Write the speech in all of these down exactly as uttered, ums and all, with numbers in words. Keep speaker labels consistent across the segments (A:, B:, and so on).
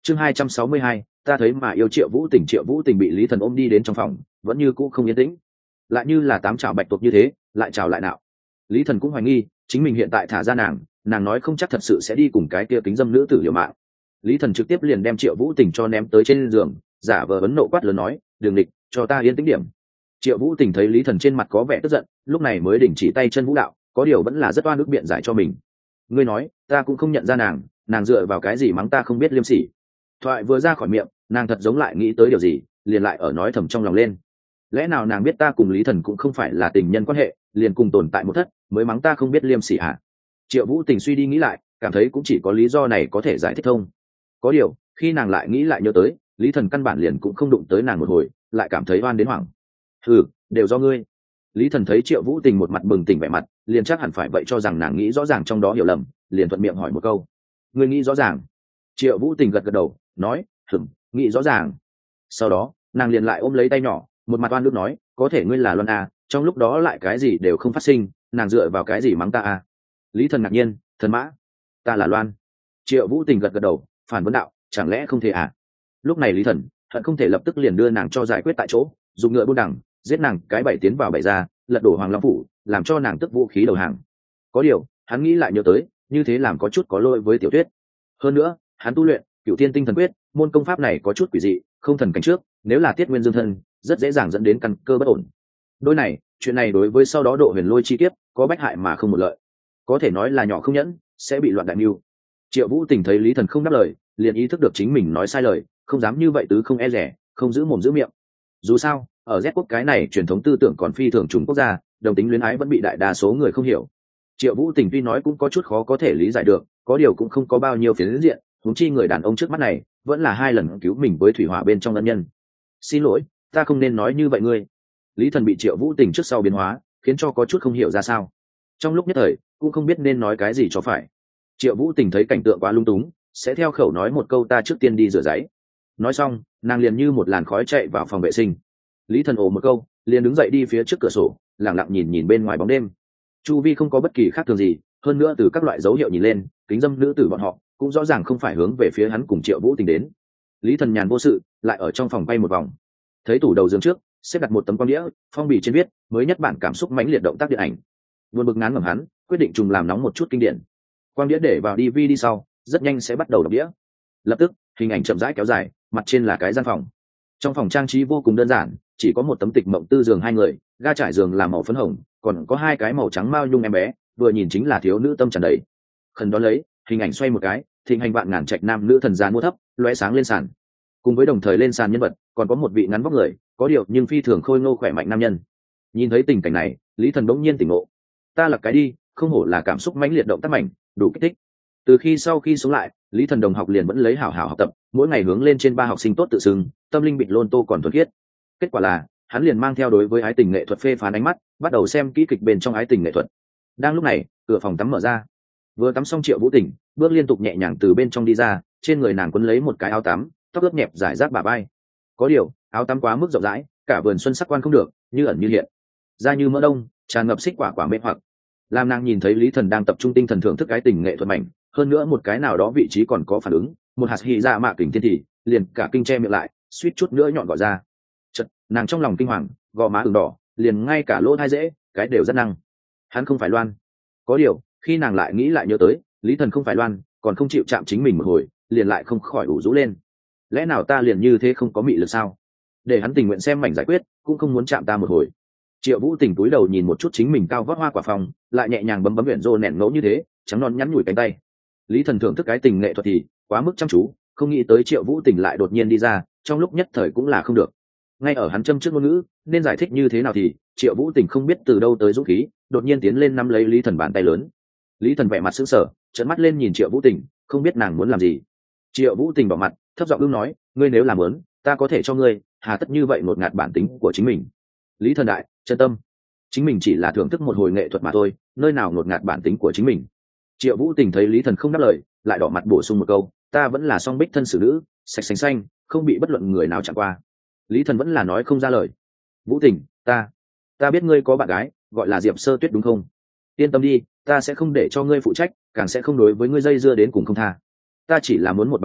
A: chương hai trăm sáu mươi hai, ta thấy mà yêu. Triệu Vũ Tình Triệu Vũ Tình bị Lý Thần ôm đi đến trong phòng, vẫn như cũ không yên tĩnh, lại như là tám chảo bạch tuộc như thế, lại chảo lại nạo. Lý Thần cũng hoài nghi chính mình hiện tại thả ra nàng, nàng nói không chắc thật sự sẽ đi cùng cái kia kính dâm nữ tử liều mạng. Lý Thần trực tiếp liền đem Triệu Vũ Tình cho ném tới trên giường, giả vờ vấn nộ quát lớn nói, đường địch, cho ta yên tĩnh điểm. Triệu Vũ Tình thấy Lý Thần trên mặt có vẻ tức giận, lúc này mới đình chỉ tay chân vũ đạo, có điều vẫn là rất oan ức biện giải cho mình. Ngươi nói, ta cũng không nhận ra nàng, nàng dựa vào cái gì mắng ta không biết liêm sỉ. Thoại vừa ra khỏi miệng, nàng thật giống lại nghĩ tới điều gì, liền lại ở nói thầm trong lòng lên. Lẽ nào nàng biết ta cùng Lý Thần cũng không phải là tình nhân quan hệ, liền cùng tồn tại một thất, mới mắng ta không biết liêm sỉ hả? Triệu Vũ Tình suy đi nghĩ lại, cảm thấy cũng chỉ có lý do này có thể giải thích thông. Có điều, khi nàng lại nghĩ lại nhớ tới, Lý Thần căn bản liền cũng không đụng tới nàng một hồi, lại cảm thấy oan đến hoảng. Ừ, đều do ngươi. Lý Thần thấy Triệu Vũ Tình một mặt bừng tỉnh vẻ mặt, liền chắc hẳn phải vậy cho rằng nàng nghĩ rõ ràng trong đó hiểu lầm, liền thuận miệng hỏi một câu. Ngươi nghĩ rõ ràng? Triệu Vũ Tình gật gật đầu, nói, hửng, nghĩ rõ ràng. Sau đó, nàng liền lại ôm lấy tay nhỏ, một mặt oan ức nói, có thể ngươi là Loan à, trong lúc đó lại cái gì đều không phát sinh, nàng dựa vào cái gì mắng ta à? Lý Thần ngạc nhiên, thần mã, ta là Loan. Triệu Vũ Tình gật gật đầu, phản vấn đạo, chẳng lẽ không thể à? Lúc này Lý Thần hận không thể lập tức liền đưa nàng cho giải quyết tại chỗ, dùng ngựa buôn đẳng, giết nàng cái bảy tiến vào bảy ra, lật đổ Hoàng Long phủ, làm cho nàng tức vũ khí đầu hàng. Có điều, hắn nghĩ lại nhớ tới, như thế làm có chút có lỗi với Tiểu Tuyết. Hơn nữa, hắn tu luyện Cửu Thiên Tinh Thần Quyết, môn công pháp này có chút quỷ dị, không thần cảnh trước, nếu là Tiết Nguyên Dương thân, rất dễ dàng dẫn đến căn cơ bất ổn. Đôi này, chuyện này đối với sau đó độ huyền lôi chi tiết, có bách hại mà không một lợi. Có thể nói là nhỏ không nhẫn, sẽ bị loạn đại mưu. Triệu Vũ Tình thấy Lý Thần không đáp lời, liền ý thức được chính mình nói sai lời, không dám như vậy tứ không e rẻ, không giữ mồm giữ miệng. Dù sao, ở Z quốc cái này truyền thống tư tưởng còn phi thường trùng quốc gia, đồng tính luyến ái vẫn bị đại đa số người không hiểu. Triệu Vũ Tình tuy nói cũng có chút khó có thể lý giải được, có điều cũng không có bao nhiêu phiến diện, huống chi người đàn ông trước mắt này vẫn là hai lần cứu mình với thủy hỏa bên trong ân nhân. Xin lỗi, ta không nên nói như vậy ngươi. Lý Thần bị Triệu Vũ Tình trước sau biến hóa, khiến cho có chút không hiểu ra sao. Trong lúc nhất thời, cũng không biết nên nói cái gì cho phải. Triệu Vũ Tình thấy cảnh tượng quá lung túng, sẽ theo khẩu nói một câu ta trước tiên đi rửa giấy. Nói xong, nàng liền như một làn khói chạy vào phòng vệ sinh. Lý Thần ồ một câu, liền đứng dậy đi phía trước cửa sổ, lặng lặng nhìn nhìn bên ngoài bóng đêm. Chu vi không có bất kỳ khác thường gì, hơn nữa từ các loại dấu hiệu nhìn lên, kính dâm nữ tử bọn họ cũng rõ ràng không phải hướng về phía hắn cùng Triệu Vũ Tình đến. Lý Thần nhàn vô sự, lại ở trong phòng bay một vòng. Thấy tủ đầu giường trước, xếp đặt một tấm quang đĩa, phong bì trên viết mới nhất bản cảm xúc mãnh liệt động tác điện ảnh. Buồn bực ngán ngẩm hắn, quyết định trùng làm nóng một chút kinh điển. Quang đĩa để vào đê vê đê sau, rất nhanh sẽ bắt đầu đọc đĩa. Lập tức, hình ảnh chậm rãi kéo dài, mặt trên là cái gian phòng. Trong phòng trang trí vô cùng đơn giản, chỉ có một tấm tịch mộng tư giường hai người, ga trải giường là màu phấn hồng, còn có hai cái màu trắng mao nhung em bé, vừa nhìn chính là thiếu nữ tâm tràn đầy. Khẩn đó lấy, hình ảnh xoay một cái, thịnh hành vạn ngàn trạch nam nữ thần già mua thấp, lóe sáng lên sàn. Cùng với đồng thời lên sàn nhân vật, còn có một vị ngắn vóc người, có điều nhưng phi thường khôi ngô khỏe mạnh nam nhân. Nhìn thấy tình cảnh này, Lý Thần bỗng nhiên tỉnh ngộ. Ta là cái đi, không hổ là cảm xúc mãnh liệt động tác mạnh, đủ kích thích. Từ khi sau khi sống lại, Lý Thần đồng học liền vẫn lấy hảo hảo học tập, mỗi ngày hướng lên trên ba học sinh tốt tự xưng, tâm linh bị lôn tô còn thuần khiết. Kết quả là, hắn liền mang theo đối với ái tình nghệ thuật phê phán ánh mắt, bắt đầu xem kỹ kịch bên trong ái tình nghệ thuật. Đang lúc này, cửa phòng tắm mở ra. Vừa tắm xong Triệu Vũ Tình, bước liên tục nhẹ nhàng từ bên trong đi ra, trên người nàng quấn lấy một cái áo tắm, tóc ướt nhẹp rải rác bả vai. Có điều, áo tắm quá mức rộng rãi, cả vườn xuân sắc quan không được, như ẩn như hiện. Da như mỡ đông, tràn ngập xích quả quả mê hoặc. Làm nàng nhìn thấy Lý Thần đang tập trung tinh thần thưởng thức ái tình nghệ thuật mạnh, hơn nữa một cái nào đó vị trí còn có phản ứng, một hạt hỉ ra mạ kình thiên thì, liền cả kinh che miệng lại, suýt chút nữa nhọn gọi ra. Chợt, nàng trong lòng kinh hoàng, gò má ửng đỏ, liền ngay cả lỗ tai dễ, cái đều rất năng. Hắn không phải Loan. Có điều, khi nàng lại nghĩ lại nhớ tới, Lý Thần không phải Loan, còn không chịu chạm chính mình một hồi, liền lại không khỏi ủ rũ lên. Lẽ nào ta liền như thế không có mị lực sao? Để hắn tình nguyện xem mảnh giải quyết, cũng không muốn chạm ta một hồi. Triệu Vũ Tình cúi đầu nhìn một chút chính mình cao vót hoa quả phòng, lại nhẹ nhàng bấm bấm luyện rô nẹn ngẫu như thế, trắng non nhắn nhủi cánh tay. Lý Thần thưởng thức cái tình nghệ thuật thì quá mức chăm chú, không nghĩ tới Triệu Vũ Tình lại đột nhiên đi ra, trong lúc nhất thời cũng là không được. Ngay ở hắn châm trước ngôn ngữ, nên giải thích như thế nào thì Triệu Vũ Tình không biết từ đâu tới dũng khí, đột nhiên tiến lên nắm lấy Lý Thần bàn tay lớn. Lý Thần vẻ mặt sững sờ, trợn mắt lên nhìn Triệu Vũ Tình, không biết nàng muốn làm gì. Triệu Vũ Tình bỏ mặt, thấp giọng ương nói, ngươi nếu làm muốn, ta có thể cho ngươi, hà tất như vậy ngột ngạt bản tính của chính mình. Lý Thần đại, chân tâm, chính mình chỉ là thưởng thức một hồi nghệ thuật mà thôi, nơi nào ngột ngạt bản tính của chính mình. Triệu Vũ Tình thấy Lý Thần không đáp lời, lại đỏ mặt bổ sung một câu, ta vẫn là song bích thân xử nữ, sạch sành xanh, không bị bất luận người nào chạm qua. Lý Thần vẫn là nói không ra lời. Vũ Tình, ta ta biết ngươi có bạn gái gọi là Diệp Sơ Tuyết đúng không? Yên tâm đi, ta sẽ không để cho ngươi phụ trách, càng sẽ không đối với ngươi dây dưa đến cùng không tha. Ta chỉ là muốn một bảo bảo,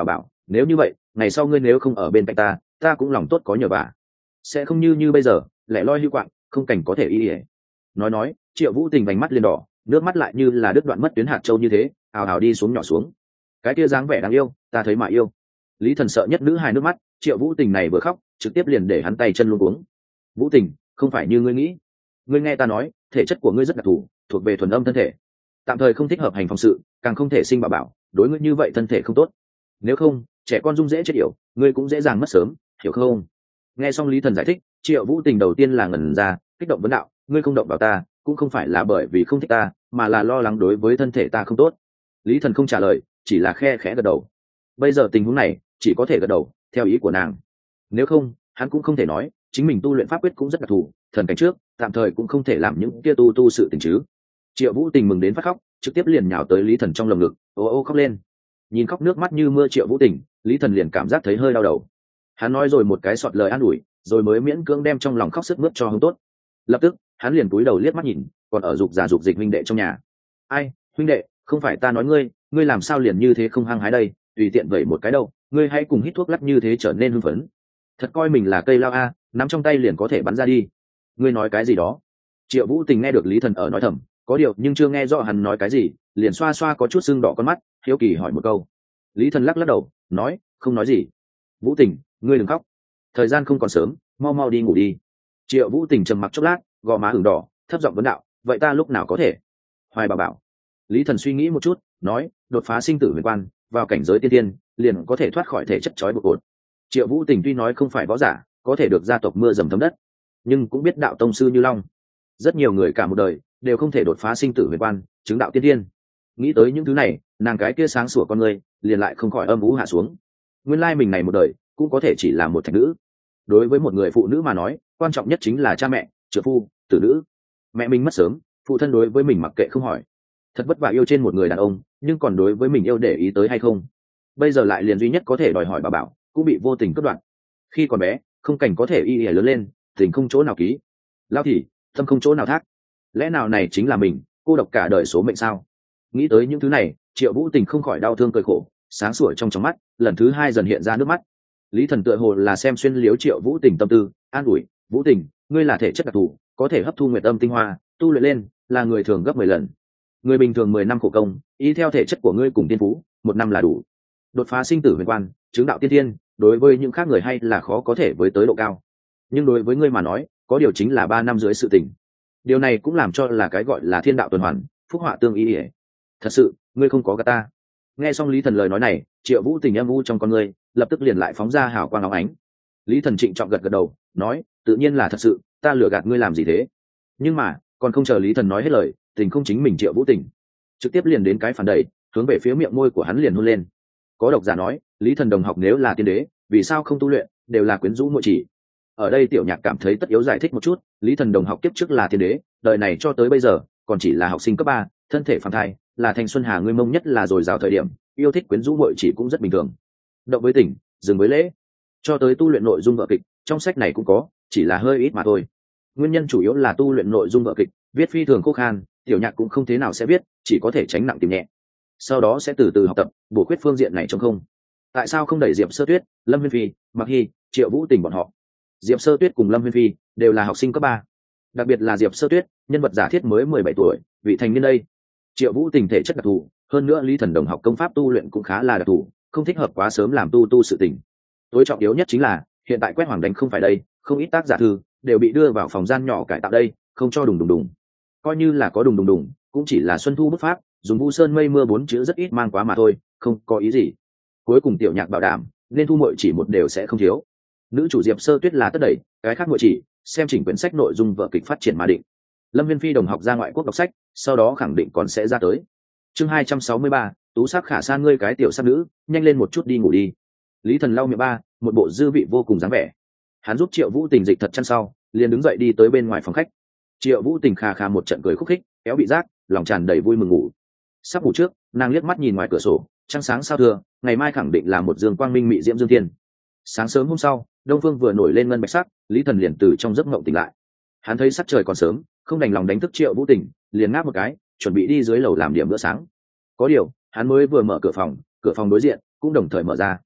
A: nếu như vậy ngày sau ngươi nếu không ở bên cạnh ta ta cũng lòng tốt có nhờ vả, sẽ không như như bây giờ lẻ loi hưu quạng không cảnh có thể y ỉa. Nói nói Triệu Vũ Tình vành mắt liền đỏ, nước mắt lại như là đứt đoạn mất tuyến hạt châu như thế ào ào đi xuống nhỏ xuống. Cái kia dáng vẻ đáng yêu ta thấy mà yêu. Lý Thần sợ nhất nữ hài nước mắt, Triệu Vũ Tình này vừa khóc trực tiếp liền để hắn tay chân luôn uống. Vũ Tình, không phải như ngươi nghĩ, ngươi nghe ta nói, thể chất của ngươi rất đặc thù, thuộc về thuần âm thân thể, tạm thời không thích hợp hành phòng sự, càng không thể sinh bảo bảo, đối ngươi như vậy thân thể không tốt. Nếu không trẻ con dung dễ chết yểu, ngươi cũng dễ dàng mất sớm, hiểu không? Nghe xong Lý Thần giải thích, Triệu Vũ Tình đầu tiên là ngẩn ra, kích động vấn đạo, ngươi không động vào ta cũng không phải là bởi vì không thích ta, mà là lo lắng đối với thân thể ta không tốt. Lý Thần không trả lời, chỉ là khe khẽ gật đầu. Bây giờ tình huống này chỉ có thể gật đầu theo ý của nàng, nếu không hắn cũng không thể nói chính mình tu luyện pháp quyết cũng rất đặc thù, thần cảnh trước tạm thời cũng không thể làm những kia tu tu sự tình chứ. Triệu Vũ Tình mừng đến phát khóc, trực tiếp liền nhào tới Lý Thần trong lồng ngực, ô ô khóc lên. Nhìn khóc nước mắt như mưa Triệu Vũ Tình, Lý Thần liền cảm giác thấy hơi đau đầu. Hắn nói rồi một cái sọt lời an ủi, rồi mới miễn cưỡng đem trong lòng khóc sức mướt cho hướng tốt. Lập tức hắn liền cúi đầu liếc mắt nhìn còn ở dục giả dục dịch huynh đệ trong nhà. Ai, huynh đệ, không phải ta nói ngươi, ngươi làm sao liền như thế không hăng hái đây, tùy tiện vậy một cái đâu, ngươi hãy cùng hít thuốc lắc như thế trở nên hưng phấn. Thật coi mình là cây lao a, nắm trong tay liền có thể bắn ra đi. Ngươi nói cái gì đó? Triệu Vũ Tình nghe được Lý Thần ở nói thầm, có điều nhưng chưa nghe rõ hắn nói cái gì, liền xoa xoa có chút sưng đỏ con mắt, hiếu kỳ hỏi một câu. Lý Thần lắc lắc đầu, nói, không nói gì. Vũ Tình, ngươi đừng khóc, thời gian không còn sớm, mau mau đi ngủ đi. Triệu Vũ Tình trầm mặc chốc lát, gò má ửng đỏ, thấp giọng vấn đạo, vậy ta lúc nào có thể? Hoài bảo bảo. Lý Thần suy nghĩ một chút, nói, đột phá sinh tử huyền quan, vào cảnh giới tiên tiên, liền có thể thoát khỏi thể chất trói buộc cột. Triệu Vũ Tình tuy nói không phải võ giả, có thể được gia tộc mưa dầm thấm đất, nhưng cũng biết đạo tông sư như long, rất nhiều người cả một đời đều không thể đột phá sinh tử huyền quan, chứng đạo tiên tiên. Nghĩ tới những thứ này, nàng cái kia sáng sủa con người liền lại không khỏi âm u hạ xuống. Nguyên lai mình này một đời cũng có thể chỉ là một thạch nữ. Đối với một người phụ nữ mà nói, quan trọng nhất chính là cha mẹ, trợ phu, tử nữ. Mẹ mình mất sớm, phụ thân đối với mình mặc kệ không hỏi, thật vất vả yêu trên một người đàn ông, nhưng còn đối với mình yêu để ý tới hay không. Bây giờ lại liền duy nhất có thể đòi hỏi bà bảo cũng bị vô tình cướp đoạt. Khi còn bé không cảnh có thể y ỉa lớn lên, tình không chỗ nào ký, lao thì tâm không chỗ nào thác, lẽ nào này chính là mình cô độc cả đời số mệnh sao? Nghĩ tới những thứ này, Triệu Vũ Tình không khỏi đau thương cười khổ, sáng sủa trong trong mắt lần thứ hai dần hiện ra nước mắt. Lý Thần tựa hồ là xem xuyên liếu Triệu Vũ Tình tâm tư, an ủi, Vũ Tình, ngươi là thể chất đặc thù, có thể hấp thu nguyệt âm tinh hoa, tu luyện lên là người thường gấp mười lần. Người bình thường mười năm khổ công, ý theo thể chất của ngươi cùng tiên phú, một năm là đủ. Đột phá sinh tử huyền quan, chứng đạo tiên tiên, đối với những khác người hay là khó có thể với tới độ cao. Nhưng đối với ngươi mà nói, có điều chính là ba năm dưới sự tình. Điều này cũng làm cho là cái gọi là thiên đạo tuần hoàn, phúc họa tương ý. Thật sự, ngươi không có gạt ta. Nghe xong Lý Thần lời nói này, Triệu Vũ Tình âm u trong con ngươi lập tức liền lại phóng ra hào quang óng ánh. Lý Thần trịnh trọng gật gật đầu, nói, tự nhiên là thật sự, ta lừa gạt ngươi làm gì thế? Nhưng mà còn không chờ Lý Thần nói hết lời, tình không chính mình Triệu Vũ Tình trực tiếp liền đến cái phản đẩy, hướng về phía miệng môi của hắn liền hôn lên. Có độc giả nói, Lý Thần đồng học nếu là tiên đế, vì sao không tu luyện, đều là quyến rũ muội chỉ. Ở đây Tiểu Nhạc cảm thấy tất yếu giải thích một chút, Lý Thần đồng học kiếp trước là tiên đế, đời này cho tới bây giờ còn chỉ là học sinh cấp ba, thân thể phàm thai, là thanh xuân hà ngươi mông nhất là dồi dào thời điểm, yêu thích quyến rũ muội chỉ cũng rất bình thường. Động với tình, dừng với lễ, cho tới tu luyện nội dung vở kịch, trong sách này cũng có, chỉ là hơi ít mà thôi. Nguyên nhân chủ yếu là tu luyện nội dung vở kịch viết phi thường khô khan, Tiểu Nhạc cũng không thế nào sẽ viết, chỉ có thể tránh nặng tìm nhẹ, sau đó sẽ từ từ học tập bổ khuyết phương diện này trong không. Tại sao không đẩy Diệp Sơ Tuyết, Lâm Viên Phi, Mặc Hy, Triệu Vũ Tình bọn họ? Diệp Sơ Tuyết cùng Lâm Viên Phi đều là học sinh cấp ba, đặc biệt là Diệp Sơ Tuyết, nhân vật giả thiết mới mười bảy tuổi, vị thành niên đây. Triệu Vũ Tình thể chất đặc thù, hơn nữa Lý Thần đồng học công pháp tu luyện cũng khá là đặc thù, không thích hợp quá sớm làm tu tu sự tình. Tối trọng yếu nhất chính là hiện tại quét hoàng đánh không phải đây, không ít tác giả thư đều bị đưa vào phòng gian nhỏ cải tạo đây, không cho đùng đùng đùng. Coi như là có đùng đùng đùng, cũng chỉ là xuân thu bút pháp, dùng vu sơn mây mưa bốn chữ rất ít mang quá mà thôi, không có ý gì. Cuối cùng Tiểu Nhạc bảo đảm nên thu muội chỉ một đều sẽ không thiếu. Nữ chủ Diệp Sơ Tuyết là tất đẩy, cái khác muội chỉ xem chỉnh quyển sách nội dung vở kịch phát triển mà định. Lâm Viên Phi đồng học ra ngoại quốc đọc sách, sau đó khẳng định còn sẽ ra tới. Chương hai trăm sáu mươi ba, tú sắc khả san ngươi cái tiểu sắc nữ, nhanh lên một chút đi ngủ đi. Lý Thần lau miệng ba, một bộ dư vị vô cùng dáng vẻ. Hắn giúp Triệu Vũ Tình dịch thật chăn sau, liền đứng dậy đi tới bên ngoài phòng khách. Triệu Vũ Tình khà khà một trận cười khúc khích, kéo bị giác, lòng tràn đầy vui mừng ngủ. Sắp ngủ trước, nàng liếc mắt nhìn ngoài cửa sổ, trăng sáng sao thưa, ngày mai khẳng định là một dương quang minh mị diễm dương thiên. Sáng sớm hôm sau, đông phương vừa nổi lên ngân bạch sắc, Lý Thần liền từ trong giấc mộng tỉnh lại. Hắn thấy sắc trời còn sớm, không đành lòng đánh thức Triệu Vũ Tình, liền ngáp một cái, chuẩn bị đi dưới lầu làm điểm bữa sáng. Có điều, hắn mới vừa mở cửa phòng, cửa phòng đối diện cũng đồng thời mở ra.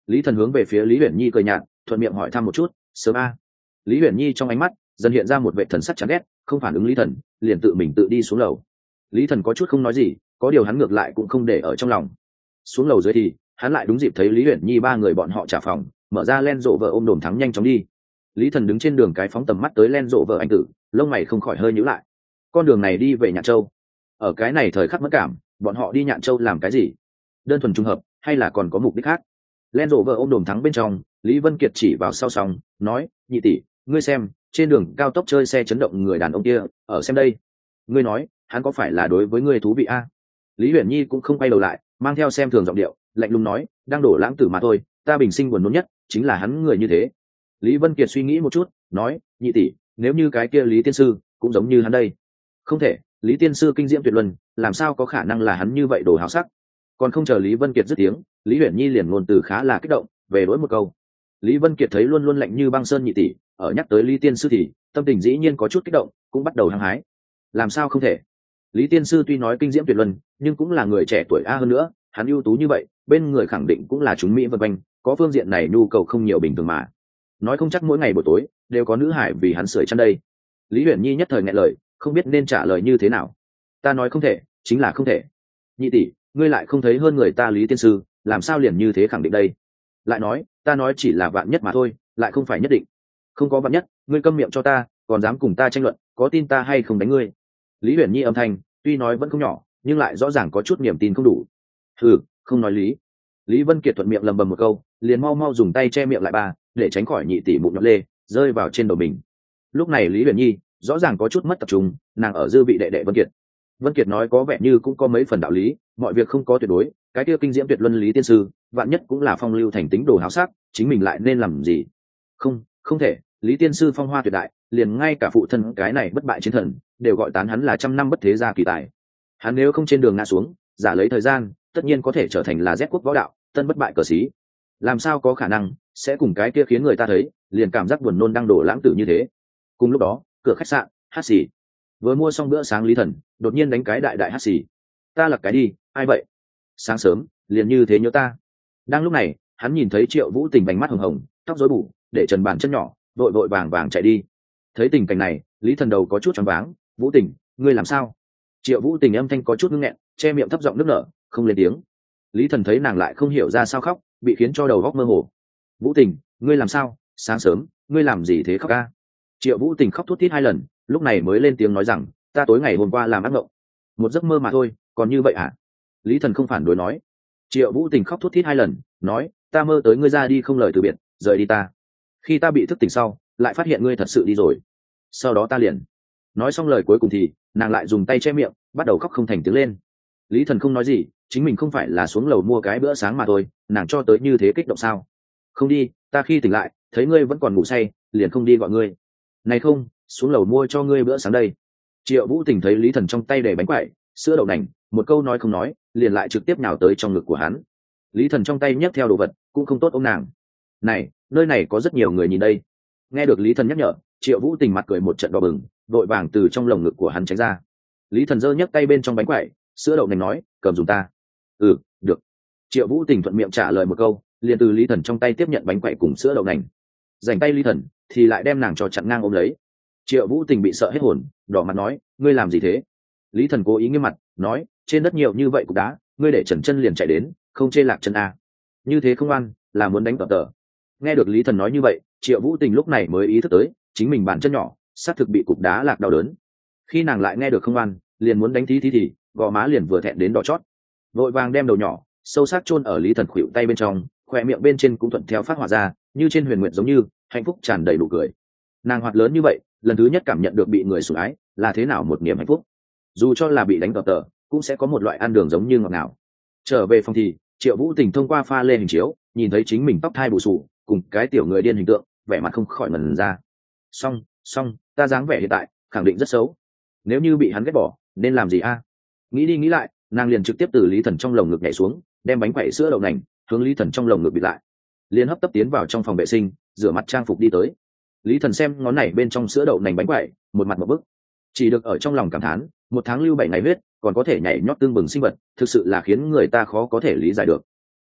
A: Lý Thần hướng về phía Lý Uyển Nhi cười nhạt, thuận miệng hỏi thăm một chút, sớm a. Lý Uyển Nhi trong ánh mắt dần hiện ra một vệ thần sắc chán ghét, không phản ứng Lý Thần, liền tự mình tự đi xuống lầu. Lý Thần có chút không nói gì, có điều hắn ngược lại cũng không để ở trong lòng. Xuống lầu dưới thì hắn lại đúng dịp thấy Lý Uyển Nhi ba người bọn họ trả phòng, mở ra len rộ vợ ôm đồm thắng nhanh chóng đi. Lý Thần đứng trên đường cái phóng tầm mắt tới len rộ vợ anh tử, lông mày không khỏi hơi nhíu lại. Con đường này đi về Nhạn Châu. Ở cái này thời khắc mất cảm, bọn họ đi Nhạn Châu làm cái gì? Đơn thuần trùng hợp hay là còn có mục đích khác? Len rộ vợ ôm đồm thắng bên trong, Lý Vân Kiệt chỉ vào sau sòng, nói, nhị tỷ, ngươi xem, trên đường cao tốc chơi xe chấn động người đàn ông kia, ở xem đây. Ngươi nói, hắn có phải là đối với ngươi thú vị a? Lý Uyển Nhi cũng không quay đầu lại, mang theo xem thường giọng điệu, lạnh lùng nói, đang đổ lãng tử mà thôi, ta bình sinh buồn nôn nhất chính là hắn người như thế. Lý Vân Kiệt suy nghĩ một chút, nói, nhị tỷ, nếu như cái kia Lý tiên sư cũng giống như hắn đây. Không thể, Lý tiên sư kinh diễm tuyệt luân, làm sao có khả năng là hắn như vậy đồ háo sắc. Còn không chờ Lý Vân Kiệt dứt tiếng, Lý Uyển Nhi liền ngôn từ khá là kích động, về đối một câu. Lý Vân Kiệt thấy luôn luôn lạnh như băng sơn nhị tỷ, ở nhắc tới Lý tiên sư thì tâm tình dĩ nhiên có chút kích động, cũng bắt đầu hăng hái. Làm sao không thể? Lý tiên sư tuy nói kinh diễm tuyệt luân, nhưng cũng là người trẻ tuổi a, hơn nữa hắn ưu tú như vậy, bên người khẳng định cũng là chúng mỹ vân quanh, có phương diện này nhu cầu không nhiều bình thường mà. Nói không chắc mỗi ngày buổi tối đều có nữ hải vì hắn sưởi chăn đây. Lý Uyển Nhi nhất thời nghẹn lời, không biết nên trả lời như thế nào. Ta nói không thể, chính là không thể. Nhị tỷ, ngươi lại không thấy hơn người ta Lý tiên sư, làm sao liền như thế khẳng định đây? Lại nói, ta nói chỉ là vạn nhất mà thôi, lại không phải nhất định. Không có vạn nhất, ngươi câm miệng cho ta, còn dám cùng ta tranh luận, có tin ta hay không đánh ngươi? Lý Uyển Nhi âm thanh tuy nói vẫn không nhỏ, nhưng lại rõ ràng có chút niềm tin không đủ. Hừ, không nói lý. Lý Vân Kiệt thuận miệng lầm bầm một câu, liền mau mau dùng tay che miệng lại ba, để tránh khỏi nhị tỷ bụng nhọn lê rơi vào trên đầu mình. Lúc này Lý Uyển Nhi rõ ràng có chút mất tập trung, nàng ở dư vị đệ đệ Vân Kiệt. Vân Kiệt nói có vẻ như cũng có mấy phần đạo lý, mọi việc không có tuyệt đối, cái kia kinh diễm tuyệt luân Lý tiên sư, vạn nhất cũng là phong lưu thành tính đồ háo sắc, chính mình lại nên làm gì? Không, không thể, Lý tiên sư phong hoa tuyệt đại, liền ngay cả phụ thân cái này bất bại chiến thần đều gọi tán hắn là trăm năm bất thế gia kỳ tài. Hắn nếu không trên đường ngã xuống, giả lấy thời gian, tất nhiên có thể trở thành là Z quốc võ đạo tân bất bại cờ sĩ. Làm sao có khả năng sẽ cùng cái kia khiến người ta thấy liền cảm giác buồn nôn đang đổ lãng tử như thế? Cùng lúc đó, cửa khách sạn, hát xì. Vừa mua xong bữa sáng Lý Thần đột nhiên đánh cái đại đại hát xì. Ta lật cái đi, ai vậy? Sáng sớm liền như thế nhớ ta. Đang lúc này, hắn nhìn thấy Triệu Vũ Tình bành mắt hồng hồng, tóc rối bù, để trần bàn chân nhỏ, vội vội vàng vàng chạy đi. Thấy tình cảnh này, Lý Thần đầu có chút choáng váng. Vũ Tình, ngươi làm sao? Triệu Vũ Tình âm thanh có chút ngưng nghẹn, che miệng thấp giọng nức nở, không lên tiếng. Lý Thần thấy nàng lại không hiểu ra sao khóc, bị khiến cho đầu góc mơ hồ. Vũ Tình, ngươi làm sao? Sáng sớm ngươi làm gì thế khóc ca? Triệu Vũ Tình khóc thút thít hai lần, lúc này mới lên tiếng nói rằng, ta tối ngày hôm qua làm ác mộng, một giấc mơ mà thôi, còn như vậy à? Lý Thần không phản đối nói. Triệu Vũ Tình khóc thút thít hai lần, nói, ta mơ tới ngươi ra đi không lời từ biệt, rời đi ta. Khi ta bị thức tỉnh sau, lại phát hiện ngươi thật sự đi rồi. Sau đó ta liền. Nói xong lời cuối cùng thì nàng lại dùng tay che miệng, bắt đầu khóc không thành tiếng lên. Lý Thần không nói gì, chính mình không phải là xuống lầu mua cái bữa sáng mà thôi, nàng cho tới như thế kích động sao? Không đi, ta khi tỉnh lại thấy ngươi vẫn còn ngủ say, liền không đi gọi ngươi. Này không, xuống lầu mua cho ngươi bữa sáng đây. Triệu Vũ Tình thấy Lý Thần trong tay đầy bánh quẩy, sữa đậu nành, một câu nói không nói, liền lại trực tiếp nhào tới trong ngực của hắn. Lý Thần trong tay nhấc theo đồ vật, cũng không tốt ôm nàng. Này, nơi này có rất nhiều người nhìn đây. Nghe được Lý Thần nhắc nhở, Triệu Vũ Tình mặt cười một trận đỏ bừng, vội vàng từ trong lồng ngực của hắn tránh ra. Lý Thần giơ nhấc tay bên trong bánh quẩy, sữa đậu nành nói, cầm dùng ta. Ừ, được. Triệu Vũ Tình thuận miệng trả lời một câu, liền từ Lý Thần trong tay tiếp nhận bánh quẩy cùng sữa đậu nành. Dành tay Lý Thần thì lại đem nàng cho chặn ngang ôm lấy. Triệu Vũ Tình bị sợ hết hồn, đỏ mặt nói, ngươi làm gì thế? Lý Thần cố ý nghiêm mặt, nói, trên đất nhiều như vậy cục đá, ngươi để trần chân liền chạy đến, không chê lạc chân à? Như thế không ăn, là muốn đánh tờ tờ. Nghe được Lý Thần nói như vậy, Triệu Vũ Tình lúc này mới ý thức tới, chính mình bàn chân nhỏ, xác thực bị cục đá lạc đau đớn. Khi nàng lại nghe được không ăn, liền muốn đánh thí thí thì, gò má liền vừa thẹn đến đỏ chót. Vội vàng đem đầu nhỏ sâu sắc chôn ở Lý Thần khuỷu tay bên trong, khỏe miệng bên trên cũng thuận theo phát họa ra, như trên huyền nguyện giống như hạnh phúc tràn đầy đủ cười. Nàng hoạt lớn như vậy, lần thứ nhất cảm nhận được bị người sủng ái là thế nào một niềm hạnh phúc. Dù cho là bị đánh tờ tờ, cũng sẽ có một loại ăn đường giống như ngọt ngào. Trở về phòng thì Triệu Vũ Tình thông qua pha lê hình chiếu, nhìn thấy chính mình tóc thai bù xù, cùng cái tiểu người điên hình tượng, vẻ mặt không khỏi ngẩn ra. Xong, xong, ta dáng vẻ hiện tại khẳng định rất xấu. Nếu như bị hắn ghét bỏ, nên làm gì a? Nghĩ đi nghĩ lại, nàng liền trực tiếp từ Lý Thần trong lồng ngực nhảy xuống, đem bánh quẩy sữa đậu nành hướng Lý Thần trong lồng ngực bịt lại, liền hấp tấp tiến vào trong phòng vệ sinh, rửa mặt trang phục đi tới. Lý Thần xem ngón này bên trong sữa đậu nành bánh quẩy, một mặt một bức, chỉ được ở trong lòng cảm thán, một tháng lưu bảy ngày huyết, còn có thể nhảy nhót tương bừng sinh vật, thực sự là khiến người ta khó có thể lý giải được.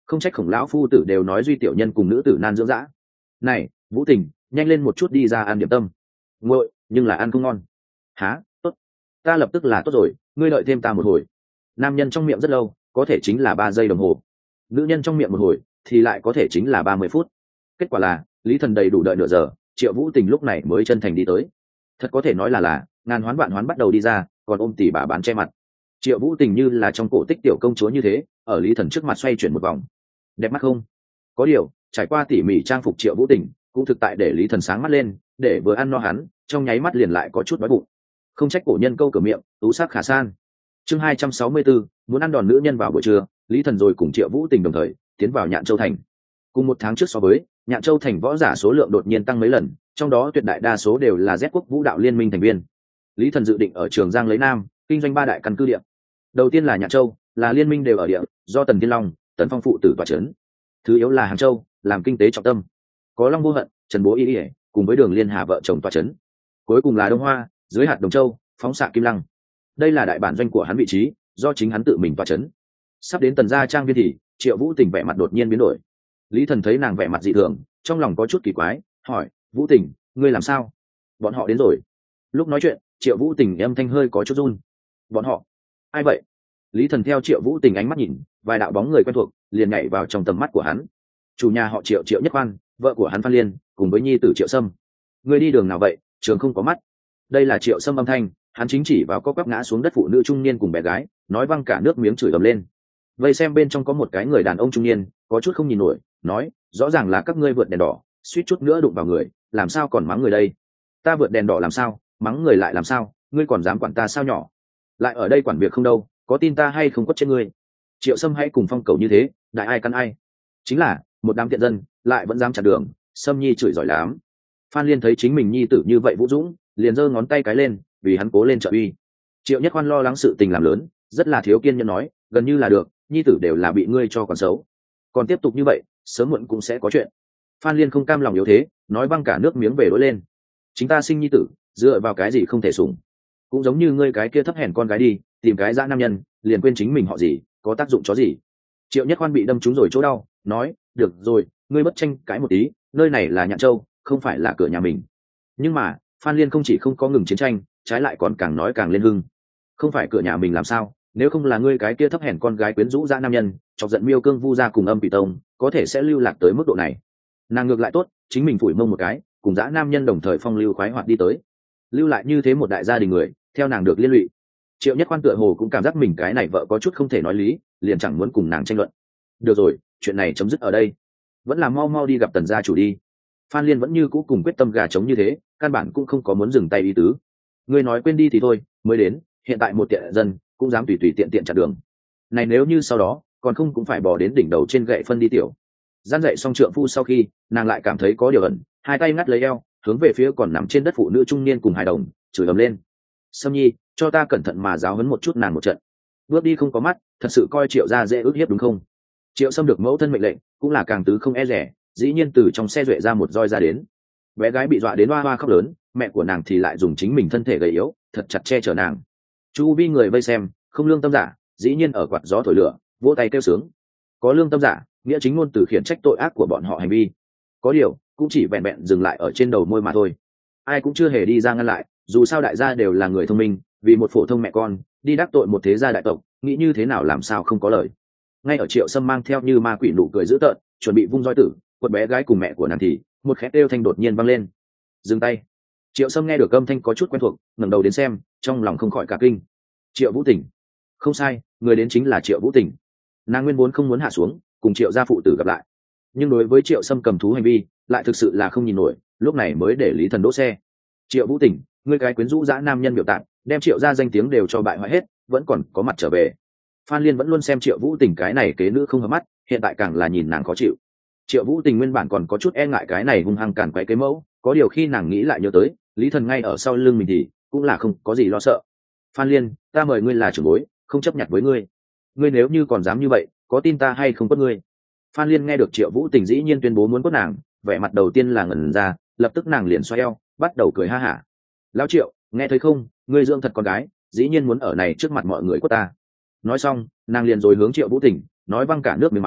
A: không trách khổng lão phu tử đều nói duy tiểu nhân cùng nữ tử nan dưỡng dã. Này Vũ Tình, nhanh lên một chút đi ra ăn điểm tâm. Nguội nhưng là ăn không ngon. Há tốt, ta lập tức là tốt rồi, ngươi đợi thêm ta một hồi. Nam nhân trong miệng rất lâu, có thể chính là ba giây đồng hồ. Nữ nhân trong miệng một hồi thì lại có thể chính là ba mươi phút. Kết quả là Lý Thần đầy đủ đợi nửa giờ, Triệu Vũ Tình lúc này mới chân thành đi tới. Thật có thể nói là là ngàn hoán vạn hoán bắt đầu đi ra, còn ôm tỉ bà bán che mặt. Triệu Vũ Tình như là trong cổ tích tiểu công chúa như thế, ở Lý Thần trước mặt xoay chuyển một vòng. Đẹp mắt không? Có điều trải qua tỉ mỉ trang phục Triệu Vũ Tình cũng thực tại để Lý Thần sáng mắt lên, để vừa ăn no hắn trong nháy mắt liền lại có chút đói bụng. Không trách cổ nhân câu cửa miệng tú sắc khả san. Chương hai trăm sáu mươi bốn, muốn ăn đòn nữ nhân vào buổi trưa, Lý Thần rồi cùng Triệu Vũ Tình đồng thời tiến vào Nhạn Châu thành. Cùng một tháng trước so với, Nhạn Châu thành võ giả số lượng đột nhiên tăng mấy lần, trong đó tuyệt đại đa số đều là Z quốc vũ đạo liên minh thành viên. Lý Thần dự định ở Trường Giang lấy Nam kinh doanh ba đại căn cứ địa. Đầu tiên là Nhạn Châu, là liên minh đều ở địa, do Tần Thiên Long, Tấn Phong phụ tử tọa trấn. Thứ yếu là Hàng Châu, làm kinh tế trọng tâm, có Long Vô Hận, Trần Bố Y Y cùng với Đường Liên Hà vợ chồng tọa trấn. Cuối cùng là Đông Hoa, dưới hạt Đồng Châu, phóng xạ Kim Lăng. Đây là đại bản doanh của hắn vị trí, do chính hắn tự mình tọa trấn. Sắp đến Tần gia trang viên thì Triệu Vũ Tình vẻ mặt đột nhiên biến đổi. Lý Thần thấy nàng vẻ mặt dị thường, trong lòng có chút kỳ quái, hỏi: Vũ Tình, ngươi làm sao? Bọn họ đến rồi. Lúc nói chuyện, Triệu Vũ Tình âm thanh hơi có chút run. Bọn họ? Ai vậy? Lý Thần theo Triệu Vũ Tình ánh mắt nhìn, vài đạo bóng người quen thuộc liền nhảy vào trong tầm mắt của hắn. Chủ nhà họ Triệu, Triệu Nhất Khoan, vợ của hắn Phan Liên, cùng với nhi tử Triệu Sâm. Ngươi đi đường nào vậy? Trường không có mắt. Đây là Triệu Sâm âm thanh, hắn chính chỉ vào có quắp ngã xuống đất phụ nữ trung niên cùng bé gái, nói văng cả nước miếng chửi ầm lên. Vậy xem bên trong có một cái người đàn ông trung niên, có chút không nhìn nổi, nói: rõ ràng là các ngươi vượt đèn đỏ, suýt chút nữa đụng vào người, làm sao còn mắng người đây? Ta vượt đèn đỏ làm sao, mắng người lại làm sao, ngươi còn dám quản ta sao nhỏ? Lại ở đây quản việc không đâu, có tin ta hay không quất trên ngươi? Triệu Sâm hãy cùng phong cầu như thế, đại ai căn ai? Chính là một đám tiện dân, lại vẫn dám chặn đường, Sâm nhi chửi giỏi lắm. Phan Liên thấy chính mình nhi tử như vậy vũ dũng, liền giơ ngón tay cái lên, vì hắn cố lên trợ uy. Triệu Nhất Khoan lo lắng sự tình làm lớn, rất là thiếu kiên nhẫn nói: gần như là được, nhi tử đều là bị ngươi cho còn xấu, còn tiếp tục như vậy sớm muộn cũng sẽ có chuyện. Phan Liên không cam lòng yếu thế, nói văng cả nước miếng về đối lên: chính ta sinh nhi tử, dựa vào cái gì không thể sủng? Cũng giống như ngươi cái kia thấp hèn con gái đi, tìm cái dã nam nhân, liền quên chính mình họ gì, có tác dụng chó gì? Triệu Nhất Khoan bị đâm trúng rồi chỗ đau, nói: được rồi, ngươi bất tranh cãi một tí, nơi này là Nhạn Châu, không phải là cửa nhà mình. Nhưng mà Phan Liên không chỉ không có ngừng chiến tranh, trái lại còn càng nói càng lên hưng. Không phải cửa nhà mình làm sao? Nếu không là ngươi cái kia thấp hèn con gái quyến rũ dã nam nhân, chọc giận Miêu Cương Vu gia cùng Âm Bị Tông, có thể sẽ lưu lạc tới mức độ này. Nàng ngược lại tốt, chính mình phủi mông một cái, cùng dã nam nhân đồng thời phong lưu khoái hoạt đi tới, lưu lại như thế một đại gia đình người, theo nàng được liên lụy. Triệu Nhất Khoan tựa hồ cũng cảm giác mình cái này vợ có chút không thể nói lý, liền chẳng muốn cùng nàng tranh luận. Được rồi, chuyện này chấm dứt ở đây, vẫn là mau mau đi gặp Tần gia chủ đi. Phan Liên vẫn như cũ cùng quyết tâm gà trống như thế, căn bản cũng không có muốn dừng tay ý tứ. Ngươi nói quên đi thì thôi, mới đến, hiện tại một tiện dân cũng dám tùy tùy tiện tiện chặn đường. Này nếu như sau đó, còn không cũng phải bỏ đến đỉnh đầu trên gậy phân đi tiểu. Gian dậy xong trượng phu sau khi, nàng lại cảm thấy có điều ẩn, hai tay ngắt lấy eo, hướng về phía còn nằm trên đất phụ nữ trung niên cùng hài đồng, chửi ầm lên: Sâm nhi, cho ta cẩn thận mà giáo huấn một chút nàng một trận. Bước đi không có mắt, thật sự coi Triệu gia dễ ức hiếp đúng không? Triệu Sâm được mẫu thân mệnh lệnh, cũng là càng tứ không e rẻ, dĩ nhiên từ trong xe duệ ra một roi ra đến. Bé gái bị dọa đến hoa hoa khóc lớn, mẹ của nàng thì lại dùng chính mình thân thể gầy yếu, thật chặt che chở nàng. Chu vi người vây xem, không lương tâm giả, dĩ nhiên ở quạt gió thổi lửa, vỗ tay kêu sướng. Có lương tâm giả, nghĩa chính ngôn từ khiển trách tội ác của bọn họ hành vi. Có điều, cũng chỉ vẹn vẹn dừng lại ở trên đầu môi mà thôi. Ai cũng chưa hề đi ra ngăn lại, dù sao đại gia đều là người thông minh, vì một phổ thông mẹ con, đi đắc tội một thế gia đại tộc, nghĩ như thế nào làm sao không có lời. Ngay ở Triệu Sâm mang theo như ma quỷ nụ cười dữ tợn, chuẩn bị vung roi tử, quật bé gái cùng mẹ của nàng thì một khẽ kêu thanh đột nhiên vang lên: dừng tay. Triệu Sâm nghe được âm thanh có chút quen thuộc, ngẩng đầu đến xem, trong lòng không khỏi cả kinh. Triệu Vũ Tình. Không sai, người đến chính là Triệu Vũ Tình. Nàng nguyên vốn không muốn hạ xuống, cùng Triệu gia phụ tử gặp lại, nhưng đối với Triệu Sâm cầm thú hành vi, lại thực sự là không nhìn nổi, lúc này mới để Lý Thần đỗ xe. Triệu Vũ Tình, ngươi cái quyến rũ dã nam nhân biểu tạng, đem Triệu gia danh tiếng đều cho bại hoại hết, vẫn còn có mặt trở về. Phan Liên vẫn luôn xem Triệu Vũ Tình cái này kế nữ không hợp mắt, hiện tại càng là nhìn nàng khó chịu. Triệu Vũ Tình nguyên bản còn có chút e ngại cái này hung hăng càn quấy cái mẫu, có điều khi nàng nghĩ lại nhớ tới Lý Thần ngay ở sau lưng mình thì cũng là không có gì lo sợ. Phan Liên, ta mời ngươi là trưởng bối, không chấp nhận với ngươi. Ngươi nếu như còn dám như vậy, có tin ta hay không quất ngươi? Phan Liên nghe được Triệu Vũ Tình dĩ nhiên tuyên bố muốn quất nàng, vẻ mặt đầu tiên là ngẩn ra, lập tức nàng liền xoay eo, bắt đầu cười ha hả. Lão Triệu, nghe thấy không, ngươi dưỡng thật con gái, dĩ nhiên muốn ở này trước mặt mọi người quất ta. Nói xong, nàng liền rồi hướng Triệu Vũ Tình, nói văng cả nước miếng mắng: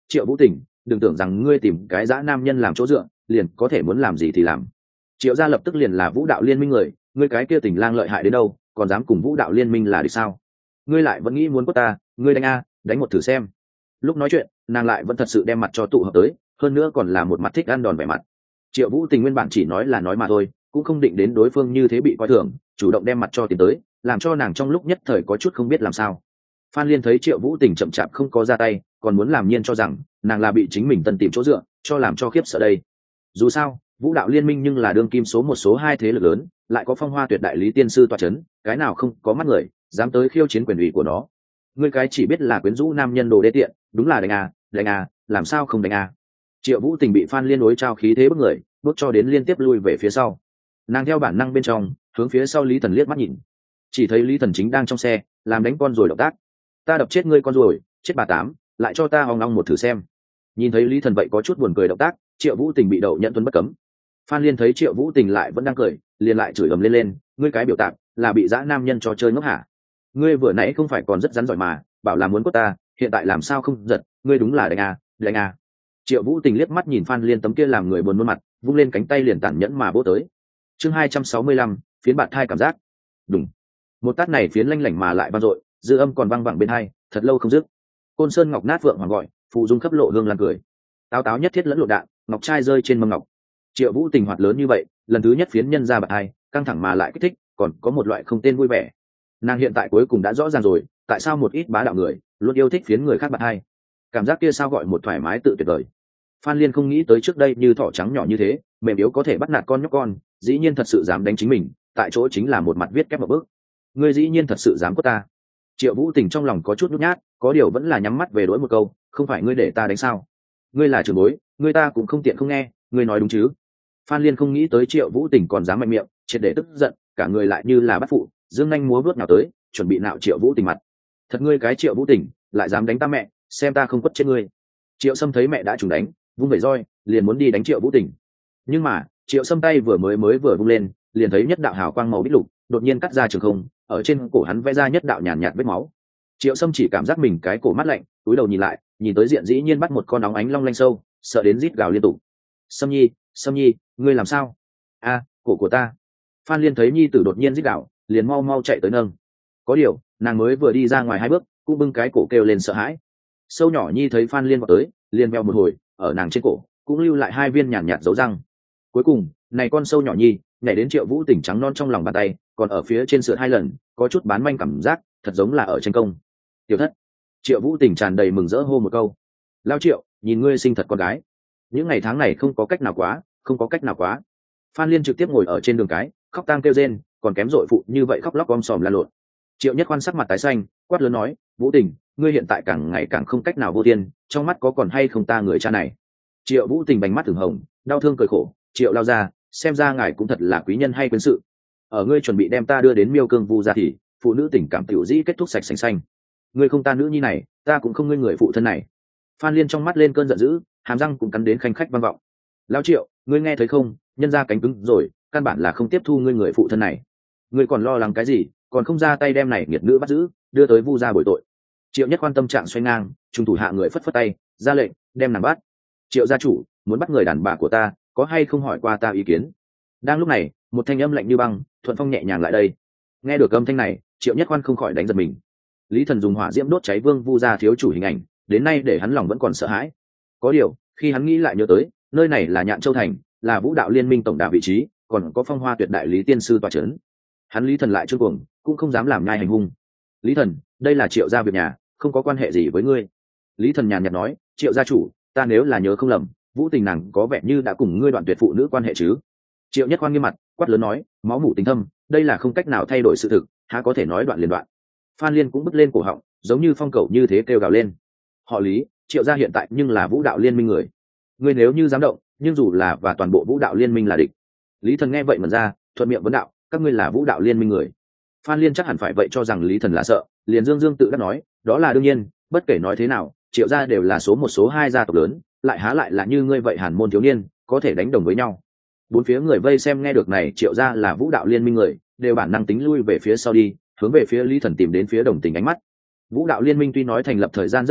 A: triệu vũ tình, đừng tưởng rằng ngươi tìm cái dã nam nhân làm chỗ dựa liền có thể muốn làm gì thì làm. Triệu gia lập tức liền là vũ đạo liên minh người, ngươi cái kia tình lang lợi hại đến đâu còn dám cùng vũ đạo liên minh là địch sao? Ngươi lại vẫn nghĩ muốn quất ta, ngươi đánh a, đánh một thử xem. Lúc nói chuyện nàng lại vẫn thật sự đem mặt cho tụ hợp tới, hơn nữa còn là một mặt thích ăn đòn vẻ mặt. Triệu vũ tình nguyên bản chỉ nói là nói mà thôi, cũng không định đến đối phương như thế bị coi thường, chủ động đem mặt cho tiến tới, làm cho nàng trong lúc nhất thời có chút không biết làm sao. Phan Liên thấy triệu vũ tình chậm chạp không có ra tay, còn muốn làm nhiên cho rằng nàng là bị chính mình tân tìm chỗ dựa cho làm cho khiếp sợ đây. Dù sao vũ đạo liên minh nhưng là đương kim số một số hai thế lực lớn, lại có phong hoa tuyệt đại lý tiên sư tọa chấn, cái nào không có mắt người dám tới khiêu chiến quyền ủy của nó. Ngươi cái chỉ biết là quyến rũ nam nhân đồ đê tiện, đúng là đánh à đánh à, làm sao không đánh à. Triệu vũ tình bị Phan Liên đối trao khí thế bức người, bước cho đến liên tiếp lui về phía sau. Nàng theo bản năng bên trong hướng phía sau Lý Thần liếc mắt nhìn, chỉ thấy Lý Thần chính đang trong xe làm đánh con rồi động tác. Ta đập chết ngươi con rồi, chết bà tám, lại cho ta hoang long một thử xem. Nhìn thấy Lý Thần vậy có chút buồn cười động tác, Triệu vũ tình bị đậu nhận tuân bất cấm. Phan Liên thấy Triệu vũ tình lại vẫn đang cười, liền lại chửi ầm lên lên, ngươi cái biểu tạm là bị dã nam nhân cho chơi ngốc hả? Ngươi vừa nãy không phải còn rất rắn giỏi mà, bảo là muốn quất ta, hiện tại làm sao không giật, ngươi đúng là đánh à, đánh à. Triệu vũ tình liếc mắt nhìn Phan Liên tấm kia làm người buồn nôn mặt, vung lên cánh tay liền tàn nhẫn mà vỗ tới. Chương hai trăm sáu mươi lăm, phiến bạt thai cảm giác. Đùng. Một tát này phiến lanh lảnh mà lại vang dội, dư âm còn vang vẳng bên hai, thật lâu không dứt. Côn Sơn ngọc nát vượng hoàng gọi, phụ dung khắp lộ hương lan cười. Táo táo nhất thiết lẫn lộ đạn, ngọc trai rơi trên mâm ngọc. Triệu vũ tình hoạt lớn như vậy, lần thứ nhất phiến nhân ra bạt hai, căng thẳng mà lại kích thích, còn có một loại không tên vui vẻ. Nàng hiện tại cuối cùng đã rõ ràng rồi, tại sao một ít bá đạo người luôn yêu thích phiến người khác bạt hai. Cảm giác kia sao gọi một thoải mái tự tuyệt vời. Phan Liên không nghĩ tới trước đây như thỏ trắng nhỏ như thế mềm yếu có thể bắt nạt con nhóc con, dĩ nhiên thật sự dám đánh chính mình, tại chỗ chính là một mặt viết kép một bước. Ngươi dĩ nhiên thật sự dám quất ta. Triệu vũ tình trong lòng có chút nhút nhát, có điều vẫn là nhắm mắt về đối một câu, không phải ngươi để ta đánh sao? Ngươi là trưởng bối, ngươi ta cũng không tiện không nghe, ngươi nói đúng chứ? Phan Liên không nghĩ tới Triệu vũ tình còn dám mạnh miệng, triệt để tức giận, cả người lại như là bắt phụ, dương nhanh múa vuốt nào tới, chuẩn bị nạo Triệu vũ tình mặt. Thật ngươi cái Triệu vũ tình lại dám đánh ta mẹ, xem ta không quất chết ngươi. Triệu Sâm thấy mẹ đã trúng đánh, vung vẩy roi liền muốn đi đánh Triệu vũ tình, nhưng mà Triệu Sâm tay vừa mới mới vừa vung lên, liền thấy nhất đạo hào quang màu bích lục đột nhiên cắt ra trường không, ở trên cổ hắn vẽ ra nhất đạo nhàn nhạt vết máu. Triệu Sâm chỉ cảm giác mình cái cổ mắt lạnh, cúi đầu nhìn lại, nhìn tới diện dĩ nhiên bắt một con óng ánh long lanh sâu, sợ đến rít gào liên tục. Sâm nhi, Sâm nhi, ngươi làm sao? A, cổ của ta. Phan Liên thấy nhi tử đột nhiên rít gào, liền mau mau chạy tới nâng. Có điều nàng mới vừa đi ra ngoài hai bước, cũng bưng cái cổ kêu lên sợ hãi. Sâu nhỏ nhi thấy Phan Liên vào tới, liền veo một hồi, ở nàng trên cổ cũng lưu lại hai viên nhàn nhạt dấu răng. Cuối cùng này con sâu nhỏ nhi nhảy đến Triệu vũ tình trắng non trong lòng bàn tay, còn ở phía trên sượt hai lần, có chút bán manh cảm giác, thật giống là ở tranh công. Tiểu thất. Triệu vũ tình tràn đầy mừng rỡ hô một câu. Lao Triệu, nhìn ngươi sinh thật con gái. Những ngày tháng này không có cách nào quá, không có cách nào quá. Phan Liên trực tiếp ngồi ở trên đường cái, khóc tang kêu rên, còn kém dội phụ như vậy khóc lóc om sòm la lộn. Triệu Nhất Khoan sắc mặt tái xanh, quát lớn nói, vũ tình, ngươi hiện tại càng ngày càng không cách nào vô thiên, trong mắt có còn hay không ta người cha này? Triệu vũ tình bành mắt thường hồng, đau thương cười khổ. Triệu lao ra, xem ra ngài cũng thật là quý nhân hay quân sự. Ở ngươi chuẩn bị đem ta đưa đến Miêu Cương Vu gia thì phụ nữ tình cảm tiểu dĩ kết thúc sạch sành xanh. Ngươi không ta nữ nhi này, ta cũng không ngươi người phụ thân này. Phan Liên trong mắt lên cơn giận dữ, hàm răng cũng cắn đến khanh khách vang vọng. Lão Triệu, ngươi nghe thấy không, nhân ra cánh cứng rồi, căn bản là không tiếp thu ngươi người phụ thân này. Ngươi còn lo lắng cái gì, còn không ra tay đem này nghiệt nữ bắt giữ, đưa tới Vu gia bồi tội. Triệu Nhất Quan tâm trạng xoay ngang, trung thủ hạ người phất phất tay, ra lệnh đem nàng bắt. Triệu gia chủ muốn bắt người đàn bà của ta, có hay không hỏi qua ta ý kiến? Đang lúc này một thanh âm lạnh như băng thuận phong nhẹ nhàng lại đây. Nghe được âm thanh này, Triệu Nhất Khoan không khỏi đánh giật mình. Lý Thần dùng hỏa diễm đốt cháy Vương Vu gia thiếu chủ hình ảnh, đến nay để hắn lòng vẫn còn sợ hãi. Có điều khi hắn nghĩ lại nhớ tới nơi này là Nhạn Châu thành, là vũ đạo liên minh tổng đà vị trí, còn có phong hoa tuyệt đại lý tiên sư tọa chấn, hắn Lý Thần lại trương cuồng, cũng không dám làm nhai hành hung. Lý Thần, đây là Triệu gia việc nhà, không có quan hệ gì với ngươi. Lý Thần nhàn nhạt nói, Triệu gia chủ, ta nếu là nhớ không lầm, vũ tình nàng có vẻ như đã cùng ngươi đoạn tuyệt phụ nữ quan hệ chứ? Triệu Nhất Khoan nghiêm mặt quát lớn nói, máu mủ tình thâm, đây là không cách nào thay đổi sự thực, há có thể nói đoạn liền đoạn. Phan Liên cũng bứt lên cổ họng, giống như phong cầu như thế kêu gào lên. Họ Lý, Triệu gia hiện tại nhưng là vũ đạo liên minh người, ngươi nếu như dám động, nhưng dù là và toàn bộ vũ đạo liên minh là địch. Lý Thần nghe vậy mẩn ra, thuận miệng vấn đạo, các ngươi là vũ đạo liên minh người? Phan Liên chắc hẳn phải vậy cho rằng Lý Thần là sợ, liền dương dương tự đắc nói, đó là đương nhiên, bất kể nói thế nào, Triệu gia đều là số một số hai gia tộc lớn, lại há lại là như ngươi vậy hàn môn thiếu niên có thể đánh đồng với nhau. Bốn phía người vây xem nghe được này Triệu gia là vũ đạo liên minh người, đều bản năng tính lui về phía sau đi, hướng về phía Lý Thần tìm đến phía đồng tình ánh mắt. Vũ đạo liên minh tuy nói thành lập thời gian rất ngắn,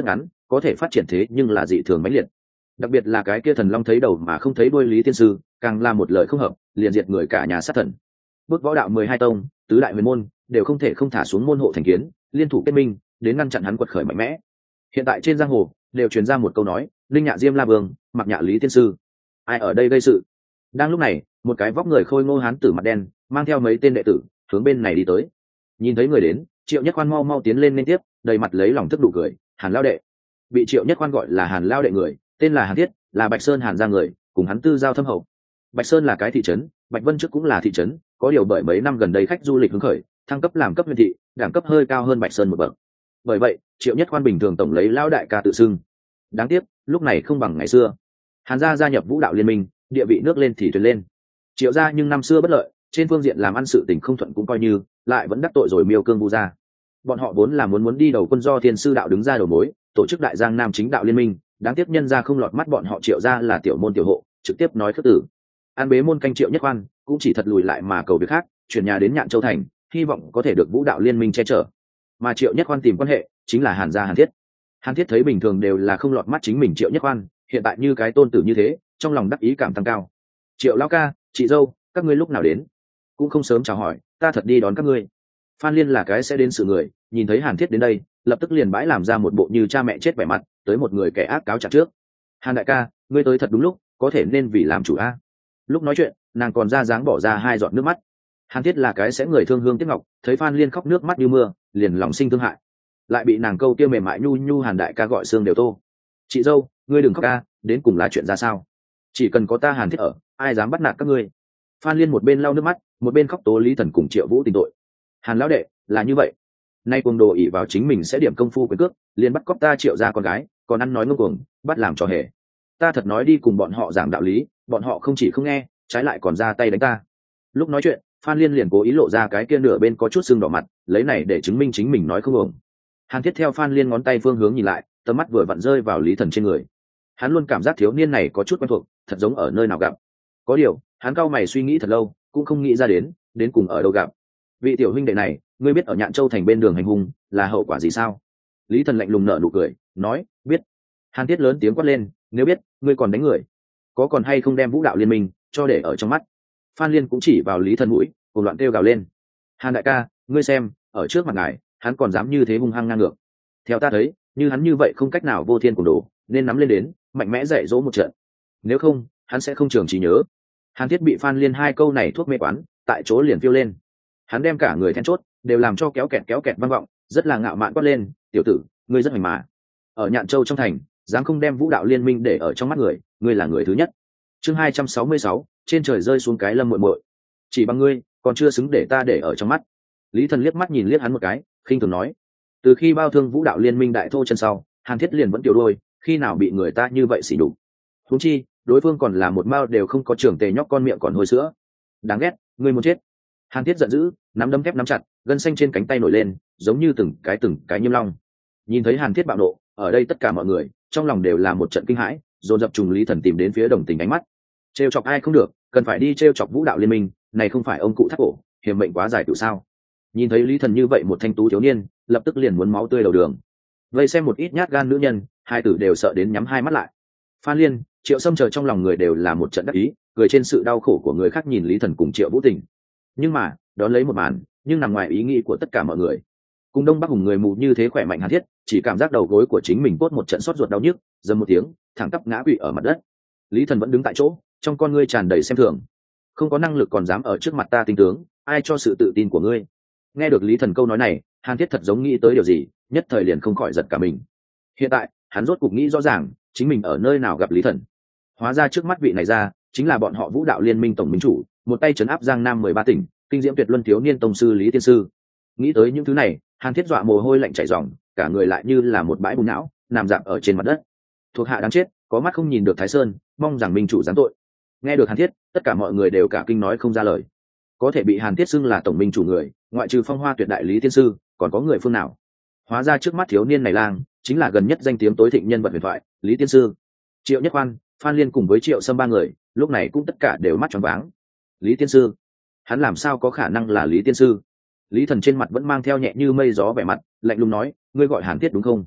A: có thể phát triển thế nhưng là dị thường mãnh liệt. Đặc biệt là cái kia thần long thấy đầu mà không thấy đuôi Lý Tiên Sư, càng là một lời không hợp liền diệt người cả nhà sát thần. Bước võ đạo mười hai tông, tứ đại huyền môn đều không thể không thả xuống môn hộ thành kiến, liên thủ kết minh đến ngăn chặn hắn quật khởi mạnh mẽ. Hiện tại trên giang hồ đều truyền ra một câu nói, linh nhạ diêm la vương, mặc nhạ Lý Tiên Sư, ai ở đây gây sự? Đang lúc này, một cái vóc người khôi ngô hán tử mặt đen mang theo mấy tên đệ tử hướng bên này đi tới. Nhìn thấy người đến, Triệu Nhất Khoan mau mau tiến lên liên tiếp, đầy mặt lấy lòng thức đủ cười. Hàn Lao Đệ. Bị Triệu Nhất Khoan gọi là Hàn Lao Đệ người tên là Hàn Thiết, là Bạch Sơn Hàn gia người, cùng hắn tư giao thâm hậu. Bạch Sơn là cái thị trấn, Bạch Vân trước cũng là thị trấn, có điều bởi mấy năm gần đây khách du lịch hứng khởi, thăng cấp làm cấp huyện thị, đẳng cấp hơi cao hơn Bạch Sơn một bậc. Bởi vậy, Triệu Nhất Khoan bình thường tổng lấy Lao Đại ca tự xưng. Đáng tiếc, lúc này không bằng ngày xưa. Hàn gia gia nhập Vũ Đạo Liên Minh, địa vị nước lên thì thuyền lên. Triệu gia nhưng năm xưa bất lợi, trên phương diện làm ăn sự tình không thuận cũng coi như, lại vẫn đắc tội rồi Miêu Cương Vu gia. Bọn họ vốn là muốn muốn đi đầu quân do Thiên Sư đạo đứng ra đầu mối, tổ chức Đại Giang Nam Chính Đạo Liên Minh, đáng tiếc nhân gia không lọt mắt bọn họ Triệu gia là tiểu môn tiểu hộ, trực tiếp nói khước tử. An bế môn canh Triệu Nhất Khoan cũng chỉ thật lùi lại mà cầu việc khác, chuyển nhà đến Nhạn Châu thành, hy vọng có thể được Vũ Đạo Liên Minh che chở. Mà Triệu Nhất Khoan tìm quan hệ chính là Hàn gia Hàn Thiết. Hàn Thiết thấy bình thường đều là không lọt mắt chính mình Triệu Nhất Khoan, hiện tại như cái tôn tử như thế, trong lòng đắc ý cảm tăng cao. Triệu lão ca, chị dâu, các ngươi lúc nào đến? Cũng không sớm chào hỏi, ta thật đi đón các ngươi. Phan Liên là cái sẽ đến sự người, nhìn thấy Hàn Thiết đến đây, lập tức liền bãi làm ra một bộ như cha mẹ chết vẻ mặt, tới một người kẻ ác cáo trạng trước. Hàn đại ca, ngươi tới thật đúng lúc, có thể nên vì làm chủ a. Lúc nói chuyện, nàng còn ra dáng bỏ ra hai giọt nước mắt. Hàn Thiết là cái sẽ người thương hương tiếc ngọc, thấy Phan Liên khóc nước mắt như mưa, liền lòng sinh thương hại. Lại bị nàng câu kia mềm mại nhu nhu Hàn đại ca gọi xương đều tô. Chị dâu, ngươi đừng khóc ca, đến cùng là chuyện ra sao? Chỉ cần có ta Hàn Thiết ở, ai dám bắt nạt các ngươi? Phan Liên một bên lau nước mắt, một bên khóc tố Lý Thần cùng Triệu Vũ tình tội. Hàn lão đệ, là như vậy. Nay cuồng đồ ỷ vào chính mình sẽ điểm công phu quyền cước, liền bắt cóc ta Triệu gia con gái, còn ăn nói ngông cuồng, bắt làm trò hề. Ta thật nói đi cùng bọn họ giảng đạo lý, bọn họ không chỉ không nghe, trái lại còn ra tay đánh ta. Lúc nói chuyện, Phan Liên liền cố ý lộ ra cái kia nửa bên có chút sưng đỏ mặt, lấy này để chứng minh chính mình nói không ổng. Hàn Thiết theo Phan Liên ngón tay phương hướng nhìn lại, tầm mắt vừa vặn rơi vào Lý Thần trên người. Hắn luôn cảm giác thiếu niên này có chút quen thuộc, thật giống ở nơi nào gặp. Có điều, hắn cau mày suy nghĩ thật lâu, cũng không nghĩ ra đến, đến cùng ở đâu gặp. Vị tiểu huynh đệ này, ngươi biết ở Nhạn Châu thành bên đường hành hung là hậu quả gì sao? Lý Thần lạnh lùng nở nụ cười, nói, biết. Hàn Thiết lớn tiếng quát lên, nếu biết, ngươi còn đánh người, có còn hay không đem Vũ Đạo Liên Minh cho để ở trong mắt? Phan Liên cũng chỉ vào Lý Thần mũi, cùng loạn kêu gào lên. Hàn đại ca, ngươi xem, ở trước mặt ngài, hắn còn dám như thế hung hăng ngang ngược. Theo ta thấy, như hắn như vậy không cách nào vô thiên cùng đồ, nên nắm lên đến, mạnh mẽ dạy dỗ một trận. Nếu không, hắn sẽ không trường trí nhớ. Hàn Thiết bị Phan Liên hai câu này thuốc mê quán, tại chỗ liền phiêu lên. Hắn đem cả người then chốt đều làm cho kéo kẹt kéo kẹt vang vọng, rất là ngạo mạn quát lên, tiểu tử, ngươi rất hoành mà. Ở Nhạn Châu trong thành, dám không đem Vũ Đạo Liên Minh để ở trong mắt người, ngươi là người thứ nhất. Chương hai trăm sáu mươi sáu, trên trời rơi xuống cái lâm muội muội. Chỉ bằng ngươi, còn chưa xứng để ta để ở trong mắt. Lý Thần liếc mắt nhìn liếc hắn một cái, khinh thường nói, từ khi bao thương Vũ Đạo Liên Minh đại thô chân sau, Hàn Thiết liền vẫn tiểu đuôi, khi nào bị người ta như vậy xỉ đục. Huống chi, đối phương còn là một mao đều không có trưởng tề nhóc con miệng còn hôi sữa. Đáng ghét, ngươi muốn chết. Hàn Thiết giận dữ, nắm đấm thép nắm chặt, gân xanh trên cánh tay nổi lên, giống như từng cái từng cái nhiêm long. Nhìn thấy Hàn Thiết bạo nộ, ở đây tất cả mọi người trong lòng đều là một trận kinh hãi, dồn dập trùng Lý Thần tìm đến phía đồng tình ánh mắt. Trêu chọc ai không được, cần phải đi trêu chọc Vũ Đạo Liên Minh, này không phải ông cụ thắt cổ, hiểm mệnh quá dài tự sao? Nhìn thấy Lý Thần như vậy một thanh tú thiếu niên, lập tức liền muốn máu tươi đầu đường. Vây xem một ít nhát gan nữ nhân, hai tử đều sợ đến nhắm hai mắt lại. Phan Liên, Triệu Sâm chờ trong lòng người đều là một trận đắc ý, cười trên sự đau khổ của người khác nhìn Lý Thần cùng Triệu Vũ Tình. Nhưng mà, đón lấy một màn, nhưng nằm ngoài ý nghĩ của tất cả mọi người. Cùng Đông Bắc Hùng người mù như thế khỏe mạnh Hàn Thiết, chỉ cảm giác đầu gối của chính mình cốt một trận xót ruột đau nhức, dầm một tiếng, thẳng tắp ngã quỵ ở mặt đất. Lý Thần vẫn đứng tại chỗ, trong con ngươi tràn đầy xem thường. Không có năng lực còn dám ở trước mặt ta tinh tướng, ai cho sự tự tin của ngươi? Nghe được Lý Thần câu nói này, Hàn Thiết thật giống nghĩ tới điều gì, nhất thời liền không khỏi giật cả mình. Hiện tại, hắn rốt cục nghĩ rõ ràng, chính mình ở nơi nào gặp Lý Thần. Hóa ra trước mắt vị này ra, chính là bọn họ Vũ Đạo Liên Minh tổng minh chủ, một tay trấn áp Giang Nam mười ba tỉnh, kinh diễm tuyệt luân thiếu niên tông sư Lý Tiên Sư. Nghĩ tới những thứ này, Hàn Thiết dọa mồ hôi lạnh chảy ròng, cả người lại như là một bãi bùn não, nằm dạp ở trên mặt đất. Thuộc hạ đáng chết, có mắt không nhìn được Thái Sơn, mong rằng minh chủ giáng tội. Nghe được Hàn Thiết, tất cả mọi người đều cả kinh nói không ra lời. Có thể bị Hàn Thiết xưng là tổng minh chủ người, ngoại trừ phong hoa tuyệt đại Lý Tiên Sư, còn có người phương nào? Hóa ra trước mắt thiếu niên này lang, chính là gần nhất danh tiếng tối thịnh nhân vật huyền thoại, Lý Tiên Sư. Triệu Nhất Khoan, Phan Liên cùng với Triệu Sâm ba người, lúc này cũng tất cả đều mắt tròn váng. Lý Tiên Sư, hắn làm sao có khả năng là Lý Tiên Sư? Lý Thần trên mặt vẫn mang theo nhẹ như mây gió vẻ mặt, lạnh lùng nói, ngươi gọi Hàn Thiết đúng không?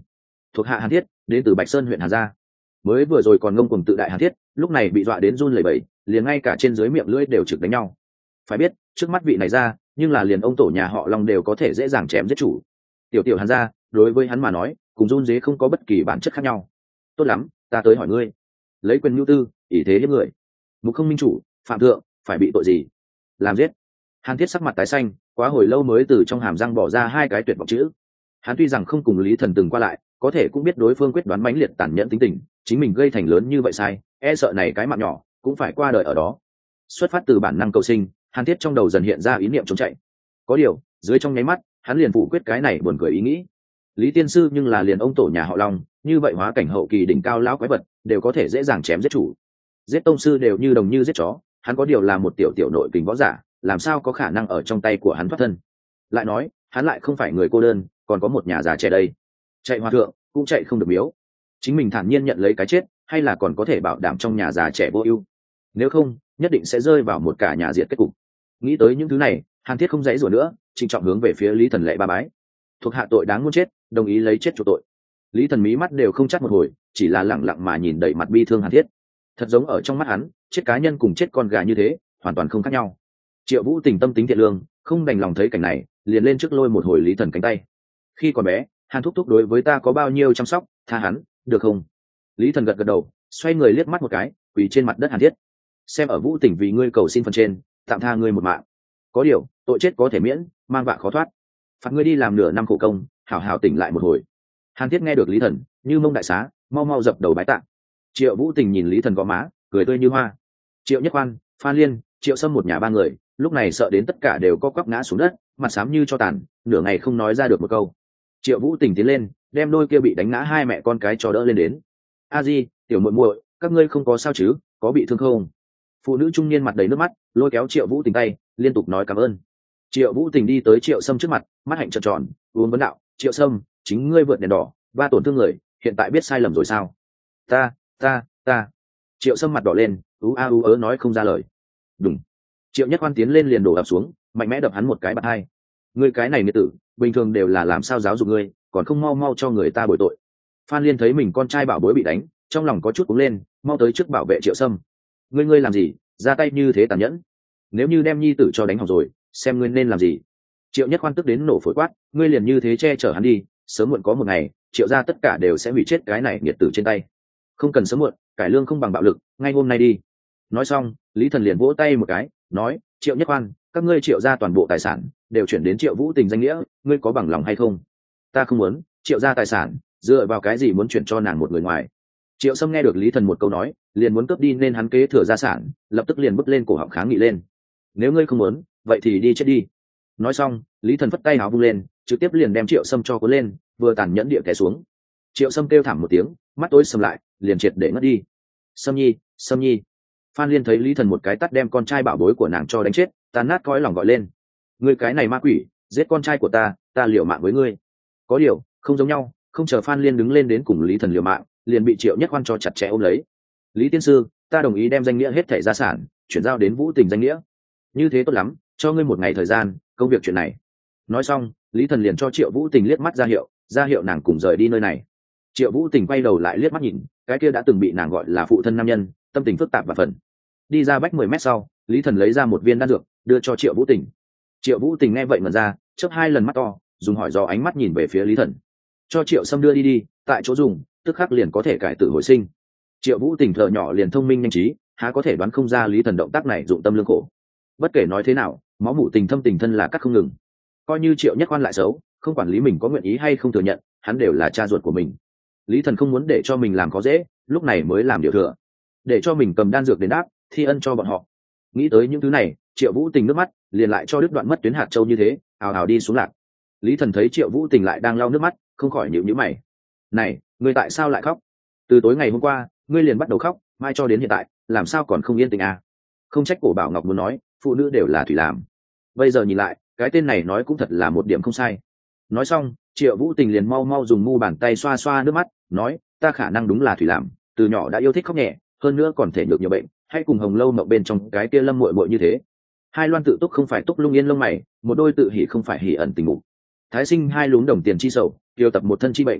A: thuộc hạ Hàn Thiết, đến từ Bạch Sơn huyện Hàn gia. Mới vừa rồi còn ngông cuồng tự đại Hàn Thiết, lúc này bị dọa đến run lẩy bẩy, liền ngay cả trên dưới miệng lưỡi đều trực đánh nhau. Phải biết, trước mắt vị này ra, nhưng là liền ông tổ nhà họ Long đều có thể dễ dàng chém giết chủ. Tiểu tiểu Hàn gia, đối với hắn mà nói, cùng run dế không có bất kỳ bản chất khác nhau. Tốt lắm, ta tới hỏi ngươi, lấy quyền nhu tư, ỷ thế hiếp người, mục không minh chủ, phạm thượng, phải bị tội gì? Làm giết. Hàn Thiết sắc mặt tái xanh, quá hồi lâu mới từ trong hàm răng bỏ ra hai cái tuyệt vọng chữ. Hắn tuy rằng không cùng Lý Thần từng qua lại, có thể cũng biết đối phương quyết đoán mãnh liệt tàn nhẫn tính tình, chính mình gây thành lớn như vậy sai, e sợ này cái mạng nhỏ cũng phải qua đời ở đó. Xuất phát từ bản năng cầu sinh, Hàn Thiết trong đầu dần hiện ra ý niệm chống chạy. Có điều, dưới trong nháy mắt, hắn liền phủ quyết cái này buồn cười ý nghĩ. Lý tiên sư nhưng là liền ông tổ nhà họ Long, như vậy hóa cảnh hậu kỳ đỉnh cao lão quái vật, đều có thể dễ dàng chém giết chủ. Giết tông sư đều như đồng như giết chó, hắn có điều là một tiểu tiểu nội kình võ giả, làm sao có khả năng ở trong tay của hắn thoát thân? Lại nói, hắn lại không phải người cô đơn, còn có một nhà già trẻ đây. Chạy hòa thượng, cũng chạy không được miếu. Chính mình thản nhiên nhận lấy cái chết, hay là còn có thể bảo đảm trong nhà già trẻ vô ưu. Nếu không, nhất định sẽ rơi vào một cả nhà diệt kết cục. Nghĩ tới những thứ này, Hàn Thiết không dãy rủa nữa, trịnh trọng hướng về phía Lý Thần lệ ba bái. Thuộc hạ tội đáng muốn chết, đồng ý lấy chết chuộc tội. Lý Thần mí mắt đều không chắt một hồi, chỉ là lặng lặng mà nhìn đầy mặt bi thương Hàn Thiết. Thật giống ở trong mắt hắn, chết cá nhân cùng chết con gà như thế, hoàn toàn không khác nhau. Triệu Vũ Tình tâm tính thiện lương, không đành lòng thấy cảnh này, liền lên trước lôi một hồi Lý Thần cánh tay. Khi còn bé, Hàn thúc thúc đối với ta có bao nhiêu chăm sóc, tha hắn, được không? Lý Thần gật gật đầu, xoay người liếc mắt một cái, quỳ trên mặt đất Hàn Thiết. Xem ở Vũ Tình vì ngươi cầu xin phần trên, tạm tha ngươi một mạng. Có điều, tội chết có thể miễn, mang vạ khó thoát. Phạt ngươi đi làm nửa năm khổ công, hảo hảo tỉnh lại một hồi. Hàn Thiết nghe được Lý Thần, như mông đại xá, mau mau dập đầu bái tạ. Triệu Vũ Tình nhìn Lý Thần gò má, cười tươi như hoa. Triệu Nhất Quan, Phan Liên, Triệu Sâm một nhà ba người, lúc này sợ đến tất cả đều co quắp ngã xuống đất, mặt xám như cho tàn, nửa ngày không nói ra được một câu. Triệu Vũ Tình tiến lên, đem đôi kia bị đánh ngã hai mẹ con cái cho đỡ lên đến. A Di, tiểu muội muội, các ngươi không có sao chứ, có bị thương không? Phụ nữ trung niên mặt đầy nước mắt, lôi kéo Triệu Vũ Tình tay, liên tục nói cảm ơn. Triệu Vũ Tình đi tới Triệu Sâm trước mặt, mắt hạnh trợn tròn, uống vấn đạo, Triệu Sâm, chính ngươi vượt đèn đỏ, va tổn thương người, hiện tại biết sai lầm rồi sao? Ta, ta, ta. Triệu Sâm mặt đỏ lên, ú a ú ớ nói không ra lời. Đúng. Triệu Nhất Quan tiến lên liền đổ ập xuống, mạnh mẽ đập hắn một cái bạt hai. Ngươi cái này nghĩa tử, bình thường đều là làm sao giáo dục ngươi, còn không mau mau cho người ta bồi tội. Phan Liên thấy mình con trai bảo bối bị đánh, trong lòng có chút cuống lên, mau tới trước bảo vệ Triệu Sâm. Ngươi ngươi làm gì, ra tay như thế tàn nhẫn? Nếu như đem nhi tử cho đánh hỏng rồi, xem ngươi nên làm gì? Triệu Nhất Quan tức đến nổ phổi quát, ngươi liền như thế che chở hắn đi, sớm muộn có một ngày, Triệu gia tất cả đều sẽ hủy chết cái này nghiệt tử trên tay. Không cần sớm muộn, cải lương không bằng bạo lực, ngay hôm nay đi. Nói xong, Lý Thần liền vỗ tay một cái, nói, Triệu Nhất Quan, các ngươi Triệu gia toàn bộ tài sản đều chuyển đến Triệu Vũ Tình danh nghĩa, ngươi có bằng lòng hay không? Ta không muốn, Triệu gia tài sản, dựa vào cái gì muốn chuyển cho nàng một người ngoài? Triệu Sâm nghe được Lý Thần một câu nói, liền muốn cướp đi nên hắn kế thừa gia sản, lập tức liền bước lên cổ họng kháng nghị lên. Nếu ngươi không muốn, vậy thì đi chết đi. Nói xong, Lý Thần phất tay áo vung lên, trực tiếp liền đem Triệu Sâm cho cuốn lên, vừa tàn nhẫn địa té xuống. Triệu Sâm kêu thảm một tiếng, mắt tối sầm lại, liền triệt để ngất đi. Sâm nhi, Sâm nhi. Phan Liên thấy Lý Thần một cái tát đem con trai bảo bối của nàng cho đánh chết, tàn nát cõi lòng gọi lên. Ngươi cái này ma quỷ, giết con trai của ta, ta liều mạng với ngươi. Có điều, không giống nhau, không chờ Phan Liên đứng lên đến cùng Lý Thần liều mạng, liền bị Triệu Nhất Quan cho chặt chẽ ôm lấy. Lý tiên sư, ta đồng ý đem danh nghĩa hết thảy gia sản chuyển giao đến Vũ Tình danh nghĩa. Như thế tốt lắm, cho ngươi một ngày thời gian, công việc chuyện này. Nói xong, Lý Thần liền cho Triệu Vũ Tình liếc mắt ra hiệu, ra hiệu nàng cùng rời đi nơi này. Triệu Vũ Tình quay đầu lại liếc mắt nhìn, cái kia đã từng bị nàng gọi là phụ thân nam nhân, tâm tình phức tạp và phần. Đi ra bách mười mét sau, Lý Thần lấy ra một viên đan dược, đưa cho Triệu Vũ Tình. Triệu Vũ Tình nghe vậy mà ra, chớp hai lần mắt to, dùng hỏi do ánh mắt nhìn về phía Lý Thần. Cho Triệu Sâm đưa đi đi, tại chỗ dùng, tức khắc liền có thể cải tử hồi sinh. Triệu Vũ Tình thợ nhỏ liền thông minh nhanh trí, há có thể đoán không ra Lý Thần động tác này dụng tâm lương khổ. Bất kể nói thế nào, máu mủ tình thâm tình thân là cắt không ngừng. Coi như Triệu Nhất Quan lại xấu, không quản lý mình có nguyện ý hay không thừa nhận, hắn đều là cha ruột của mình. Lý Thần không muốn để cho mình làm khó dễ, lúc này mới làm điều thừa, để cho mình cầm đan dược đến đáp thi ân cho bọn họ. Nghĩ tới những thứ này, Triệu Vũ Tình nước mắt liền lại cho đứt đoạn mất tuyến hạt châu như thế, ào ào đi xuống lạc. Lý Thần thấy Triệu Vũ Tình lại đang lau nước mắt, không khỏi nhíu nhíu mày. Này, ngươi tại sao lại khóc? Từ tối ngày hôm qua, ngươi liền bắt đầu khóc, mai cho đến hiện tại, làm sao còn không yên tĩnh à? Không trách Cổ Bảo Ngọc muốn nói, phụ nữ đều là thủy làm. Bây giờ nhìn lại, cái tên này nói cũng thật là một điểm không sai. Nói xong, Triệu Vũ Tình liền mau mau dùng mu bàn tay xoa xoa nước mắt, nói, ta khả năng đúng là thủy làm, từ nhỏ đã yêu thích khóc nhẹ, hơn nữa còn thể nhược nhiều bệnh, hay cùng Hồng Lâu mộng bên trong cái kia Lâm muội muội như thế. Hai loan tự túc không phải túc lung yên lông mày, một đôi tự hỉ không phải hỉ ẩn tình ngủ. Thái sinh hai lún đồng tiền chi sầu, tiêu tập một thân chi bệnh.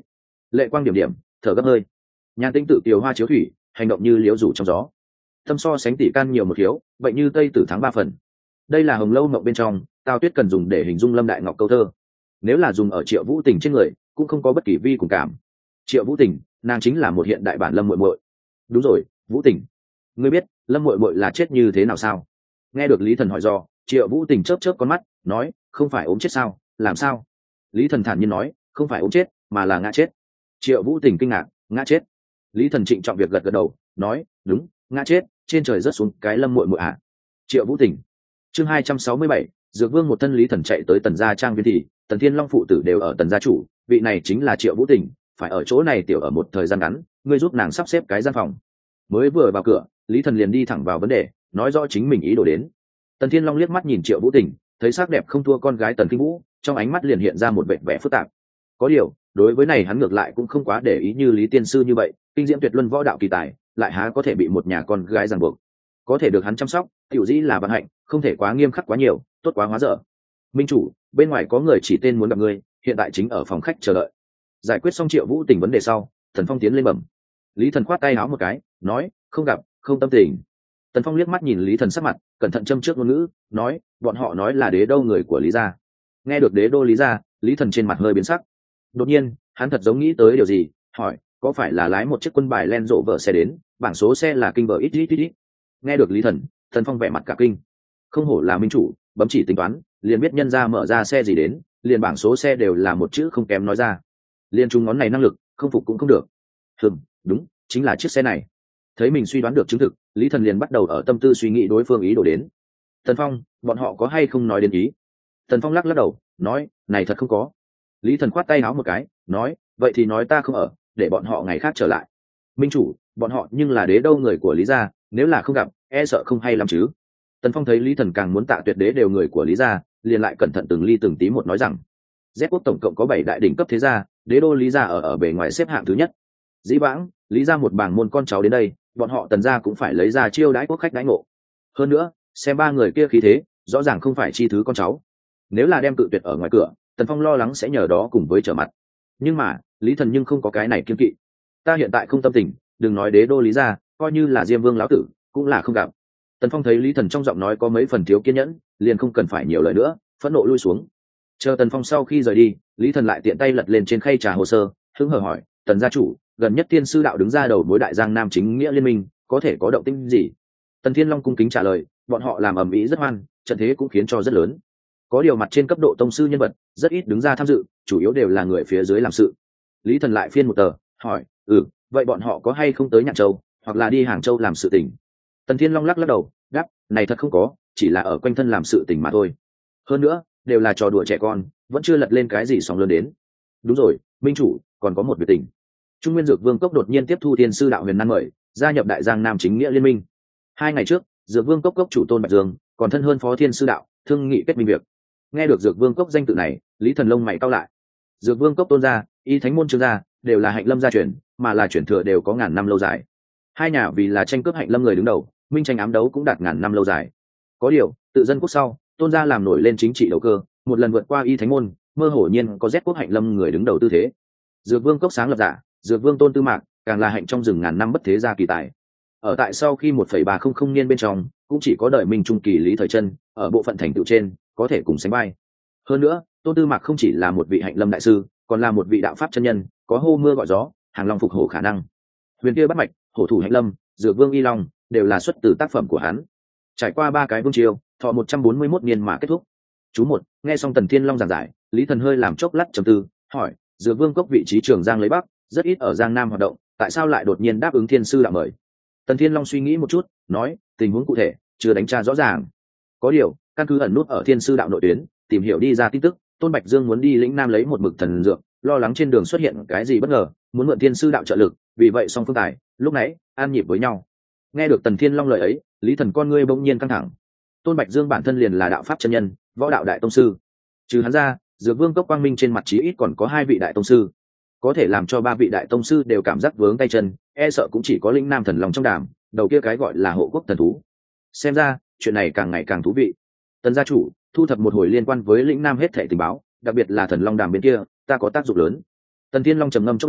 A: lệ quang điểm điểm thở gấp hơi. Nhàn Tĩnh tự kiều hoa chiếu thủy, hành động như liễu rủ trong gió. Tâm so sánh tỷ can nhiều một thiếu, vậy như tây tử tháng ba phần. Đây là Hồng Lâu Mộng bên trong Tào Tuyết cần dùng để hình dung Lâm Đại Ngọc câu thơ. Nếu là dùng ở Triệu Vũ Tình trên người cũng không có bất kỳ vi cùng cảm. Triệu Vũ Tình, nàng chính là một hiện đại bản Lâm muội muội. Đúng rồi, Vũ Tình, ngươi biết Lâm muội muội là chết như thế nào sao? Nghe được Lý Thần hỏi do, Triệu Vũ Tình chớp chớp con mắt, nói, không phải ốm chết sao? Làm sao? Lý Thần thản nhiên nói, không phải ốm chết mà là ngã chết. Triệu Vũ Tình kinh ngạc, ngã chết? Lý Thần trịnh trọng việc gật gật đầu, nói, đúng, ngã chết, trên trời rớt xuống cái Lâm muội muội à? Triệu Vũ Tình. Chương hai trăm sáu mươi bảy, Dược Vương một thân. Lý Thần chạy tới Tần gia trang viên thì Tần Thiên Long phụ tử đều ở Tần gia chủ, vị này chính là Triệu Vũ Tình, phải ở chỗ này tiểu ở một thời gian ngắn, ngươi giúp nàng sắp xếp cái gian phòng. Mới vừa vào cửa, Lý Thần liền đi thẳng vào vấn đề, nói rõ chính mình ý đồ đến. Tần Thiên Long liếc mắt nhìn Triệu Vũ Tình, thấy sắc đẹp không thua con gái Tần Kinh Vũ, trong ánh mắt liền hiện ra một vẻ vẻ phức tạp. Có điều, đối với này hắn ngược lại cũng không quá để ý như Lý tiên sư như vậy, kinh diễm tuyệt luân võ đạo kỳ tài, lại há có thể bị một nhà con gái ràng buộc. Có thể được hắn chăm sóc, tiểu dĩ là vận hạnh, không thể quá nghiêm khắc quá nhiều, tốt quá hóa dở. Minh chủ, bên ngoài có người chỉ tên muốn gặp ngươi, hiện tại chính ở phòng khách chờ đợi. Giải quyết xong Triệu Vũ Tình vấn đề sau, Thần Phong tiến lên bẩm. Lý Thần khoát tay áo một cái, nói, không gặp, không tâm tình. Tần Phong liếc mắt nhìn Lý Thần sắc mặt, cẩn thận châm trước ngôn ngữ, nói, bọn họ nói là đế đô người của Lý gia. Nghe được đế đô Lý gia, Lý Thần trên mặt hơi biến sắc. Đột nhiên, hắn thật giống nghĩ tới điều gì, hỏi, có phải là lái một chiếc quân bài Land Rover xe đến, bảng số xe là kinh bờ ít ít ít ít. Nghe được Lý Thần, Tần Phong vẻ mặt cả kinh. Không hổ là minh chủ, bấm chỉ tính toán, liền biết nhân ra mở ra xe gì đến, liền bảng số xe đều là một chữ không kém nói ra. Liên chung ngón này năng lực, không phục cũng không được. Hừm, đúng, chính là chiếc xe này. Thấy mình suy đoán được chứng thực, Lý Thần liền bắt đầu ở tâm tư suy nghĩ đối phương ý đồ đến. Tần Phong, bọn họ có hay không nói đến ý? Tần Phong lắc lắc đầu, nói, này thật không có. Lý Thần khoát tay áo một cái, nói, vậy thì nói ta không ở, để bọn họ ngày khác trở lại. Minh chủ, bọn họ nhưng là đế đô người của Lý gia, nếu là không gặp, e sợ không hay lắm chứ. Tần Phong thấy Lý Thần càng muốn tạ tuyệt đế đều người của Lý gia, liền lại cẩn thận từng ly từng tí một nói rằng, Z quốc tổng cộng có bảy đại đỉnh cấp thế gia, đế đô Lý gia ở ở bề ngoài xếp hạng thứ nhất. Dĩ vãng, Lý gia một bảng môn con cháu đến đây, bọn họ Tần gia cũng phải lấy ra chiêu đãi quốc khách đãi ngộ. Hơn nữa, xem ba người kia khí thế, rõ ràng không phải chi thứ con cháu. Nếu là đem cự tuyệt ở ngoài cửa, Tần Phong lo lắng sẽ nhờ đó cùng với trở mặt. Nhưng mà, Lý Thần nhưng không có cái này kiên kỵ. Ta hiện tại không tâm tình, đừng nói đế đô Lý gia, coi như là Diêm Vương lão tử, cũng là không gặp. Tần Phong thấy Lý Thần trong giọng nói có mấy phần thiếu kiên nhẫn, liền không cần phải nhiều lời nữa, phẫn nộ lui xuống. Chờ Tần Phong sau khi rời đi, Lý Thần lại tiện tay lật lên trên khay trà hồ sơ, hứng hờ hỏi, Tần gia chủ, gần nhất Thiên sư đạo đứng ra đầu mối đại giang nam chính nghĩa liên minh, có thể có động tĩnh gì? Tần Thiên Long cung kính trả lời, bọn họ làm ầm ĩ rất hoan, trận thế cũng khiến cho rất lớn. Có điều mặt trên cấp độ tông sư nhân vật, rất ít đứng ra tham dự, chủ yếu đều là người phía dưới làm sự. Lý Thần lại phiên một tờ, hỏi, ừ, vậy bọn họ có hay không tới Nhạn Châu, hoặc là đi Hàng Châu làm sự tình? Tần Thiên Long lắc lắc đầu, đáp, này thật không có, chỉ là ở quanh thân làm sự tình mà thôi. Hơn nữa, đều là trò đùa trẻ con, vẫn chưa lật lên cái gì sóng lớn đến. Đúng rồi, minh chủ, còn có một việc tình. Trung Nguyên Dược Vương Cốc đột nhiên tiếp thu Thiên sư đạo huyền nan mời, gia nhập Đại Giang Nam chính nghĩa liên minh. Hai ngày trước, Dược Vương Cốc cốc chủ Tôn Bạch Dương, còn thân hơn phó Thiên sư đạo, thương nghị kết minh việc. Nghe được Dược Vương Cốc danh tự này, Lý Thần lông mày cau lại. Dược Vương Cốc Tôn gia, Y Thánh môn Trương gia, đều là hạnh lâm gia truyền, mà là truyền thừa đều có ngàn năm lâu dài. Hai nhà vì là tranh cướp hạnh lâm người đứng đầu, minh tranh ám đấu cũng đạt ngàn năm lâu dài. Có điều, tự dân quốc sau, Tôn gia làm nổi lên chính trị đầu cơ, một lần vượt qua Y Thánh môn, mơ hồ nhiên có Z quốc hạnh lâm người đứng đầu tư thế. Dược Vương Cốc sáng lập giả, Dược Vương Tôn Tư Mạc, càng là hạnh trong rừng ngàn năm bất thế gia kỳ tài. Ở tại sau khi một phẩy ba không không niên bên trong, cũng chỉ có đời minh trung kỳ Lý Thời Chân, ở bộ phận thành tựu trên, có thể cùng sánh vai. Hơn nữa, Tôn Tư Mạc không chỉ là một vị hạnh lâm đại sư, còn là một vị đạo pháp chân nhân, có hô mưa gọi gió, hàng long phục hổ khả năng. Huyền kia bắt mạch, hổ thủ hạnh lâm, Dược Vương Y Long, đều là xuất từ tác phẩm của hắn. Trải qua ba cái vương triều, thọ một trăm bốn mươi mốt niên mà kết thúc. Chú một, nghe xong Tần Thiên Long giảng giải, Lý Thần hơi làm chốc lát trầm tư, hỏi, Dược Vương Cốc vị trí Trường Giang lấy Bắc, rất ít ở Giang Nam hoạt động, tại sao lại đột nhiên đáp ứng Thiên sư đạo mời? Tần Thiên Long suy nghĩ một chút, nói, tình huống cụ thể chưa đánh tra rõ ràng. Có điều, căn cứ ẩn nút ở Thiên sư đạo nội tuyến, tìm hiểu đi ra tin tức, Tôn Bạch Dương muốn đi lĩnh Nam lấy một mực thần dược, lo lắng trên đường xuất hiện cái gì bất ngờ, muốn mượn Thiên sư đạo trợ lực, vì vậy song phương tài, lúc nãy an nhịp với nhau. Nghe được Tần Thiên Long lời ấy, Lý Thần con ngươi bỗng nhiên căng thẳng. Tôn Bạch Dương bản thân liền là đạo pháp chân nhân, võ đạo đại tông sư. Trừ hắn ra, Dược Vương Cốc Quang Minh trên mặt chí ít còn có hai vị đại tông sư. Có thể làm cho ba vị đại tông sư đều cảm giác vướng tay chân, e sợ cũng chỉ có lĩnh Nam thần long trong đàm, đầu kia cái gọi là hộ quốc thần thú. Xem ra, chuyện này càng ngày càng thú vị. Tần gia chủ, thu thập một hồi liên quan với lĩnh Nam hết thảy tình báo, đặc biệt là thần long đàm bên kia, ta có tác dụng lớn. Tần Thiên Long trầm ngâm chốc lát,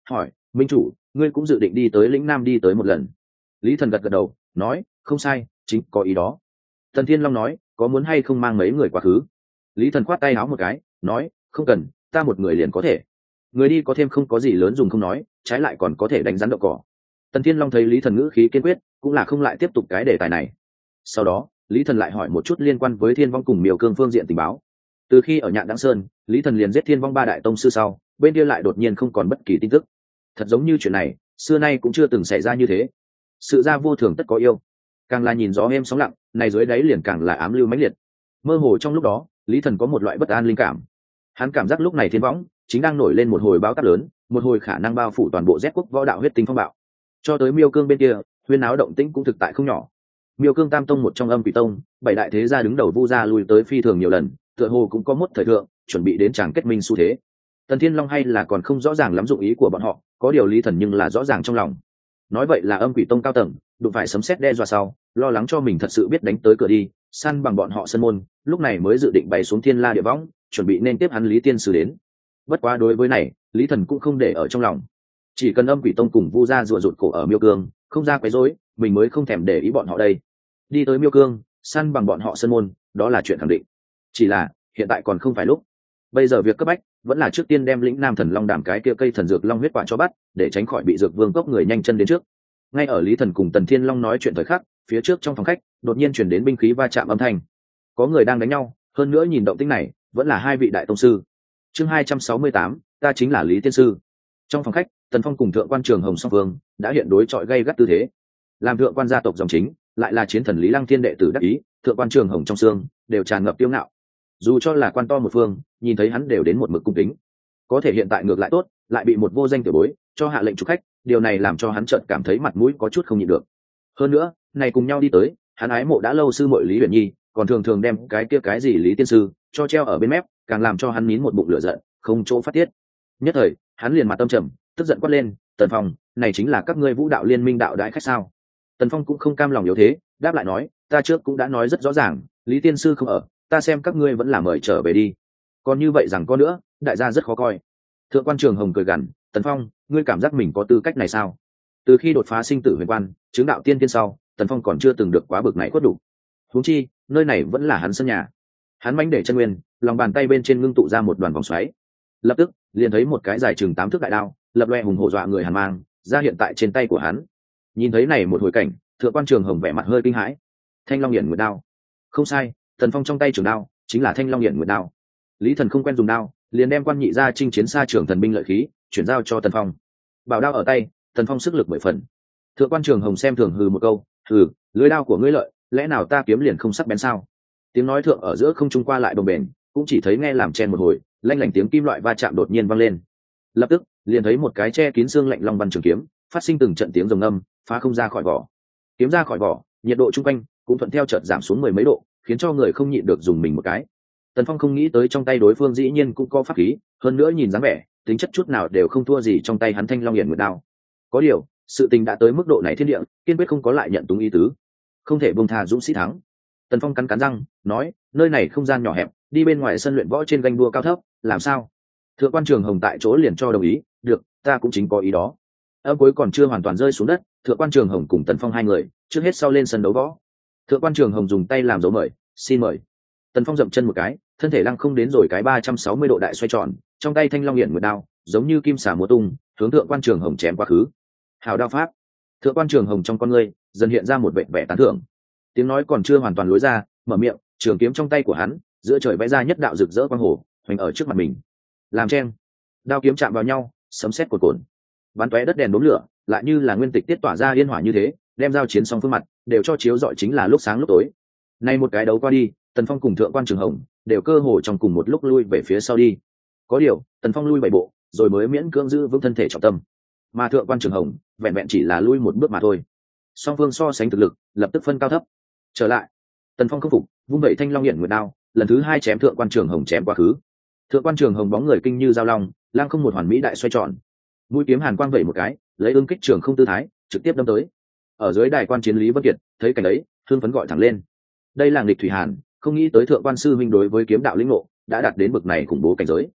A: hỏi minh chủ, ngươi cũng dự định đi tới lĩnh nam đi tới một lần? Lý Thần gật gật đầu nói không sai, chính có ý đó. Tần Thiên Long nói có muốn hay không mang mấy người quá khứ? Lý Thần khoát tay áo một cái nói không cần, ta một người liền có thể. Người đi có thêm không có gì lớn dùng không nói, trái lại còn có thể đánh rắn đậu cỏ. Tần Thiên Long thấy Lý Thần ngữ khí kiên quyết, cũng là không lại tiếp tục cái đề tài này. Sau đó Lý Thần lại hỏi một chút liên quan với Thiên Vong cùng Miêu Cương phương diện tình báo. Từ khi ở Nhạn Đãng Sơn, Lý Thần liền giết Thiên Vong ba đại tông sư sau, bên kia lại đột nhiên không còn bất kỳ tin tức. Thật giống như chuyện này xưa nay cũng chưa từng xảy ra như thế. Sự ra vô thường tất có yêu, càng là nhìn gió êm sóng lặng, này dưới đáy liền càng là ám lưu mãnh liệt. Mơ hồ trong lúc đó, Lý Thần có một loại bất an linh cảm. Hắn cảm giác lúc này Thiên Võng chính đang nổi lên một hồi bão táp lớn, một hồi khả năng bao phủ toàn bộ Z quốc võ đạo huyết tinh phong bạo. Cho tới Miêu Cương bên kia, huyên áo động tĩnh cũng thực tại không nhỏ. Miêu Cương Tam tông một trong Âm Quỷ tông, bảy đại thế gia đứng đầu Vu gia lùi tới phi thường nhiều lần, tựa hồ cũng có một thời thượng, chuẩn bị đến tràng kết minh xu thế. Tần Thiên Long hay là còn không rõ ràng lắm dụng ý của bọn họ, có điều Lý Thần nhưng là rõ ràng trong lòng. Nói vậy là Âm Quỷ tông cao tầng đụng phải sấm sét đe dọa sau, lo lắng cho mình thật sự biết đánh tới cửa đi, săn bằng bọn họ sân môn, lúc này mới dự định bày xuống Thiên La địa võng, chuẩn bị nên tiếp hắn Lý tiên sư đến. Bất quá đối với này, Lý Thần cũng không để ở trong lòng. Chỉ cần Âm Quỷ tông cùng Vu gia rùa rụt cổ ở Miêu Cương, không ra quấy rối, mình mới không thèm để ý bọn họ đây. Đi tới Miêu Cương, săn bằng bọn họ sân môn, đó là chuyện khẳng định. Chỉ là hiện tại còn không phải lúc. Bây giờ việc cấp bách vẫn là trước tiên đem lĩnh Nam Thần Long Đàm cái kia cây thần dược long huyết quả cho bắt, để tránh khỏi bị dược vương cốc người nhanh chân đến trước. Ngay ở Lý Thần cùng Tần Thiên Long nói chuyện thời khắc, phía trước trong phòng khách đột nhiên truyền đến binh khí va chạm âm thanh. Có người đang đánh nhau, hơn nữa nhìn động tĩnh này, vẫn là hai vị đại tông sư. Chương hai trăm sáu mươi tám, ta chính là Lý tiên sư. Trong phòng khách, Tần Phong cùng thượng quan Trường Hồng song phương đã hiện đối chọi gay gắt tư thế. Làm thượng quan gia tộc dòng chính, lại là chiến thần Lý Lăng Thiên đệ tử đắc ý, thượng quan Trường Hồng trong xương đều tràn ngập tiêu ngạo. Dù cho là quan to một phương, nhìn thấy hắn đều đến một mực cung kính. Có thể hiện tại ngược lại tốt, lại bị một vô danh tiểu bối cho hạ lệnh trục khách, điều này làm cho hắn chợt cảm thấy mặt mũi có chút không nhịn được. Hơn nữa, này cùng nhau đi tới, hắn ái mộ đã lâu sư muội Lý Huyền Nhi, còn thường thường đem cái kia cái gì Lý tiên sư cho treo ở bên mép, càng làm cho hắn nín một bụng lửa giận, không chỗ phát tiết. Nhất thời, hắn liền mặt tâm trầm, tức giận quát lên, "Tần Phong, này chính là các ngươi Vũ đạo liên minh đạo đại khách sao?" Tần Phong cũng không cam lòng yếu thế, đáp lại nói, "Ta trước cũng đã nói rất rõ ràng, Lý tiên sư không ở, ta xem các ngươi vẫn là mời trở về đi. Còn như vậy rằng có nữa, đại gia rất khó coi." Thượng quan Trường Hồng cười gằn, "Tần Phong, ngươi cảm giác mình có tư cách này sao? Từ khi đột phá sinh tử huyền quan, chứng đạo tiên tiên sau, Tần Phong còn chưa từng được quá bực này quất đủ. Huống chi, nơi này vẫn là hắn sân nhà." Hắn mánh để chân nguyên, lòng bàn tay bên trên ngưng tụ ra một đoàn vòng xoáy. Lập tức, liền thấy một cái dài chừng tám thước đại đao, lập loè hùng hổ dọa người hàn mang, ra hiện tại trên tay của hắn. Nhìn thấy này một hồi cảnh, thượng quan Trường Hồng vẻ mặt hơi kinh hãi. Thanh Long Hiển Nguyệt đao. Không sai, Tần Phong trong tay trường đao chính là Thanh Long Hiển Nguyệt đao. Lý Thần không quen dùng đao, liền đem quan nhị gia chinh chiến xa trường thần binh lợi khí chuyển giao cho Tần Phong. Bảo đao ở tay, Tần Phong sức lực mười phần. Thượng quan Trường Hồng xem thường hừ một câu, "Hừ, lưỡi đao của ngươi lợi, lẽ nào ta kiếm liền không sắc bén sao?" Tiếng nói thượng ở giữa không trung qua lại đồng bền, cũng chỉ thấy nghe làm chen một hồi, lanh lảnh tiếng kim loại va chạm đột nhiên vang lên. Lập tức, liền thấy một cái che kín xương lạnh long văn trường kiếm, phát sinh từng trận tiếng rồng ngâm, phá không ra khỏi vỏ. Kiếm ra khỏi vỏ, nhiệt độ chung quanh cũng thuận theo chợt giảm xuống mười mấy độ, khiến cho người không nhịn được dùng mình một cái. Tần Phong không nghĩ tới trong tay đối phương dĩ nhiên cũng có pháp khí, hơn nữa nhìn dáng vẻ, tính chất chút nào đều không thua gì trong tay hắn Thanh Long Hiển Nguyệt đao. Có điều, sự tình đã tới mức độ này thiên địa, kiên quyết không có lại nhận túng ý tứ, không thể buông tha dũng sĩ thắng. Tần Phong cắn cắn răng, nói, nơi này không gian nhỏ hẹp, đi bên ngoài sân luyện võ trên ganh đua cao thấp, làm sao? Thượng quan Trường Hồng tại chỗ liền cho đồng ý, được, ta cũng chính có ý đó. Âm cuối còn chưa hoàn toàn rơi xuống đất, Thượng quan Trường Hồng cùng Tần Phong hai người, trước hết sau lên sân đấu võ. Thượng quan Trường Hồng dùng tay làm dấu mời, xin mời. Tần Phong dậm chân một cái, thân thể lăng không đến rồi cái ba trăm sáu mươi độ đại xoay tròn, trong tay Thanh Long Hiển Nguyệt đao, giống như kim xà múa tung, hướng Thượng quan Trường Hồng chém quá khứ. Hào đao pháp. Thượng quan Trường Hồng trong con ngươi dần hiện ra một vẻ vẻ tán thưởng. Tiếng nói còn chưa hoàn toàn lối ra, mở miệng, trường kiếm trong tay của hắn, giữa trời vẽ ra nhất đạo rực rỡ quang hồ, hoành ở trước mặt mình. Làm chen, đao kiếm chạm vào nhau, sấm sét cuồn cuộn. Bắn tóe đất đèn đốm lửa, lại như là nguyên tịch tiết tỏa ra yên hỏa như thế, đem giao chiến song phương mặt, đều cho chiếu rọi chính là lúc sáng lúc tối. Nay một cái đấu qua đi, Tần Phong cùng Thượng quan Trường Hồng đều cơ hồ trong cùng một lúc lui về phía sau đi. Có điều, Tần Phong lui bảy bộ, rồi mới miễn cưỡng giữ vững thân thể trọng tâm. Mà Thượng quan Trường Hồng, vẹn vẹn chỉ là lui một bước mà thôi. Song phương so sánh thực lực, lập tức phân cao thấp. Trở lại, Tần Phong khắc phục, vung vẩy Thanh Long Hiển Nguyệt đao, lần thứ hai chém Thượng quan Trường Hồng chém quá khứ. Thượng quan Trường Hồng bóng người kinh như dao long, lang không một hoàn mỹ đại xoay tròn. Mũi kiếm hàn quang vẩy một cái, lấy ương kích trường không tư thái, trực tiếp đâm tới. Ở dưới đài quan chiến Lý Vân Kiệt, thấy cảnh ấy, thương phấn gọi thẳng lên. Đây là nghịch thủy hàn, không nghĩ tới Thượng quan sư huynh đối với kiếm đạo lĩnh ngộ đã đạt đến bậc này khủng bố cảnh giới.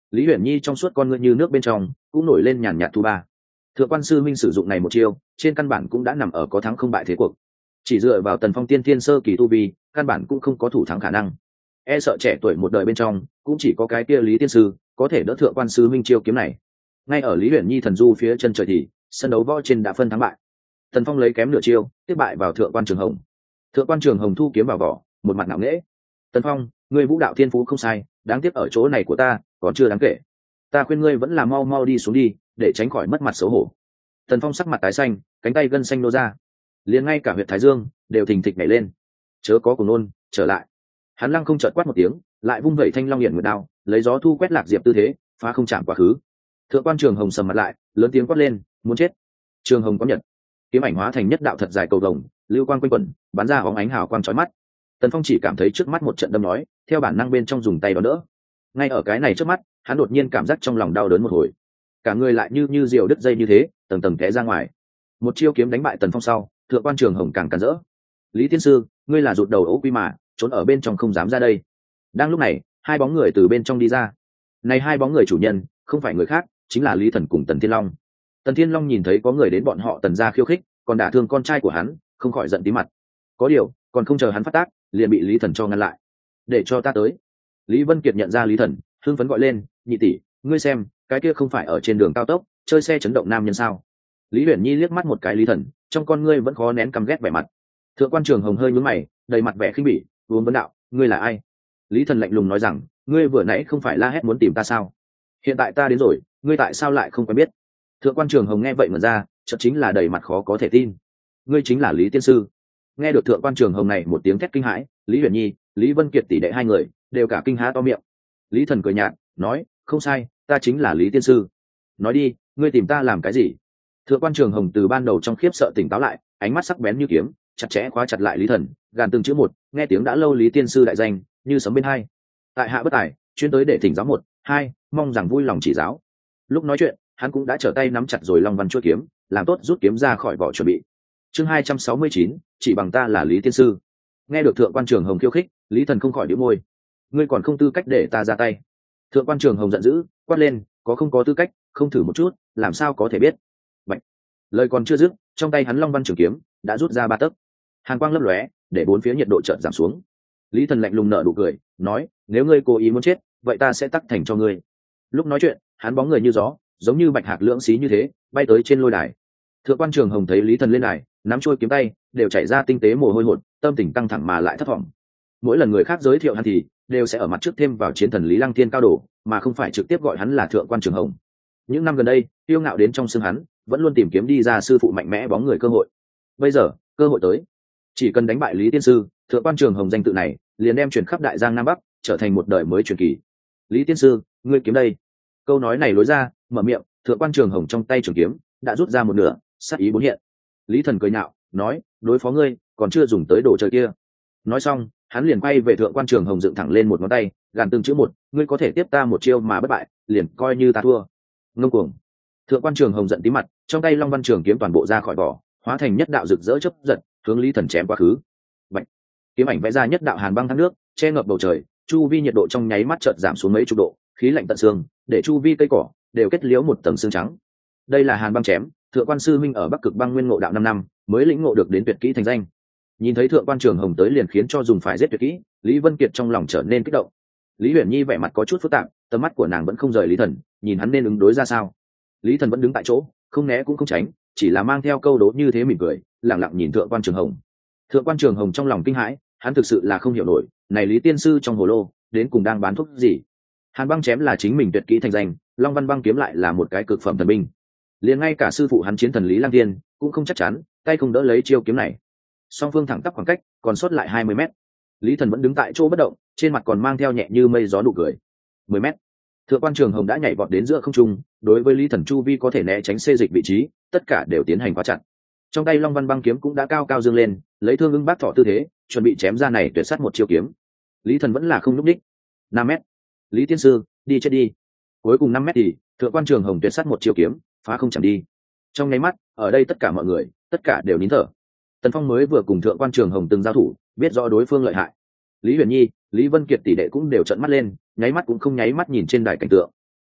A: Lý Huyền Nhi trong suốt con ngươi như nước bên trong cũng nổi lên nhàn nhạt thu ba. Thượng quan sư minh sử dụng này một chiêu, trên căn bản cũng đã nằm ở có thắng không bại thế cuộc. Chỉ dựa vào Tần Phong tiên thiên sơ kỳ tu vi, căn bản cũng không có thủ thắng khả năng. E sợ trẻ tuổi một đời bên trong, cũng chỉ có cái kia Lý tiên sư có thể đỡ thượng quan sư minh chiêu kiếm này. Ngay ở Lý Huyền Nhi thần du phía chân trời thì, sân đấu võ trên đã phân thắng bại. Tần Phong lấy kém nửa chiêu, tiếp bại vào thượng quan Trường Hồng. Thượng quan Trường Hồng thu kiếm vào vỏ, một mặt ngạo nghễ. Tần Phong, ngươi vũ đạo thiên phú không sai, đáng tiếc ở chỗ này của ta còn chưa đáng kể. Ta khuyên ngươi vẫn là mau mau đi xuống đi, để tránh khỏi mất mặt xấu hổ. Tần Phong sắc mặt tái xanh, cánh tay gân xanh nô ra, liền ngay cả huyệt thái dương đều thình thịch nhảy lên. Chớ có cùng nôn, trở lại. Hắn lăng không chợt quát một tiếng, lại vung vẩy thanh long hiển nguyệt đao, lấy gió thu quét lạc diệp tư thế, phá không chạm quá khứ. Thượng quan Trường Hồng sầm mặt lại, lớn tiếng quát lên, muốn chết. Trường Hồng có nhật, kiếm ảnh hóa thành nhất đạo thật dài cầu vồng, lưu quang quanh quẩn, bắn ra óng ánh hào quang chói mắt. Tần Phong chỉ cảm thấy trước mắt một trận đâm nói, theo bản năng bên trong dùng tay đón đỡ. Ngay ở cái này trước mắt, hắn đột nhiên cảm giác trong lòng đau đớn một hồi, cả người lại như như diều đứt dây như thế, tầng tầng té ra ngoài. Một chiêu kiếm đánh bại Tần Phong sau, Thượng quan Trường Hồng càng cắn rỡ. Lý tiên sư, ngươi là rụt đầu ấu quy mà, trốn ở bên trong không dám ra đây. Đang lúc này, hai bóng người từ bên trong đi ra. Này hai bóng người chủ nhân, không phải người khác, chính là Lý Thần cùng Tần Thiên Long. Tần Thiên Long nhìn thấy có người đến bọn họ Tần gia khiêu khích, còn đả thương con trai của hắn, không khỏi giận tí mặt. Có điều, còn không chờ hắn phát tác, liền bị Lý Thần cho ngăn lại. Để cho ta tới. Lý Vân Kiệt nhận ra Lý Thần, hưng phấn gọi lên, nhị tỷ, ngươi xem, cái kia không phải ở trên đường cao tốc, chơi xe chấn động nam nhân sao? Lý Huyền Nhi liếc mắt một cái Lý Thần, trong con ngươi vẫn khó nén căm ghét vẻ mặt. Thượng quan Trường Hồng hơi nhướng mày, đầy mặt vẻ khinh bỉ, uống vấn đạo, ngươi là ai? Lý Thần lạnh lùng nói rằng, ngươi vừa nãy không phải la hét muốn tìm ta sao? Hiện tại ta đến rồi, ngươi tại sao lại không quen biết? Thượng quan Trường Hồng nghe vậy mà ra, chợt chính là đầy mặt khó có thể tin. Ngươi chính là Lý tiên sư? Nghe được Thượng quan Trường Hồng này một tiếng thét kinh hãi, Lý Huyền Nhi, Lý Vân Kiệt tỷ đệ hai người đều cả kinh há to miệng. Lý Thần cười nhạt, nói, không sai, ta chính là Lý tiên sư. Nói đi, ngươi tìm ta làm cái gì? Thượng quan Trường Hồng từ ban đầu trong khiếp sợ tỉnh táo lại, ánh mắt sắc bén như kiếm, chặt chẽ khóa chặt lại Lý Thần, gàn từng chữ một, nghe tiếng đã lâu Lý tiên sư đại danh như sấm bên hai. Tại hạ bất tài, chuyên tới để thỉnh giáo một, hai, mong rằng vui lòng chỉ giáo. Lúc nói chuyện, hắn cũng đã trở tay nắm chặt rồi long văn chuôi kiếm, làm tốt rút kiếm ra khỏi vỏ chuẩn bị. Chương hai trăm sáu mươi chín, chỉ bằng ta là Lý tiên sư. Nghe được Thượng quan Trường Hồng khiêu khích, Lý Thần không khỏi nhíu môi. Ngươi còn không tư cách để ta ra tay. Thượng quan Trường Hồng giận dữ, quát lên, có không có tư cách, không thử một chút, làm sao có thể biết? Bạch. Lời còn chưa dứt, trong tay hắn long văn trường kiếm đã rút ra ba tấc. Hàn quang lấp lóe, để bốn phía nhiệt độ chợt giảm xuống. Lý Thần lạnh lùng nở nụ cười, nói, nếu ngươi cố ý muốn chết, vậy ta sẽ tắc thành cho ngươi. Lúc nói chuyện, hắn bóng người như gió, giống như bạch hạc lưỡng xí như thế, bay tới trên lôi đài. Thượng quan Trường Hồng thấy Lý Thần lên đài, nắm chuôi kiếm tay, đều chảy ra tinh tế mồ hôi hột, tâm tình căng thẳng mà lại thất vọng. Mỗi lần người khác giới thiệu hắn thì đều sẽ ở mặt trước thêm vào chiến thần Lý Lăng Thiên cao độ, mà không phải trực tiếp gọi hắn là Thượng quan Trường Hồng. Những năm gần đây, yêu ngạo đến trong xương hắn, vẫn luôn tìm kiếm đi ra sư phụ mạnh mẽ bóng người cơ hội. Bây giờ, cơ hội tới. Chỉ cần đánh bại Lý tiên sư, Thượng quan Trường Hồng danh tự này liền đem truyền khắp đại giang nam bắc, trở thành một đời mới truyền kỳ. Lý tiên sư, ngươi kiếm đây. Câu nói này lối ra, mở miệng, Thượng quan Trường Hồng trong tay trường kiếm đã rút ra một nửa, sát ý bốn hiện. Lý Thần cười nhạo, nói, đối phó ngươi, còn chưa dùng tới đồ chơi kia. Nói xong, hắn liền quay về Thượng quan Trường Hồng dựng thẳng lên một ngón tay, gàn từng chữ một, ngươi có thể tiếp ta một chiêu mà bất bại, liền coi như ta thua. Ngông cuồng. Thượng quan Trường Hồng giận tí mặt, trong tay long văn trường kiếm toàn bộ ra khỏi vỏ, hóa thành nhất đạo rực rỡ chớp giật, hướng Lý Thần chém quá khứ. Bạch. Kiếm ảnh vẽ ra nhất đạo hàn băng thác nước, che ngập bầu trời, chu vi nhiệt độ trong nháy mắt chợt giảm xuống mấy chục độ, khí lạnh tận xương, để chu vi cây cỏ đều kết liễu một tầng xương trắng. Đây là hàn băng chém, Thượng quan sư minh ở Bắc Cực băng nguyên ngộ đạo năm năm, mới lĩnh ngộ được đến tuyệt kỹ thành danh. Nhìn thấy Thượng quan Trường Hồng tới liền khiến cho dùng phải giết tuyệt kỹ, Lý Vân Kiệt trong lòng trở nên kích động. Lý Huyền Nhi vẻ mặt có chút phức tạp, tầm mắt của nàng vẫn không rời Lý Thần, nhìn hắn nên ứng đối ra sao. Lý Thần vẫn đứng tại chỗ, không né cũng không tránh, chỉ là mang theo câu đố như thế mỉm cười, lặng lặng nhìn Thượng quan Trường Hồng. Thượng quan Trường Hồng trong lòng kinh hãi, hắn thực sự là không hiểu nổi, này Lý tiên sư trong hồ lô đến cùng đang bán thuốc gì. Hàn băng chém là chính mình tuyệt kỹ thành danh, Long Văn băng kiếm lại là một cái cực phẩm thần binh. Liền ngay cả sư phụ hắn chiến thần Lý Lăng Thiên cũng không chắc chắn, tay không đỡ lấy chiêu kiếm này. Song phương thẳng tắp khoảng cách, còn sót lại hai mươi mét. Lý Thần vẫn đứng tại chỗ bất động, trên mặt còn mang theo nhẹ như mây gió nụ cười. mười mét. Thượng quan Trường Hồng đã nhảy vọt đến giữa không trung, đối với Lý Thần chu vi có thể né tránh xê dịch vị trí, tất cả đều tiến hành khóa chặt. Trong tay Long Văn băng kiếm cũng đã cao cao dương lên, lấy thương ưng bát thọ tư thế, chuẩn bị chém ra này tuyệt sát một chiêu kiếm. Lý Thần vẫn là không lúc đích. năm mét. Lý tiên sư, đi chết đi. Cuối cùng năm mét thì, Thượng quan Trường Hồng tuyệt sát một chiêu kiếm, phá không chẳng đi. Trong nháy mắt, ở đây tất cả mọi người, tất cả đều nín thở. Tần Phong mới vừa cùng Thượng quan Trường Hồng từng giao thủ, biết rõ đối phương lợi hại. Lý Huyền Nhi, Lý Vân Kiệt tỷ đệ cũng đều trợn mắt lên, nháy mắt cũng không nháy mắt nhìn trên đài cảnh tượng.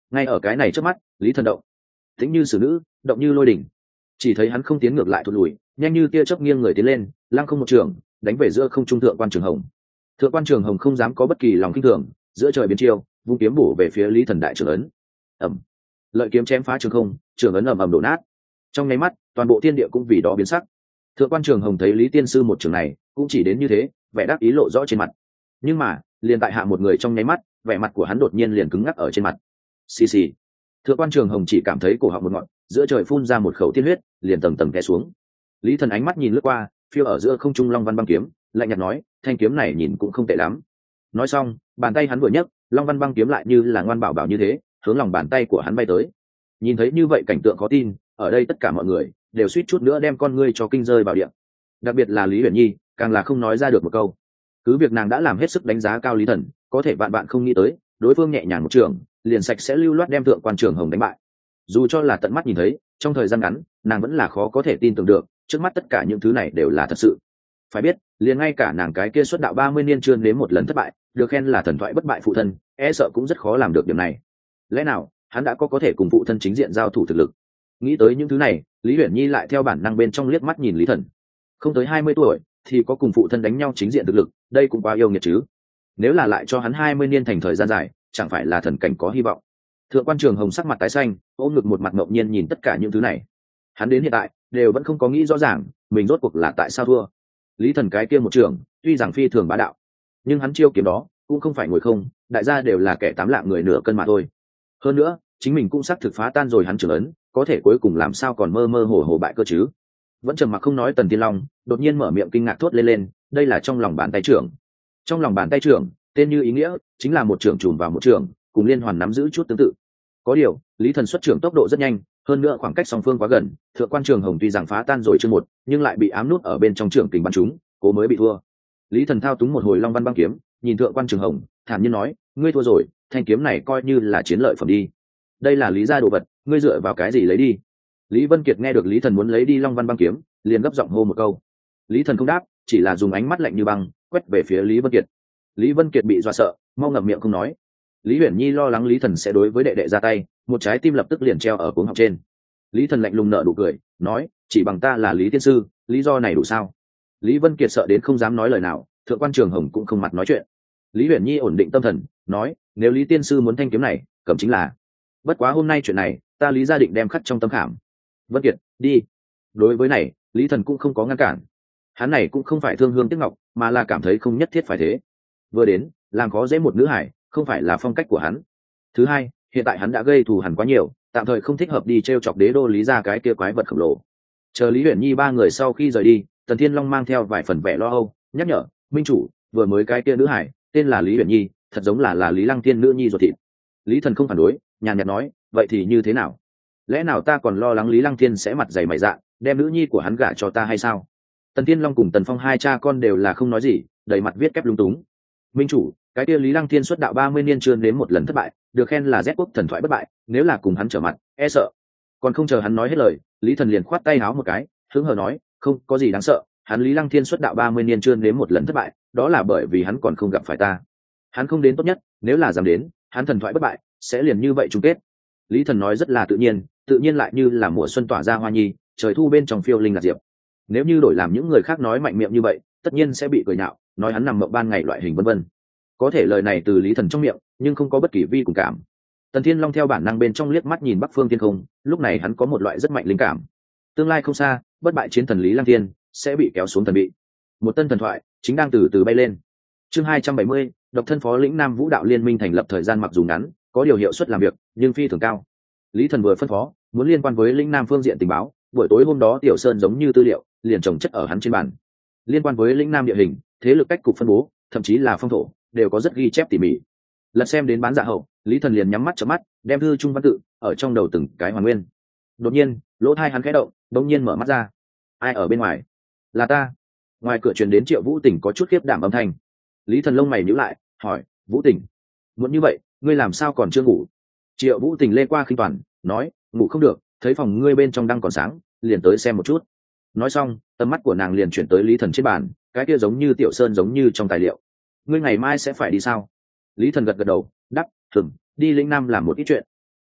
A: ngay ở cái này trước mắt lý thần động, tính như xử nữ, động như lôi đỉnh. Chỉ thấy hắn không tiến ngược lại thụt lùi, nhanh như tia chớp nghiêng người tiến lên, lăng không một trường đánh về giữa không trung thượng quan trường hồng. Thượng quan trường hồng không dám có bất kỳ lòng kinh thường, giữa trời biến chiêu, vung kiếm bổ về phía lý thần đại trường ấn. Ầm, lợi kiếm chém phá trường không, trường ấn ầm ầm đổ nát. Trong nháy mắt toàn bộ thiên địa cũng vì đó biến sắc. Thượng quan trường hồng thấy lý tiên sư một trường này cũng chỉ đến như thế, vẻ đắc ý lộ rõ trên mặt. Nhưng mà liền tại hạ một người trong nháy mắt, vẻ mặt của hắn đột nhiên liền cứng ngắc ở trên mặt. Xì xì. Thượng quan trường hồng chỉ cảm thấy cổ họng một ngọn, giữa trời phun ra một khẩu tiên huyết, liền tầng tầng té xuống. Lý thần ánh mắt nhìn lướt qua, phiêu ở giữa không trung long văn băng kiếm, lạnh nhạt nói, thanh kiếm này nhìn cũng không tệ lắm. Nói xong bàn tay hắn vừa nhấc, long văn băng kiếm lại như là ngoan bảo bảo như thế hướng lòng bàn tay của hắn bay tới. Nhìn thấy như vậy cảnh tượng khó tin, ở đây tất cả mọi người đều suýt chút nữa đem con ngươi cho kinh rơi vào điện. Đặc biệt là Lý Uyển Nhi càng là không nói ra được một câu. Cứ việc nàng đã làm hết sức đánh giá cao Lý thần, có thể bạn bạn không nghĩ tới đối phương nhẹ nhàng một trường liền sạch sẽ lưu loát đem thượng quan trường hồng đánh bại. Dù cho là tận mắt nhìn thấy, trong thời gian ngắn nàng vẫn là khó có thể tin tưởng được trước mắt tất cả những thứ này đều là thật sự. Phải biết liền ngay cả nàng cái kia xuất đạo ba mươi niên chưa nếm một lần thất bại, được khen là thần thoại bất bại phụ thân, e sợ cũng rất khó làm được điểm này. Lẽ nào hắn đã có có thể cùng phụ thân chính diện giao thủ thực lực? Nghĩ tới những thứ này, Lý Uyển Nhi lại theo bản năng bên trong liếc mắt nhìn Lý thần. Không tới hai mươi tuổi thì có cùng phụ thân đánh nhau chính diện thực lực, đây cũng quá yêu nghiệt chứ. Nếu là lại cho hắn hai mươi niên thành thời gian dài, chẳng phải là thần cảnh có hy vọng. Thượng quan trường hồng sắc mặt tái xanh, ôm ngực một mặt ngẫu nhiên nhìn tất cả những thứ này. Hắn đến hiện tại đều vẫn không có nghĩ rõ ràng mình rốt cuộc là tại sao thua. Lý thần cái kia một trường tuy rằng phi thường bá đạo, nhưng hắn chiêu kiếm đó cũng không phải ngồi không, đại gia đều là kẻ tám lạng người nửa cân mà thôi. Hơn nữa chính mình cũng xác thực phá tan rồi hắn trường ấn, có thể cuối cùng làm sao còn mơ mơ hồ hồ bại cơ chứ. Vẫn trầm mặc không nói Tần Tiên Long đột nhiên mở miệng kinh ngạc thốt lên lên, đây là trong lòng bàn tay trưởng. Trong lòng bàn tay trưởng tên như ý nghĩa, chính là một trưởng chùm vào một trưởng, cùng liên hoàn nắm giữ chút tương tự. Có điều Lý thần xuất trưởng tốc độ rất nhanh, hơn nữa khoảng cách song phương quá gần, thượng quan trường hồng tuy rằng phá tan rồi chương một, nhưng lại bị ám nút ở bên trong trưởng kình bắn trúng, cố mới bị thua. Lý thần thao túng một hồi long văn băng kiếm, nhìn thượng quan trường hồng thản nhiên nói, ngươi thua rồi, thanh kiếm này coi như là chiến lợi phẩm đi. Đây là Lý gia đồ vật, ngươi dựa vào cái gì lấy đi? Lý Vân Kiệt nghe được Lý thần muốn lấy đi long văn băng kiếm, liền gấp giọng hô một câu. Lý thần không đáp, chỉ là dùng ánh mắt lạnh như băng quét về phía Lý Vân Kiệt. Lý Vân Kiệt bị dọa sợ, mau ngậm miệng không nói. Lý Uyển Nhi lo lắng Lý thần sẽ đối với đệ đệ ra tay, một trái tim lập tức liền treo ở cuống họng trên. Lý thần lạnh lùng nở nụ cười, nói, chỉ bằng ta là Lý tiên sư, lý do này đủ sao? Lý Vân Kiệt sợ đến không dám nói lời nào, thượng quan trường hồng cũng không mặt nói chuyện. Lý Uyển Nhi ổn định tâm thần, nói, nếu Lý tiên sư muốn thanh kiếm này, cầm chính là. Bất quá hôm nay chuyện này, ta Lý gia định đem khắc trong tâm khảm. Vân Kiệt, đi. Đối với này, Lý thần cũng không có ngăn cản. Hắn này cũng không phải thương hương tiếc ngọc, mà là cảm thấy không nhất thiết phải thế. Vừa đến làm khó dễ một nữ hải, không phải là phong cách của hắn. Thứ hai, hiện tại hắn đã gây thù hằn quá nhiều, tạm thời không thích hợp đi t r e o chọc đế đô Lý gia cái kia quái vật khổng lồ. Chờ Lý Uyển Nhi ba người sau khi rời đi, Tần Thiên Long mang theo vài phần vẻ lo âu, nhắc nhở, minh chủ, vừa mới cái kia nữ hải tên là Lý Uyển Nhi, thật giống là là Lý Lăng Thiên nữ nhi ruột thịt. Lý thần không phản đối, nhàn nhạt nói, vậy thì như thế nào? Lẽ nào ta còn lo lắng Lý Lăng Thiên sẽ mặt dày mày dạ, đem nữ nhi của hắn gả cho ta hay sao? Tần Thiên Long cùng Tần Phong hai cha con đều là không nói gì, đầy mặt viết kép lung túng. Minh chủ, cái kia Lý Lăng Thiên xuất đạo ba mươi niên chưa nếm một lần thất bại, được khen là Z quốc thần thoại bất bại, nếu là cùng hắn trở mặt, e sợ. Còn không chờ hắn nói hết lời, Lý thần liền khoát tay áo một cái, hứng hờ nói, không có gì đáng sợ, hắn Lý Lăng Thiên xuất đạo ba mươi niên chưa nếm một lần thất bại, đó là bởi vì hắn còn không gặp phải ta. Hắn không đến tốt nhất, nếu là dám đến, hắn thần thoại bất bại, sẽ liền như vậy chung kết. Lý thần nói rất là tự nhiên, tự nhiên lại như là mùa xuân tỏa ra hoa nhi, trời thu bên trong phiêu linh lạc diệp. Nếu như đổi làm những người khác nói mạnh miệng như vậy, tất nhiên sẽ bị cười nhạo, nói hắn nằm mộng ban ngày loại hình vân vân. Có thể lời này từ Lý thần trong miệng, nhưng không có bất kỳ vi cùng cảm. Tần Thiên Long theo bản năng bên trong liếc mắt nhìn bắc phương thiên không, lúc này hắn có một loại rất mạnh linh cảm. Tương lai không xa, bất bại chiến thần Lý Lăng Thiên sẽ bị kéo xuống thần bị. Một tân thần thoại chính đang từ từ bay lên. Chương hai trăm bảy mươi, độc thân phó lĩnh Nam Vũ Đạo Liên minh thành lập thời gian mặc dù ngắn, có điều hiệu suất làm việc nhưng phi thường cao. Lý thần vừa phân phó, muốn liên quan với lĩnh Nam phương diện tình báo, buổi tối hôm đó Tiểu Sơn giống như tư liệu, liền trồng chất ở hắn trên bàn. Liên quan với lĩnh Nam địa hình, thế lực cách cục phân bố, thậm chí là phong thổ, đều có rất ghi chép tỉ mỉ. Lật xem đến bán dạ hậu, Lý thần liền nhắm mắt chớp mắt, đem thư trung văn tự ở trong đầu từng cái hoàn nguyên. Đột nhiên, lỗ tai hắn khẽ động, đột nhiên mở mắt ra. Ai ở bên ngoài? Là ta. Ngoài cửa truyền đến Triệu Vũ Tỉnh có chút khiếp đảm âm thanh. Lý thần lông mày nhíu lại, hỏi, Vũ Tỉnh, muốn như vậy, ngươi làm sao còn chưa ngủ? Triệu Vũ Tỉnh lê qua khinh toàn, nói, ngủ không được, thấy phòng ngươi bên trong đang còn sáng, liền tới xem một chút. Nói xong, tầm mắt của nàng liền chuyển tới Lý thần trên bàn, cái kia giống như Tiểu Sơn giống như trong tài liệu. Ngươi ngày mai sẽ phải đi sao? Lý thần gật gật đầu, đáp, ừm, đi lĩnh Nam làm một ít chuyện.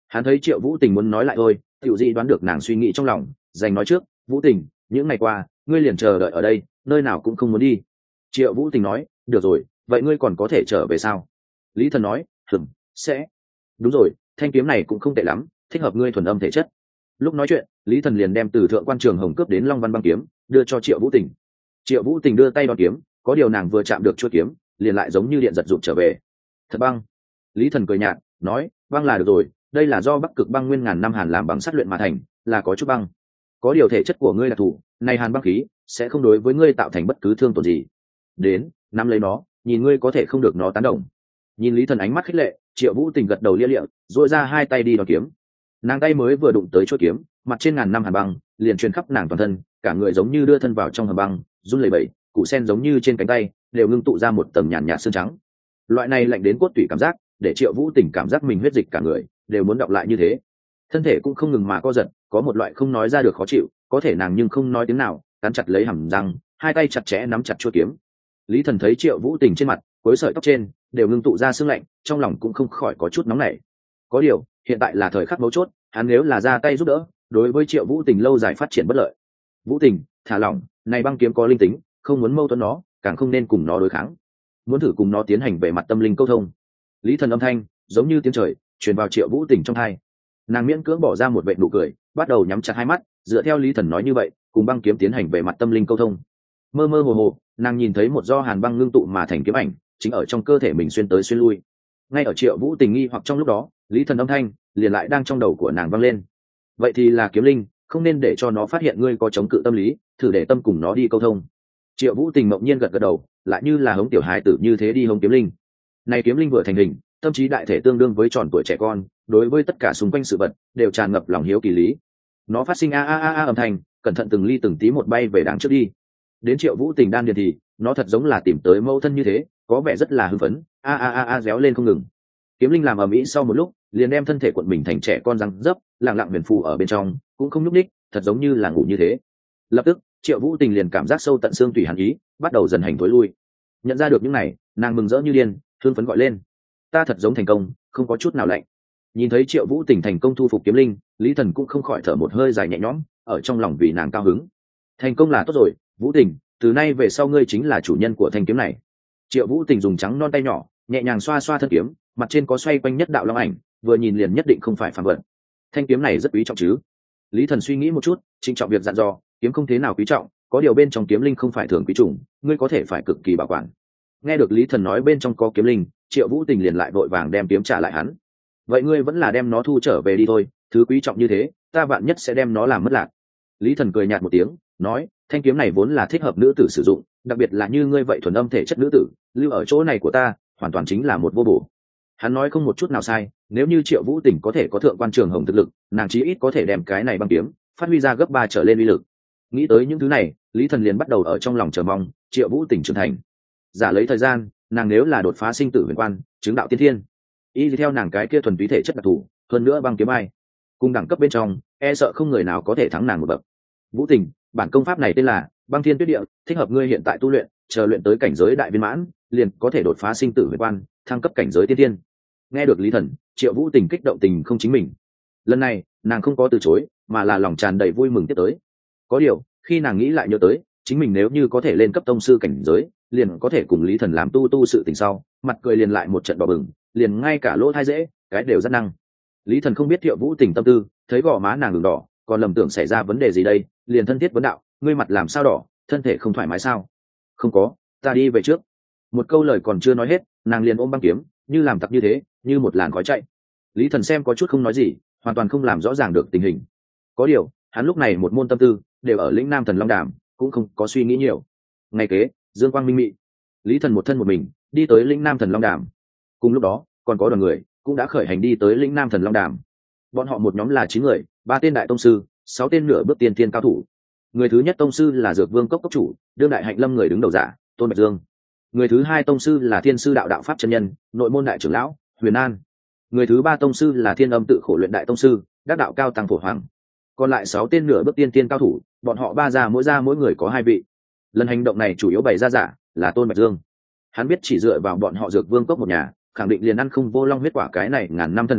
A: Hắn thấy Triệu Vũ Tình muốn nói lại thôi, tiểu dị đoán được nàng suy nghĩ trong lòng, dành nói trước: Vũ Tình, những ngày qua ngươi liền chờ đợi ở đây, nơi nào cũng không muốn đi. Triệu Vũ Tình nói: được rồi, vậy ngươi còn có thể trở về sao? Lý Thần nói: hừm, sẽ. Đúng rồi, thanh kiếm này cũng không tệ lắm, thích hợp ngươi thuần âm thể chất. Lúc nói chuyện, Lý Thần liền đem từ thượng quan trường hồng cướp đến Long Văn băng kiếm đưa cho Triệu Vũ Tình. Triệu Vũ Tình đưa tay đón kiếm, có điều nàng vừa chạm được chuôi kiếm, liền lại giống như điện giật rụt trở về. Thật băng. Lý Thần cười nhạt nói: băng là được rồi, đây là do Bắc Cực băng nguyên ngàn năm hàn làm bằng sắt luyện mà thành, là có chút băng. Có điều thể chất của ngươi là thủ, này hàn băng khí sẽ không đối với ngươi tạo thành bất cứ thương tổn gì. Đến, nắm lấy nó, nhìn ngươi có thể không được nó tán động. Nhìn Lý Thần ánh mắt khích lệ, Triệu Vũ Tình gật đầu lia lịa, duỗi ra hai tay đi đón kiếm. Nàng tay mới vừa đụng tới chuôi kiếm, mặt trên ngàn năm hàn băng liền truyền khắp nàng toàn thân, cả người giống như đưa thân vào trong hầm băng, run lẩy bẩy, củ sen giống như trên cánh tay đều ngưng tụ ra một tầng nhàn nhạt xương trắng. Loại này lạnh đến cốt tủy cảm giác, để Triệu Vũ Tình cảm giác mình huyết dịch cả người đều muốn đọng lại như thế. Thân thể cũng không ngừng mà co giật, có một loại không nói ra được khó chịu, có thể nàng nhưng không nói tiếng nào, cắn chặt lấy hàm răng, hai tay chặt chẽ nắm chặt chuôi kiếm. Lý Thần thấy Triệu Vũ Tình trên mặt, cuối sợi tóc trên đều ngưng tụ ra sương lạnh, trong lòng cũng không khỏi có chút nóng nảy. Có điều, hiện tại là thời khắc mấu chốt, hắn nếu là ra tay giúp đỡ, đối với Triệu Vũ Tình lâu dài phát triển bất lợi. Vũ Tình, thả lỏng, này băng kiếm có linh tính, không muốn mâu thuẫn nó, càng không nên cùng nó đối kháng. Muốn thử cùng nó tiến hành về mặt tâm linh câu thông. Lý Thần âm thanh giống như tiếng trời truyền vào Triệu Vũ Tình trong tai. Nàng miễn cưỡng bỏ ra một vệt nụ cười, bắt đầu nhắm chặt hai mắt, dựa theo Lý Thần nói như vậy, cùng băng kiếm tiến hành về mặt tâm linh câu thông. Mơ mơ hồ hồ, nàng nhìn thấy một do hàn băng ngưng tụ mà thành kiếm ảnh, chính ở trong cơ thể mình xuyên tới xuyên lui. Ngay ở Triệu Vũ Tình nghi hoặc trong lúc đó, Lý Thần âm thanh liền lại đang trong đầu của nàng vang lên. Vậy thì là kiếm linh, không nên để cho nó phát hiện ngươi có chống cự tâm lý, thử để tâm cùng nó đi câu thông. Triệu Vũ Tình mộng nhiên gật gật đầu, lại như là hống tiểu hài tử như thế đi hống kiếm linh. Này kiếm linh vừa thành hình, tâm trí đại thể tương đương với tròn tuổi trẻ con, đối với tất cả xung quanh sự vật đều tràn ngập lòng hiếu kỳ lý. Nó phát sinh a a a a âm thanh, cẩn thận từng ly từng tí một bay về đằng trước đi. Đến Triệu Vũ Tình đan điền thì nó thật giống là tìm tới mẫu thân như thế, có vẻ rất là hưng phấn, a a a a réo lên không ngừng. Kiếm linh làm ầm ĩ sau một lúc, liền đem thân thể cuộn mình thành trẻ con răng dấp, lặng lặng huyền phù ở bên trong, cũng không nhúc nhích, thật giống như là ngủ như thế. Lập tức, Triệu Vũ Tình liền cảm giác sâu tận xương tủy hàn ý, bắt đầu dần hành tối lui. Nhận ra được những này, nàng mừng rỡ như điên, thương phấn gọi lên: ta thật giống thành công, không có chút nào lạnh. Nhìn thấy Triệu Vũ Tình thành công thu phục kiếm linh, Lý Thần cũng không khỏi thở một hơi dài nhẹ nhõm, ở trong lòng vì nàng cao hứng. Thành công là tốt rồi, Vũ Tình, từ nay về sau ngươi chính là chủ nhân của thanh kiếm này. Triệu Vũ Tình dùng trắng non tay nhỏ nhẹ nhàng xoa xoa thân kiếm, mặt trên có xoay quanh nhất đạo long ảnh, vừa nhìn liền nhất định không phải phàm vật. Thanh kiếm này rất quý trọng chứ? Lý Thần suy nghĩ một chút, trịnh trọng việc dặn dò: kiếm không thế nào quý trọng, có điều bên trong kiếm linh không phải thường quý chủng, ngươi có thể phải cực kỳ bảo quản. Nghe được Lý Thần nói bên trong có kiếm linh, Triệu Vũ Tình liền lại vội vàng đem kiếm trả lại hắn. Vậy ngươi vẫn là đem nó thu trở về đi thôi, thứ quý trọng như thế, ta vạn nhất sẽ đem nó làm mất lạc. Lý Thần cười nhạt một tiếng, nói: thanh kiếm này vốn là thích hợp nữ tử sử dụng, đặc biệt là như ngươi vậy thuần âm thể chất nữ tử, lưu ở chỗ này của ta, hoàn toàn chính là một vô bổ. Hắn nói không một chút nào sai, nếu như Triệu Vũ Tình có thể có thượng quan trường hồng thực lực, nàng chí ít có thể đem cái này băng kiếm phát huy ra gấp ba trở lên uy lực. Nghĩ tới những thứ này, Lý Thần liền bắt đầu ở trong lòng chờ mong Triệu Vũ Tình trưởng thành. Giả lấy thời gian, nàng nếu là đột phá sinh tử huyền quan, chứng đạo tiên thiên, y theo nàng cái kia thuần túy thể chất đặc thù, hơn nữa băng kiếm ai cùng đẳng cấp bên trong, e sợ không người nào có thể thắng nàng một bậc. Vũ Tình, bản công pháp này tên là Băng Thiên Tuyết Địa, thích hợp ngươi hiện tại tu luyện, chờ luyện tới cảnh giới đại viên mãn, liền có thể đột phá sinh tử huyền quan, thăng cấp cảnh giới tiên thiên. Nghe được Lý Thần, Triệu Vũ Tình kích động tình không chính mình. Lần này, nàng không có từ chối, mà là lòng tràn đầy vui mừng tiếp tới. Có điều, khi nàng nghĩ lại nhớ tới, chính mình nếu như có thể lên cấp tông sư cảnh giới, liền có thể cùng Lý Thần làm tu tu sự tình sau, mặt cười liền lại một trận đỏ bừng, liền ngay cả lỗ thai dễ, cái đều rất năng. Lý Thần không biết Triệu Vũ Tình tâm tư, thấy gò má nàng đường đỏ, còn lầm tưởng xảy ra vấn đề gì đây, liền thân thiết vấn đạo: ngươi mặt làm sao đỏ, thân thể không thoải mái sao? Không có, ta đi về trước. Một câu lời còn chưa nói hết, nàng liền ôm băng kiếm, như làm tặc như thế, như một làn khói chạy. Lý Thần xem có chút không nói gì, hoàn toàn không làm rõ ràng được tình hình. Có điều, hắn lúc này một môn tâm tư đều ở lĩnh Nam Thần Long Đàm, cũng không có suy nghĩ nhiều. Ngày kế, dương quang minh mị, Lý Thần một thân một mình đi tới lĩnh Nam Thần Long Đàm. Cùng lúc đó, còn có đoàn người cũng đã khởi hành đi tới lĩnh Nam Thần Long Đàm. Bọn họ một nhóm là chín người, ba tên đại tông sư, sáu tên nửa bước tiên thiên cao thủ. Người thứ nhất tông sư là Dược Vương cốc cốc chủ, đương đại hạnh lâm người đứng đầu giả, Tôn Bạch Dương. Người thứ hai tông sư là Thiên sư đạo đạo pháp chân nhân, nội môn đại trưởng lão, Huyền An. Người thứ ba tông sư là Thiên âm tự khổ luyện đại tông sư, đắc đạo cao tăng phổ hoàng. Còn lại sáu tên nửa bước tiên thiên cao thủ, bọn họ ba ra mỗi ra mỗi người có hai vị. Lần hành động này chủ yếu bày ra giả là Tôn Bạch Dương. Hắn biết chỉ dựa vào bọn họ Dược Vương cốc một nhà, khẳng định liền ăn không vô long huyết quả cái này ngàn năm thần dược,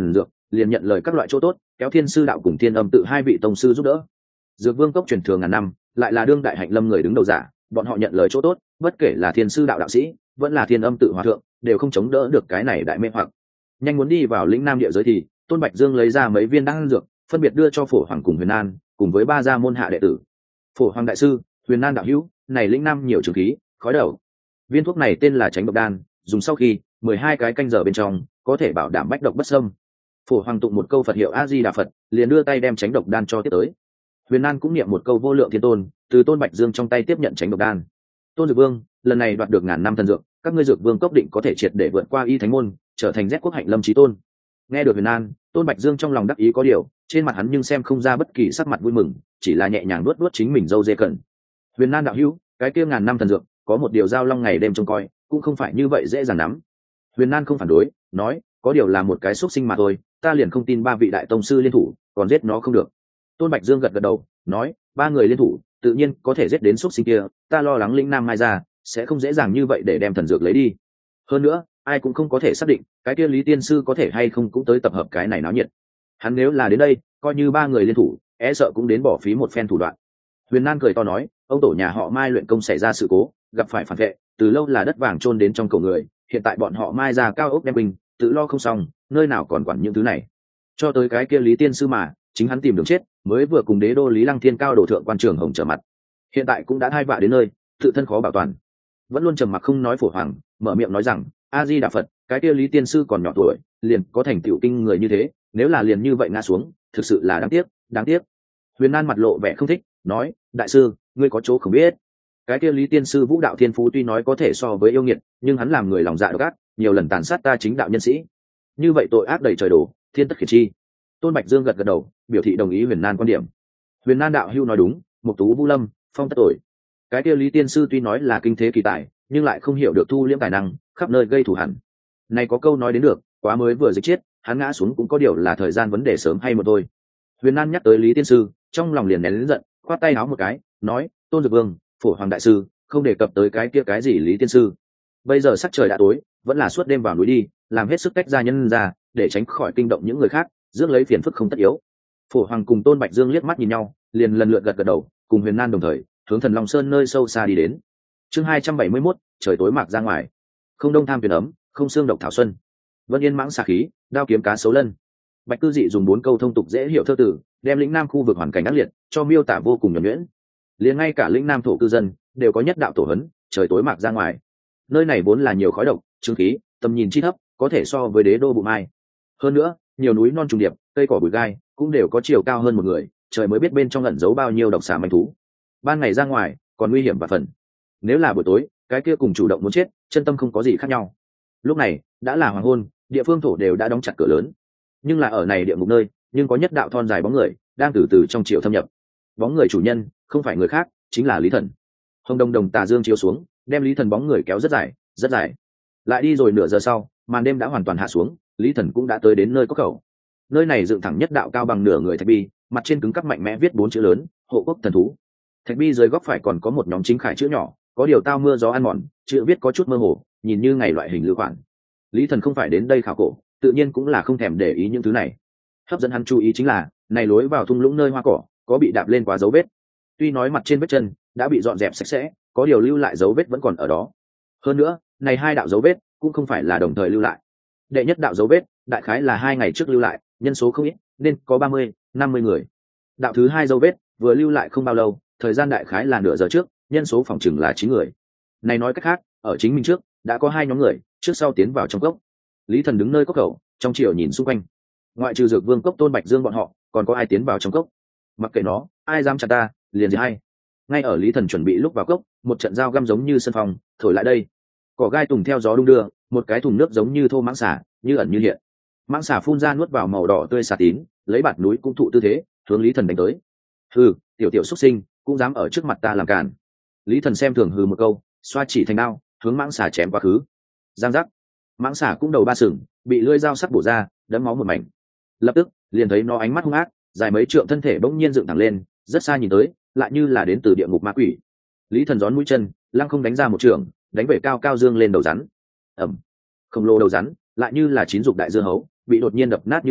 A: liền nhận lời các loại chỗ tốt, kéo thiên sư đạo cùng thiên âm tự hai vị tông sư giúp đỡ. Dược vương cốc truyền thừa ngàn năm, lại là đương đại hạnh lâm người đứng đầu giả, bọn họ nhận lời chỗ tốt, bất kể là thiên sư đạo đạo sĩ vẫn là thiên âm tự hòa thượng, đều không chống đỡ được cái này đại mê hoặc. Nhanh muốn đi vào lĩnh nam địa giới thì Tôn Bạch Dương lấy ra mấy viên đan dược, phân biệt đưa cho Phổ Hoàng cùng Huyền An, cùng với ba gia môn hạ đệ tử. Phổ Hoàng đại sư, Huyền An đạo hữu, này lĩnh nam nhiều trường khí, khói đầu. Viên thuốc này tên là Tránh độc đan, dùng sau khi mười hai cái canh giờ bên trong có thể bảo đảm bách độc bất xâm. Phổ Hoàng tụng một câu Phật hiệu A Di Đà Phật, liền đưa tay đem Tránh độc đan cho tiếp tới. Huyền An cũng niệm một câu Vô Lượng Thiên Tôn, từ Tôn Bạch Dương trong tay tiếp nhận Tránh độc đan. Tôn Dược Vương, lần này đoạt được ngàn năm thần dược, các ngươi Dược Vương cốc định có thể triệt để vượt qua Y Thánh môn, trở thành Z quốc hạnh lâm chí tôn. Nghe được Huyền An, Tôn Bạch Dương trong lòng đắc ý có điều, trên mặt hắn nhưng xem không ra bất kỳ sắc mặt vui mừng, chỉ là nhẹ nhàng nuốt nuốt chính mình dâu dê cẩn. Huyền An đạo hữu, cái kia ngàn năm thần dược, có một điều giao long ngày đêm trông coi, cũng không phải như vậy dễ dàng nắm. Huyền An không phản đối, nói, có điều là một cái xúc sinh mà thôi, ta liền không tin ba vị đại tông sư liên thủ, còn giết nó không được. Tôn Bạch Dương gật gật đầu, nói, ba người liên thủ, tự nhiên có thể giết đến xúc sinh kia, ta lo lắng lĩnh nam mai ra, sẽ không dễ dàng như vậy để đem thần dược lấy đi. Hơn nữa, ai cũng không có thể xác định, cái kia Lý tiên sư có thể hay không cũng tới tập hợp cái này náo nhiệt. Hắn nếu là đến đây, coi như ba người liên thủ, e sợ cũng đến bỏ phí một phen thủ đoạn. Huyền Nan cười to nói, ông tổ nhà họ Mai luyện công xảy ra sự cố, gặp phải phản vệ, từ lâu là đất vàng chôn đến trong cổ người, hiện tại bọn họ Mai ra cao ốc đem binh, tự lo không xong, nơi nào còn quản những thứ này. Cho tới cái kia Lý tiên sư mà, chính hắn tìm đường chết, mới vừa cùng đế đô Lý Lăng Thiên cao đồ thượng quan trường hồng trở mặt, hiện tại cũng đã hai vạ đến nơi, tự thân khó bảo toàn. Vẫn luôn trầm mặc không nói Phổ Hoàng, mở miệng nói rằng, A Di Đà Phật, cái kia Lý tiên sư còn nhỏ tuổi, liền có thành tựu kinh người như thế, nếu là liền như vậy ngã xuống, thực sự là đáng tiếc, đáng tiếc. Huyền Nan mặt lộ vẻ không thích, nói, đại sư, ngươi có chỗ không biết. Cái kia Lý tiên sư vũ đạo thiên phú tuy nói có thể so với yêu nghiệt, nhưng hắn làm người lòng dạ độc ác, nhiều lần tàn sát ta chính đạo nhân sĩ. Như vậy tội ác đầy trời đổ, thiên tất khiển chi. Tôn Bạch Dương gật gật đầu, biểu thị đồng ý Huyền Nan quan điểm. Huyền Nan đạo hưu nói đúng, Mục Tú Vũ Lâm, phong tất tội. Cái kia Lý tiên sư tuy nói là kinh thế kỳ tài, nhưng lại không hiểu được thu liễm tài năng, khắp nơi gây thù hằn. Này có câu nói đến được, quá mới vừa dịch chết, hắn ngã xuống cũng có điều là thời gian vấn đề sớm hay muộn thôi. Huyền Nan nhắc tới Lý tiên sư, trong lòng liền nén lớn giận, khoát tay áo một cái, nói, Tôn Dược Vương, Phổ Hoàng đại sư, không đề cập tới cái kia cái gì Lý tiên sư. Bây giờ sắc trời đã tối, vẫn là suốt đêm vào núi đi, làm hết sức tách ra nhân ra, để tránh khỏi kinh động những người khác, dưỡng lấy phiền phức không tất yếu. Phổ Hoàng cùng Tôn Bạch Dương liếc mắt nhìn nhau, liền lần lượt gật gật đầu, cùng Huyền Nan đồng thời hướng Thần Long Sơn nơi sâu xa đi đến. Chương hai trăm bảy mươi mốt, trời tối mạc ra ngoài. Không đông tham tuyển ấm, không xương độc thảo xuân. Vân yên mãng xà khí, đao kiếm cá sấu lân. Bạch Cư Dị dùng bốn câu thông tục dễ hiểu thơ tử, đem lĩnh nam khu vực hoàn cảnh ác liệt cho miêu tả vô cùng nhuần nhuyễn. Liền ngay cả lĩnh nam thổ cư dân đều có nhất đạo tổ hấn, trời tối mạc ra ngoài. Nơi này vốn là nhiều khói độc, chứng khí, tầm nhìn chi thấp, có thể so với đế đô Bụ Mai. Hơn nữa, nhiều núi non trùng điệp, cây cỏ bụi gai cũng đều có chiều cao hơn một người, trời mới biết bên trong ẩn giấu bao nhiêu độc xà manh thú. Ban ngày ra ngoài còn nguy hiểm và phần, nếu là buổi tối, cái kia cùng chủ động muốn chết, chân tâm không có gì khác nhau. Lúc này đã là hoàng hôn, địa phương thổ đều đã đóng chặt cửa lớn, nhưng là ở này địa ngục nơi, nhưng có nhất đạo thon dài bóng người đang từ từ trong chiều thâm nhập. Bóng người chủ nhân không phải người khác, chính là Lý Thần. Hồng đồng đồng tà dương chiếu xuống, đem Lý Thần bóng người kéo rất dài, rất dài. Lại đi rồi nửa giờ sau, màn đêm đã hoàn toàn hạ xuống, Lý Thần cũng đã tới đến nơi cốc khẩu. Nơi này dựng thẳng nhất đạo cao bằng nửa người thạch bi, mặt trên cứng cắp mạnh mẽ viết bốn chữ lớn, hộ quốc thần thú. Thạch bi dưới góc phải còn có một nhóm chính khải chữ nhỏ, có điều tao mưa gió ăn mòn, chữ viết có chút mơ hồ, nhìn như ngày loại hình lưu khoản. Lý Thần không phải đến đây khảo cổ, tự nhiên cũng là không thèm để ý những thứ này. Hấp dẫn hắn chú ý chính là, này lối vào thung lũng nơi hoa cỏ, có bị đạp lên quá dấu vết. Tuy nói mặt trên vết chân đã bị dọn dẹp sạch sẽ, có điều lưu lại dấu vết vẫn còn ở đó. Hơn nữa, này hai đạo dấu vết cũng không phải là đồng thời lưu lại. Đệ nhất đạo dấu vết, đại khái là hai ngày trước lưu lại, nhân số không ít, nên có ba mươi, năm mươi người. Đạo thứ hai dấu vết, vừa lưu lại không bao lâu, thời gian đại khái là nửa giờ trước, nhân số phòng chừng là chín người. Này nói cách khác, ở chính mình trước, đã có hai nhóm người, trước sau tiến vào trong cốc. Lý Thần đứng nơi cốc khẩu, trong chiều nhìn xung quanh. Ngoại trừ Dược Vương cốc Tôn Bạch Dương bọn họ, còn có ai tiến vào trong cốc? Mặc kệ nó, ai dám chặt ta, liền gì hay. Ngay ở Lý Thần chuẩn bị lúc vào cốc, một trận dao găm giống như sân phòng, thổi lại đây. Cỏ gai tùng theo gió đung đưa, một cái thùng nước giống như thô mãng xả, như ẩn như hiện. Mãng xả phun ra nuốt vào màu đỏ tươi xà tín, lấy bạt núi cũng thụ tư thế, hướng Lý Thần đánh tới. Hừ, tiểu tiểu xuất sinh, cũng dám ở trước mặt ta làm cản. Lý Thần xem thường hừ một câu, xoa chỉ thành đao, hướng mãng xả chém quá khứ. Giang giác, mãng xả cũng đầu ba sừng, bị lưỡi dao sắc bổ ra, đẫm máu một mảnh. Lập tức, liền thấy nó ánh mắt hung ác, dài mấy trượng thân thể bỗng nhiên dựng thẳng lên, rất xa nhìn tới, lại như là đến từ địa ngục ma quỷ. Lý Thần gión mũi chân, lăng không đánh ra một trường, đánh về cao cao dương lên đầu rắn. Ầm, khổng lồ đầu rắn, lại như là chín dục đại dưa hấu, bị đột nhiên đập nát như thế,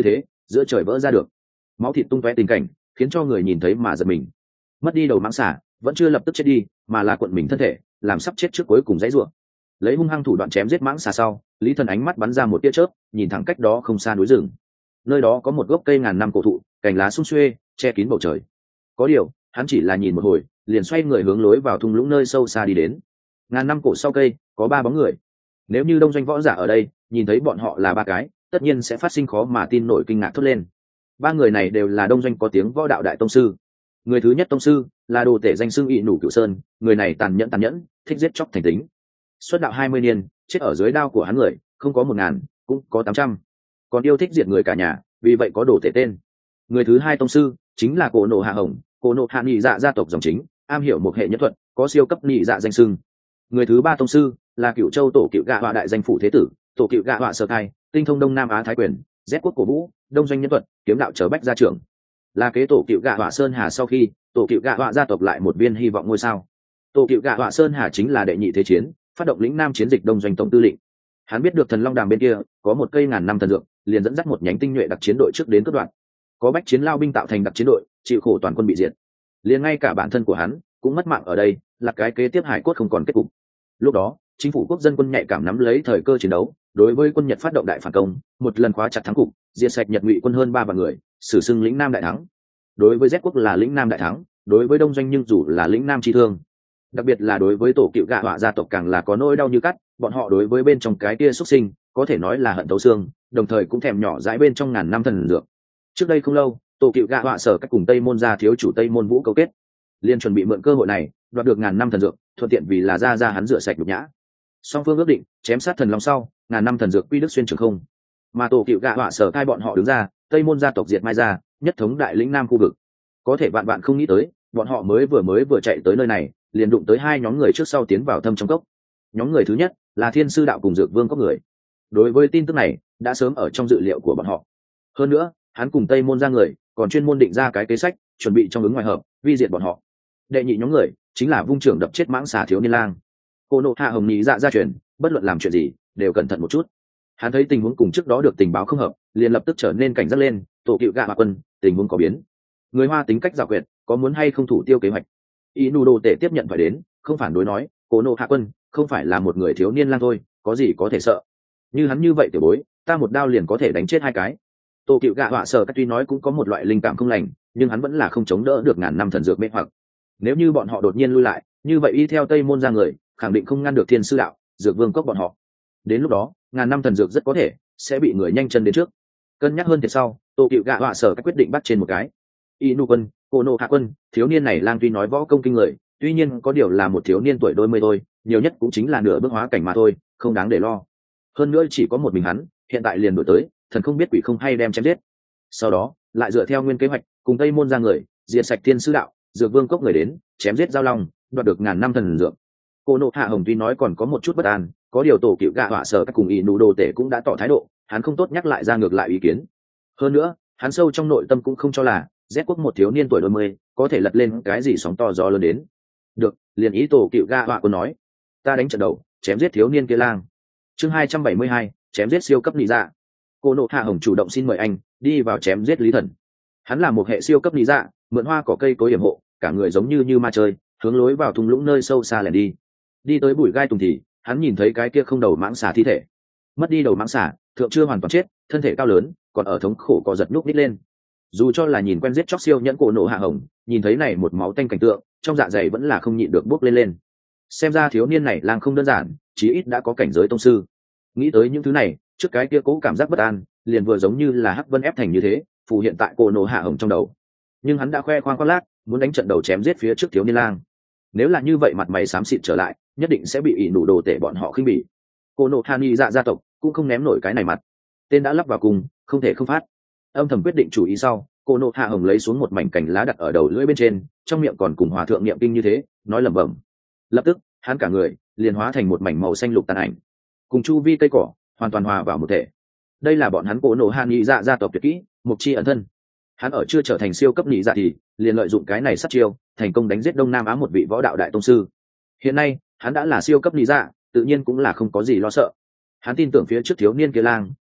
A: giữa trời vỡ ra được, máu thịt tung tóe tình cảnh khiến cho người nhìn thấy mà giật mình. Mất đi đầu mãng xà vẫn chưa lập tức chết đi, mà là cuộn mình thân thể làm sắp chết trước cuối cùng dãy rủa. Lấy hung hăng thủ đoạn chém giết mãng xà sau, Lý Thần ánh mắt bắn ra một tia chớp, nhìn thẳng cách đó không xa núi rừng. Nơi đó có một gốc cây ngàn năm cổ thụ, cành lá sum xuê che kín bầu trời. Có điều hắn chỉ là nhìn một hồi, liền xoay người hướng lối vào thung lũng nơi sâu xa đi đến. Ngàn năm cổ sau cây có ba bóng người. Nếu như đông doanh võ giả ở đây nhìn thấy bọn họ là ba cái, tất nhiên sẽ phát sinh khó mà tin nổi kinh ngạc thốt lên. Ba người này đều là đông doanh có tiếng võ đạo đại tông sư. Người thứ nhất tông sư là đồ tể danh xưng ỵ nủ cửu sơn, người này tàn nhẫn tàn nhẫn, thích giết chóc thành tính. Xuất đạo hai mươi niên, chết ở dưới đao của hắn người không có một ngàn cũng có tám trăm, còn yêu thích diệt người cả nhà, vì vậy có đồ tể tên. Người thứ hai tông sư chính là cổ nộ hạ hồng, cổ nộ hạ nhị dạ gia tộc dòng chính, am hiểu một hệ nhất thuật, có siêu cấp nhị dạ danh xưng. Người thứ ba tông sư là cựu châu tổ cựu gạ họa đại danh phủ thế tử, tổ cựu gạ họa sơ khai, tinh thông đông nam á thái quyền, rét quốc cổ vũ, đông doanh nhân thuật, kiếm đạo trở bách gia trưởng. Là kế tổ cựu gạ họa sơn hà sau khi tổ cựu gạ họa gia tộc lại một viên hy vọng ngôi sao. Tổ cựu gạ họa sơn hà chính là đệ nhị thế chiến phát động lĩnh nam chiến dịch đông doanh tổng tư lệnh. Hắn biết được thần long đàm bên kia có một cây ngàn năm thần dược, liền dẫn dắt một nhánh tinh nhuệ đặc chiến đội trước đến cướp đoạt. Có bách chiến lao binh tạo thành đặc chiến đội, chịu khổ toàn quân bị diệt. Liền ngay cả bản thân của hắn cũng mất mạng ở đây, là cái kế tiếp hải cốt không còn kết cục. Lúc đó chính phủ quốc dân quân nhạy cảm nắm lấy thời cơ chiến đấu, đối với quân Nhật phát động đại phản công, một lần khóa chặt thắng cục, diệt sạch Nhật Ngụy quân hơn ba vạn người, sử xưng lĩnh nam đại thắng. Đối với Z quốc là lĩnh nam đại thắng, đối với đông doanh nhưng dù là lĩnh nam chi thương. Đặc biệt là đối với tổ cựu gạ họa gia tộc càng là có nỗi đau như cắt, bọn họ đối với bên trong cái kia xuất sinh có thể nói là hận thấu xương, đồng thời cũng thèm nhỏ dãi bên trong ngàn năm thần dược. Trước đây không lâu, tổ cựu gạ họa sở cách cùng Tây môn gia thiếu chủ Tây môn vũ cấu kết, liên chuẩn bị mượn cơ hội này đoạt được ngàn năm thần dược, thuận tiện vì là ra ra hắn rửa sạch nhục nhã. Song phương ước định chém sát thần long sau, ngàn năm thần dược quy đức xuyên trường không. Mà tổ cựu gạ họa sở cai bọn họ đứng ra, Tây môn gia tộc diệt mai gia, nhất thống đại lĩnh nam khu vực. Có thể bạn bạn không nghĩ tới, bọn họ mới vừa mới vừa chạy tới nơi này, liền đụng tới hai nhóm người trước sau tiến vào thâm trong cốc. Nhóm người thứ nhất là Thiên Sư đạo cùng Dược Vương cốc người. Đối với tin tức này, đã sớm ở trong dự liệu của bọn họ. Hơn nữa, hắn cùng Tây môn ra người, còn chuyên môn định ra cái kế sách, chuẩn bị trong ứng ngoài hợp, vi diệt bọn họ. Đệ nhị nhóm người chính là vung trưởng đập chết mãng xà thiếu niên lang. Cô nộ hạ hồng nhị dạ gia truyền, bất luận làm chuyện gì, đều cẩn thận một chút. Hắn thấy tình huống cùng trước đó được tình báo không hợp, liền lập tức trở nên cảnh giác lên, tổ cựu gạ họa quân, tình huống có biến. Người Hoa tính cách giảo quyệt, có muốn hay không thủ tiêu kế hoạch. Inu đồ tể tiếp nhận phải đến, không phản đối nói, Cố Nộ Hạ quân không phải là một người thiếu niên lang thôi, có gì có thể sợ. Như hắn như vậy tiểu bối, ta một đao liền có thể đánh chết hai cái. Tô Cựu Gạ họa sở các tuy nói cũng có một loại linh cảm không lành, nhưng hắn vẫn là không chống đỡ được ngàn năm thần dược mê hoặc. Nếu như bọn họ đột nhiên lui lại, như vậy y theo Tây môn ra người, khẳng định không ngăn được Thiên Sư đạo, Dược Vương cốc bọn họ. Đến lúc đó, ngàn năm thần dược rất có thể sẽ bị người nhanh chân đến trước. Cân nhắc hơn thì sau, Tô Cựu Gạ họa sở các quyết định bắt trên một cái. Inu quân, Cô Nộ Hạ quân, thiếu niên này lang tuy nói võ công kinh người, tuy nhiên có điều là một thiếu niên tuổi đôi mươi thôi, nhiều nhất cũng chính là nửa bước hóa cảnh mà thôi, không đáng để lo. Hơn nữa chỉ có một mình hắn, hiện tại liền đổi tới, thần không biết quỷ không hay đem chém giết. Sau đó, lại dựa theo nguyên kế hoạch, cùng Tây môn ra người, diệt sạch Thiên Sư đạo, Dược Vương cốc người đến, chém giết giao long, đoạt được ngàn năm thần dược. Cô Nộ Hạ hồng tuy nói còn có một chút bất an, có điều tổ cựu gạ họa sở các cùng ý nụ đồ tể cũng đã tỏ thái độ, hắn không tốt nhắc lại ra ngược lại ý kiến. Hơn nữa, hắn sâu trong nội tâm cũng không cho là Z quốc một thiếu niên tuổi đôi mươi có thể lật lên cái gì sóng to gió lớn đến. Được, liền ý tổ cựu gạ họa quân nói, ta đánh trận đầu, chém giết thiếu niên kia lang. Chương hai trăm bảy mươi hai, chém giết siêu cấp nị dạ. Cô Nộ Hạ hồng chủ động xin mời anh đi vào chém giết Lý Thần. Hắn là một hệ siêu cấp nị dạ, mượn hoa cỏ cây cối hiểm hộ, cả người giống như như ma chơi, hướng lối vào thung lũng nơi sâu xa lẻn đi. Đi tới bụi gai tùng thì, hắn nhìn thấy cái kia không đầu mãng xà thi thể. Mất đi đầu mãng xà, thượng chưa hoàn toàn chết, thân thể cao lớn, còn ở thống khổ có giật núc nít lên. Dù cho là nhìn quen giết chóc siêu nhẫn Cổ Nộ Hạ hồng, nhìn thấy này một máu tanh cảnh tượng, trong dạ dày vẫn là không nhịn được bốc lên lên. Xem ra thiếu niên này lang không đơn giản, chí ít đã có cảnh giới tông sư. Nghĩ tới những thứ này, trước cái kia cố cảm giác bất an, liền vừa giống như là hắc vân ép thành như thế, phù hiện tại Cổ Nộ Hạ hồng trong đầu. Nhưng hắn đã khoe khoang khoác lác, muốn đánh trận đầu chém giết phía trước thiếu niên lang. Nếu là như vậy mặt mày xám xịt trở lại, nhất định sẽ bị ỷ nụ đồ tể bọn họ khinh bỉ. Cổ Nộ Hạ Nị dạ gia tộc cũng không ném nổi cái này mặt. Tên đã lắp vào cùng, không thể không phát. Âm thầm quyết định chủ ý sau, Cổ Nộ Hạ hồng lấy xuống một mảnh cành lá đặt ở đầu lưỡi bên trên, trong miệng còn cùng hòa thượng niệm kinh như thế, nói lẩm bẩm. Lập tức, hắn cả người liền hóa thành một mảnh màu xanh lục tàn ảnh, cùng chu vi cây cỏ hoàn toàn hòa vào một thể. Đây là bọn hắn Cổ Nộ Hạ Nị dạ gia tộc tuyệt kỹ, mục chi ẩn thân. Hắn ở chưa trở thành siêu cấp nị dạ thì liền lợi dụng cái này sát chiêu, thành công đánh giết Đông Nam Á một vị võ đạo đại tông sư. Hiện nay, hắn đã là siêu cấp nị dạ, tự nhiên cũng là không có gì lo sợ. Hắn tin tưởng phía trước thiếu niên kia lang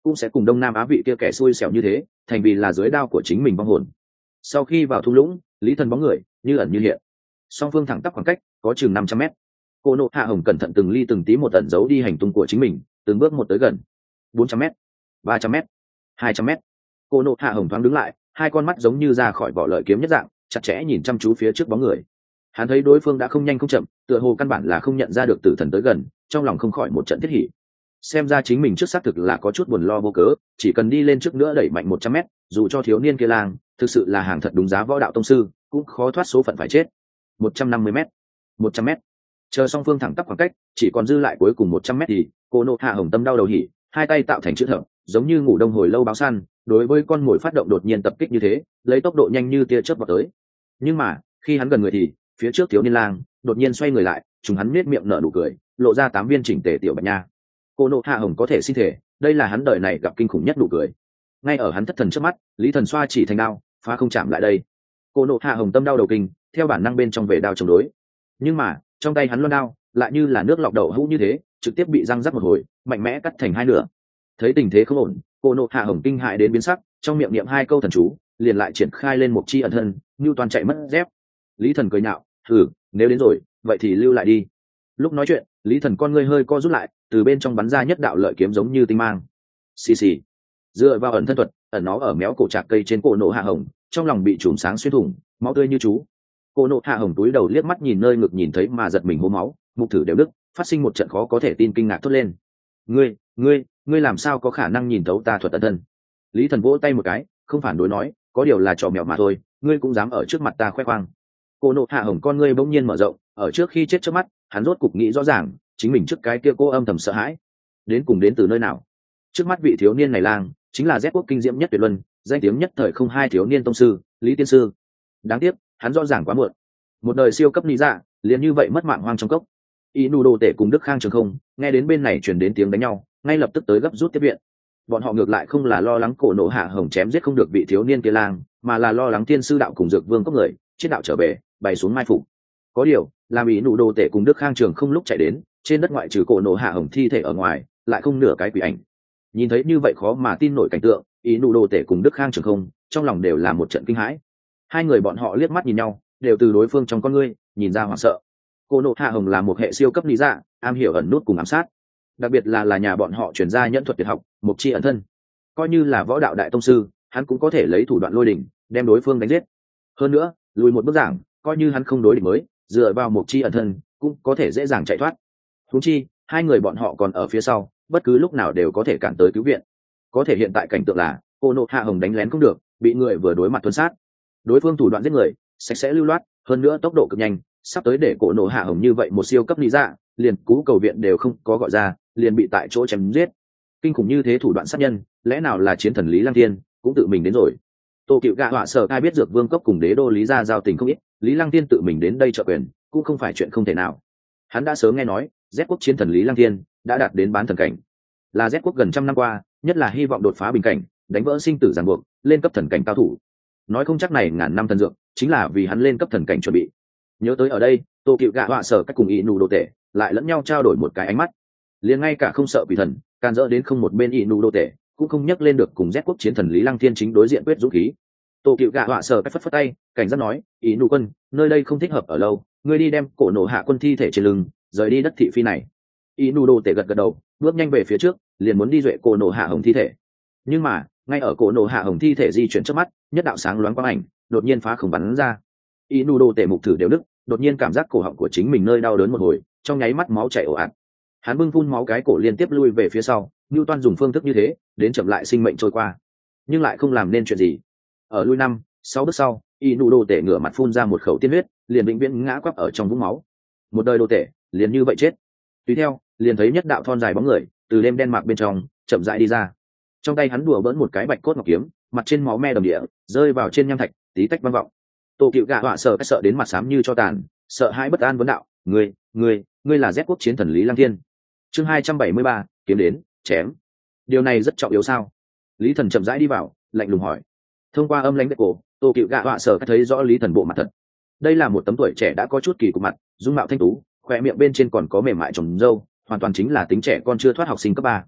A: cũng sẽ cùng đông nam á vị kia kẻ xui xẻo như thế thành vì là dưới đao của chính mình vong hồn. Sau khi vào thung lũng, lý thần bóng người như ẩn như hiện, song phương thẳng tắp khoảng cách có chừng năm trăm mét. Cô nộ hạ hồng cẩn thận từng ly từng tí một ẩn giấu đi hành tung của chính mình, từng bước một tới gần. Bốn trăm mét, ba trăm mét, hai trăm mét. Cô nộ hạ hồng thoáng đứng lại, hai con mắt giống như ra khỏi vỏ lợi kiếm nhất dạng, chặt chẽ nhìn chăm chú phía trước bóng người. Hắn thấy đối phương đã không nhanh không chậm, tựa hồ căn bản là không nhận ra được tử thần tới gần, trong lòng không khỏi một trận thiết hỉ. Xem ra chính mình trước xác thực là có chút buồn lo vô cớ, chỉ cần đi lên trước nữa đẩy mạnh một trăm mét, dù cho thiếu niên kia lang thực sự là hàng thật đúng giá võ đạo tông sư, cũng khó thoát số phận phải chết. Một trăm năm mươi mét, một trăm mét. Chờ song phương thẳng tắp khoảng cách, chỉ còn dư lại cuối cùng một trăm mét thì cô nộ hạ hồng tâm đau đầu hỉ, hai tay tạo thành chữ thập, giống như ngủ đông hồi lâu báo săn, đối với con mồi phát động đột nhiên tập kích như thế, lấy tốc độ nhanh như tia chớp vào tới. Nhưng mà khi hắn gần người thì phía trước thiếu niên lang đột nhiên xoay người lại, chúng hắn nết miệng nở nụ cười, lộ ra tám viên chỉnh tề tiểu bạch nha. Cô nộ hạ hồng có thể xin thể, đây là hắn đời này gặp kinh khủng nhất nụ cười. Ngay ở hắn thất thần trước mắt, lý thần xoa chỉ thành đao, phá không chạm lại đây. Cô nộ hạ hồng tâm đau đầu kinh, theo bản năng bên trong về đao chống đối. Nhưng mà trong tay hắn loan đao lại như là nước lọc đậu hũ như thế, trực tiếp bị răng rắc một hồi, mạnh mẽ cắt thành hai nửa. Thấy tình thế không ổn, cô nộ hạ hồng kinh hại đến biến sắc, trong miệng niệm hai câu thần chú, liền lại triển khai lên một chi ẩn thân, như toàn chạy mất dép. Lý thần cười nhạo, thử, nếu đến rồi vậy thì lưu lại đi. Lúc nói chuyện, lý thần con ngươi hơi co rút lại, từ bên trong bắn ra nhất đạo lợi kiếm giống như tinh mang. Xì xì. Dựa vào ẩn thân thuật, ẩn nó ở méo cổ trạc cây trên cổ nộ hạ hồng, trong lòng bị chùm sáng xuyên thủng, máu tươi như chú. Cô nộ hạ hồng túi đầu liếc mắt nhìn nơi ngực nhìn thấy mà giật mình hố máu, mục thử đều đứt, phát sinh một trận khó có thể tin kinh ngạc thốt lên. Ngươi, ngươi, ngươi làm sao có khả năng nhìn thấu ta thuật ẩn thân? Lý thần vỗ tay một cái, không phản đối nói, có điều là trò mèo mà thôi, ngươi cũng dám ở trước mặt ta khoe khoang. Cô nộ hạ hồng con ngươi bỗng nhiên mở rộng, ở trước khi chết trước mắt, hắn rốt cục nghĩ rõ ràng, chính mình trước cái kia cô âm thầm sợ hãi, đến cùng đến từ nơi nào. Trước mắt vị thiếu niên này lang, chính là Z quốc kinh diễm nhất tuyệt luân, danh tiếng nhất thời không hai thiếu niên tông sư, Lý tiên sư. Đáng tiếc, hắn rõ ràng quá muộn. Một đời siêu cấp lý dạ, liền như vậy mất mạng hoang trong cốc. Inu đồ tể cùng Đức Khang Trường không, nghe đến bên này truyền đến tiếng đánh nhau, ngay lập tức tới gấp rút tiếp viện. Bọn họ ngược lại không là lo lắng cổ nộ hạ hồng chém giết không được vị thiếu niên kia lang, mà là lo lắng tiên sư đạo cùng dược vương cốc người, chết đạo trở về, bày xuống mai phục. Có điều, làm Inu đồ tể cùng Đức Khang Trường không lúc chạy đến, trên đất ngoại trừ cổ nộ hạ hồng thi thể ở ngoài, lại không nửa cái quỷ ảnh. Nhìn thấy như vậy khó mà tin nổi cảnh tượng, Inu đồ tể cùng Đức Khang Trường không, trong lòng đều là một trận kinh hãi. Hai người bọn họ liếc mắt nhìn nhau, đều từ đối phương trong con ngươi nhìn ra hoảng sợ. Cô nộ hạ hồng là một hệ siêu cấp lý dạ, am hiểu ẩn nút cùng ám sát, đặc biệt là là nhà bọn họ truyền ra nhẫn thuật tuyệt học mục chi ẩn thân. Coi như là võ đạo đại tông sư, hắn cũng có thể lấy thủ đoạn lôi đỉnh đem đối phương đánh giết. Hơn nữa, lùi một bước giảng, coi như hắn không đối địch mới, dựa vào mục chi ẩn thân cũng có thể dễ dàng chạy thoát. Huống chi hai người bọn họ còn ở phía sau, bất cứ lúc nào đều có thể cản tới cứu viện. Có thể hiện tại cảnh tượng là cô nộ hạ hồng đánh lén không được, bị người vừa đối mặt tuân sát. Đối phương thủ đoạn giết người sạch sẽ lưu loát, hơn nữa tốc độ cực nhanh, sắp tới để cổ nộ hạ hồng như vậy một siêu cấp lý dạ, liền cú cầu viện đều không có gọi ra, liền bị tại chỗ chém giết. Kinh khủng như thế thủ đoạn sát nhân, lẽ nào là chiến thần Lý Lăng Thiên cũng tự mình đến rồi. Tô Cựu Gạ họa sợ ai biết dược vương cốc cùng đế đô Lý gia giao tình không ít, Lý Lăng Thiên tự mình đến đây trợ quyền cũng không phải chuyện không thể nào. Hắn đã sớm nghe nói Z quốc chiến thần Lý Lăng Thiên đã đạt đến bán thần cảnh, là Z quốc gần trăm năm qua nhất là hy vọng đột phá bình cảnh, đánh vỡ sinh tử ràng buộc, lên cấp thần cảnh cao thủ. Nói không chắc này ngàn năm thần dược chính là vì hắn lên cấp thần cảnh chuẩn bị. Nhớ tới ở đây, Tô Cựu Gạ họa sợ cách cùng Inu đồ tể lại lẫn nhau trao đổi một cái ánh mắt, liền ngay cả không sợ quỷ thần can dỡ đến không một bên Inu đồ tể cũng không nhắc lên được cùng Z quốc chiến thần Lý Lăng Thiên chính đối diện quyết dũng khí. Tô Cựu Gạ họa sợ cách phất phất tay, cảnh giác nói, Inu quân, nơi đây không thích hợp ở lâu, ngươi đi đem cổ nổ hạ quân thi thể trên lưng rời đi đất thị phi này. Inu đồ tể gật gật đầu, bước nhanh về phía trước, liền muốn đi duệ cổ nổ hạ hồng thi thể. Nhưng mà ngay ở cổ nổ hạ hồng thi thể di chuyển trước mắt, nhất đạo sáng loáng quang ảnh đột nhiên phá không bắn ra. Inu đồ tể mục thử đều đức, đột nhiên cảm giác cổ họng của chính mình nơi đau đớn một hồi, trong nháy mắt máu chảy ồ ạt. Hắn bưng phun máu cái cổ liên tiếp lui về phía sau, Newton dùng phương thức như thế đến chậm lại sinh mệnh trôi qua, nhưng lại không làm nên chuyện gì. Ở lui năm sáu bước sau, Inu đồ tể ngửa mặt phun ra một khẩu tiên huyết, liền vĩnh viễn ngã quắp ở trong vũng máu. Một đời đồ tể liền như vậy chết. Tùy theo liền thấy nhất đạo thon dài bóng người từ đêm đen mạc bên trong chậm rãi đi ra. Trong tay hắn đùa bỡn một cái bạch cốt ngọc kiếm, mặt trên máu me đầm địa rơi vào trên nham thạch, tí tách vang vọng. Tô Cựu Gạ họa sợ sợ đến mặt xám như cho tàn, sợ hãi bất an vấn đạo, ngươi ngươi ngươi là Z quốc chiến thần Lý Lăng Thiên. Chương hai trăm bảy mươi ba, kiếm đến chém. Điều này rất trọng yếu sao? Lý thần chậm rãi đi vào, lạnh lùng hỏi. Thông qua âm lãnh đất cổ, Tô Cựu Gạ họa sợ thấy rõ Lý thần bộ mặt thật. Đây là một tấm tuổi trẻ đã có chút kỳ cục mặt, dung mạo thanh tú, khóe miệng bên trên còn có mềm mại trồng râu, hoàn toàn chính là tính trẻ con chưa thoát học sinh cấp ba.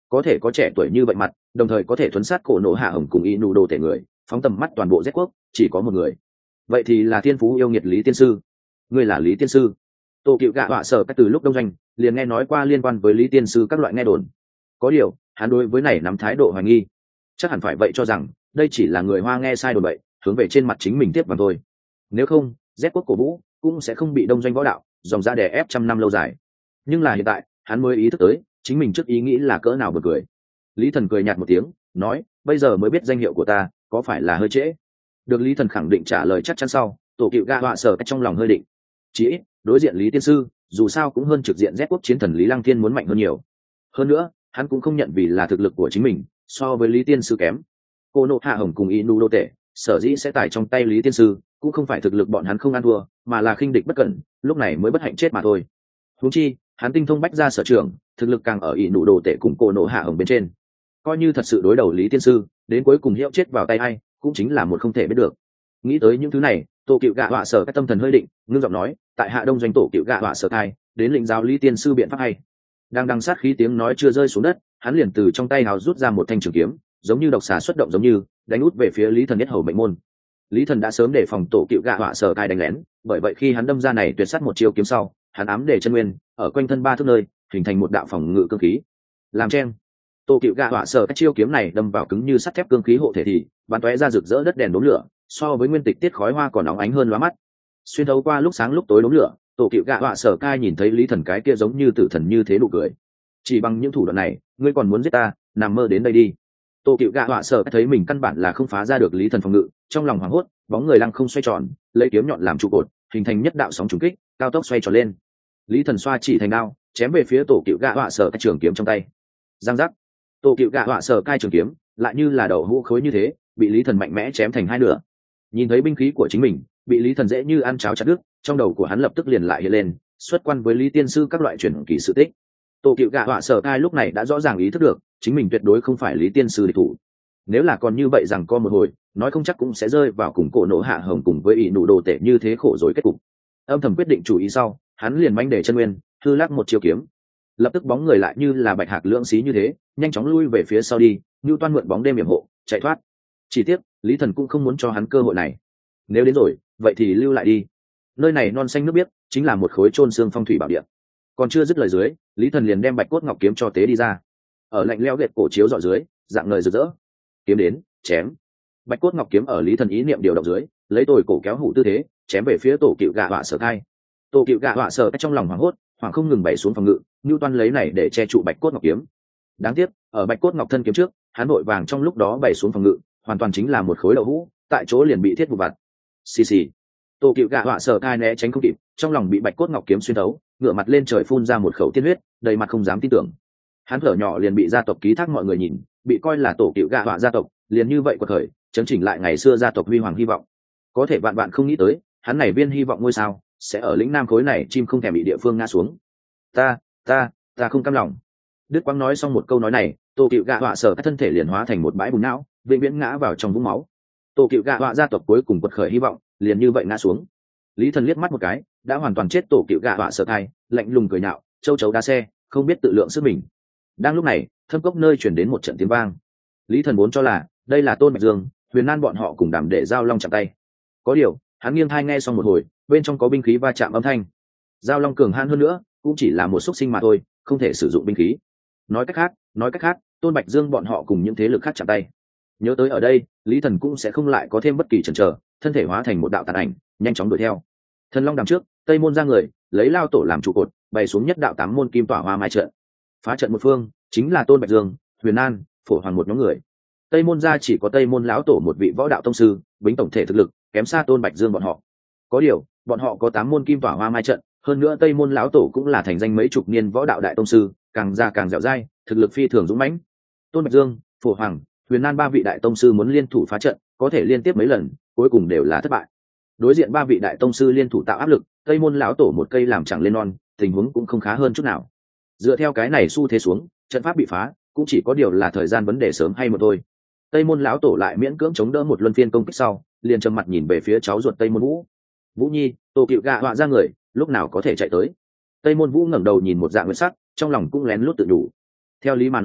A: có thể có trẻ tuổi như vậy mặt, đồng thời có thể thuấn sát cổ nổ hạ hồng cùng y nụ đồ tể người, phóng tầm mắt toàn bộ Z quốc chỉ có một người, vậy thì là thiên phú yêu nghiệt Lý tiên sư. Ngươi là Lý tiên sư? Tô Cựu Gạ họa sở từ lúc đông doanh liền nghe nói qua liên quan với Lý tiên sư các loại nghe đồn, có điều hắn đối với này nắm thái độ hoài nghi, chắc hẳn phải vậy cho rằng đây chỉ là người Hoa nghe sai đồn bậy, hướng về trên mặt chính mình tiếp vào thôi. Nếu không, Z quốc cổ vũ cũng sẽ không bị đông doanh võ đạo dòng ra đè ép trăm năm lâu dài. Nhưng là hiện tại hắn mới ý thức tới chính mình trước ý nghĩ là cỡ nào bật cười. Lý Thần cười nhạt một tiếng nói, bây giờ mới biết danh hiệu của ta có phải là hơi trễ? Được Lý Thần khẳng định trả lời chắc chắn sau, Tổ Cựu Gạ họa sở trong lòng hơi định, chỉ ít đối diện Lý tiên sư dù sao cũng hơn trực diện Z quốc chiến thần Lý Lăng Thiên muốn mạnh hơn nhiều. Hơn nữa hắn cũng không nhận vì là thực lực của chính mình so với Lý tiên sư kém. Cô nộ hạ hồng cùng Inu đô tệ sở dĩ sẽ tải trong tay Lý tiên sư cũng không phải thực lực bọn hắn không ăn thua, mà là khinh địch bất cẩn, lúc này mới bất hạnh chết mà thôi. Huống chi hắn tinh thông bách gia sở trường, thực lực càng ở Inu đô tệ cùng cô nộ hạ hồng bên trên, coi như thật sự đối đầu Lý tiên sư đến cuối cùng hiệu chết vào tay ai cũng chính là một không thể biết được. Nghĩ tới những thứ này, Tổ Cựu Gạ họa sở các tâm thần hơi định, ngưng giọng nói, tại hạ đông doanh Tổ Cựu Gạ họa sở thai đến lĩnh giáo Lý tiên sư biện pháp hay. Đang đằng sát khí tiếng nói chưa rơi xuống đất, hắn liền từ trong tay hào rút ra một thanh trường kiếm, giống như độc xà xuất động giống như đánh út về phía Lý Thần nhất hầu mệnh môn. Lý Thần đã sớm đề phòng Tổ Cựu Gạ họa sở thai đánh lén, bởi vậy khi hắn đâm ra này tuyệt sát một chiêu kiếm sau, hắn ám để chân nguyên ở quanh thân ba thước nơi hình thành một đạo phòng ngự cương khí làm chen. Tổ Cựu Gạ họa sở các chiêu kiếm này đâm vào cứng như sắt thép cương khí hộ thể thì bắn tóe ra rực rỡ đất đèn đốm lửa, so với nguyên tịch tiết khói hoa còn óng ánh hơn lóa mắt. Xuyên thấu qua lúc sáng lúc tối đốm lửa, Tổ Cựu Gạ họa sở cai nhìn thấy Lý Thần cái kia giống như tử thần như thế nụ cười. Chỉ bằng những thủ đoạn này ngươi còn muốn giết ta, nằm mơ đến đây đi. Tổ Cựu Gạ họa sở thấy mình căn bản là không phá ra được Lý Thần phòng ngự, trong lòng hoảng hốt, bóng người lăng không xoay tròn, lấy kiếm nhọn làm trụ cột, hình thành nhất đạo sóng trùng kích, cao tốc xoay tròn lên. Lý Thần xoa chỉ thành đao, chém về phía Tổ Cựu Gạ họa sở cái trường kiếm trong tay. Giang giác, Tổ Cựu Gạ họa sở cai trường kiếm lại như là đầu hũ khối như thế bị Lý Thần mạnh mẽ chém thành hai nửa. Nhìn thấy binh khí của chính mình bị Lý Thần dễ như ăn cháo chặt đứt, trong đầu của hắn lập tức liền lại hiện lên xuất quan với Lý tiên sư các loại truyền kỳ sự tích. Tổ Cựu Gạ họa sở cai lúc này đã rõ ràng ý thức được chính mình tuyệt đối không phải Lý tiên sư địch thủ. Nếu là còn như vậy rằng co một hồi, nói không chắc cũng sẽ rơi vào cùng cổ nổ hạ hồng cùng với ỷ nụ đồ tệ như thế khổ rồi kết cục. Âm thầm quyết định chủ ý sau, hắn liền manh để chân nguyên hư lắc một chiêu kiếm, lập tức bóng người lại như là bạch hạc lưỡng xí như thế nhanh chóng lui về phía sau đi, như toan mượn bóng đêm yểm hộ chạy thoát. Chỉ tiếc Lý Thần cũng không muốn cho hắn cơ hội này, nếu đến rồi vậy thì lưu lại đi, nơi này non xanh nước biếc chính là một khối chôn xương phong thủy bảo địa. Còn chưa dứt lời dưới, Lý Thần liền đem bạch cốt ngọc kiếm cho tế đi ra, ở lạnh lẽo gệt cổ chiếu dọi dưới dạng ngời rực rỡ. Kiếm đến, chém. Bạch cốt ngọc kiếm ở Lý Thần ý niệm điều động dưới lấy tồi cổ kéo hủ tư thế chém về phía Tổ Cựu Gạ họa sở thai. Tổ Cựu Gạ họa sở trong lòng hoảng hốt, hoảng không ngừng bày xuống phòng ngự, như toan lấy này để che trụ bạch cốt ngọc kiếm. Đáng tiếc ở bạch cốt ngọc thân kiếm trước, hắn vội vàng trong lúc đó bày xuống phòng ngự, hoàn toàn chính là một khối đậu hũ, tại chỗ liền bị thiết vụ vặt. Xì xì. Tổ Cựu Gạ họa sở thai né tránh không kịp, trong lòng bị bạch cốt ngọc kiếm xuyên thấu, ngửa mặt lên trời phun ra một khẩu tiên huyết, đầy mặt không dám tin tưởng. Hắn thở nhỏ liền bị gia tộc ký thác mọi người nhìn, bị coi là Tổ Cựu Gạ họa gia tộc, liền như vậy quật khởi, chấn chỉnh lại ngày xưa gia tộc huy hoàng hy vọng. Có thể vạn vạn không nghĩ tới, hắn này viên hy vọng ngôi sao sẽ ở lĩnh nam khối này chim không thèm bị địa phương ngã xuống. Ta, ta, ta không cam lòng. Đức Quang nói xong một câu nói này, Tổ Cựu Gạ họa sở thân thể liền hóa thành một bãi bùn não, vĩnh viễn ngã vào trong vũng máu. Tổ Cựu Gạ họa gia tộc cuối cùng quật khởi hy vọng liền như vậy ngã xuống. Lý Thần liếc mắt một cái, đã hoàn toàn chết Tổ Cựu Gạ họa sở thai, lạnh lùng cười nhạo, châu chấu đá xe, không biết tự lượng sức mình. Đang lúc này, thâm cốc nơi chuyển đến một trận tiếng vang. Lý Thần vốn cho là đây là Tôn Bạch Dương, Huyền Nan bọn họ cùng đảm để giao long chạm tay. Có điều, hắn nghiêng tai nghe xong một hồi, bên trong có binh khí va chạm âm thanh. Giao long cường hãn hơn nữa, cũng chỉ là một xúc sinh mà thôi, không thể sử dụng binh khí. Nói cách khác, nói cách khác, Tôn Bạch Dương bọn họ cùng những thế lực khác chạm tay. Nhớ tới ở đây, Lý Thần cũng sẽ không lại có thêm bất kỳ chần chờ, thân thể hóa thành một đạo tàn ảnh, nhanh chóng đuổi theo. Thần Long đằng trước, Tây môn ra người, lấy lao tổ làm trụ cột, bày xuống nhất đạo tám môn kim tỏa hoa mai trận. Phá trận một phương, chính là Tôn Bạch Dương, Huyền An, Phổ Hoàng một nhóm người. Tây môn ra chỉ có Tây môn lão tổ một vị võ đạo tông sư, bính tổng thể thực lực kém xa Tôn Bạch Dương bọn họ. Có điều, bọn họ có tám môn kim tỏa hoa mai trận, hơn nữa Tây môn lão tổ cũng là thành danh mấy chục niên võ đạo đại tông sư, càng già càng dẻo dai, thực lực phi thường dũng mãnh. Tôn Bạch Dương, Phổ Hoàng, Huyền An ba vị đại tông sư muốn liên thủ phá trận, có thể liên tiếp mấy lần, cuối cùng đều là thất bại. Đối diện ba vị đại tông sư liên thủ tạo áp lực, Tây môn lão tổ một cây làm chẳng lên non, tình huống cũng không khá hơn chút nào. Dựa theo cái này xu thế xuống, trận pháp bị phá, cũng chỉ có điều là thời gian vấn đề sớm hay muộn thôi. Tây môn lão tổ lại miễn cưỡng chống đỡ một luân phiên công kích sau, liền trầm mặt nhìn về phía cháu ruột Tây môn Vũ. Vũ Nhi, Tổ Cựu Gạ họa ra người, lúc nào có thể chạy tới? Tây môn Vũ ngẩng đầu nhìn một dạng nguyệt sắc, trong lòng cũng lén lút tự đủ. Theo lý mà nói,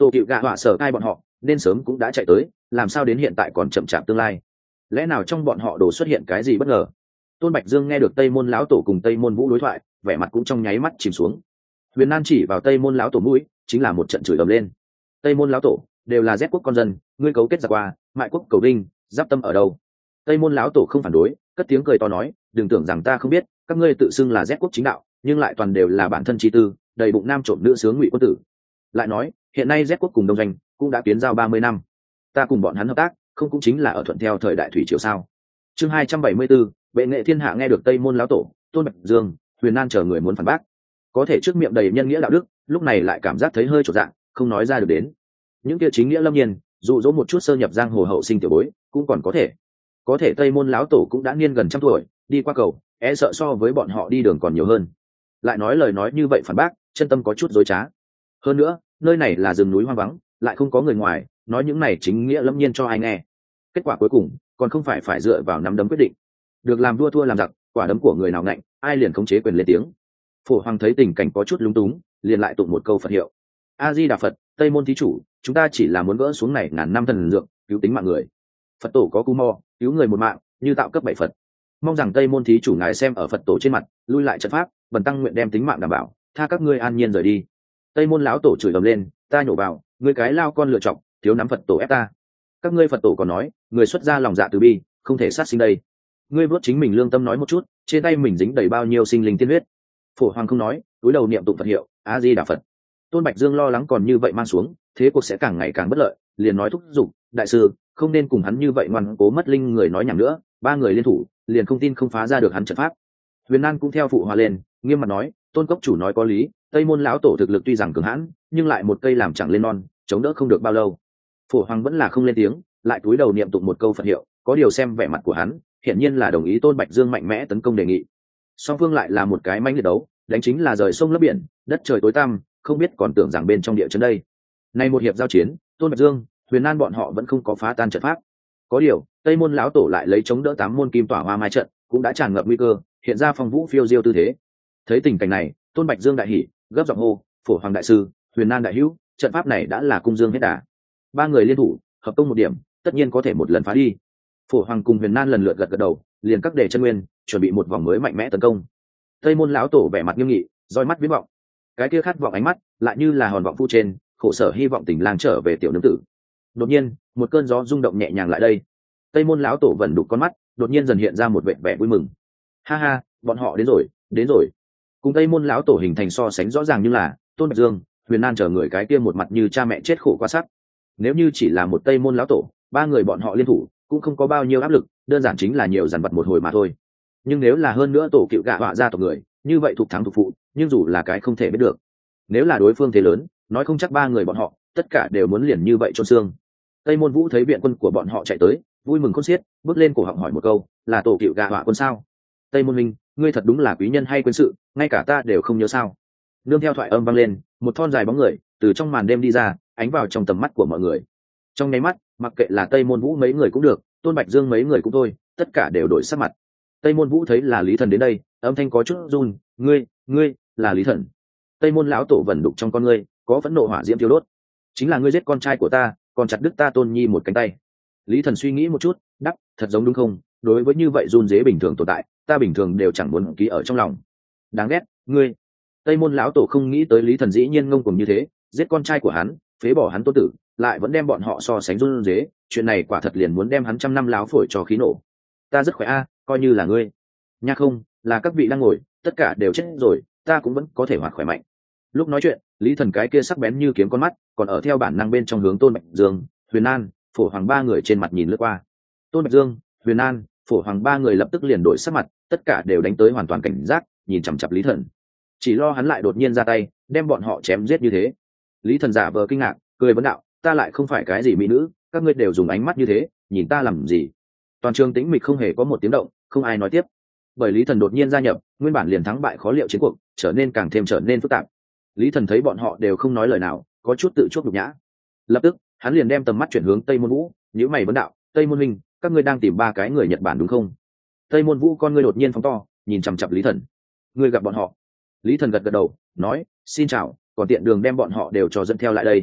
A: Tô cựu gạ họa sở cai bọn họ nên sớm cũng đã chạy tới, làm sao đến hiện tại còn chậm chạp tương lai? Lẽ nào trong bọn họ đổ xuất hiện cái gì bất ngờ? Tôn Bạch Dương nghe được Tây Môn lão tổ cùng Tây Môn Vũ đối thoại, vẻ mặt cũng trong nháy mắt chìm xuống. Huyền Nan chỉ vào Tây Môn lão tổ mũi, chính là một trận chửi ầm lên. Tây Môn lão tổ đều là Z quốc con dân, ngươi cấu kết giặc qua, mại quốc cầu đinh, giáp tâm ở đâu? Tây Môn lão tổ không phản đối, cất tiếng cười to nói, đừng tưởng rằng ta không biết, các ngươi tự xưng là Z quốc chính đạo, nhưng lại toàn đều là bản thân chi tư, đầy bụng nam trộm nữ sướng ngụy quân tử. Lại nói, hiện nay Z quốc cùng đông doanh cũng đã tiến giao ba mươi năm, ta cùng bọn hắn hợp tác, không cũng chính là ở thuận theo thời đại thủy triều sao? Chương hai trăm bảy mươi 274, Bệ nghệ thiên hạ nghe được Tây Môn lão tổ, Tôn Bạch Dương, Huyền Nan chờ người muốn phản bác, có thể trước miệng đầy nhân nghĩa đạo đức, lúc này lại cảm giác thấy hơi chột dạ, không nói ra được đến. Những kia chính nghĩa lâm nhiên, dụ dỗ một chút sơ nhập giang hồ hậu sinh tiểu bối, cũng còn có thể. Có thể Tây Môn lão tổ cũng đã niên gần trăm tuổi, đi qua cầu, e sợ so với bọn họ đi đường còn nhiều hơn. Lại nói lời nói như vậy phản bác, chân tâm có chút dối trá. Hơn nữa, nơi này là rừng núi hoang vắng, lại không có người ngoài, nói những này chính nghĩa lâm nhiên cho ai nghe. Kết quả cuối cùng, còn không phải phải dựa vào nắm đấm quyết định. Được làm vua thua làm giặc, quả đấm của người nào ngạnh, ai liền khống chế quyền lên tiếng. Phổ Hoàng thấy tình cảnh có chút lúng túng, liền lại tụng một câu Phật hiệu. A Di Đà Phật, Tây Môn thí chủ, chúng ta chỉ là muốn gỡ xuống này ngàn năm thần dược, cứu tính mạng người. Phật tổ có cú mò, cứu người một mạng, như tạo cấp bảy Phật. Mong rằng Tây Môn thí chủ ngài xem ở Phật tổ trên mặt, lui lại trận pháp, bần tăng nguyện đem tính mạng đảm bảo, tha các ngươi an nhiên rời đi. Tây Môn lão tổ chửi ầm lên, ta nhổ vào, ngươi cái lao con lựa chọc, thiếu nắm Phật tổ ép ta. Các ngươi Phật tổ còn nói, người xuất gia lòng dạ từ bi, không thể sát sinh đây. Ngươi vớt chính mình lương tâm nói một chút, trên tay mình dính đầy bao nhiêu sinh linh tiên huyết. Phổ Hoàng không nói, cúi đầu niệm tụng Phật hiệu, A Di Đà Phật. Tôn Bạch Dương lo lắng còn như vậy mang xuống, thế cuộc sẽ càng ngày càng bất lợi, liền nói thúc giục, đại sư, không nên cùng hắn như vậy ngoan cố mất linh người nói nhảm nữa, ba người liên thủ, liền không tin không phá ra được hắn trận pháp. Huyền Nan cũng theo phụ hòa lên, nghiêm mặt nói, Tôn cốc chủ nói có lý, Tây Môn lão tổ thực lực tuy rằng cường hãn, nhưng lại một cây làm chẳng lên non, chống đỡ không được bao lâu. Phổ Hoàng vẫn là không lên tiếng, lại cúi đầu niệm tụng một câu Phật hiệu, có điều xem vẻ mặt của hắn, hiển nhiên là đồng ý Tôn Bạch Dương mạnh mẽ tấn công đề nghị. Song phương lại là một cái mãnh liệt đấu, đánh chính là rời sông lấp biển, đất trời tối tăm, không biết còn tưởng rằng bên trong địa chấn đây. Nay một hiệp giao chiến, Tôn Bạch Dương, Huyền Nan bọn họ vẫn không có phá tan trận pháp. Có điều, Tây Môn lão tổ lại lấy chống đỡ tám môn kim tỏa hoa mai trận, cũng đã tràn ngập nguy cơ, hiện ra phong vũ phiêu diêu tư thế. Thấy tình cảnh này, Tôn Bạch Dương đại hỉ, gấp giọng hô, Phổ Hoàng đại sư, Huyền Nan đại hữu, trận pháp này đã là cung dương hết đà. Ba người liên thủ, hợp công một điểm, tất nhiên có thể một lần phá đi. Phổ Hoàng cùng Huyền Nan lần lượt gật gật đầu, liền các đề chân nguyên, chuẩn bị một vòng mới mạnh mẽ tấn công. Tây Môn lão tổ vẻ mặt nghiêm nghị, roi mắt viễn vọng, cái kia khát vọng ánh mắt, lại như là hòn vọng phu trên, khổ sở hy vọng tình lang trở về tiểu nương tử. Đột nhiên, một cơn gió rung động nhẹ nhàng lại đây. Tây Môn lão tổ vẫn đục con mắt, đột nhiên dần hiện ra một vẻ vẻ vui mừng. Ha ha, bọn họ đến rồi, đến rồi. Cùng Tây Môn lão tổ hình thành so sánh rõ ràng như là Tôn Bạch Dương, Huyền Nan chờ người cái kia một mặt như cha mẹ chết khổ quá sắc. Nếu như chỉ là một Tây Môn lão tổ, ba người bọn họ liên thủ, cũng không có bao nhiêu áp lực, đơn giản chính là nhiều dàn vật một hồi mà thôi. Nhưng nếu là hơn nữa tổ cựu gạ họa ra tộc người, như vậy thuộc thắng thuộc phụ, nhưng dù là cái không thể biết được. Nếu là đối phương thế lớn, nói không chắc ba người bọn họ tất cả đều muốn liền như vậy chôn xương. Tây Môn Vũ thấy viện quân của bọn họ chạy tới, vui mừng khôn xiết, bước lên cổ họng hỏi một câu, là tổ cựu gạ họa quân sao? Tây Môn Minh, ngươi thật đúng là quý nhân hay quân sự, ngay cả ta đều không nhớ sao? Nương theo thoại âm vang lên, một thon dài bóng người từ trong màn đêm đi ra, ánh vào trong tầm mắt của mọi người. Trong nháy mắt, mặc kệ là Tây Môn Vũ mấy người cũng được, Tôn Bạch Dương mấy người cũng thôi, tất cả đều đổi sắc mặt. Tây Môn Vũ thấy là Lý Thần đến đây, âm thanh có chút run, ngươi, ngươi, là Lý Thần. Tây Môn lão tổ vẩn đục trong con ngươi, có phẫn nộ hỏa diễm thiêu đốt. Chính là ngươi giết con trai của ta, còn chặt đứt ta Tôn Nhi một cánh tay. Lý Thần suy nghĩ một chút, đáp, thật giống đúng không? Đối với như vậy run dế bình thường tồn tại, ta bình thường đều chẳng muốn ký ở trong lòng. Đáng ghét, ngươi. Tây Môn lão tổ không nghĩ tới Lý Thần dĩ nhiên ngông cuồng như thế, giết con trai của hắn, phế bỏ hắn tôn tử, lại vẫn đem bọn họ so sánh run dế, chuyện này quả thật liền muốn đem hắn trăm năm láo phổi cho khí nổ. Ta rất khỏe a, coi như là ngươi. Nha không, là các vị đang ngồi, tất cả đều chết rồi, ta cũng vẫn có thể hoạt khỏe mạnh. Lúc nói chuyện, Lý Thần cái kia sắc bén như kiếm con mắt, còn ở theo bản năng bên trong hướng Tôn Bạch Dương, Huyền An, Phổ Hoàng ba người trên mặt nhìn lướt qua. Tôn Bạch Dương, Huyền An, Phổ Hoàng ba người lập tức liền đổi sắc mặt, tất cả đều đánh tới hoàn toàn cảnh giác, nhìn chằm chằm Lý Thần. Chỉ lo hắn lại đột nhiên ra tay, đem bọn họ chém giết như thế. Lý Thần giả vờ kinh ngạc, cười vấn đạo, ta lại không phải cái gì mỹ nữ, các ngươi đều dùng ánh mắt như thế, nhìn ta làm gì? Toàn trường tĩnh mịch không hề có một tiếng động, không ai nói tiếp. Bởi Lý Thần đột nhiên gia nhập, nguyên bản liền thắng bại khó liệu chiến cuộc, trở nên càng thêm trở nên phức tạp. Lý Thần thấy bọn họ đều không nói lời nào, có chút tự chuốc nhục nhã. Lập tức, hắn liền đem tầm mắt chuyển hướng Tây Môn Vũ, nhíu mày vấn đạo, Tây Môn Minh, các ngươi đang tìm ba cái người Nhật Bản đúng không? Tây Môn Vũ con ngươi đột nhiên phóng to, nhìn chằm chằm Lý Thần. Ngươi gặp bọn họ? Lý Thần gật gật đầu, nói, xin chào, còn tiện đường đem bọn họ đều cho dẫn theo lại đây.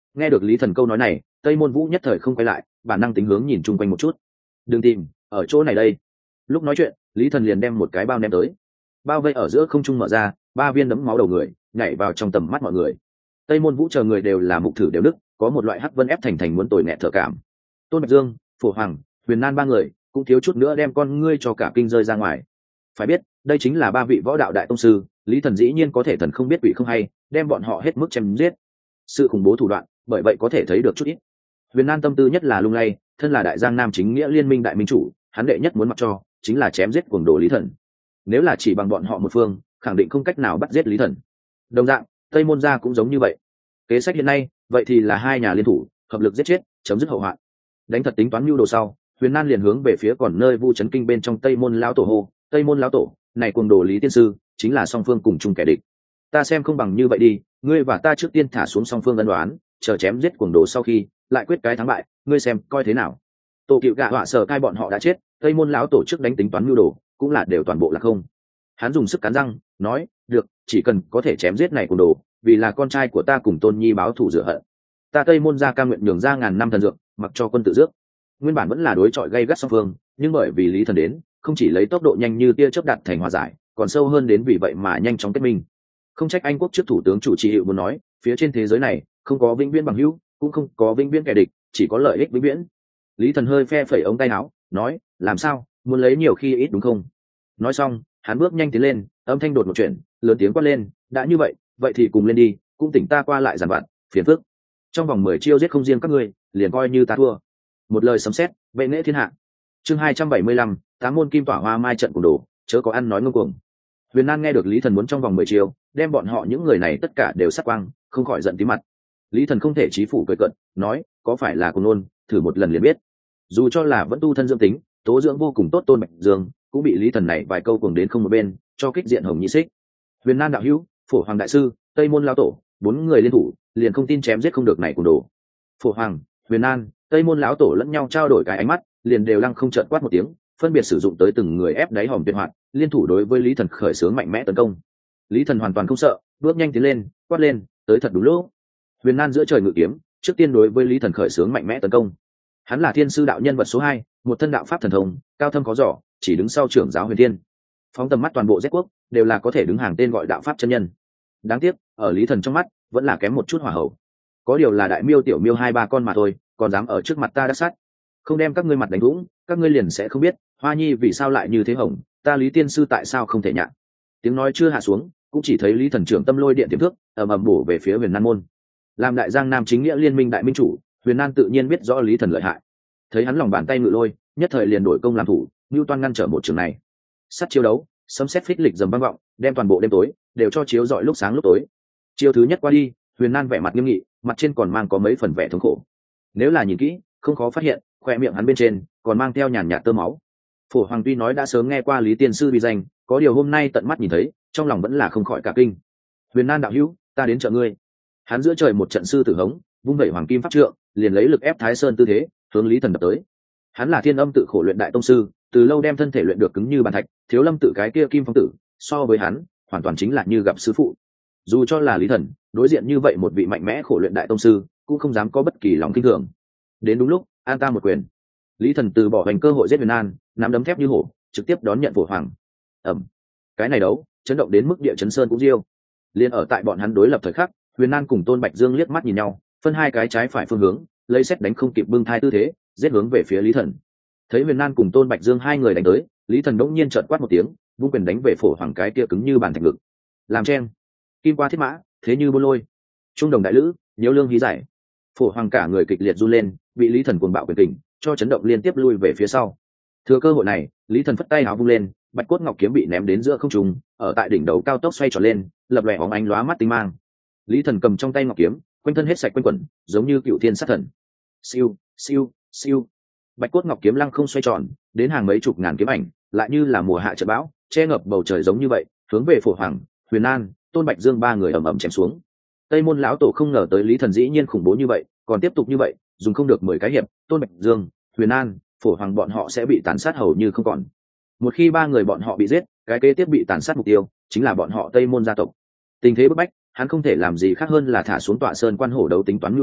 A: Nghe được lý thần câu nói này, tây môn vũ nhất thời không quay lại, bản năng tính hướng nhìn chung quanh một chút. Đừng tìm, ở chỗ này đây. Lúc nói chuyện, lý thần liền đem một cái bao ném tới. Bao vây ở giữa không trung mở ra, ba viên đấm máu đầu người nhảy vào trong tầm mắt mọi người. Tây môn vũ chờ người đều là mục thử đều đức, có một loại hắc vân ép thành thành muốn tồi nghẹt thở cảm. Tôn Bạch Dương, Phổ Hoàng, Huyền Nan ba người cũng thiếu chút nữa đem con ngươi cho cả kinh rơi ra ngoài. Phải biết, đây chính là ba vị võ đạo đại tông sư, lý thần dĩ nhiên có thể thần không biết quỷ không hay, đem bọn họ hết mức chém giết. Sự khủng bố thủ đoạn, bởi vậy có thể thấy được chút ít. Huyền Nan tâm tư nhất là lung lay, thân là đại giang nam chính nghĩa liên minh đại minh chủ, hắn đệ nhất muốn mặc cho chính là chém giết cuồng đồ lý thần. Nếu là chỉ bằng bọn họ một phương, khẳng định không cách nào bắt giết lý thần. Đồng dạng, Tây môn gia cũng giống như vậy. Kế sách hiện nay, vậy thì là hai nhà liên thủ, hợp lực giết chết, chấm dứt hậu hoạn. Đánh thật tính toán nhu đồ sau, Huyền Nan liền hướng về phía còn nơi vu chấn kinh bên trong Tây môn lão tổ hô, Tây môn lão tổ, này cuồng đồ lý tiên sư, chính là song phương cùng chung kẻ địch. Ta xem không bằng như vậy đi, ngươi và ta trước tiên thả xuống song phương ân đoán, chờ chém giết cuồng đồ sau khi, lại quyết cái thắng bại, ngươi xem coi thế nào. Tổ Cựu Gạ họa sở cai bọn họ đã chết, Tây môn lão tổ trước đánh tính toán nhu đồ, cũng là đều toàn bộ là không. Hắn dùng sức cắn răng, nói, được, chỉ cần có thể chém giết này cuồng đồ, vì là con trai của ta cùng Tôn Nhi báo thù rửa hận. Ta Tây môn gia cam nguyện nhường ra ngàn năm thần dược, mặc cho quân tự dước. Nguyên bản vẫn là đối chọi gay gắt song phương, nhưng bởi vì lý thần đến, không chỉ lấy tốc độ nhanh như tia chớp đạt thành hòa giải, còn sâu hơn đến vì vậy mà nhanh chóng kết minh. Không trách Anh quốc trước thủ tướng chủ trì hiệu muốn nói, phía trên thế giới này không có vĩnh viễn bằng hữu, cũng không có vĩnh viễn kẻ địch, chỉ có lợi ích vĩnh viễn. Lý thần hơi phe phẩy ống tay áo, nói, làm sao, muốn lấy nhiều khi ít đúng không? Nói xong, hắn bước nhanh tiến lên, âm thanh đột một chuyện, lớn tiếng quát lên, đã như vậy, vậy thì cùng lên đi, cũng tỉnh ta qua lại giàn vặt, phiền phức. Trong vòng mười chiêu giết không riêng các ngươi, liền coi như ta thua. Một lời sấm sét, vệ nễ thiên hạ. Chương hai trăm bảy mươi lăm, tám môn kim tỏa hoa mai trận cùng đồ, chớ có ăn nói ngông cuồng. Huyền Nan nghe được Lý Thần muốn trong vòng mười chiêu, đem bọn họ những người này tất cả đều sát quang, không khỏi giận tí mặt. Lý Thần không thể chí phủ cười cợt, nói, có phải là cùng nôn, thử một lần liền biết. Dù cho là vẫn tu thân dưỡng tính, tố dưỡng vô cùng tốt Tôn Bạch Dương, cũng bị Lý Thần này vài câu cuồng đến không một bên, cho kích diện hồng nhị xích. Huyền Nan đạo hữu, Phổ Hoàng đại sư, Tây môn lão tổ, bốn người liên thủ, liền không tin chém giết không được này cùng đồ. Phổ Hoàng, Huyền Nan, Tây môn lão tổ lẫn nhau trao đổi cái ánh mắt, liền đều lăng không trợn quát một tiếng, phân biệt sử dụng tới từng người ép đáy hòm tuyệt hoạt, liên thủ đối với Lý Thần khởi xướng mạnh mẽ tấn công. Lý Thần hoàn toàn không sợ, bước nhanh tiến lên, quát lên, tới thật đúng lúc. Huyền Nan giữa trời ngự kiếm, trước tiên đối với Lý Thần khởi xướng mạnh mẽ tấn công. Hắn là thiên sư đạo nhân vật số hai, một thân đạo pháp thần thông, cao thâm có giỏ, chỉ đứng sau trưởng giáo Huyền Thiên. Phóng tầm mắt toàn bộ Z quốc, đều là có thể đứng hàng tên gọi đạo pháp chân nhân. Đáng tiếc, ở Lý Thần trong mắt, vẫn là kém một chút hỏa hậu. Có điều là đại miêu tiểu miêu hai ba con mà thôi, còn dám ở trước mặt ta đắc sát. Không đem các ngươi mặt đánh vũng, các ngươi liền sẽ không biết, Hoa Nhi vì sao lại như thế hồng, ta Lý tiên sư tại sao không thể nhạ. Tiếng nói chưa hạ xuống, cũng chỉ thấy Lý Thần trưởng tâm lôi điện tiềm thước, ầm ầm bổ về phía Huyền Nan môn. Làm đại giang nam chính nghĩa liên minh đại minh chủ, Huyền Nan tự nhiên biết rõ Lý Thần lợi hại. Thấy hắn lòng bàn tay ngự lôi, nhất thời liền đổi công làm thủ, Nưu Toan ngăn trở một trường này. Sắt chiêu đấu, sấm sét phích lịch dầm vang vọng, đem toàn bộ đêm tối đều cho chiếu rọi lúc sáng lúc tối. Chiêu thứ nhất qua đi, Huyền Nan vẻ mặt nghiêm nghị, mặt trên còn mang có mấy phần vẻ thống khổ. Nếu là nhìn kỹ, không khó phát hiện, khoe miệng hắn bên trên còn mang theo nhàn nhạt tơ máu. Phổ Hoàng tuy nói đã sớm nghe qua Lý tiên sư uy danh, có điều hôm nay tận mắt nhìn thấy, trong lòng vẫn là không khỏi cả kinh. Huyền Nan đạo hữu, ta đến trợ ngươi. Hắn giữa trời một trận sư tử hống, vung vẩy hoàng kim pháp trượng, liền lấy lực ép Thái Sơn tư thế, hướng Lý Thần đập tới. Hắn là thiên âm tự khổ luyện đại tông sư, từ lâu đem thân thể luyện được cứng như bàn thạch, thiếu lâm tự cái kia kim phong tử, so với hắn, hoàn toàn chính là như gặp sư phụ. Dù cho là Lý Thần, đối diện như vậy một vị mạnh mẽ khổ luyện đại tông sư, cũng không dám có bất kỳ lòng kinh thường. Đến đúng lúc, an ta một quyền. Lý Thần từ bỏ hành cơ hội giết Huyền Nan, nắm đấm thép như hổ, trực tiếp đón nhận Phổ Hoàng. Ầm. Cái này đấu, chấn động đến mức địa chấn sơn cũng diêu. Liên ở tại bọn hắn đối lập thời khắc, Huyền Nan cùng Tôn Bạch Dương liếc mắt nhìn nhau, phân hai cái trái phải phương hướng, lấy xét đánh không kịp bưng thai tư thế, giết hướng về phía Lý Thần. Thấy Huyền Nan cùng Tôn Bạch Dương hai người đánh tới, Lý Thần đống nhiên chợt quát một tiếng, vung quyền đánh về Phổ Hoàng cái kia cứng như bàn thạch ngực. Làm chen, kim qua thiết mã, thế như buôn lôi. Trung đồng đại lữ, nhiễu lương hí giải. Phổ Hoàng cả người kịch liệt run lên, bị Lý Thần cuồng bạo quyền kình cho chấn động liên tiếp lui về phía sau. Thừa cơ hội này, Lý Thần phất tay áo vung lên, bạch cốt ngọc kiếm bị ném đến giữa không trung, ở tại đỉnh đầu cao tốc xoay tròn lên, lập lòe óng ánh lóa mắt tinh mang. Lý Thần cầm trong tay ngọc kiếm, quanh thân hết sạch quanh quẩn, giống như cựu thiên sát thần. Siêu, siêu, siêu. Bạch cốt ngọc kiếm lăng không xoay tròn, đến hàng mấy chục ngàn kiếm ảnh, lại như là mùa hạ trận bão, che ngập bầu trời giống như vậy, hướng về Phổ Hoàng, Huyền An, Tôn Bạch Dương ba người ầm ầm chém xuống. Tây môn lão tổ không ngờ tới Lý Thần dĩ nhiên khủng bố như vậy, còn tiếp tục như vậy, dùng không được mười cái hiệp, Tôn Bạch Dương, Huyền An, Phổ Hoàng bọn họ sẽ bị tàn sát hầu như không còn. Một khi ba người bọn họ bị giết, cái kế tiếp bị tàn sát mục tiêu chính là bọn họ Tây môn gia tộc. Tình thế bức bách, hắn không thể làm gì khác hơn là thả xuống tọa sơn quan hổ đấu tính toán nhu đồ,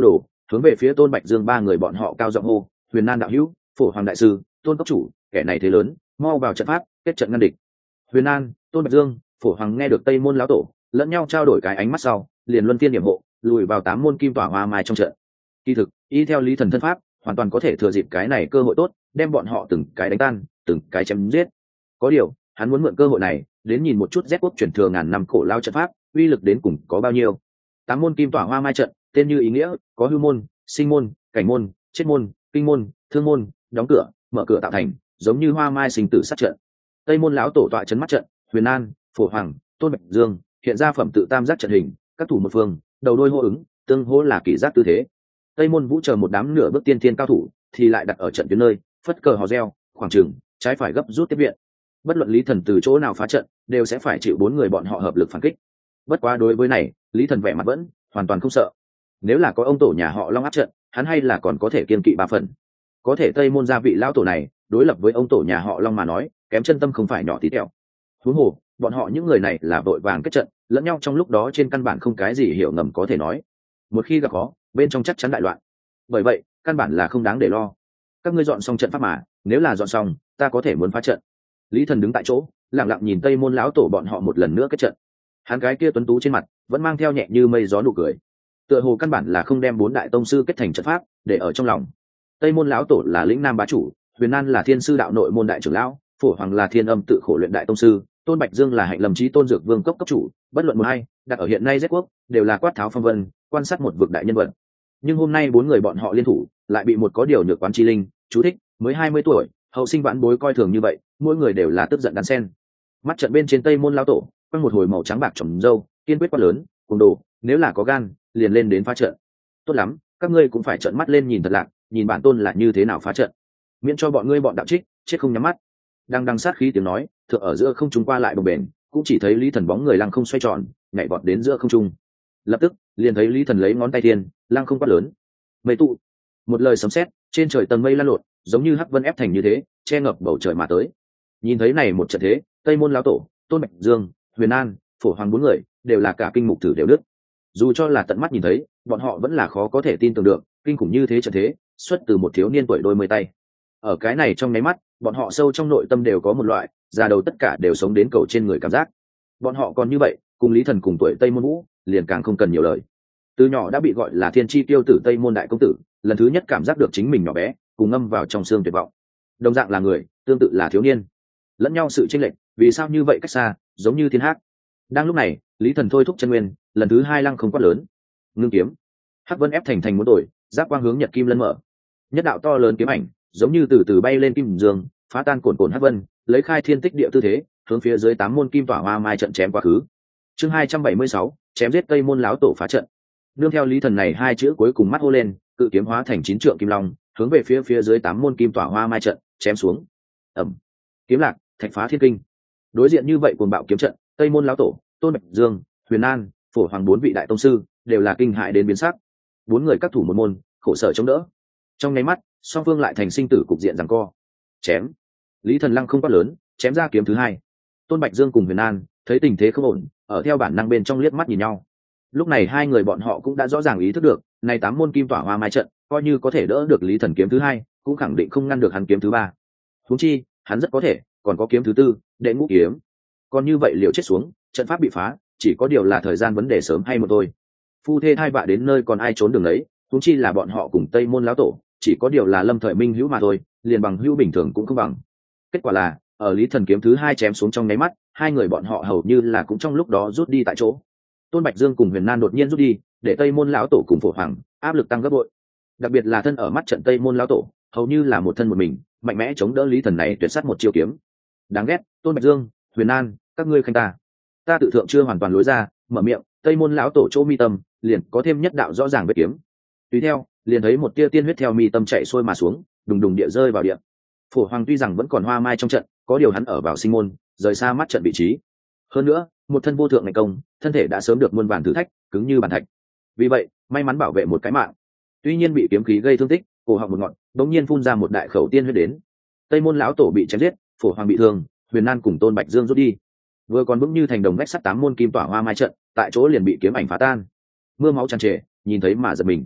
A: hướng về phía Tôn Bạch Dương ba người bọn họ cao giọng hô: Huyền Nan đạo hữu, Phổ Hoàng đại sư, Tôn cốc chủ, kẻ này thế lớn, mau vào trận pháp kết trận ngăn địch. Huyền Nan, Tôn Bạch Dương, Phổ Hoàng nghe được Tây môn lão tổ lẫn nhau trao đổi cái ánh mắt sau, liền luân phiên điểm hộ, lùi vào tám môn kim tỏa hoa mai trong trận. Kỳ thực, y theo lý thần thân pháp, hoàn toàn có thể thừa dịp cái này cơ hội tốt, đem bọn họ từng cái đánh tan, từng cái chém giết. Có điều, hắn muốn mượn cơ hội này, đến nhìn một chút Z quốc truyền thừa ngàn năm cổ lao trận pháp, uy lực đến cùng có bao nhiêu. Tám môn kim tỏa hoa mai trận, tên như ý nghĩa, có hư môn, sinh môn, cảnh môn, chết môn, kinh môn, thương môn, đóng cửa, mở cửa tạo thành, giống như hoa mai sinh tử sát trận. Tây môn lão tổ tọa trấn mắt trận, Huyền An, Phổ Hoàng, Tôn Bạch Dương, hiện ra phẩm tự tam giác trận hình, các thủ một phương, đầu đôi hô ứng, tương hỗ là kỳ giác tư thế. Tây môn vũ chờ một đám nửa bước tiên thiên cao thủ, thì lại đặt ở trận tuyến nơi, phất cờ hò reo, khoảng trường, trái phải gấp rút tiếp viện. Bất luận Lý Thần từ chỗ nào phá trận, đều sẽ phải chịu bốn người bọn họ hợp lực phản kích. Bất quá đối với này, Lý Thần vẻ mặt vẫn hoàn toàn không sợ. Nếu là có ông tổ nhà họ Long áp trận, hắn hay là còn có thể kiên kỵ ba phần. Có thể Tây môn gia vị lão tổ này, đối lập với ông tổ nhà họ Long mà nói, kém chân tâm không phải nhỏ tí tẹo. Huống hồ, bọn họ những người này là vội vàng kết trận, lẫn nhau trong lúc đó trên căn bản không cái gì hiểu ngầm có thể nói. Một khi gặp khó, bên trong chắc chắn đại loạn. Bởi vậy, căn bản là không đáng để lo. Các ngươi dọn xong trận pháp mà, nếu là dọn xong, ta có thể muốn phá trận. Lý Thần đứng tại chỗ, lặng lặng nhìn Tây môn lão tổ bọn họ một lần nữa kết trận. Hắn cái kia tuấn tú trên mặt vẫn mang theo nhẹ như mây gió nụ cười, tựa hồ căn bản là không đem bốn đại tông sư kết thành trận pháp để ở trong lòng. Tây môn lão tổ là lĩnh nam bá chủ, Huyền An là thiên sư đạo nội môn đại trưởng lão, Phổ Hoàng là thiên âm tự khổ luyện đại tông sư, Tôn Bạch Dương là hạnh lâm chí tôn dược vương cấp cấp chủ, bất luận một hay đặt ở hiện nay Z quốc đều là quát tháo phong vân, quan sát một vực đại nhân vật. Nhưng hôm nay bốn người bọn họ liên thủ, lại bị một có điều nhược quán chi linh, chú thích, mới hai mươi tuổi, hậu sinh vãn bối coi thường như vậy, mỗi người đều là tức giận đan sen. Mắt trận bên trên Tây môn lão tổ, quanh một hồi màu trắng bạc trồng râu, kiên quyết quá lớn, cùng đồ, nếu là có gan, liền lên đến phá trận. Tốt lắm, các ngươi cũng phải trợn mắt lên nhìn thật lạc, nhìn bản tôn là như thế nào phá trận, miễn cho bọn ngươi bọn đạo trích chết không nhắm mắt. Đang đằng sát khí tiếng nói, thượng ở giữa không trung qua lại bồng bềnh, cũng chỉ thấy Lý Thần bóng người lăng không xoay tròn, nhảy vọt đến giữa không trung. Lập tức, liền thấy Lý Thần lấy ngón tay thiên, lăng không quát lớn. Mây tụ. Một lời sấm sét, trên trời tầng mây lan lộn, giống như hắc vân ép thành như thế, che ngập bầu trời mà tới. Nhìn thấy này một trận thế, Tây môn lão tổ, Tôn Bạch Dương, Huyền An, Phổ Hoàng bốn người đều là cả kinh mục thử đều đứt. Dù cho là tận mắt nhìn thấy, bọn họ vẫn là khó có thể tin tưởng được, kinh khủng như thế trận thế, xuất từ một thiếu niên tuổi đôi mươi tay. Ở cái này trong nháy mắt, bọn họ sâu trong nội tâm đều có một loại, già đầu tất cả đều sống đến cầu trên người cảm giác. Bọn họ còn như vậy, cùng Lý Thần cùng tuổi Tây môn vũ, liền càng không cần nhiều lời. Từ nhỏ đã bị gọi là thiên chi tiêu tử Tây môn đại công tử, lần thứ nhất cảm giác được chính mình nhỏ bé, cùng ngâm vào trong xương tuyệt vọng. Đồng dạng là người, tương tự là thiếu niên, lẫn nhau sự chênh lệch, vì sao như vậy cách xa, giống như thiên hắc. Đang lúc này, Lý Thần thôi thúc chân nguyên, lần thứ hai lăng không quát lớn. Ngưng kiếm. Hắc vân ép thành thành muốn đổi, giáp quang hướng nhật kim lân mở. Nhất đạo to lớn kiếm ảnh, giống như từ từ bay lên kim dương, phá tan cồn cồn hắc vân, lấy khai thiên tích địa tư thế, hướng phía dưới tám môn kim tỏa hoa mai trận chém quá khứ. Chương hai trăm bảy mươi sáu, chém giết Tây môn lão tổ phá trận. Nương theo Lý Thần này hai chữ cuối cùng mắt hô lên, cự kiếm hóa thành chín trượng kim long, hướng về phía phía dưới tám môn kim tỏa hoa mai trận chém xuống. Ầm. Kiếm lạc, thạch phá thiên kinh. Đối diện như vậy cuồng bạo kiếm trận, Tây môn lão tổ, Tôn Bạch Dương, Huyền An, Phổ Hoàng bốn vị đại tông sư đều là kinh hại đến biến sắc. Bốn người các thủ một môn, khổ sở chống đỡ. Trong nháy mắt, song phương lại thành sinh tử cục diện giằng co. Chém. Lý Thần lăng không quát lớn, chém ra kiếm thứ hai. Tôn Bạch Dương cùng Huyền An thấy tình thế không ổn, ở theo bản năng bên trong liếc mắt nhìn nhau. Lúc này hai người bọn họ cũng đã rõ ràng ý thức được, này tám môn kim tỏa hoa mai trận, coi như có thể đỡ được Lý Thần kiếm thứ hai, cũng khẳng định không ngăn được hắn kiếm thứ ba. Huống chi, hắn rất có thể còn có kiếm thứ tư, đệ ngũ kiếm. Còn như vậy liều chết xuống, trận pháp bị phá, chỉ có điều là thời gian vấn đề sớm hay một thôi. Phu thê hai vạ đến nơi còn ai trốn đường lấy, huống chi là bọn họ cùng Tây môn lão tổ, chỉ có điều là lâm thời minh hữu mà thôi, liền bằng hữu bình thường cũng không bằng. Kết quả là, ở Lý Thần kiếm thứ hai chém xuống trong nháy mắt, hai người bọn họ hầu như là cũng trong lúc đó rút đi tại chỗ. Tôn Bạch Dương cùng Huyền Nan đột nhiên rút đi, để Tây môn lão tổ cùng Phổ Hoàng áp lực tăng gấp bội. Đặc biệt là thân ở mắt trận Tây môn lão tổ, hầu như là một thân một mình, mạnh mẽ chống đỡ Lý Thần này tuyệt sát một chiêu kiếm. Đáng ghét, Tôn Bạch Dương, Huyền Nan, các ngươi khanh ta. Ta tự thượng chưa hoàn toàn lối ra, mở miệng, Tây môn lão tổ chỗ mi tâm, liền có thêm nhất đạo rõ ràng vết kiếm. Tùy theo, liền thấy một tia tiên huyết theo mi tâm chạy xuôi mà xuống, đùng đùng địa rơi vào địa. Phổ Hoàng tuy rằng vẫn còn hoa mai trong trận, có điều hắn ở vào sinh môn, rời xa mắt trận vị trí. Hơn nữa, một thân vô thượng ngày công, thân thể đã sớm được muôn vàn thử thách, cứng như bàn thạch. Vì vậy, may mắn bảo vệ một cái mạng. Tuy nhiên bị kiếm khí gây thương tích, cổ họng một ngọn, đống nhiên phun ra một đại khẩu tiên huyết đến. Tây môn lão tổ bị chém giết, Phổ Hoàng bị thương, Huyền Nan cùng Tôn Bạch Dương rút đi. Vừa còn vững như thành đồng vách sắt tám môn kim tỏa hoa mai trận, tại chỗ liền bị kiếm ảnh phá tan. Mưa máu tràn trề, nhìn thấy mà giật mình.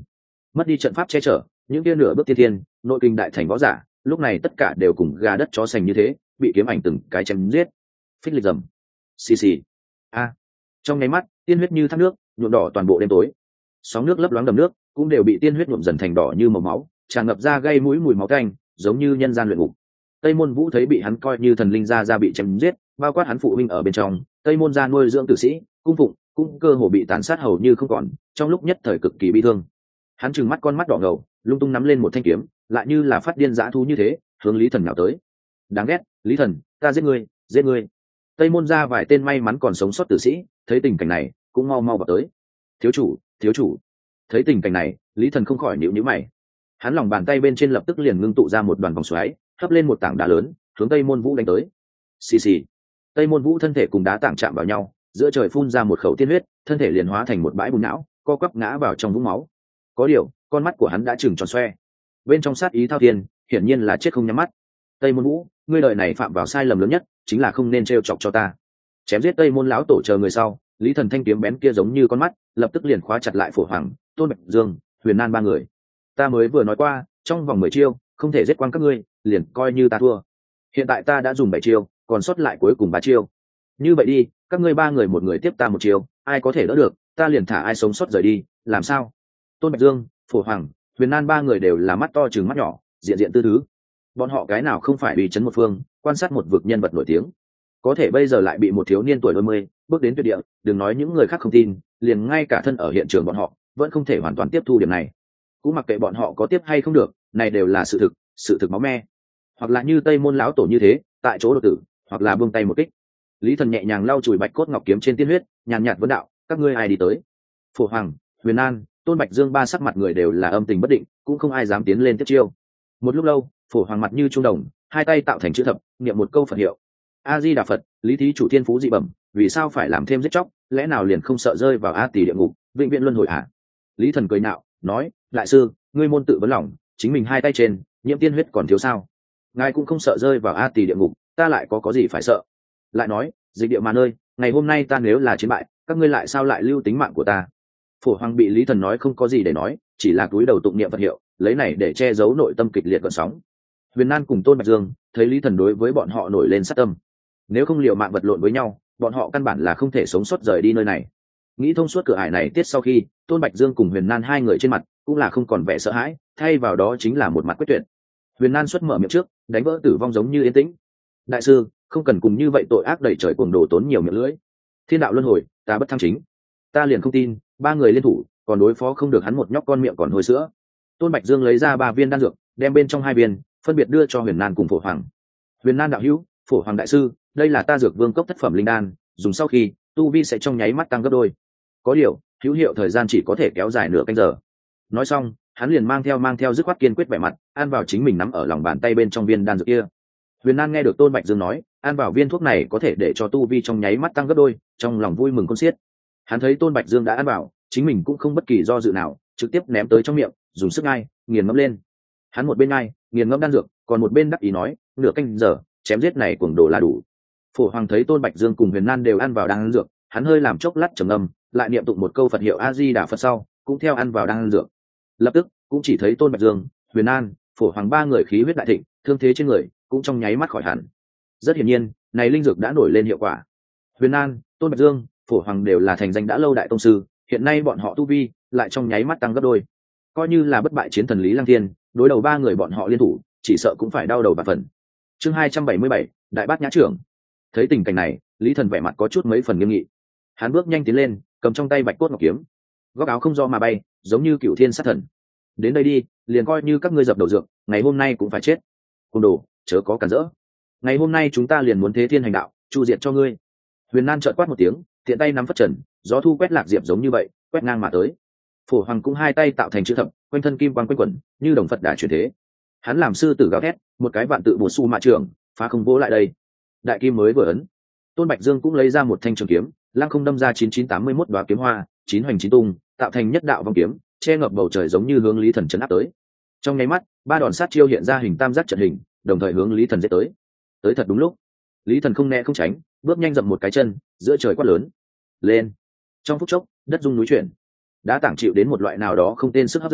A: mất đi trận pháp che chở, những kia nửa bước tiên thiên nội kinh đại thành võ giả lúc này tất cả đều cùng gà đất chó sành như thế, bị kiếm ảnh từng cái chém giết. Phích lịch rầm, xì xì, a. Trong nháy mắt, tiên huyết như thác nước nhuộm đỏ toàn bộ đêm tối. Sóng nước lấp loáng đầm nước cũng đều bị tiên huyết nhuộm dần thành đỏ như màu máu, tràn ngập ra gây mũi mùi máu tanh, giống như nhân gian luyện ngục. Tây Môn Vũ thấy bị hắn coi như thần linh gia gia bị chém giết, bao quát hắn phụ huynh ở bên trong, Tây Môn gia nuôi dưỡng tử sĩ, cung phụng, cũng cơ hồ bị tàn sát hầu như không còn, trong lúc nhất thời cực kỳ bi thương. Hắn trừng mắt con mắt đỏ ngầu, lung tung nắm lên một thanh kiếm, lại như là phát điên dã thú như thế, hướng Lý Thần nhào tới. Đáng ghét, Lý Thần, ta giết ngươi, giết ngươi. Tây Môn gia vài tên may mắn còn sống sót tử sĩ, thấy tình cảnh này, cũng mau mau vào tới. Thiếu chủ, thiếu chủ. Thấy tình cảnh này, Lý Thần không khỏi nhíu nhíu mày. Hắn lòng bàn tay bên trên lập tức liền ngưng tụ ra một đoàn vòng xoáy, hấp lên một tảng đá lớn, hướng Tây Môn Vũ đánh tới. Xì xì. Tây Môn Vũ thân thể cùng đá tảng chạm vào nhau, giữa trời phun ra một khẩu tiên huyết, thân thể liền hóa thành một bãi bùn não, co quắp ngã vào trong vũng máu. Có điều, con mắt của hắn đã trừng tròn xoe, bên trong sát ý thao thiên, hiển nhiên là chết không nhắm mắt. Tây Môn Vũ, ngươi đời này phạm vào sai lầm lớn nhất, chính là không nên trêu chọc cho ta. Chém giết Tây Môn lão tổ chờ người sau, Lý Thần thanh kiếm bén kia giống như con mắt, lập tức liền khóa chặt lại Phổ Hoàng, Tôn Bạch Dương, Huyền Nan ba người. Ta mới vừa nói qua, trong vòng mười chiêu, không thể giết quang các ngươi, liền coi như ta thua. Hiện tại ta đã dùng bảy chiêu, còn sót lại cuối cùng ba chiêu. Như vậy đi, các ngươi ba người một người tiếp ta một chiêu, ai có thể đỡ được, ta liền thả ai sống sót rời đi, làm sao? Tôn Bạch Dương, Phổ Hoàng, Huyền Nan ba người đều là mắt to trừng mắt nhỏ, diện diện tư thứ. Bọn họ cái nào không phải bị chấn một phương, quan sát một vực nhân vật nổi tiếng, có thể bây giờ lại bị một thiếu niên tuổi đôi mươi bước đến tuyệt địa, đừng nói những người khác không tin, liền ngay cả thân ở hiện trường bọn họ vẫn không thể hoàn toàn tiếp thu điểm này. Cũng mặc kệ bọn họ có tiếp hay không được, này đều là sự thực, sự thực máu me. Hoặc là như Tây Môn lão tổ như thế, tại chỗ đột tử, hoặc là buông tay một kích. Lý Thần nhẹ nhàng lau chùi bạch cốt ngọc kiếm trên tiên huyết, nhàn nhạt vấn đạo, các ngươi ai đi tới? Phổ Hoàng, Huyền An, Tôn Bạch Dương ba sắc mặt người đều là âm tình bất định, cũng không ai dám tiến lên tiếp chiêu. Một lúc lâu, Phổ Hoàng mặt như trung đồng, hai tay tạo thành chữ thập, niệm một câu Phật hiệu. A Di Đà Phật, Lý thí chủ thiên phú dị bẩm, vì sao phải làm thêm giết chóc, lẽ nào liền không sợ rơi vào a tỳ địa ngục, vĩnh viễn luân hồi hả? Lý Thần cười nạo, nói, đại sư, ngươi môn tự vấn lòng, chính mình hai tay trên, nhiễm tiên huyết còn thiếu sao? Ngài cũng không sợ rơi vào a tỳ địa ngục, ta lại có có gì phải sợ? Lại nói, dịch địa mà nơi, ngày hôm nay ta nếu là chiến bại, các ngươi lại sao lại lưu tính mạng của ta? Phổ Hoàng bị Lý Thần nói không có gì để nói, chỉ là cúi đầu tụng niệm Phật hiệu, lấy này để che giấu nội tâm kịch liệt gợn sóng. Huyền Nan cùng Tôn Bạch Dương thấy Lý Thần đối với bọn họ nổi lên sát tâm, nếu không liều mạng vật lộn với nhau, bọn họ căn bản là không thể sống sót rời đi nơi này. Nghĩ thông suốt cửa ải này tiết sau khi, Tôn Bạch Dương cùng Huyền Nan hai người trên mặt cũng là không còn vẻ sợ hãi, thay vào đó chính là một mặt quyết tuyệt. Huyền Nan xuất mở miệng trước, đánh vỡ tử vong giống như yên tĩnh. Đại sư, không cần cùng như vậy tội ác đẩy trời cuồng đồ tốn nhiều miệng lưỡi. Thiên đạo luân hồi, ta bất thăng chính. Ta liền không tin, ba người liên thủ, còn đối phó không được hắn một nhóc con miệng còn hôi sữa. Tôn Bạch Dương lấy ra ba viên đan dược, đem bên trong hai viên, phân biệt đưa cho Huyền Nan cùng Phổ Hoàng. Huyền Nan đạo hữu, Phổ Hoàng đại sư, đây là ta dược vương cốc thất phẩm linh đan, dùng sau khi tu vi sẽ trong nháy mắt tăng gấp đôi. Có điều, hữu hiệu thời gian chỉ có thể kéo dài nửa canh giờ. Nói xong, hắn liền mang theo mang theo dứt khoát kiên quyết vẻ mặt, ăn vào chính mình nắm ở lòng bàn tay bên trong viên đan dược kia. Huyền Nan nghe được Tôn Bạch Dương nói, ăn vào viên thuốc này có thể để cho tu vi trong nháy mắt tăng gấp đôi, trong lòng vui mừng khôn xiết. Hắn thấy Tôn Bạch Dương đã ăn vào, chính mình cũng không bất kỳ do dự nào, trực tiếp ném tới trong miệng, dùng sức ngai, nghiền ngẫm lên. Hắn một bên ngai, nghiền ngẫm đan dược, còn một bên đắc ý nói, nửa canh giờ, chém giết này cuồng đồ là đủ. Phổ Hoàng thấy Tôn Bạch Dương cùng Huyền Nan đều ăn vào đan dược, hắn hơi làm chốc lát trầm ngâm, lại niệm tụng một câu Phật hiệu A Di Đà Phật sau, cũng theo ăn vào đan dược. Lập tức, cũng chỉ thấy Tôn Bạch Dương, Huyền Nan, Phổ Hoàng ba người khí huyết đại thịnh, thương thế trên người cũng trong nháy mắt khỏi hẳn. Rất hiển nhiên, này linh dược đã nổi lên hiệu quả. Huyền Nan, Tôn Bạch Dương, Phổ Hoàng đều là thành danh đã lâu đại tông sư, hiện nay bọn họ tu vi lại trong nháy mắt tăng gấp đôi. Coi như là bất bại chiến thần Lý Lăng Thiên, đối đầu ba người bọn họ liên thủ, chỉ sợ cũng phải đau đầu bạt phần. Chương hai trăm bảy mươi bảy, Đại Bát Nhã trưởng. Thấy tình cảnh này, Lý Thần vẻ mặt có chút mấy phần nghiêm nghị. Hắn bước nhanh tiến lên, cầm trong tay bạch cốt ngọc kiếm, góc áo không do mà bay, giống như cựu thiên sát thần. Đến đây đi, liền coi như các ngươi dập đầu dược, ngày hôm nay cũng phải chết. Côn đồ, chớ có cản rỡ. Ngày hôm nay chúng ta liền muốn thế thiên hành đạo, chu diệt cho ngươi. Huyền Nan trợn quát một tiếng, tiện tay nắm phất trần, gió thu quét lạc diệp giống như vậy, quét ngang mà tới. Phổ Hoàng cũng hai tay tạo thành chữ thập, quanh thân kim quang quanh quẩn, như đồng Phật đà chuyển thế. Hắn làm sư tử gào thét, một cái vạn tự bổ su mạ trưởng, phá không vỗ lại đây. Đại kim mới vừa ấn, Tôn Bạch Dương cũng lấy ra một thanh trường kiếm, lăng không đâm ra chín chín tám mươi mốt đoá kiếm hoa, chín hoành chín tung, tạo thành nhất đạo vòng kiếm, che ngập bầu trời giống như hướng Lý Thần chấn áp tới. Trong nháy mắt, ba đòn sát chiêu hiện ra hình tam giác trận hình, đồng thời hướng Lý Thần giết tới. Tới thật đúng lúc, Lý Thần không né không tránh, bước nhanh dậm một cái chân, giữa trời quát lớn, lên. Trong phút chốc, đất rung núi chuyển, đá tảng chịu đến một loại nào đó không tên sức hấp dẫn,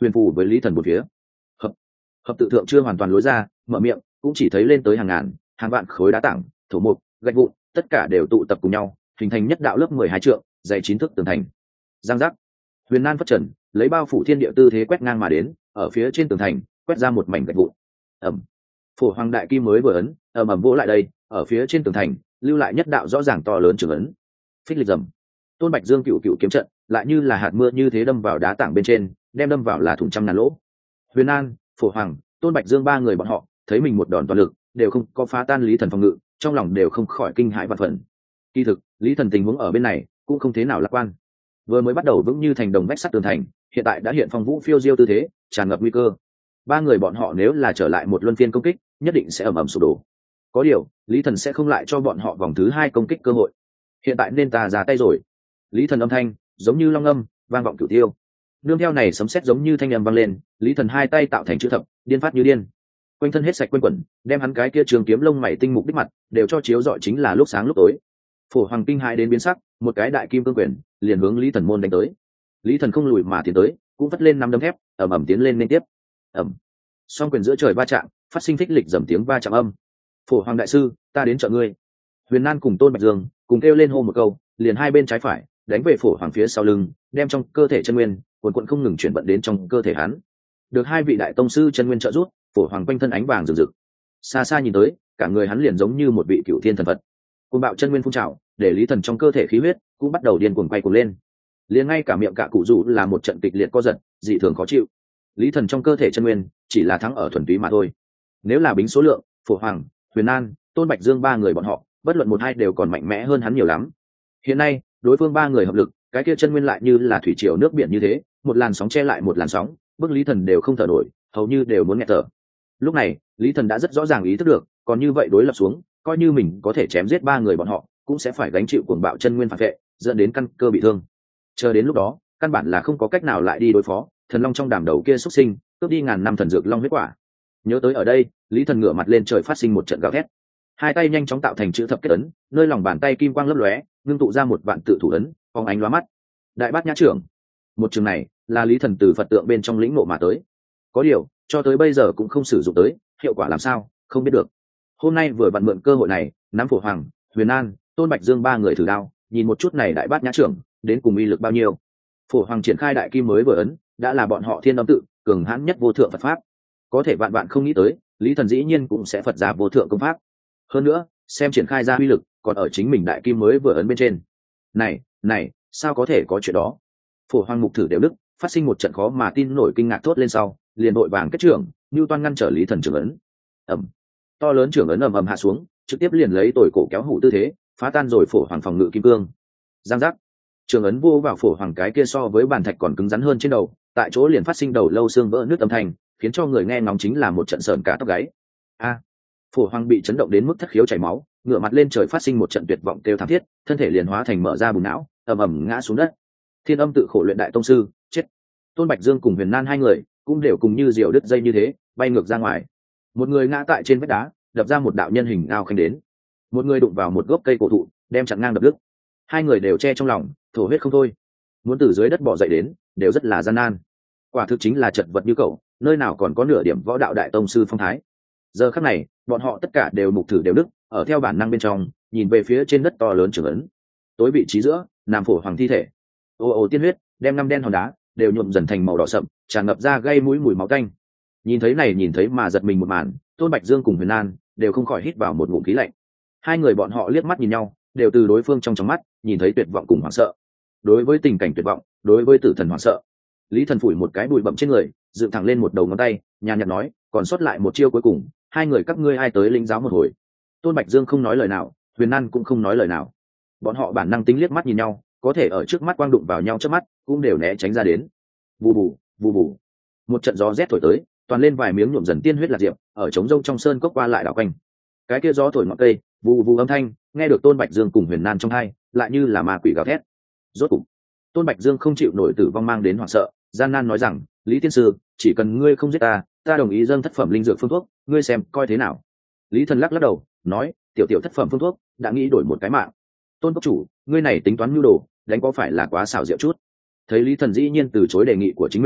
A: huyền phù với lý thần một phía. Hợp hợp tự thượng chưa hoàn toàn lối ra, mở miệng cũng chỉ thấy lên tới hàng ngàn hàng vạn khối đá tảng, thổ mục, gạch vụn, tất cả đều tụ tập cùng nhau hình thành nhất đạo lớp mười hai trượng dày chín thước tường thành. Giang giác, huyền nan phất trần lấy bao phủ thiên địa tư thế quét ngang mà đến, ở phía trên tường thành quét ra một mảnh gạch vụn. ẩm Phổ hoàng đại kim mới vừa ấn ầm ầm vỗ lại đây, ở phía trên tường thành lưu lại nhất đạo rõ ràng to lớn trường ấn. Phích lịch rầm, tôn bạch dương cựu cựu kiếm trận lại như là hạt mưa như thế đâm vào đá tảng bên trên, đem đâm vào là thủng trăm ngàn lỗ. Huyền an, phổ hoàng, tôn bạch dương ba người bọn họ thấy mình một đòn toàn lực đều không có phá tan lý thần phòng ngự, trong lòng đều không khỏi kinh hãi vạn phần. Kỳ thực lý thần tình huống ở bên này cũng không thế nào lạc quan, vừa mới bắt đầu vững như thành đồng vách sắt tường thành, hiện tại đã hiện phong vũ phiêu diêu tư thế, tràn ngập nguy cơ. Ba người bọn họ nếu là trở lại một luân phiên công kích, nhất định sẽ ầm ầm sụp đổ. Có điều lý thần sẽ không lại cho bọn họ vòng thứ hai công kích cơ hội, hiện tại nên ta ra tay rồi. Lý thần âm thanh giống như long âm vang vọng cửu tiêu, nương theo này sấm sét giống như thanh âm vang lên, lý thần hai tay tạo thành chữ thập, điên phát như điên, quanh thân hết sạch quanh quẩn, đem hắn cái kia trường kiếm lông mày tinh mục đích mặt đều cho chiếu rọi chính là lúc sáng lúc tối. Phổ hoàng kinh hai đến biến sắc, một cái đại kim cương quyền liền hướng lý thần môn đánh tới. Lý thần không lùi mà tiến tới, cũng vất lên năm đấm thép ầm ầm tiến lên liên tiếp. ầm Song quyền giữa trời va chạm, phát sinh thích lịch dầm tiếng va chạm âm. Phổ hoàng đại sư, ta đến trợ ngươi. Huyền nan cùng tôn bạch dương cùng kêu lên hô một câu, liền hai bên trái phải đánh về phổ hoàng phía sau lưng, đem trong cơ thể chân nguyên cuồn cuộn không ngừng chuyển vận đến trong cơ thể hắn. Được hai vị đại tông sư chân nguyên trợ giúp, phổ hoàng quanh thân ánh vàng rực rực, xa xa nhìn tới cả người hắn liền giống như một vị cựu thiên thần phật. Cuồng bạo chân nguyên phun trào, để lý thần trong cơ thể khí huyết cũng bắt đầu điên cuồng quay cuồng lên, liền ngay cả miệng cạ cụ rủ là một trận kịch liệt co giật, dị thường khó chịu. Lý thần trong cơ thể chân nguyên chỉ là thắng ở thuần túy mà thôi, nếu là bính số lượng, phổ hoàng, huyền an, tôn bạch dương ba người bọn họ bất luận một hai đều còn mạnh mẽ hơn hắn nhiều lắm. Hiện nay đối phương ba người hợp lực, cái kia chân nguyên lại như là thủy triều nước biển như thế, một làn sóng che lại một làn sóng, bức lý thần đều không thở nổi, hầu như đều muốn nghẹt thở. Lúc này lý thần đã rất rõ ràng ý thức được, còn như vậy đối lập xuống, coi như mình có thể chém giết ba người bọn họ cũng sẽ phải gánh chịu cuồng bạo chân nguyên phản vệ, dẫn đến căn cơ bị thương. Chờ đến lúc đó căn bản là không có cách nào lại đi đối phó thần long trong đàm đầu kia xuất sinh, cướp đi ngàn năm thần dược long huyết quả. Nhớ tới ở đây, lý thần ngửa mặt lên trời phát sinh một trận gào thét, hai tay nhanh chóng tạo thành chữ thập kết ấn, nơi lòng bàn tay kim quang lấp lóe, ngưng tụ ra một vạn tự thủ ấn, phóng ánh lóa mắt. Đại bát nhã trưởng, một trường này là lý thần từ phật tượng bên trong lĩnh ngộ mà tới, có điều cho tới bây giờ cũng không sử dụng tới, hiệu quả làm sao không biết được. Hôm nay vừa vặn mượn cơ hội này, nắm phổ hoàng, huyền an, tôn bạch dương ba người thử đao, nhìn một chút này đại bát nhã trưởng đến cùng uy lực bao nhiêu. Phổ hoàng triển khai đại kim mới vừa ấn, đã là bọn họ thiên âm tự cường hãn nhất vô thượng Phật pháp, có thể vạn vạn không nghĩ tới lý thần dĩ nhiên cũng sẽ Phật ra vô thượng công pháp. Hơn nữa xem triển khai ra uy lực còn ở chính mình đại kim mới vừa ấn bên trên. Này này sao có thể có chuyện đó? Phổ hoàng mục thử đều đức, phát sinh một trận khó mà tin nổi kinh ngạc thốt lên sau, liền đội vàng kết trưởng, như toan ngăn trở lý thần trưởng ấn. ẩm To lớn trưởng ấn ầm ầm hạ xuống, trực tiếp liền lấy tồi cổ kéo hủ tư thế, phá tan rồi phổ hoàng phòng ngự kim cương. Giang giác, trường ấn vô vào phổ hoàng cái kia so với bàn thạch còn cứng rắn hơn trên đầu, tại chỗ liền phát sinh đầu lâu xương vỡ nước âm thanh, khiến cho người nghe ngóng chính là một trận sờn cả tóc gáy. A, phổ hoàng bị chấn động đến mức thất khiếu chảy máu, ngửa mặt lên trời phát sinh một trận tuyệt vọng kêu thảm thiết, thân thể liền hóa thành mở ra bùn não, ầm ầm ngã xuống đất. Thiên âm tự khổ luyện đại tông sư chết. Tôn bạch dương cùng huyền nan hai người cũng đều cùng như diều đứt dây như thế bay ngược ra ngoài, một người ngã tại trên vách đá, đập ra một đạo nhân hình ao khanh đến, một người đụng vào một gốc cây cổ thụ, đem chặn ngang đập đứt. Hai người đều che trong lòng thổ huyết không thôi, muốn từ dưới đất bỏ dậy đến đều rất là gian nan, quả thực chính là chật vật như cậu, nơi nào còn có nửa điểm võ đạo đại tông sư phong thái. Giờ khắc này bọn họ tất cả đều mục thử đều đức, ở theo bản năng bên trong nhìn về phía trên đất to lớn trường ấn, tối vị trí giữa nam phổ hoàng thi thể, ô ô tiên huyết đem năm đen hòn đá đều nhuộm dần thành màu đỏ sậm, tràn ngập ra gây mũi mùi máu tanh. Nhìn thấy này nhìn thấy mà giật mình một màn, tôn bạch dương cùng huyền an đều không khỏi hít vào một ngụm khí lạnh. Hai người bọn họ liếc mắt nhìn nhau, đều từ đối phương trong trong mắt nhìn thấy tuyệt vọng cùng hoảng sợ. Đối với tình cảnh tuyệt vọng, đối với tử thần hoảng sợ, lý thần phủi một cái bụi bậm trên người, dựng thẳng lên một đầu ngón tay, nhàn nhạt nói, còn sót lại một chiêu cuối cùng, hai người các ngươi ai tới lĩnh giáo một hồi. Tôn bạch dương không nói lời nào, huyền an cũng không nói lời nào. Bọn họ bản năng tính liếc mắt nhìn nhau, có thể ở trước mắt quang đụng vào nhau trước mắt cũng đều né tránh ra đến. Vù bù vù bù, một trận gió rét thổi tới, toàn lên vài miếng nhuộm dần tiên huyết lạc diệp ở trống rông trong sơn cốc qua lại đảo quanh. Cái kia gió thổi ngọn cây, vù vù âm thanh nghe được tôn bạch dương cùng huyền nan trong hai, lại như là ma quỷ gào thét. Rốt cục tôn bạch dương không chịu nổi tử vong mang đến hoảng sợ, gian nan nói rằng, lý tiên sư, chỉ cần ngươi không giết ta, ta đồng ý dâng thất phẩm linh dược phương thuốc, ngươi xem coi thế nào. Lý thần lắc lắc đầu nói, tiểu tiểu thất phẩm phương thuốc đã nghĩ đổi một cái mạng. Tôn cốc chủ, ngươi này tính toán mưu đồ đánh có phải là quá xảo diệu chút? Thấy lý thần dĩ nhiên từ chối đề nghị của chính mình, tôn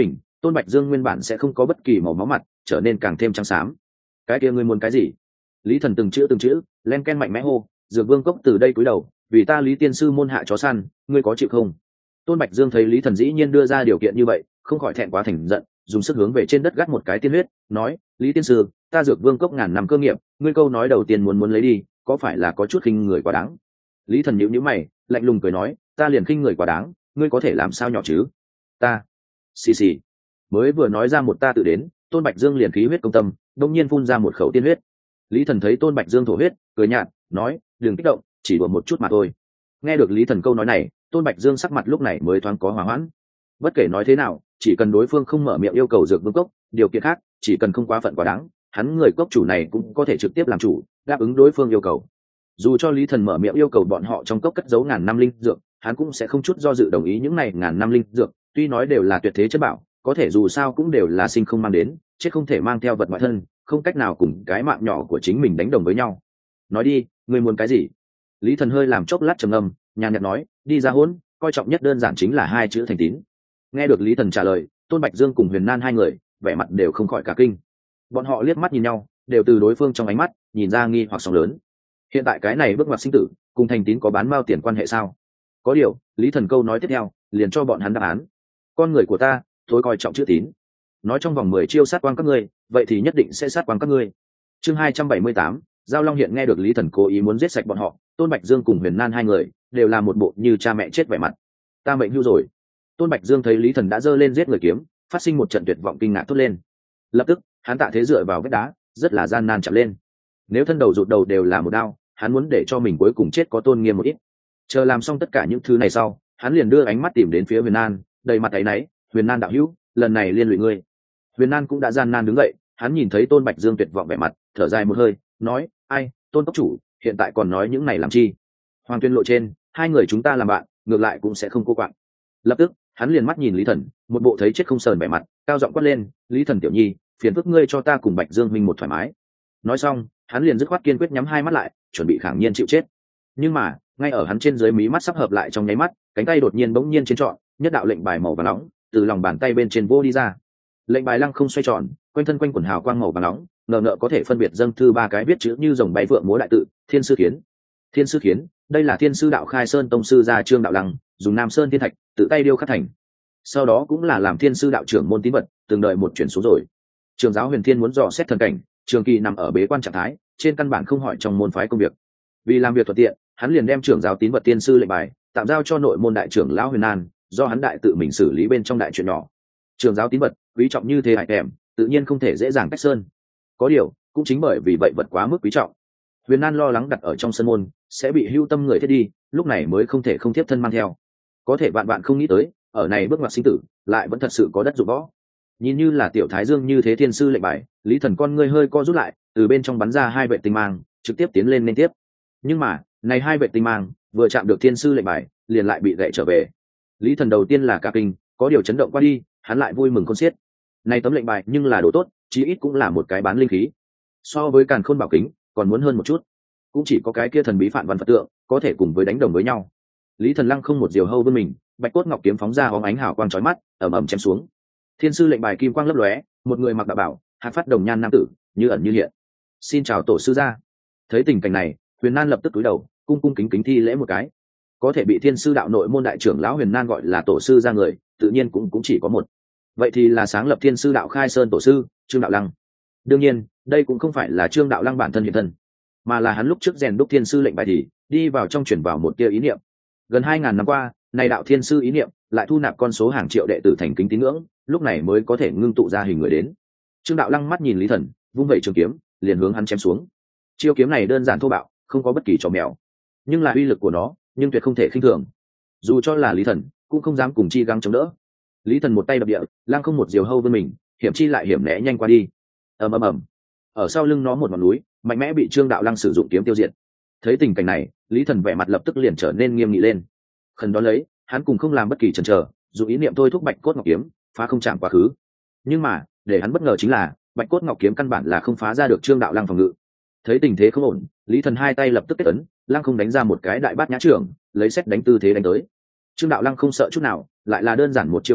A: Tôn Bạch Dương nguyên bản sẽ không có bất kỳ màu máu mặt trở nên càng thêm trắng xám. Cái kia ngươi muốn cái gì? Lý Thần từng chữ từng chữ len ken mạnh mẽ hô. Dược Vương Cốc từ đây cúi đầu, vì ta Lý tiên sư môn hạ chó săn, ngươi có chịu không? Tôn Bạch Dương thấy Lý Thần dĩ nhiên đưa ra điều kiện như vậy, không khỏi thẹn quá thành giận, dùng sức hướng về trên đất gắt một cái tiên huyết, nói: Lý tiên sư, ta Dược Vương Cốc ngàn năm cơ nghiệp, ngươi câu nói đầu tiên muốn muốn lấy đi, có phải là có chút khinh người quá đáng? Lý Thần nhíu nhíu mày, lạnh lùng cười nói: ta liền khinh người quá đáng, ngươi có thể làm sao nhỏ chứ? Ta, xì xì. Mới vừa nói ra một ta tự đến, Tôn Bạch Dương liền khí huyết công tâm, đột nhiên phun ra một khẩu tiên huyết. Lý Thần thấy Tôn Bạch Dương thổ huyết, cười nhạt, nói: đừng kích động, chỉ đùa một chút mà thôi. Nghe được Lý Thần câu nói này, Tôn Bạch Dương sắc mặt lúc này mới thoáng có hòa hoãn. Bất kể nói thế nào, chỉ cần đối phương không mở miệng yêu cầu Dược Vương Cốc, điều kiện khác, chỉ cần không quá phận quá đáng, hắn người cốc chủ này cũng có thể trực tiếp làm chủ, đáp ứng đối phương yêu cầu. Dù cho Lý Thần mở miệng yêu cầu bọn họ trong cốc cất giấu ngàn năm linh dược, hắn cũng sẽ không chút do dự đồng ý những này ngàn năm linh dược, tuy nói đều là tuyệt thế chất bảo, có thể dù sao cũng đều là sinh không mang đến, chết không thể mang theo vật ngoại thân, không cách nào cùng cái mạng nhỏ của chính mình đánh đồng với nhau. Nói đi, ngươi muốn cái gì? Lý Thần hơi làm chốc lát trầm ngâm, nhàn nhạt nói: đi ra hỗn, coi trọng nhất đơn giản chính là hai chữ thành tín. Nghe được Lý Thần trả lời, Tôn Bạch Dương cùng Huyền Nan hai người vẻ mặt đều không khỏi cả kinh. Bọn họ liếc mắt nhìn nhau, đều từ đối phương trong ánh mắt nhìn ra nghi hoặc sóng lớn. Hiện tại cái này bước ngoặt sinh tử, cùng thành tín có bán mao tiền quan hệ sao? Có điều, Lý Thần câu nói tiếp theo liền cho bọn hắn đáp án. Con người của ta tôi coi trọng chữ tín, nói trong vòng mười chiêu sát quang các ngươi, vậy thì nhất định sẽ sát quang các ngươi. Chương hai trăm bảy mươi tám, Giao Long Hiện. Nghe được Lý Thần cố ý muốn giết sạch bọn họ, Tôn Bạch Dương cùng Huyền Nan hai người đều là một bộ như cha mẹ chết vẻ mặt. Ta mệnh hưu rồi. Tôn Bạch Dương thấy Lý Thần đã giơ lên giết người kiếm, phát sinh một trận tuyệt vọng kinh ngạc thốt lên. Lập tức, hắn tạ thế dựa vào vách đá, rất là gian nan chạm lên. Nếu thân đầu rụt đầu đều là một đao, hắn muốn để cho mình cuối cùng chết có tôn nghiêm một ít. Chờ làm xong tất cả những thứ này sau, hắn liền đưa ánh mắt tìm đến phía Huyền Nan, đầy mặt áy náy: Huyền Nan đạo hữu, lần này liên lụy ngươi. Huyền Nan cũng đã gian nan đứng dậy, hắn nhìn thấy Tôn Bạch Dương tuyệt vọng vẻ mặt, thở dài một hơi, nói: ai, Tôn cốc chủ, hiện tại còn nói những này làm chi? Hoàng Tuyên lộ trên, hai người chúng ta làm bạn, ngược lại cũng sẽ không cô quạng. Lập tức, hắn liền mắt nhìn Lý Thần, một bộ thấy chết không sờn vẻ mặt, cao giọng quát lên: Lý Thần tiểu nhi, phiền phức ngươi cho ta cùng Bạch Dương huynh một thoải mái. Nói xong, hắn liền dứt khoát kiên quyết nhắm hai mắt lại, chuẩn bị khẳng nhiên chịu chết. Nhưng mà, ngay ở hắn trên dưới mí mắt sắp hợp lại trong nháy mắt, cánh tay đột nhiên bỗng nhiên trên trọn, nhất đạo lệnh bài màu vàng nóng từ lòng bàn tay bên trên vô đi ra. Lệnh bài lăng không xoay tròn, quanh thân quanh quần hào quang màu vàng nóng, ngờ ngợ có thể phân biệt dâng thư ba cái viết chữ như rồng bay vượng múa đại tự: Thiên sư kiến. Thiên sư kiến, đây là Thiên sư đạo Khai Sơn tông sư gia Trương Đạo Lăng dùng Nam Sơn thiên thạch tự tay điêu khắc thành. Sau đó cũng là làm Thiên sư đạo trưởng môn tín vật, từng đợi một chuyển số rồi. Trường giáo Huyền Thiên muốn dò xét thần cảnh, Trường Kỳ nằm ở bế quan trạng thái, trên căn bản không hỏi trong môn phái công việc. Vì làm việc thuận tiện, hắn liền đem trưởng giáo tín vật tiên sư lệnh bài tạm giao cho nội môn đại trưởng lão Huyền Nan, do hắn đại tự mình xử lý bên trong đại chuyện nhỏ. Trường giáo tín vật quý trọng như thế hải kèm, tự nhiên không thể dễ dàng cách sơn. Có điều, cũng chính bởi vì vậy vật quá mức quý trọng, Huyền Nan lo lắng đặt ở trong sân môn sẽ bị hưu tâm người thiết đi, lúc này mới không thể không tiếp thân mang theo. Có thể bạn bạn không nghĩ tới, ở này bước ngoặt sinh tử, lại vẫn thật sự có đất dụng võ. Nhìn như là tiểu thái dương như thế thiên sư lệnh bài, Lý Thần con ngươi hơi co rút lại, từ bên trong bắn ra hai vệ tinh mang, trực tiếp tiến lên liên tiếp. Nhưng mà, này hai vệ tinh mang vừa chạm được thiên sư lệnh bài, liền lại bị gãy trở về. Lý Thần đầu tiên là cả kinh, có điều chấn động qua đi, hắn lại vui mừng khôn xiết. Này tấm lệnh bài nhưng là đồ tốt, chí ít cũng là một cái bán linh khí. So với Càn Khôn Bảo Kính, còn muốn hơn một chút. Cũng chỉ có cái kia thần bí Phạn Văn Phật tượng có thể cùng với đánh đồng với nhau. Lý Thần lăng không một diều hâu vươn mình, bạch cốt ngọc kiếm phóng ra hóng ánh hào quang chói mắt, ầm ầm chém xuống. Thiên sư lệnh bài kim quang lấp lóe, một người mặc đạo bảo, hạc phát đồng nhan nam tử, như ẩn như hiện. Xin chào tổ sư gia. Thấy tình cảnh này, Huyền Nan lập tức cúi đầu, cung cung kính kính thi lễ một cái. Có thể bị thiên sư đạo nội môn đại trưởng lão Huyền Nan gọi là tổ sư gia người, tự nhiên cũng cũng chỉ có một. Vậy thì là sáng lập thiên sư đạo Khai Sơn tổ sư Trương Đạo Lăng. Đương nhiên, đây cũng không phải là Trương Đạo Lăng bản thân hiện thân, mà là hắn lúc trước rèn đúc thiên sư lệnh bài thì đi vào trong chuyển vào một tia ý niệm. Gần hai ngàn năm qua, này đạo thiên sư ý niệm lại thu nạp con số hàng triệu đệ tử thành kính tín ngưỡng, lúc này mới có thể ngưng tụ ra hình người đến. Trương Đạo Lăng mắt nhìn Lý Thần, vung vẩy trường kiếm, liền hướng hắn chém xuống. Chiêu kiếm này đơn giản thô bạo, không có bất kỳ trò mèo, nhưng là uy lực của nó, nhưng tuyệt không thể khinh thường. Dù cho là Lý Thần, cũng không dám cùng chi găng chống đỡ. Lý Thần một tay đập địa, Lăng không một diều hâu vươn mình, hiểm chi lại hiểm né nhanh qua đi. Ầm ầm ầm. Ở sau lưng nó một ngọn núi, mạnh mẽ bị Trương Đạo Lăng sử dụng kiếm tiêu diệt. Thấy tình cảnh này, Lý Thần vẻ mặt lập tức liền trở nên nghiêm nghị lên. Khẩn đó lấy, hắn cùng không làm bất kỳ chần chờ, dùng ý niệm thôi thúc bạch cốt ngọc kiếm, phá không chạm quá khứ. Nhưng mà, để hắn bất ngờ chính là, bạch cốt ngọc kiếm căn bản là không phá ra được Trương Đạo Lăng phòng ngự. Thấy tình thế không ổn, Lý Thần hai tay lập tức kết ấn, Lăng không đánh ra một cái đại bát nhã trưởng, lấy xét đánh tư thế đánh tới. Trương Đạo Lăng không sợ chút nào, lại là đơn giản một chiêu kiếm,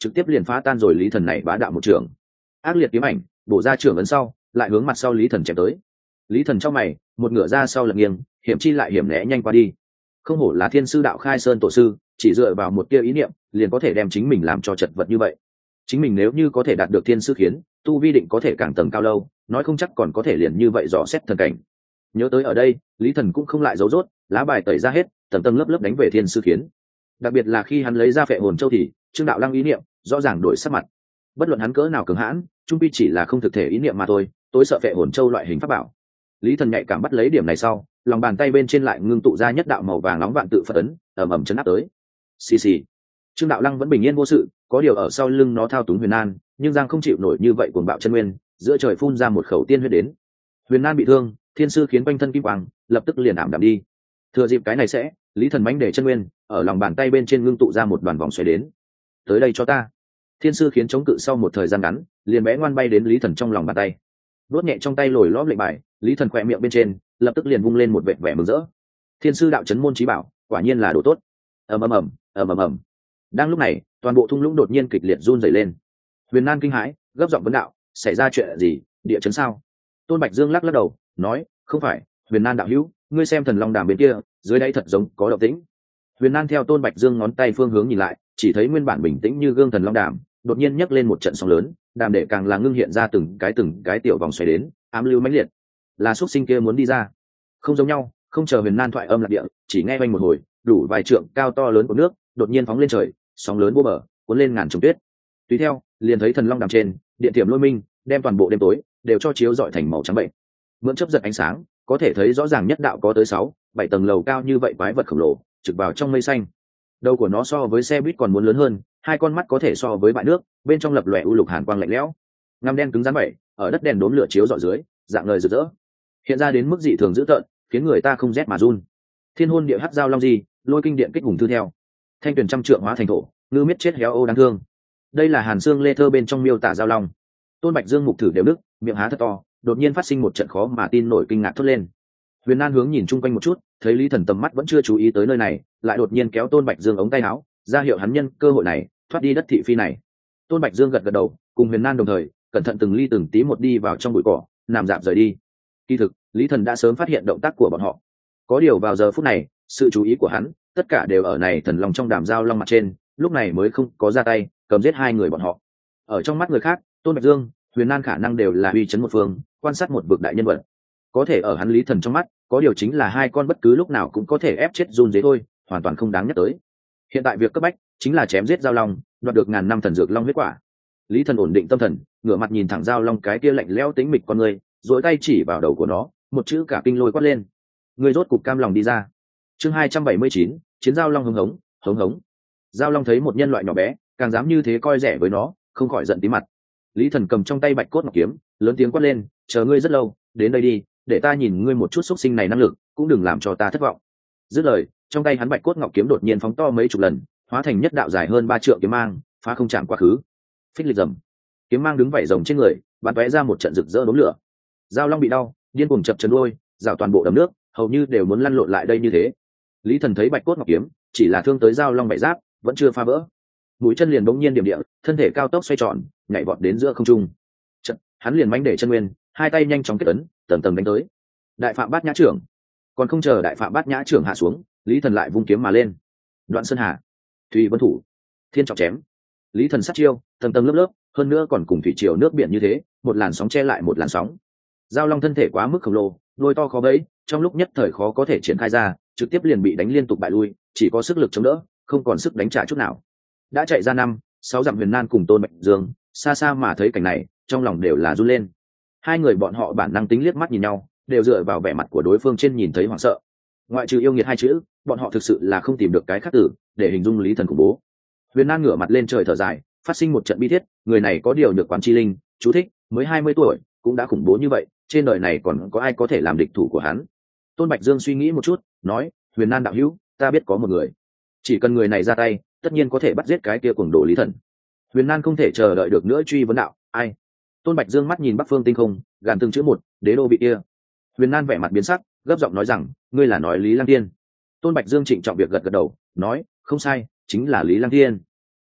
A: trực tiếp liền phá tan rồi lý thần này bá đạo một trường. Ác liệt kiếm ảnh bổ ra trường ấn sau, lại hướng mặt sau lý thần chém tới. Lý thần trong mày, một ngửa ra sau lật nghiêng, hiểm chi lại hiểm né nhanh qua đi. Không hổ là thiên sư đạo khai sơn tổ sư, chỉ dựa vào một tia ý niệm liền có thể đem chính mình làm cho chật vật như vậy. Chính mình nếu như có thể đạt được thiên sư khiến, tu vi định có thể càng tầng cao lâu, nói không chắc còn có thể liền như vậy dò xét thần cảnh. Nhớ tới ở đây, lý thần cũng không lại giấu rốt, lá bài tẩy ra hết, tầng tầng lớp lớp đánh về thiên sư khiến. Đặc biệt là khi hắn lấy ra phệ hồn châu thì Trương Đạo Lăng ý niệm rõ ràng đổi sắc mặt. Bất luận hắn cỡ nào cường hãn, trung pi chỉ là không thực thể ý niệm mà thôi, tối sợ phệ hồn châu loại hình pháp bảo. Lý thần nhạy cảm bắt lấy điểm này sau, lòng bàn tay bên trên lại ngưng tụ ra nhất đạo màu vàng nóng vạn tự phật ấn, ầm ầm chấn áp tới. Xì xì. Trương Đạo Lăng vẫn bình yên vô sự, có điều ở sau lưng nó thao túng Huyền Nan, nhưng Giang không chịu nổi như vậy cuồng bạo chân nguyên, giữa trời phun ra một khẩu tiên huyết đến. Huyền Nan bị thương, thiên sư khiến quanh thân kim quang lập tức liền ảm đạm đi. Thừa dịp cái này sẽ, Lý thần mãnh để chân nguyên ở lòng bàn tay bên trên ngưng tụ ra một đoàn vòng xoáy đến. Tới đây cho ta. Thiên sư khiến chống cự sau một thời gian ngắn, liền bé ngoan bay đến Lý thần trong lòng bàn tay. Đốt nhẹ trong tay lồi lõm lệnh bài, Lý thần khỏe miệng bên trên lập tức liền vung lên một vệt vẻ mừng rỡ. Thiên sư đạo chấn môn chí bảo, quả nhiên là đồ tốt. Ầm ầm ầm, ầm ầm ầm. Đang lúc này, toàn bộ thung lũng đột nhiên kịch liệt run rẩy lên. Huyền Nan kinh hãi, gấp giọng vấn đạo: xảy ra chuyện gì, địa chấn sao? Tôn Bạch Dương lắc lắc đầu, nói: không phải, Huyền Nan đạo hữu, ngươi xem thần long đàm bên kia, dưới đáy thật giống có động tĩnh. Huyền Nan theo Tôn Bạch Dương ngón tay phương hướng nhìn lại, chỉ thấy nguyên bản bình tĩnh như gương thần long đàm đột nhiên nhấc lên một trận sóng lớn, đàm để càng là ngưng hiện ra từng cái từng cái tiểu vòng xoáy đến, ám lưu mãnh liệt. Là xuất sinh kia muốn đi ra. Không giống nhau, không chờ Huyền Nan thoại âm lạc địa, chỉ nghe vang một hồi, đủ vài trượng cao to lớn của nước đột nhiên phóng lên trời, sóng lớn vô bờ, cuốn lên ngàn trùng tuyết. Tùy theo, liền thấy thần long đàm trên, điện tiềm lôi minh, đem toàn bộ đêm tối đều cho chiếu rọi thành màu trắng bệnh. Mượn chớp giật ánh sáng, có thể thấy rõ ràng nhất đạo có tới sáu, bảy tầng lầu cao như vậy quái vật khổng lồ, trực vào trong mây xanh. Đầu của nó so với xe buýt còn muốn lớn hơn, hai con mắt có thể so với bãi nước, bên trong lập lòe u lục hàn quang lạnh lẽo. Ngăm đen cứng rắn bảy, ở đất đèn đốm lửa chiếu rọi dưới, dạng ngời rực rỡ. Hiện ra đến mức dị thường dữ tợn, khiến người ta không rét mà run. Thiên hôn địa hắc giao long gì, lôi kinh điện kích hùng thư theo. Thanh tuyển trăm trượng hóa thành thổ, ngư miết chết héo ô đáng thương. Đây là Hàn Xương Lê Thơ bên trong miêu tả giao long. Tôn Bạch Dương mục thử đều đức, miệng há thật to, đột nhiên phát sinh một trận khó mà tin nổi kinh ngạc thốt lên. Huyền Nan hướng nhìn chung quanh một chút, thấy Lý Thần tầm mắt vẫn chưa chú ý tới nơi này, lại đột nhiên kéo Tôn Bạch Dương ống tay áo, ra hiệu hắn nhân cơ hội này thoát đi đất thị phi này. Tôn Bạch Dương gật gật đầu, cùng Huyền Nan đồng thời, cẩn thận từng ly từng tí một đi vào trong bụi cỏ, nằm dạp rời đi. Kỳ thực, Lý Thần đã sớm phát hiện động tác của bọn họ. Có điều vào giờ phút này, sự chú ý của hắn tất cả đều ở này thần long trong đàm giao long mặt trên, lúc này mới không có ra tay cầm giết hai người bọn họ. Ở trong mắt người khác, Tôn Bạch Dương, Huyền Nan khả năng đều là uy chấn một phương, quan sát một vực đại nhân vật. Có thể ở hắn Lý Thần trong mắt, có điều chính là hai con bất cứ lúc nào cũng có thể ép chết run dế thôi, hoàn toàn không đáng nhắc tới. Hiện tại việc cấp bách chính là chém giết giao long, đoạt được ngàn năm thần dược long huyết quả. Lý Thần ổn định tâm thần, ngửa mặt nhìn thẳng giao long cái kia lạnh lẽo tính mịch con người, duỗi tay chỉ vào đầu của nó, một chữ cả kinh lôi quát lên: người rốt cục cam lòng đi ra. Chương hai trăm bảy mươi chín, chiến giao long hống hống, hống hống. Giao long thấy một nhân loại nhỏ bé, càng dám như thế coi rẻ với nó, không khỏi giận tí mặt. Lý Thần cầm trong tay bạch cốt ngọc kiếm, lớn tiếng quát lên: chờ ngươi rất lâu, đến đây đi, để ta nhìn ngươi một chút xúc sinh này năng lực, cũng đừng làm cho ta thất vọng. Dứt lời, trong tay hắn bạch cốt ngọc kiếm đột nhiên phóng to mấy chục lần, hóa thành nhất đạo dài hơn ba trượng kiếm mang, phá không chạm quá khứ. Phích lịch rầm, kiếm mang đứng vảy rồng trên người, bắn tóe ra một trận rực rỡ đốm lửa. Giao long bị đau, điên cuồng chập chờn đuôi, rào toàn bộ đầm nước, hầu như đều muốn lăn lộn lại đây như thế. Lý Thần thấy bạch cốt ngọc kiếm chỉ là thương tới giao long bảy giáp, vẫn chưa phá vỡ, mũi chân liền bỗng nhiên điểm địa, thân thể cao tốc xoay tròn, nhảy vọt đến giữa không trung. Chật, hắn liền mánh để chân nguyên, hai tay nhanh chóng kết ấn, tầng tầng đánh tới. Đại phạm bát nhã trưởng. Còn không chờ đại phạm bát nhã trưởng hạ xuống, Lý Thần lại vung kiếm mà lên. Đoạn sơn hà, thủy vân thủ, thiên trọng chém. Lý Thần sát chiêu, tầng tầng lớp lớp, hơn nữa còn cùng thủy triều nước biển như thế, một làn sóng che lại một làn sóng. Giao long thân thể quá mức khổng lồ, đuôi to khó bẫy, trong lúc nhất thời khó có thể triển khai ra, trực tiếp liền bị đánh liên tục bại lui, chỉ có sức lực chống đỡ, không còn sức đánh trả chút nào. Đã chạy ra năm sáu dặm, Huyền Nan cùng Tôn Bạch Dương xa xa mà thấy cảnh này, trong lòng đều là run lên. Hai người bọn họ bản năng tính liếc mắt nhìn nhau, đều dựa vào vẻ mặt của đối phương trên nhìn thấy hoảng sợ. Ngoại trừ yêu nghiệt hai chữ, bọn họ thực sự là không tìm được cái khác từ để hình dung Lý Thần khủng bố. Huyền Nan ngửa mặt lên trời thở dài, phát sinh một trận bi thiết, người này có điều được quán chi linh, chú thích, mới hai mươi tuổi cũng đã khủng bố như vậy, trên đời này còn có ai có thể làm địch thủ của hắn. Tôn Bạch Dương suy nghĩ một chút, nói: Huyền Nan đạo hữu, ta biết có một người, chỉ cần người này ra tay, tất nhiên có thể bắt giết cái kia cuồng đồ Lý Thần. Huyền Nan không thể chờ đợi được nữa truy vấn đạo: ai? Tôn Bạch Dương mắt nhìn bắc phương tinh không, gàn từng chữ một: đế đô bị kia. Huyền Nan vẻ mặt biến sắc, gấp giọng nói rằng: ngươi là nói Lý Lăng Tiên? Tôn Bạch Dương trịnh trọng việc gật gật đầu, nói: không sai, chính là Lý Lăng Tiên.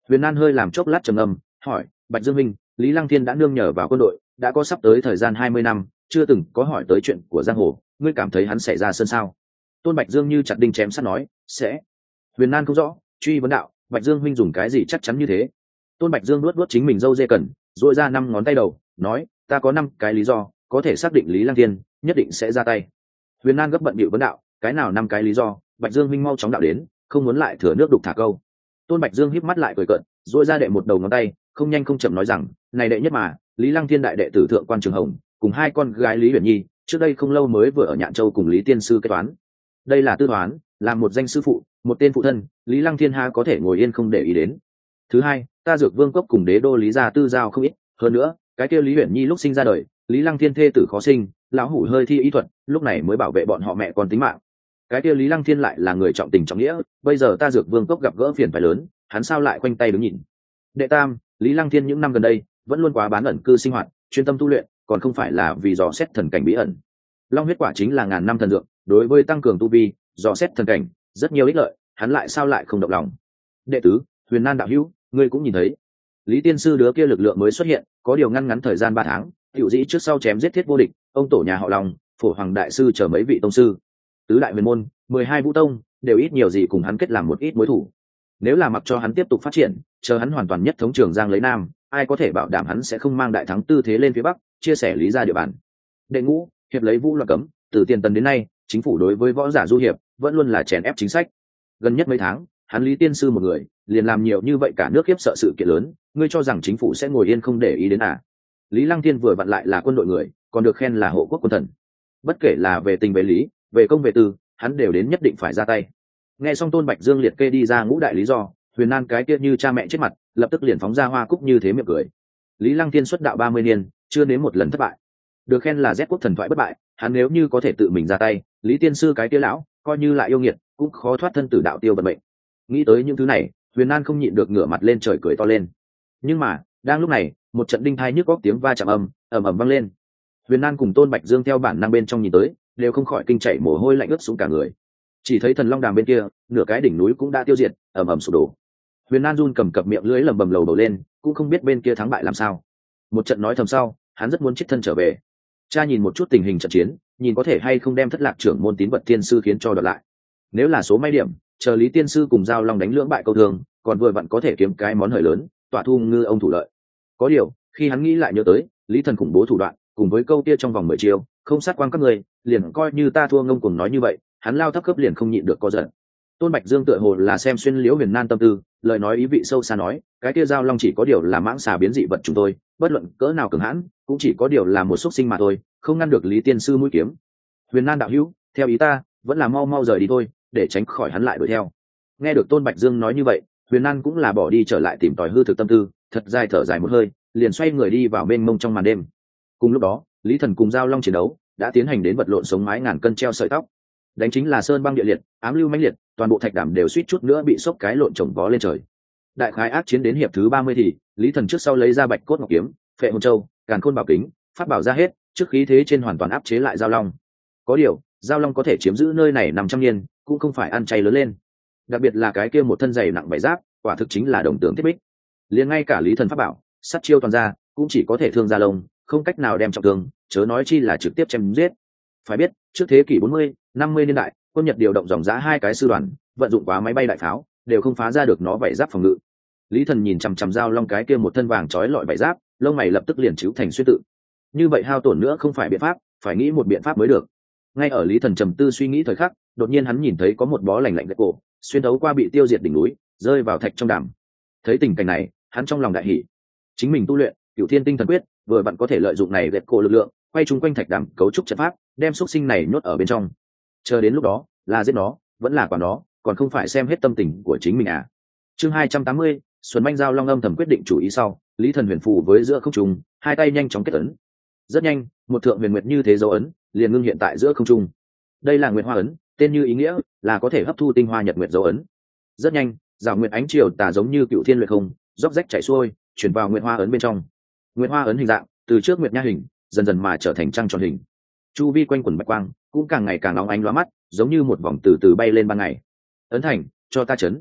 A: Huyền An hơi làm chốc lát trầm ngâm, hỏi: Bạch Dương minh, Lý Lăng Thiên đã nương nhờ vào quân đội, đã có sắp tới thời gian hai mươi năm, chưa từng có hỏi tới chuyện của giang hồ, ngươi cảm thấy hắn sẽ ra sân sao? Tôn Bạch Dương như chặt đinh chém sắt nói: sẽ. Huyền An không rõ, truy vấn đạo: Bạch Dương huynh dùng cái gì chắc chắn như thế? Tôn Bạch Dương nuốt nuốt chính mình râu dê cần, duỗi ra năm ngón tay đầu, nói: ta có năm cái lý do có thể xác định Lý Lăng Thiên nhất định sẽ ra tay. Huyền An gấp bận bịu vấn đạo: cái nào năm cái lý do? Bạch Dương huynh mau chóng đạo đến, không muốn lại thừa nước đục thả câu. Tôn Bạch Dương híp mắt lại cười cợt, duỗi ra đệ một đầu ngón tay, không nhanh không chậm nói rằng: này đệ nhất mà, Lý Lăng Thiên đại đệ tử thượng quan Trường Hồng cùng hai con gái Lý Huyền Nhi trước đây không lâu mới vừa ở Nhạn Châu cùng Lý tiên sư kết toán. Đây là tư toán, làm một danh sư phụ, một tên phụ thân, Lý Lăng Thiên ha có thể ngồi yên không để ý đến. Thứ hai, ta Dược Vương cốc cùng đế đô Lý gia tư giao không ít, hơn nữa, cái kia Lý Huyền Nhi lúc sinh ra đời, Lý Lăng Thiên thê tử khó sinh, lão hủ hơi thi y thuật, lúc này mới bảo vệ bọn họ mẹ con tính mạng. Cái kia Lý Lăng Thiên lại là người trọng tình trọng nghĩa, bây giờ ta Dược Vương cốc gặp gỡ phiền phải lớn, hắn sao lại khoanh tay đứng nhìn? Đệ tam, Lý Lăng Thiên những năm gần đây vẫn luôn quá bán ẩn cư sinh hoạt, chuyên tâm tu luyện, còn không phải là vì dò xét thần cảnh bí ẩn. Long huyết quả chính là ngàn năm thần dược, đối với tăng cường tu vi, dò xét thần cảnh, rất nhiều ích lợi, hắn lại sao lại không động lòng? Đệ tứ, Huyền Nan đạo hữu, ngươi cũng nhìn thấy, Lý tiên sư đứa kia lực lượng mới xuất hiện, có điều ngăn ngắn thời gian ba tháng, hữu dĩ trước sau chém giết thiết vô địch, ông tổ nhà họ Long, phổ hoàng đại sư chờ mấy vị tông sư, tứ đại huyền môn, mười hai vũ tông, đều ít nhiều gì cùng hắn kết làm một ít mối thủ. Nếu là mặc cho hắn tiếp tục phát triển, chờ hắn hoàn toàn nhất thống Trường Giang lấy Nam, ai có thể bảo đảm hắn sẽ không mang đại thắng tư thế lên phía Bắc, chia sẻ Lý gia địa bàn. Đệ ngũ, hiệp lấy vũ loạn cấm, từ tiền tần đến nay, chính phủ đối với võ giả du hiệp vẫn luôn là chèn ép chính sách. Gần nhất mấy tháng, hắn Lý tiên sư một người liền làm nhiều như vậy, cả nước khiếp sợ sự kiện lớn, ngươi cho rằng chính phủ sẽ ngồi yên không để ý đến à? Lý Lăng Thiên vừa vặn lại là quân đội người, còn được khen là hộ quốc quân thần. Bất kể là về tình về lý, về công về tư, hắn đều đến nhất định phải ra tay. Nghe xong Tôn Bạch Dương liệt kê đi ra ngũ đại lý do, Huyền Nan cái kia như cha mẹ chết mặt, lập tức liền phóng ra hoa cúc như thế miệng cười. Lý Lăng Thiên xuất đạo ba mươi niên, chưa đến một lần thất bại, được khen là Z quốc thần thoại bất bại, hắn nếu như có thể tự mình ra tay, Lý tiên sư cái kia lão coi như lại yêu nghiệt, cũng khó thoát thân tử đạo tiêu vận mệnh. Nghĩ tới những thứ này, Huyền Nan không nhịn được ngửa mặt lên trời cười to lên. Nhưng mà đang lúc này, một trận đinh thai nhức góc tiếng va chạm âm ầm ầm vang lên. Huyền Nan cùng Tôn Bạch Dương theo bản năng bên trong nhìn tới, đều không khỏi kinh chảy mồ hôi lạnh ướt xuống cả người. Chỉ thấy Thần Long Đàm bên kia, nửa cái đỉnh núi cũng đã tiêu diệt, ầm ầm sụp đổ. Huyền Nan run cầm cập miệng lưỡi lầm bầm lầu đầu lên, cũng không biết bên kia thắng bại làm sao. Một trận nói thầm sau, hắn rất muốn chết thân trở về. Cha nhìn một chút tình hình trận chiến, nhìn có thể hay không đem thất lạc trưởng môn tín vật tiên sư khiến cho đoạt lại. Nếu là số may điểm, chờ Lý tiên sư cùng Giao Long đánh lưỡng bại câu thường, còn vừa vặn có thể kiếm cái món hời lớn, tỏa thu ngư ông thủ lợi. Có điều, khi hắn nghĩ lại nhớ tới Lý Thần khủng bố thủ đoạn, cùng với câu kia trong vòng mười chiêu không sát quan các người, liền coi như ta thua ngông cuồng nói như vậy, hắn lao thấp cấp liền không nhịn được co giận. Tôn Bạch Dương tựa hồ là xem xuyên liễu Huyền Nan tâm tư, lời nói ý vị sâu xa nói, cái kia Giao Long chỉ có điều là mãng xà biến dị vật chúng tôi, bất luận cỡ nào cường hãn, cũng chỉ có điều là một xúc sinh mà thôi, không ngăn được Lý tiên sư mũi kiếm. Huyền Nan đạo hữu, theo ý ta, vẫn là mau mau rời đi thôi, để tránh khỏi hắn lại đuổi theo. Nghe được Tôn Bạch Dương nói như vậy, Huyền Nan cũng là bỏ đi trở lại tìm tòi hư thực tâm tư, thật dài thở dài một hơi, liền xoay người đi vào bên mông trong màn đêm. Cùng lúc đó, Lý Thần cùng Giao Long chiến đấu đã tiến hành đến vật lộn sống mái ngàn cân treo sợi tóc, đánh chính là sơn băng địa liệt, ám lưu mãnh liệt, toàn bộ thạch đảm đều suýt chút nữa bị sốc cái lộn chồng vó lên trời. Đại khái ác chiến đến hiệp thứ ba mươi thì Lý Thần trước sau lấy ra Bạch cốt ngọc kiếm, Phệ hồn châu, Càn khôn bảo kính, phát bảo ra hết, trước khí thế trên hoàn toàn áp chế lại Giao Long. Có điều, Giao Long có thể chiếm giữ nơi này năm trăm niên, cũng không phải ăn chay lớn lên. Đặc biệt là cái kia một thân dày nặng bảy giáp, quả thực chính là đồng tướng thiết bích. Liền ngay cả Lý Thần pháp bảo, sát chiêu toàn ra, cũng chỉ có thể thương Gia Long, không cách nào đem trọng thương, chớ nói chi là trực tiếp chém giết. Phải biết, trước thế kỷ bốn mươi, năm mươi niên đại, quân Nhật điều động dòng giá hai cái sư đoàn, vận dụng quá máy bay đại pháo, đều không phá ra được nó bảy giáp phòng ngự. Lý Thần nhìn chằm chằm Giao Long cái kia một thân vàng chói lọi bảy giáp, lông mày lập tức liền chíu thành xuyên tự. Như vậy hao tổn nữa không phải biện pháp, phải nghĩ một biện pháp mới được. Ngay ở Lý Thần trầm tư suy nghĩ thời khắc, đột nhiên hắn nhìn thấy có một bó lạnh lạnh gậy cổ, xuyên thấu qua bị tiêu diệt đỉnh núi, rơi vào thạch trong đàm. Thấy tình cảnh này, hắn trong lòng đại hỉ. Chính mình tu luyện Cửu Thiên Tinh Thần Quyết, vừa vặn có thể lợi dụng này gậy cổ lực lượng, quay chung quanh thạch đàm cấu trúc trận pháp, đem xúc sinh này nhốt ở bên trong. Chờ đến lúc đó, là giết nó, vẫn là quả nó, còn không phải xem hết tâm tình của chính mình à. Chương hai trăm tám mươi, Xuân Manh Giao Long âm thầm quyết định chủ ý sau, Lý Thần huyền phù với giữa không trung, hai tay nhanh chóng kết ấn. Rất nhanh, một thượng huyền nguyệt như thế dấu ấn, liền ngưng hiện tại giữa không trung. Đây là Nguyệt Hoa ấn, tên như ý nghĩa, là có thể hấp thu tinh hoa nhật nguyệt dấu ấn. Rất nhanh, rào nguyệt ánh chiều tà giống như cựu thiên luyện không, róc rách chảy xuôi, chuyển vào Nguyệt Hoa ấn bên trong. Nguyệt Hoa ấn hình dạng, từ trước nguyệt nha hình, dần dần mà trở thành trăng tròn hình. Chu vi quanh quần bạch quang, cũng càng ngày càng nóng ánh lóa mắt, giống như một vòng từ từ bay lên ban ngày. Ấn thành, cho ta chấn.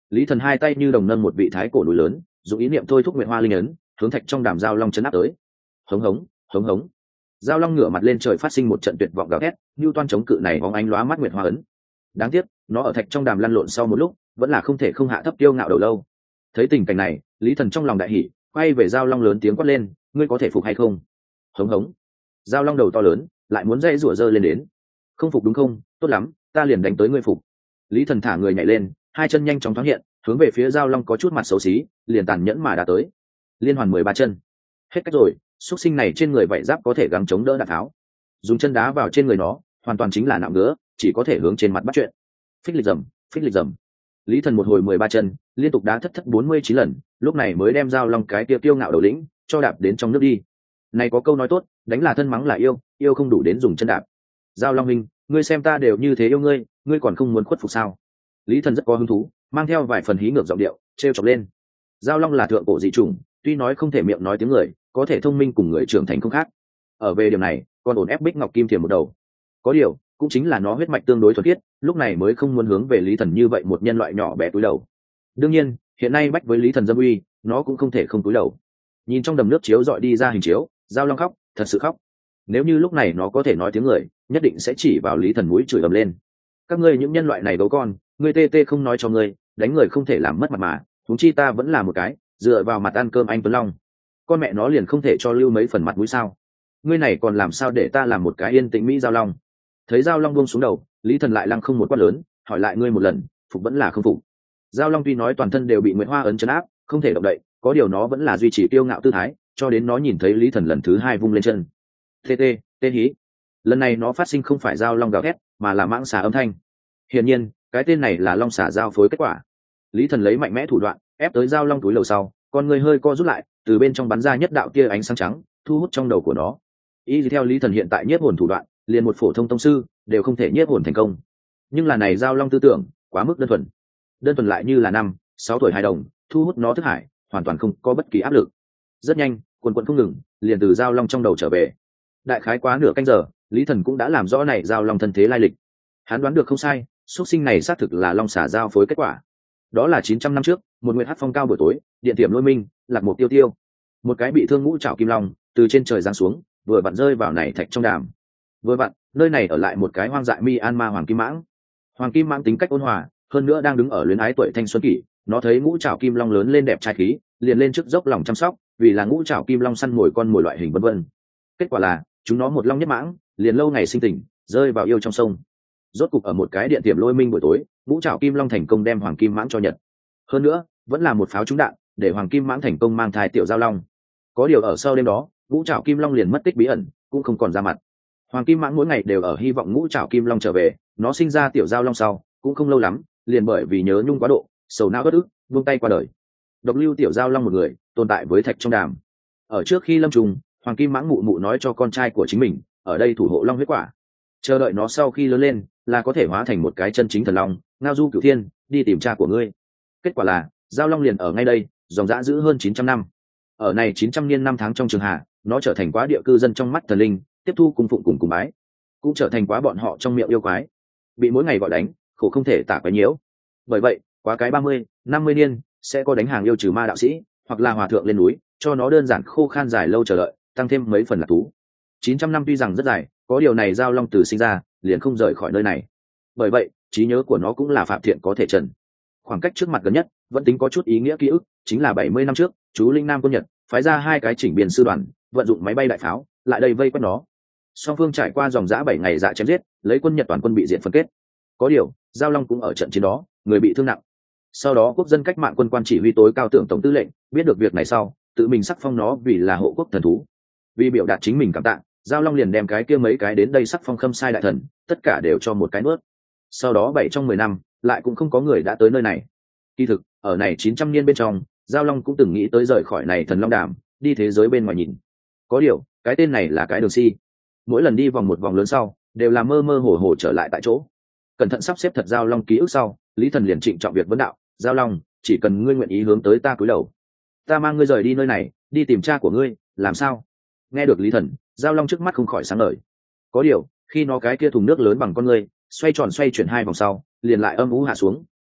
A: Lý Thần hai tay như đồng nâng một vị thái cổ núi lớn, dùng ý niệm thôi thúc nguyện hoa linh ấn, hướng thạch trong đàm giao long chấn áp tới. Hống hống, hống hống. Giao long ngửa mặt lên trời phát sinh một trận tuyệt vọng gào thét, như toan chống cự này bóng ánh lóa mắt nguyệt hoa ấn. Đáng tiếc, nó ở thạch trong đàm lăn lộn sau một lúc, vẫn là không thể không hạ thấp kiêu ngạo đầu lâu. Thấy tình cảnh này, Lý Thần trong lòng đại hỉ, quay về giao long lớn tiếng quát lên, ngươi có thể phục hay không? Hống hống. Giao long đầu to lớn, lại muốn dãy rủa dơ lên đến. Không phục đúng không? Tốt lắm, ta liền đánh tới ngươi phục. Lý Thần thả người nhảy lên, hai chân nhanh chóng thoáng hiện, hướng về phía giao long có chút mặt xấu xí, liền tàn nhẫn mà đã tới. Liên hoàn mười ba chân. Hết cách rồi, xuất sinh này trên người vảy giáp có thể gắng chống đỡ đạn tháo. Dùng chân đá vào trên người nó, hoàn toàn chính là nạo ngứa, chỉ có thể hướng trên mặt bắt chuyện. Phích lịch rầm, phích lịch rầm. Lý Thần một hồi mười ba chân, liên tục đá thất thất bốn mươi chín lần, lúc này mới đem giao long cái tiêu tiêu ngạo đầu lĩnh cho đạp đến trong nước đi. Này có câu nói tốt, đánh là thân mắng là yêu, yêu không đủ đến dùng chân đạp. Giao long minh, ngươi xem ta đều như thế yêu ngươi, ngươi còn không muốn khuất phục sao? Lý Thần rất có hứng thú, mang theo vài phần hí ngược giọng điệu, trêu chọc lên. Giao long là thượng cổ dị chủng, tuy nói không thể miệng nói tiếng người, có thể thông minh cùng người trưởng thành không khác. Ở về điểm này, còn ổn ép Bích Ngọc Kim Thiềm một đầu. Có điều, cũng chính là nó huyết mạch tương đối thuần khiết, lúc này mới không muốn hướng về Lý Thần như vậy một nhân loại nhỏ bé túi đầu. Đương nhiên, hiện nay bách với Lý Thần dâm uy, nó cũng không thể không túi đầu. Nhìn trong đầm nước chiếu dọi đi ra hình chiếu, giao long khóc, thật sự khóc. Nếu như lúc này nó có thể nói tiếng người, nhất định sẽ chỉ vào Lý Thần mũi chửi ầm lên. Các ngươi những nhân loại này gấu con, ngươi tê tê không nói cho ngươi, đánh người không thể làm mất mặt mà, huống chi ta vẫn là một cái, dựa vào mặt ăn cơm anh Tuấn Long. Con mẹ nó liền không thể cho lưu mấy phần mặt mũi sao? Ngươi này còn làm sao để ta làm một cái yên tĩnh mỹ giao long? Thấy giao long buông xuống đầu, Lý Thần lại lăng không một quát lớn, hỏi lại ngươi một lần, phục vẫn là không phục? Giao long tuy nói toàn thân đều bị Nguyệt Hoa ấn trấn áp, không thể động đậy, có điều nó vẫn là duy trì kiêu ngạo tư thái, cho đến nó nhìn thấy Lý Thần lần thứ hai vung lên chân. Tê tê, tê hí. Lần này nó phát sinh không phải giao long gào thét, mà là mãng xà âm thanh. Hiển nhiên, cái tên này là long xà giao phối kết quả. Lý Thần lấy mạnh mẽ thủ đoạn, ép tới giao long túi lầu sau, con người hơi co rút lại, từ bên trong bắn ra nhất đạo tia ánh sáng trắng, thu hút trong đầu của nó. Y theo Lý Thần hiện tại nhiếp hồn thủ đoạn, liền một phổ thông tông sư đều không thể nhiếp hồn thành công. Nhưng là này giao long tư tưởng quá mức đơn thuần, đơn thuần lại như là năm, sáu tuổi hài đồng, thu hút nó thức hải, hoàn toàn không có bất kỳ áp lực. Rất nhanh, quần quần không ngừng, liền từ giao long trong đầu trở về. Đại khái quá nửa canh giờ, Lý Thần cũng đã làm rõ này giao long thân thế lai lịch. Hắn đoán được không sai, xuất sinh này xác thực là long xả giao phối kết quả. Đó là chín trăm năm trước, một nguyệt hắc phong cao buổi tối, điện tiềm lôi minh, lạc một tiêu tiêu, một cái bị thương ngũ trảo kim long từ trên trời giáng xuống, vừa vặn rơi vào này thạch trong đàm. Vừa vặn, nơi này ở lại một cái hoang dại Myanmar hoàng kim mãng. Hoàng kim mãng tính cách ôn hòa, hơn nữa đang đứng ở luyến ái tuổi thanh xuân kỷ, nó thấy ngũ trảo kim long lớn lên đẹp trai khí, liền lên trước dốc lòng chăm sóc, vì là ngũ trảo kim long săn mồi con mồi loại hình vân vân. Kết quả là, chúng nó một long nhất mãng, liền lâu ngày sinh tình, rơi vào yêu trong sông. Rốt cục ở một cái điện tiềm lôi minh buổi tối, ngũ trảo kim long thành công đem hoàng kim mãng cho nhật. Hơn nữa, vẫn là một pháo trúng đạn, để hoàng kim mãng thành công mang thai tiểu giao long. Có điều ở sau đêm đó, ngũ trảo kim long liền mất tích bí ẩn, cũng không còn ra mặt. Hoàng kim mãng mỗi ngày đều ở hy vọng ngũ trảo kim long trở về, nó sinh ra tiểu giao long sau, cũng không lâu lắm, liền bởi vì nhớ nhung quá độ, sầu não bất ức, buông tay qua đời. Độc lưu tiểu giao long một người, tồn tại với thạch trong đàm. Ở trước khi lâm trùng, hoàng kim mãng mụ mụ nói cho con trai của chính mình, ở đây thủ hộ long huyết quả, chờ đợi nó sau khi lớn lên, là có thể hóa thành một cái chân chính thần long, ngao du cửu thiên, đi tìm cha của ngươi. Kết quả là, giao long liền ở ngay đây, dòng dã giữ hơn chín trăm năm. Ở này chín trăm niên năm tháng trong trường hạ, nó trở thành quá địa cư dân trong mắt thần linh, tiếp thu cung phụng cùng cùng bái, cũng trở thành quá bọn họ trong miệng yêu quái, bị mỗi ngày gọi đánh, khổ không thể tả quái nhiễu. Bởi vậy, quá cái ba mươi, năm mươi niên, sẽ có đánh hàng yêu trừ ma đạo sĩ, hoặc là hòa thượng lên núi, cho nó đơn giản khô khan dài lâu chờ đợi, tăng thêm mấy phần là thú. chín trăm năm tuy rằng rất dài, có điều này giao long từ sinh ra, liền không rời khỏi nơi này. Bởi vậy, trí nhớ của nó cũng là phạm thiện có thể trần. Khoảng cách trước mặt gần nhất, vẫn tính có chút ý nghĩa ký ức, chính là bảy mươi năm trước, chú Linh Nam quân Nhật, phái ra hai cái chỉnh biên sư đoàn, vận dụng máy bay đại pháo, lại đây vây quét nó. Song phương trải qua dòng dã bảy ngày dạ chém giết, lấy quân Nhật toàn quân bị diệt phân kết. Có điều, giao long cũng ở trận chiến đó, người bị thương nặng. Sau đó quốc dân cách mạng quân quan chỉ huy tối cao tưởng tổng tư lệnh biết được việc này sau, tự mình sắc phong nó vì là hộ quốc thần thú. Vì biểu đạt chính mình cảm tạ, giao long liền đem cái kia mấy cái đến đây sắc phong khâm sai đại thần, tất cả đều cho một cái nuốt. Sau đó bảy trong mười năm, lại cũng không có người đã tới nơi này. Kỳ thực, ở này chín trăm niên bên trong, giao long cũng từng nghĩ tới rời khỏi này thần long đàm, đi thế giới bên ngoài nhìn. Có điều, cái tên này là cái đường si. Mỗi lần đi vòng một vòng lớn sau, đều là mơ mơ hồ hồ trở lại tại chỗ. Cẩn thận sắp xếp thật giao long ký ức sau, Lý Thần liền trịnh trọng việc vấn đạo, giao long, chỉ cần ngươi nguyện ý hướng tới ta cúi đầu, ta mang ngươi rời đi nơi này, đi tìm cha của ngươi, làm sao? Nghe được Lý Thần, giao long trước mắt không khỏi sáng ngời. Có điều, khi nó cái kia thùng nước lớn bằng con ngươi xoay tròn xoay chuyển hai vòng sau, liền lại âm ú hạ xuống,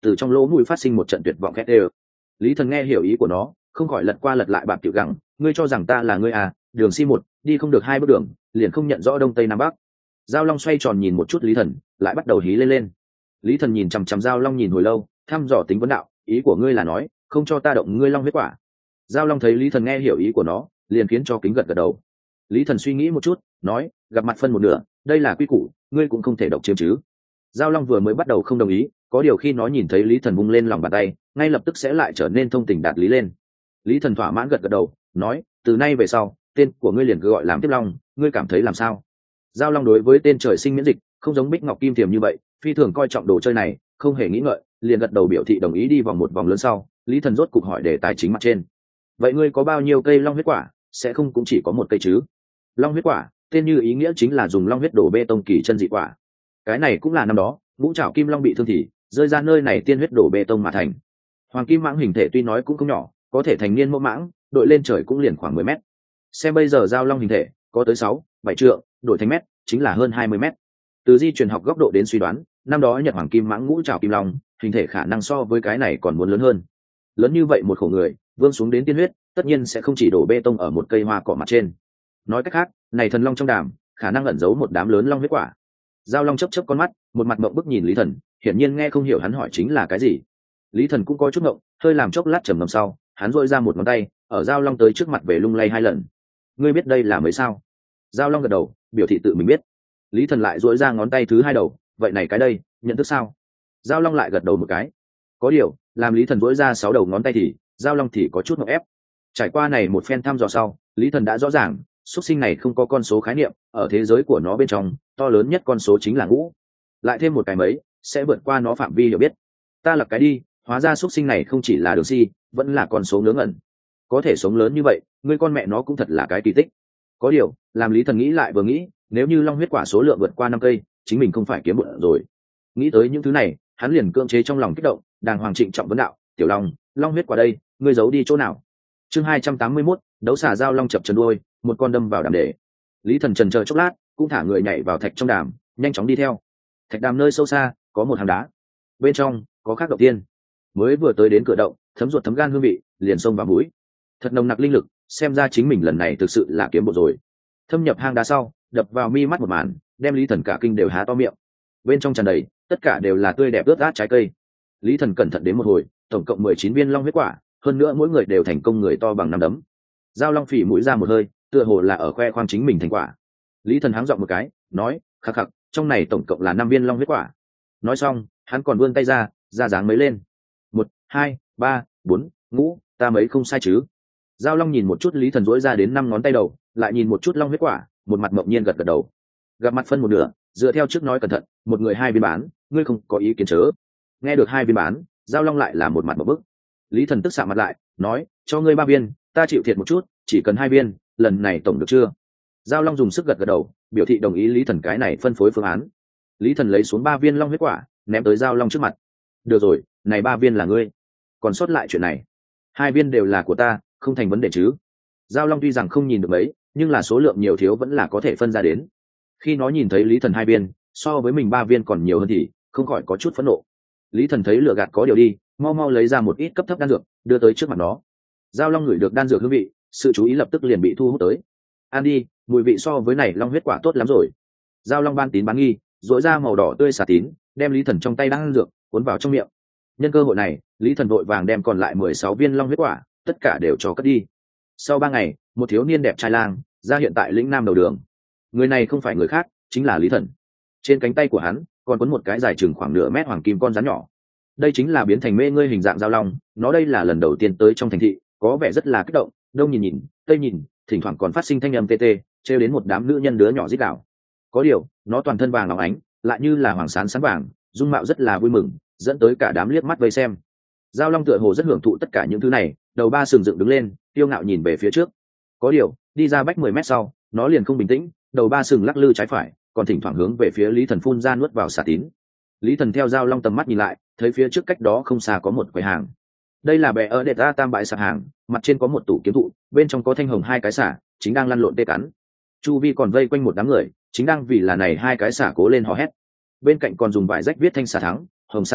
A: từ trong lỗ mũi phát sinh một trận tuyệt vọng khét đều. Lý Thần nghe hiểu ý của nó, không khỏi lật qua lật lại bạc tiểu gẳng, ngươi cho rằng ta là ngươi à, đường si một, đi không được hai bước đường, liền không nhận rõ đông tây nam bắc. Giao Long xoay tròn nhìn một chút Lý Thần, lại bắt đầu hí lên lên. Lý Thần nhìn chằm chằm Giao Long nhìn hồi lâu, thăm dò tính vấn đạo, ý của ngươi là nói không cho ta động ngươi long huyết quả? Giao Long thấy Lý Thần nghe hiểu ý của nó, liền khiến cho kính gật gật đầu. Lý Thần suy nghĩ một chút, nói, gặp mặt phân một nửa, đây là quy củ, ngươi cũng không thể độc chiếm chứ. Giao Long vừa mới bắt đầu không đồng ý, có điều khi nó nhìn thấy Lý Thần vung lên lòng bàn tay, ngay lập tức sẽ lại trở nên thông tình đạt lý lên. Lý Thần thỏa mãn gật gật đầu, nói, từ nay về sau tên của ngươi liền cứ gọi làm Tiếp Long, ngươi cảm thấy làm sao? Giao Long đối với tên trời sinh miễn dịch, không giống Bích Ngọc Kim Tiềm như vậy, phi thường coi trọng đồ chơi này, không hề nghĩ ngợi, liền gật đầu biểu thị đồng ý. Đi vòng một vòng lớn sau, Lý Thần rốt cục hỏi đề tài chính mặt trên. Vậy ngươi có bao nhiêu cây long huyết quả? Sẽ không cũng chỉ có một cây chứ? Long huyết quả, tên như ý nghĩa chính là dùng long huyết đổ bê tông kỳ chân dị quả. Cái này cũng là năm đó ngũ trảo kim long bị thương thì rơi ra nơi này tiên huyết đổ bê tông mà thành. Hoàng kim mãng hình thể tuy nói cũng không nhỏ, có thể thành niên mẫu mãng, đội lên trời cũng liền khoảng mười mét. Xem bây giờ Giao Long hình thể có tới sáu, bảy trượng, đổi thành mét chính là hơn hai mươi mét. Từ di truyền học góc độ đến suy đoán, năm đó Nhật Hoàng kim mãng ngũ trảo kim long hình thể khả năng so với cái này còn muốn lớn hơn. Lớn như vậy một khổ người vương xuống đến tiên huyết, tất nhiên sẽ không chỉ đổ bê tông ở một cây hoa cỏ mặt trên. Nói cách khác, này thần long trong đàm khả năng ẩn giấu một đám lớn long huyết quả. Giao Long chớp chớp con mắt, một mặt mộng bức nhìn Lý Thần, hiển nhiên nghe không hiểu hắn hỏi chính là cái gì. Lý Thần cũng có chút ngộng, hơi làm chốc lát trầm ngâm sau, hắn duỗi ra một ngón tay, ở Giao Long tới trước mặt về lung lay hai lần. Ngươi biết đây là mấy sao? Giao Long gật đầu, biểu thị tự mình biết. Lý Thần lại duỗi ra ngón tay thứ hai đầu, vậy này cái đây, nhận thức sao? Giao Long lại gật đầu một cái. Có điều, làm Lý Thần duỗi ra sáu đầu ngón tay thì, Giao Long thì có chút ngộp ép. Trải qua này một phen thăm dò sau, Lý Thần đã rõ ràng, xuất sinh này không có con số khái niệm, ở thế giới của nó bên trong, to lớn nhất con số chính là ngũ. Lại thêm một cái mấy, sẽ vượt qua nó phạm vi hiểu biết. Ta lập cái đi, hóa ra xuất sinh này không chỉ là đường si, vẫn là con số ngớ ngẩn. Có thể sống lớn như vậy, người con mẹ nó cũng thật là cái kỳ tích. Có điều, làm Lý Thần nghĩ lại vừa nghĩ, nếu như long huyết quả số lượng vượt qua năm cây, chính mình không phải kiếm bụng rồi. Nghĩ tới những thứ này, hắn liền cưỡng chế trong lòng kích động, đàng hoàng trịnh trọng vấn đạo, "Tiểu Long, long huyết quả đây, ngươi giấu đi chỗ nào?" Chương hai trăm tám mươi mốt, đấu xà Giao Long chập chân đuôi, một con đâm vào đàm để. Lý Thần chần chờ chốc lát, cũng thả người nhảy vào thạch trong đàm, nhanh chóng đi theo. Thạch đàm nơi sâu xa, có một hang đá. Bên trong có khác động tiên. Mới vừa tới đến cửa động, thấm ruột thấm gan hương vị, liền xông vào mũi. Thật nồng nặc linh lực, xem ra chính mình lần này thực sự là kiếm bộ rồi. Thâm nhập hang đá sau, đập vào mi mắt một màn, đem Lý Thần cả kinh đều há to miệng. Bên trong tràn đầy, tất cả đều là tươi đẹp ướt át trái cây. Lý Thần cẩn thận đến một hồi, tổng cộng mười chín viên long huyết quả, hơn nữa mỗi người đều thành công người to bằng năm đấm. Giao Long phỉ mũi ra một hơi, tựa hồ là ở khoe khoang chính mình thành quả. Lý Thần háng giọng một cái, nói, khắc khắc, trong này tổng cộng là năm viên long huyết quả. Nói xong, hắn còn vươn tay ra, ra dáng mấy lên. Một, hai, ba, bốn, ngũ, ta mấy không sai chứ? Giao Long nhìn một chút Lý Thần duỗi ra đến năm ngón tay đầu, lại nhìn một chút long huyết quả, một mặt ngẫu nhiên gật gật đầu. Gặp mặt phân một nửa, dựa theo trước nói cẩn thận, một người hai viên bán, ngươi không có ý kiến chớ? Nghe được hai viên bán, Giao Long lại là một mặt một bức. Lý Thần tức sạm mặt lại, nói, cho ngươi ba viên, ta chịu thiệt một chút, chỉ cần hai viên, lần này tổng được chưa? Giao Long dùng sức gật gật đầu, biểu thị đồng ý Lý Thần cái này phân phối phương án. Lý Thần lấy xuống ba viên long huyết quả, ném tới Giao Long trước mặt. Được rồi, này ba viên là ngươi, còn sót lại chuyện này, hai viên đều là của ta, không thành vấn đề chứ? Giao Long tuy rằng không nhìn được mấy, nhưng là số lượng nhiều thiếu vẫn là có thể phân ra đến. Khi nó nhìn thấy Lý Thần hai viên, so với mình ba viên còn nhiều hơn thì không khỏi có chút phẫn nộ. Lý Thần thấy lựa gạt có điều đi, mau mau lấy ra một ít cấp thấp đan dược, đưa tới trước mặt nó. Giao Long ngửi được đan dược hương vị, sự chú ý lập tức liền bị thu hút tới. Ăn đi, mùi vị so với này long huyết quả tốt lắm rồi. Giao Long ban tín bán nghi, dội ra màu đỏ tươi xà tín, đem Lý Thần trong tay đan dược cuốn vào trong miệng. Nhân cơ hội này, Lý Thần vội vàng đem còn lại mười sáu viên long huyết quả, tất cả đều cho cất đi. Sau ba ngày, một thiếu niên đẹp trai lang ra hiện tại lĩnh nam đầu đường. Người này không phải người khác, chính là Lý Thần. Trên cánh tay của hắn còn quấn một cái dài chừng khoảng nửa mét hoàng kim con rắn nhỏ. Đây chính là biến thành mê ngươi hình dạng Giao Long, nó đây là lần đầu tiên tới trong thành thị, có vẻ rất là kích động, đông nhìn nhìn, tây nhìn, thỉnh thoảng còn phát sinh thanh âm tê tê, trêu đến một đám nữ nhân đứa nhỏ rít gào. Có điều, nó toàn thân vàng óng ánh, lại như là hoàng sán sáng vàng, dung mạo rất là vui mừng, dẫn tới cả đám liếc mắt vây xem. Giao Long tựa hồ rất hưởng thụ tất cả những thứ này, đầu ba sừng dựng đứng lên, kiêu ngạo nhìn về phía trước. Có điều, đi ra bách mười mét sau, nó liền không bình tĩnh, đầu ba sừng lắc lư trái phải, còn thỉnh thoảng hướng về phía Lý Thần phun ra nuốt vào xà tín. Lý Thần theo Giao Long tầm mắt nhìn lại, thấy phía trước cách đó không xa có một quầy hàng. Đây là bè ở đệ ta tam bãi sạp hàng, mặt trên có một tủ kiếm thụ, bên trong có thanh hồng hai cái xả, chính đang lăn lộn tê cắn. Chu vi còn vây quanh một đám người, chính đang vì là này hai cái xả cố lên hò hét. Bên cạnh còn dùng vải rách viết thanh xả thắng, hồng xả thắng,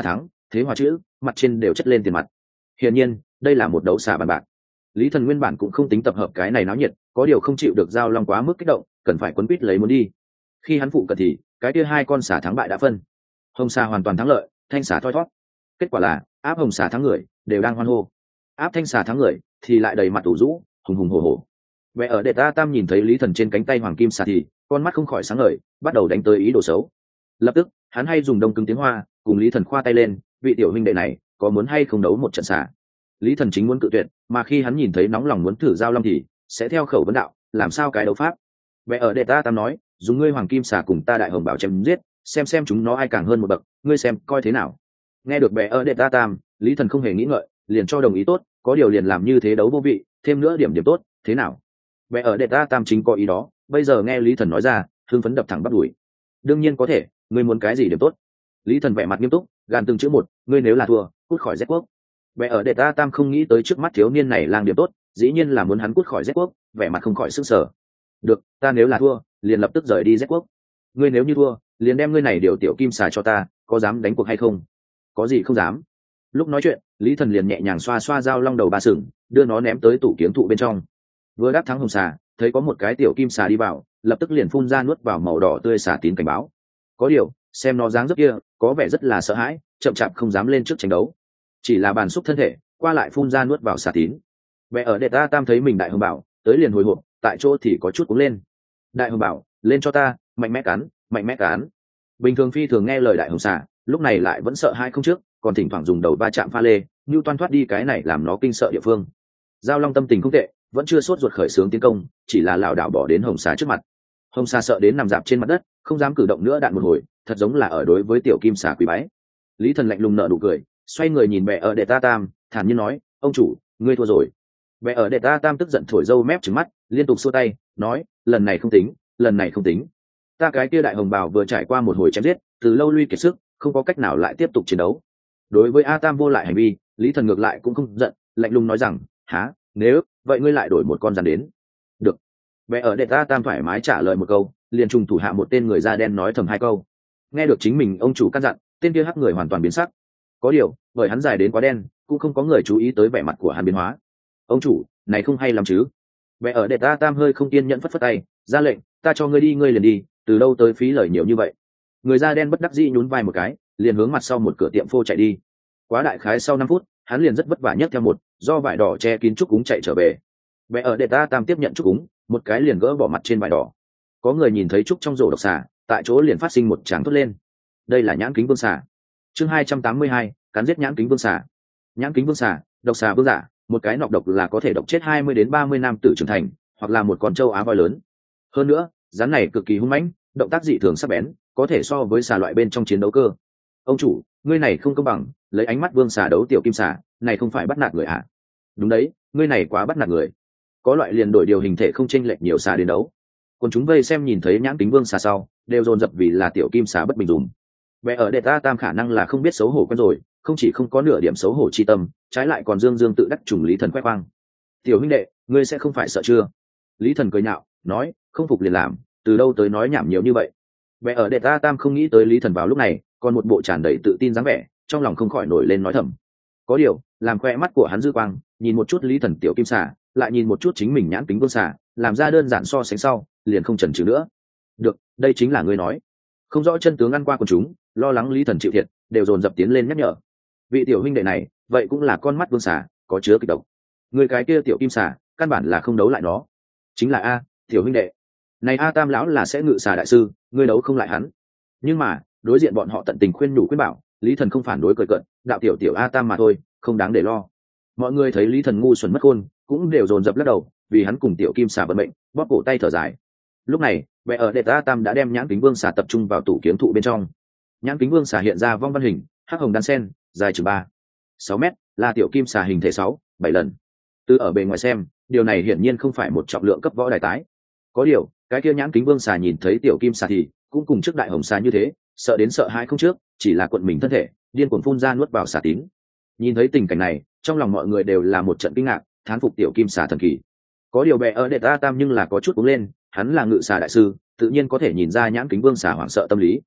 A: thế hòa chữ mặt trên đều chất lên tiền mặt. Hiển nhiên đây là một đấu xà bàn bạc. Lý Thần nguyên bản cũng không tính tập hợp cái này náo nhiệt, có điều không chịu được giao long quá mức kích động, cần phải quấn quýt lấy muốn đi. Khi hắn phụ cận thì cái kia hai con xà thắng bại đã phân, hồng xà hoàn toàn thắng lợi, thanh xà thoi thoát. Kết quả là áp hồng xà thắng người đều đang hoan hô, áp thanh xà thắng người thì lại đầy mặt ủ rũ, hùng hùng hổ hổ. Vẻ ở đệ ta tam nhìn thấy Lý Thần trên cánh tay hoàng kim xà thì con mắt không khỏi sáng ngời, bắt đầu đánh tới ý đồ xấu. Lập tức hắn hay dùng đông cứng tiếng Hoa cùng Lý Thần khoa tay lên, vị tiểu huynh đệ này có muốn hay không đấu một trận xà. Lý Thần chính muốn cự tuyệt, mà khi hắn nhìn thấy nóng lòng muốn thử giao long thì sẽ theo khẩu vấn đạo, làm sao cái đấu pháp. Vẻ ở đệ ta tam nói, dùng ngươi hoàng kim xà cùng ta đại hồng bảo chém giết, xem xem chúng nó ai càng hơn một bậc, ngươi xem coi thế nào. Nghe được vẻ ở đệ ta tam, Lý Thần không hề nghĩ ngợi, liền cho đồng ý tốt, có điều liền làm như thế đấu vô vị, thêm nữa điểm điểm tốt, thế nào. Vẻ ở đệ ta tam chính có ý đó, bây giờ nghe Lý Thần nói ra, hưng phấn đập thẳng bắt đuổi. Đương nhiên có thể, ngươi muốn cái gì điểm tốt. Lý Thần vẻ mặt nghiêm túc, gàn từng chữ một, ngươi nếu là thua, cút khỏi Z quốc. Vẻ ở đệ ta tam không nghĩ tới trước mắt thiếu niên này lang điểm tốt, dĩ nhiên là muốn hắn cút khỏi Z quốc, vẻ mặt không khỏi sức sở. Được, ta nếu là thua, liền lập tức rời đi Z quốc. Ngươi nếu như thua, liền đem ngươi này điều tiểu kim xà cho ta, có dám đánh cuộc hay không? Có gì không dám. Lúc nói chuyện, Lý Thần liền nhẹ nhàng xoa xoa dao long đầu ba sừng, đưa nó ném tới tủ kiếm thụ bên trong. Vừa đáp thắng hồng xà, thấy có một cái tiểu kim xà đi vào, lập tức liền phun ra nuốt vào màu đỏ tươi xà tín cảnh báo. Có điều, xem nó dáng dấp kia, có vẻ rất là sợ hãi, chậm chạp không dám lên trước tranh đấu. Chỉ là bàn xúc thân thể, qua lại phun ra nuốt vào xà tín. Vẻ ở đệ ta tam thấy mình đại hồng bảo, tới liền hồi hộp, tại chỗ thì có chút cuống lên. Đại hồng bảo, lên cho ta, mạnh mẽ cắn, mạnh mẽ cắn. Bình thường phi thường nghe lời đại hồng xà, lúc này lại vẫn sợ hai không trước, còn thỉnh thoảng dùng đầu va chạm pha lê, như toan thoát đi cái này làm nó kinh sợ địa phương. Giao long tâm tình không tệ, vẫn chưa sốt ruột khởi xướng tiến công, chỉ là lảo đảo bỏ đến hồng xà trước mặt. Hồng xà sợ đến nằm dạp trên mặt đất, không dám cử động nữa đạn một hồi, thật giống là ở đối với tiểu kim xà quý bái. Lý Thần lạnh lùng nở nụ cười, xoay người nhìn Bệ ở đệ ta tam, thản nhiên nói, ông chủ, ngươi thua rồi. Bệ ở đệ ta tam tức giận thổi râu mép trừng mắt, liên tục xua tay, nói, lần này không tính, lần này không tính. Ta cái kia đại hồng bào vừa trải qua một hồi chém giết, từ lâu lui kiệt sức, không có cách nào lại tiếp tục chiến đấu. Đối với A Tam vô lại hành vi, Lý Thần ngược lại cũng không giận, lạnh lùng nói rằng, há, nếu vậy ngươi lại đổi một con rắn đến. Được. Bệ ở đệ ta tam thoải mái trả lời một câu, liền trùng thủ hạ một tên người da đen nói thầm hai câu. Nghe được chính mình ông chủ căn dặn, tên kia hắc người hoàn toàn biến sắc. Có điều, bởi hắn dài đến quá đen, cũng không có người chú ý tới vẻ mặt của hắn biến hóa. Ông chủ, này không hay lắm chứ. Bệ ở đệ ta tam hơi không kiên nhẫn phất phất tay, ra lệnh, ta cho ngươi đi ngươi liền đi, từ đâu tới phí lời nhiều như vậy. Người da đen bất đắc dĩ nhún vai một cái, liền hướng mặt sau một cửa tiệm phô chạy đi. Quá đại khái sau năm phút, hắn liền rất vất vả nhất theo một do vải đỏ che kín trúc cúng chạy trở về. Bệ ở đệ ta tam tiếp nhận trúc cúng, một cái liền gỡ bỏ mặt trên vải đỏ. Có người nhìn thấy trúc trong rổ độc xà, tại chỗ liền phát sinh một tràng thốt lên. Đây là nhãn kính vương xà. Chương hai trăm tám mươi hai, cắn giết nhãn kính vương xà. Nhãn kính vương xà, độc xà vương giả, một cái nọc độc là có thể độc chết hai mươi đến ba mươi nam tử trưởng thành, hoặc là một con trâu á voi lớn. Hơn nữa, rắn này cực kỳ hung mãnh, động tác dị thường sắc bén, có thể so với xà loại bên trong chiến đấu cơ. Ông chủ, ngươi này không công bằng, lấy ánh mắt vương xà đấu tiểu kim xà, này không phải bắt nạt người à? Đúng đấy, ngươi này quá bắt nạt người. Có loại liền đổi điều hình thể không chênh lệch nhiều xà đến đấu. Còn chúng vây xem nhìn thấy nhãn kính vương xà sau, đều dồn dập vì là tiểu kim xà bất bình dùm. Bệ ở đệ ta tam khả năng là không biết xấu hổ quen rồi, không chỉ không có nửa điểm xấu hổ chi tâm, trái lại còn dương dương tự đắc trùng Lý Thần khoe khoang. Tiểu huynh đệ, ngươi sẽ không phải sợ chưa? Lý Thần cười nhạo, nói, không phục liền làm, từ đâu tới nói nhảm nhiều như vậy. Bệ ở đệ ta tam không nghĩ tới Lý Thần vào lúc này còn một bộ tràn đầy tự tin dáng vẻ, trong lòng không khỏi nổi lên nói thầm. Có điều, làm khoe mắt của hắn dư quang, nhìn một chút Lý Thần tiểu kim xà, lại nhìn một chút chính mình nhãn kính vương xà, làm ra đơn giản so sánh sau, liền không chần chừ nữa. Được, đây chính là ngươi nói. Không rõ chân tướng ăn qua quần chúng, lo lắng Lý Thần chịu thiệt, đều dồn dập tiến lên nhắc nhở. Vị tiểu huynh đệ này, vậy cũng là con mắt vương xà, có chứa kịch độc. Người cái kia tiểu kim xà, căn bản là không đấu lại nó. Chính là a, tiểu huynh đệ. Này A Tam lão là sẽ ngự xà đại sư, ngươi đấu không lại hắn. Nhưng mà, đối diện bọn họ tận tình khuyên nhủ khuyên bảo, Lý Thần không phản đối cười cợt, đạo tiểu tiểu A Tam mà thôi, không đáng để lo. Mọi người thấy Lý Thần ngu xuẩn mất khôn, cũng đều dồn dập lắc đầu, vì hắn cùng tiểu kim xà vận mệnh, bóp cổ tay thở dài. Lúc này, Bệ ở đệ A Tam đã đem nhãn kính vương xà tập trung vào tủ kiếm thụ bên trong. Nhãn kính vương xà hiện ra vong văn hình, hắc hồng đan sen, dài chừng ba, sáu mét, là tiểu kim xà hình thể sáu, bảy lần. Từ ở bề ngoài xem, điều này hiển nhiên không phải một trọng lượng cấp võ đài tái. Có điều, cái kia nhãn kính vương xà nhìn thấy tiểu kim xà thì cũng cùng trước đại hồng xà như thế, sợ đến sợ hãi không trước, chỉ là cuộn mình thân thể, điên cuồng phun ra nuốt vào xà tín. Nhìn thấy tình cảnh này, trong lòng mọi người đều là một trận kinh ngạc, thán phục tiểu kim xà thần kỳ. Có điều Bệ ở đệ A Tam nhưng là có chút uống lên, hắn là ngự xà đại sư, tự nhiên có thể nhìn ra nhãn kính vương xà hoảng sợ tâm lý.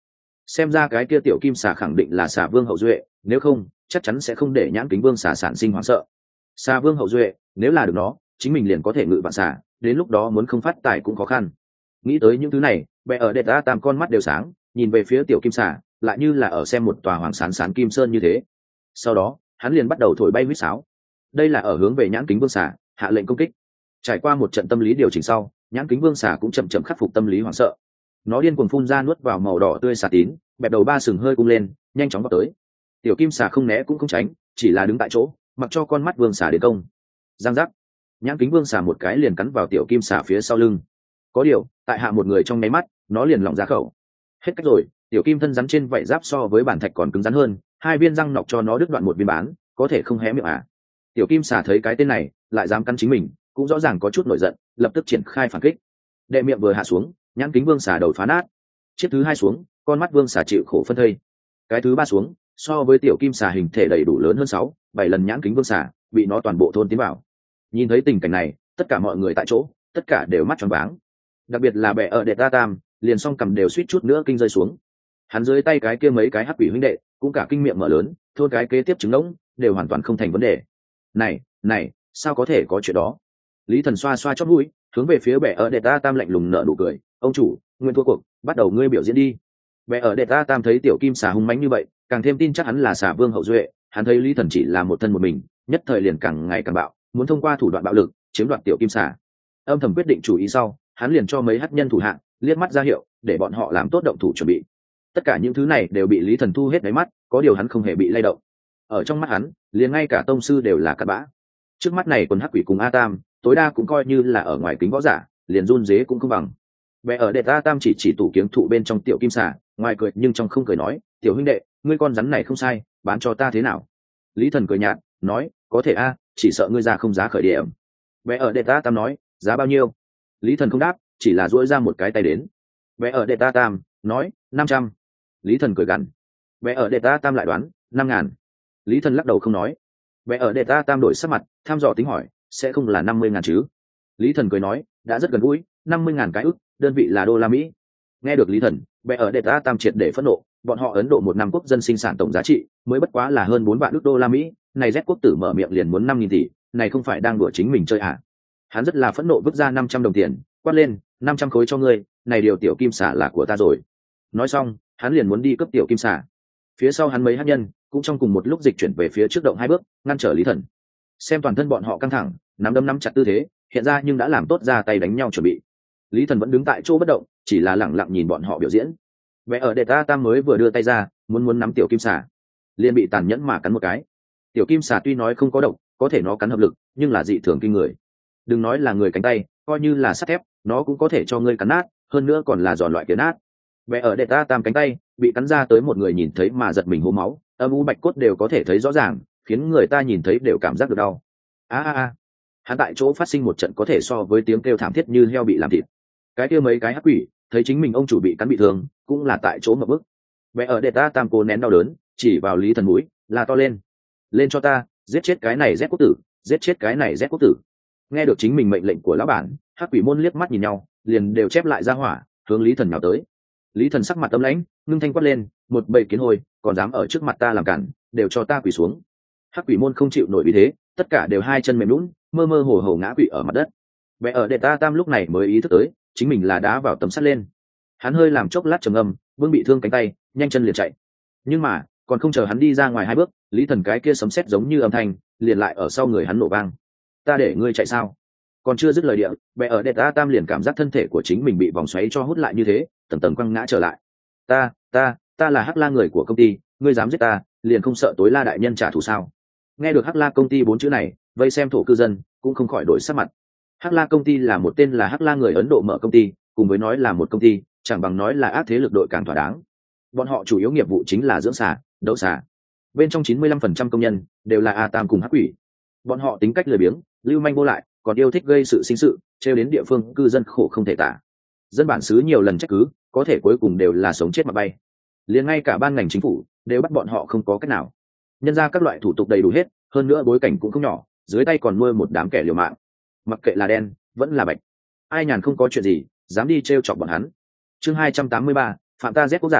A: Xem ra cái kia tiểu kim xà khẳng định là xà vương hậu duệ, nếu không chắc chắn sẽ không để nhãn kính vương xà sản sinh hoảng sợ. Xà vương hậu duệ, nếu là được nó, chính mình liền có thể ngự vạn xà, đến lúc đó muốn không phát tài cũng khó khăn. Nghĩ tới những thứ này, bè ở đệ ta tam con mắt đều sáng, nhìn về phía tiểu kim xà, lại như là ở xem một tòa hoàng sán sán kim sơn như thế. Sau đó hắn liền bắt đầu thổi bay huýt sáo, đây là ở hướng về nhãn kính vương xà hạ lệnh công kích. Trải qua một trận tâm lý điều chỉnh sau, nhãn kính vương xà cũng chậm chậm khắc phục tâm lý hoảng sợ, nó điên cuồng phun ra nuốt vào màu đỏ tươi xà tín, bẹp đầu ba sừng hơi cung lên, nhanh chóng vào tới. Tiểu kim xà không né cũng không tránh, chỉ là đứng tại chỗ mặc cho con mắt vương xà đến công. Giang giác, nhãn kính vương xà một cái liền cắn vào tiểu kim xà phía sau lưng. Có điều tại hạ một người trong nháy mắt, nó liền lỏng ra khẩu. Hết cách rồi, tiểu kim thân rắn trên vảy giáp so với bản thạch còn cứng rắn hơn, hai viên răng nọc cho nó đứt đoạn một viên bán, có thể không hé miệng à. Tiểu kim xà thấy cái tên này lại dám cắn chính mình, cũng rõ ràng có chút nổi giận, lập tức triển khai phản kích. Đệ miệng vừa hạ xuống, nhãn kính vương xà đầu phá nát. Chiếc thứ hai xuống, con mắt vương xà chịu khổ phân thây. Cái thứ ba xuống, so với tiểu kim xà hình thể đầy đủ lớn hơn sáu bảy lần nhãn kính vương xà bị nó toàn bộ thôn tiến vào. Nhìn thấy tình cảnh này, tất cả mọi người tại chỗ tất cả đều mắt tròn váng, đặc biệt là bè ở đệ ta tam, liền song cầm đều suýt chút nữa kinh rơi xuống. Hắn dưới tay cái kia mấy cái hắc quỷ huynh đệ cũng cả kinh miệng mở lớn, thôn cái kế tiếp trứng ngỗng đều hoàn toàn không thành vấn đề. Này này, sao có thể có chuyện đó? Lý Thần xoa xoa chót mũi, hướng về phía bè ở đệ ta tam lạnh lùng nở nụ cười. Ông chủ, nguyên thua cuộc, bắt đầu ngươi biểu diễn đi. Bè ở đệ ta tam thấy tiểu kim xà hung mãnh như vậy, càng thêm tin chắc hắn là xà vương hậu duệ. Hắn thấy Lý Thần chỉ là một thân một mình, nhất thời liền càng ngày càng bạo, muốn thông qua thủ đoạn bạo lực chiếm đoạt tiểu kim xà. Âm thầm quyết định chủ ý sau, hắn liền cho mấy hắc nhân thủ hạng liếc mắt ra hiệu, để bọn họ làm tốt động thủ chuẩn bị. Tất cả những thứ này đều bị Lý Thần thu hết đáy mắt, có điều hắn không hề bị lay động. Ở trong mắt hắn, liền ngay cả tông sư đều là cặn bã. Trước mắt này quần hắc quỷ cùng A Tam, tối đa cũng coi như là ở ngoài kính võ giả, liền run dế cũng không bằng. Bè ở đệ A Tam chỉ chỉ tủ kiếm thụ bên trong tiểu kim xà, ngoài cười nhưng trong không cười nói, tiểu huynh đệ, ngươi con rắn này không sai, bán cho ta thế nào? Lý Thần cười nhạt, nói, có thể a, chỉ sợ ngươi ra không giá khởi điểm. Bè ở đệ A Tam nói, giá bao nhiêu? Lý Thần không đáp, chỉ là duỗi ra một cái tay đến. Bè ở đệ A Tam nói, năm trăm. Lý Thần cười gằn. Bè ở đệ A Tam lại đoán, năm ngàn. Lý Thần lắc đầu không nói. Bè ở đệ A Tam đổi sắc mặt, tham dò tính hỏi, sẽ không là năm mươi ngàn chứ? Lý Thần cười nói, đã rất gần gũi, năm mươi ngàn cái ức, đơn vị là đô la Mỹ. Nghe được Lý Thần, bè ở đệ A Tam triệt để phẫn nộ, bọn họ Ấn Độ một năm quốc dân sinh sản tổng giá trị mới bất quá là hơn bốn vạn ức đô la Mỹ, này Z quốc tử mở miệng liền muốn năm nghìn tỷ, này không phải đang đùa chính mình chơi à? Hắn rất là phẫn nộ vứt ra năm trăm đồng tiền, quát lên, năm trăm khối cho ngươi, này điều tiểu kim xà là của ta rồi. Nói xong, hắn liền muốn đi cướp tiểu kim xà. Phía sau hắn mấy hắc nhân cũng trong cùng một lúc dịch chuyển về phía trước động hai bước, ngăn trở Lý Thần. Xem toàn thân bọn họ căng thẳng, nắm đấm nắm chặt tư thế, hiện ra nhưng đã làm tốt ra tay đánh nhau chuẩn bị. Lý Thần vẫn đứng tại chỗ bất động, chỉ là lẳng lặng nhìn bọn họ biểu diễn. Bè ở đệ ta tam mới vừa đưa tay ra, muốn muốn nắm tiểu kim xà, liền bị tàn nhẫn mà cắn một cái. Tiểu kim xà tuy nói không có độc, có thể nó cắn hợp lực, nhưng là dị thường kinh người. Đừng nói là người cánh tay, coi như là sắt thép, nó cũng có thể cho ngươi cắn nát, hơn nữa còn là giòn loại kiến nát. Bè ở đệ ta tam cánh tay bị cắn ra tới, một người nhìn thấy mà giật mình hô máu, âm u bạch cốt đều có thể thấy rõ ràng, khiến người ta nhìn thấy đều cảm giác được đau. A a a! Hắn tại chỗ phát sinh một trận có thể so với tiếng kêu thảm thiết như heo bị làm thịt. Cái kia mấy cái hắc quỷ thấy chính mình ông chủ bị cắn bị thương, cũng là tại chỗ ngập bức. Bè ở đệ ta tam cố nén đau đớn, chỉ vào Lý Thần mũi, là to lên, lên cho ta, giết chết cái này Z quốc tử, giết chết cái này Z quốc tử. Nghe được chính mình mệnh lệnh của lão bản, hắc quỷ môn liếc mắt nhìn nhau, liền đều chép lại ra hỏa, hướng Lý Thần nhào tới. Lý Thần sắc mặt âm lãnh, ngưng thanh quát lên, một bầy kiến hôi, còn dám ở trước mặt ta làm cản, đều cho ta quỳ xuống. Hắc quỷ môn không chịu nổi vì thế, tất cả đều hai chân mềm nhũn, mơ mơ hồ hồ ngã quỵ ở mặt đất. Bè ở đệ ta tam lúc này mới ý thức tới, chính mình là đá vào tấm sắt lên. Hắn hơi làm chốc lát trầm ngâm, vương bị thương cánh tay, nhanh chân liền chạy. Nhưng mà còn không chờ hắn đi ra ngoài hai bước, Lý Thần cái kia sấm sét giống như âm thanh liền lại ở sau người hắn nổ vang. Ta để ngươi chạy sao? Còn chưa dứt lời địa, bè ở đệ ta tam liền cảm giác thân thể của chính mình bị vòng xoáy cho hút lại như thế, tầng tầng quăng ngã trở lại. Ta, ta, ta là Hắc La người của công ty, ngươi dám giết ta, liền không sợ tối La đại nhân trả thù sao? Nghe được Hắc La công ty bốn chữ này, vây xem thổ cư dân cũng không khỏi đổi sắc mặt. Hắc La công ty là một tên là Hắc La người Ấn Độ mở công ty, cùng với nói là một công ty, chẳng bằng nói là ác thế lực đội càng thỏa đáng. Bọn họ chủ yếu nghiệp vụ chính là dưỡng xà, đấu xà. Bên trong chín mươi lăm phần trăm công nhân đều là A Tam cùng Hắc Quỷ. Bọn họ tính cách lười biếng, lưu manh vô lại, còn yêu thích gây sự sinh sự, trêu đến địa phương cư dân khổ không thể tả. Dân bản xứ nhiều lần trách cứ, có thể cuối cùng đều là sống chết mà bay. Liền ngay cả ban ngành chính phủ đều bắt bọn họ không có cách nào. Nhân ra các loại thủ tục đầy đủ hết, hơn nữa bối cảnh cũng không nhỏ, dưới tay còn nuôi một đám kẻ liều mạng. Mặc kệ là đen vẫn là bạch, ai nhàn không có chuyện gì dám đi t r e o chọc bọn hắn. Chương hai trăm tám mươi ba, phạm ta Z quốc giả,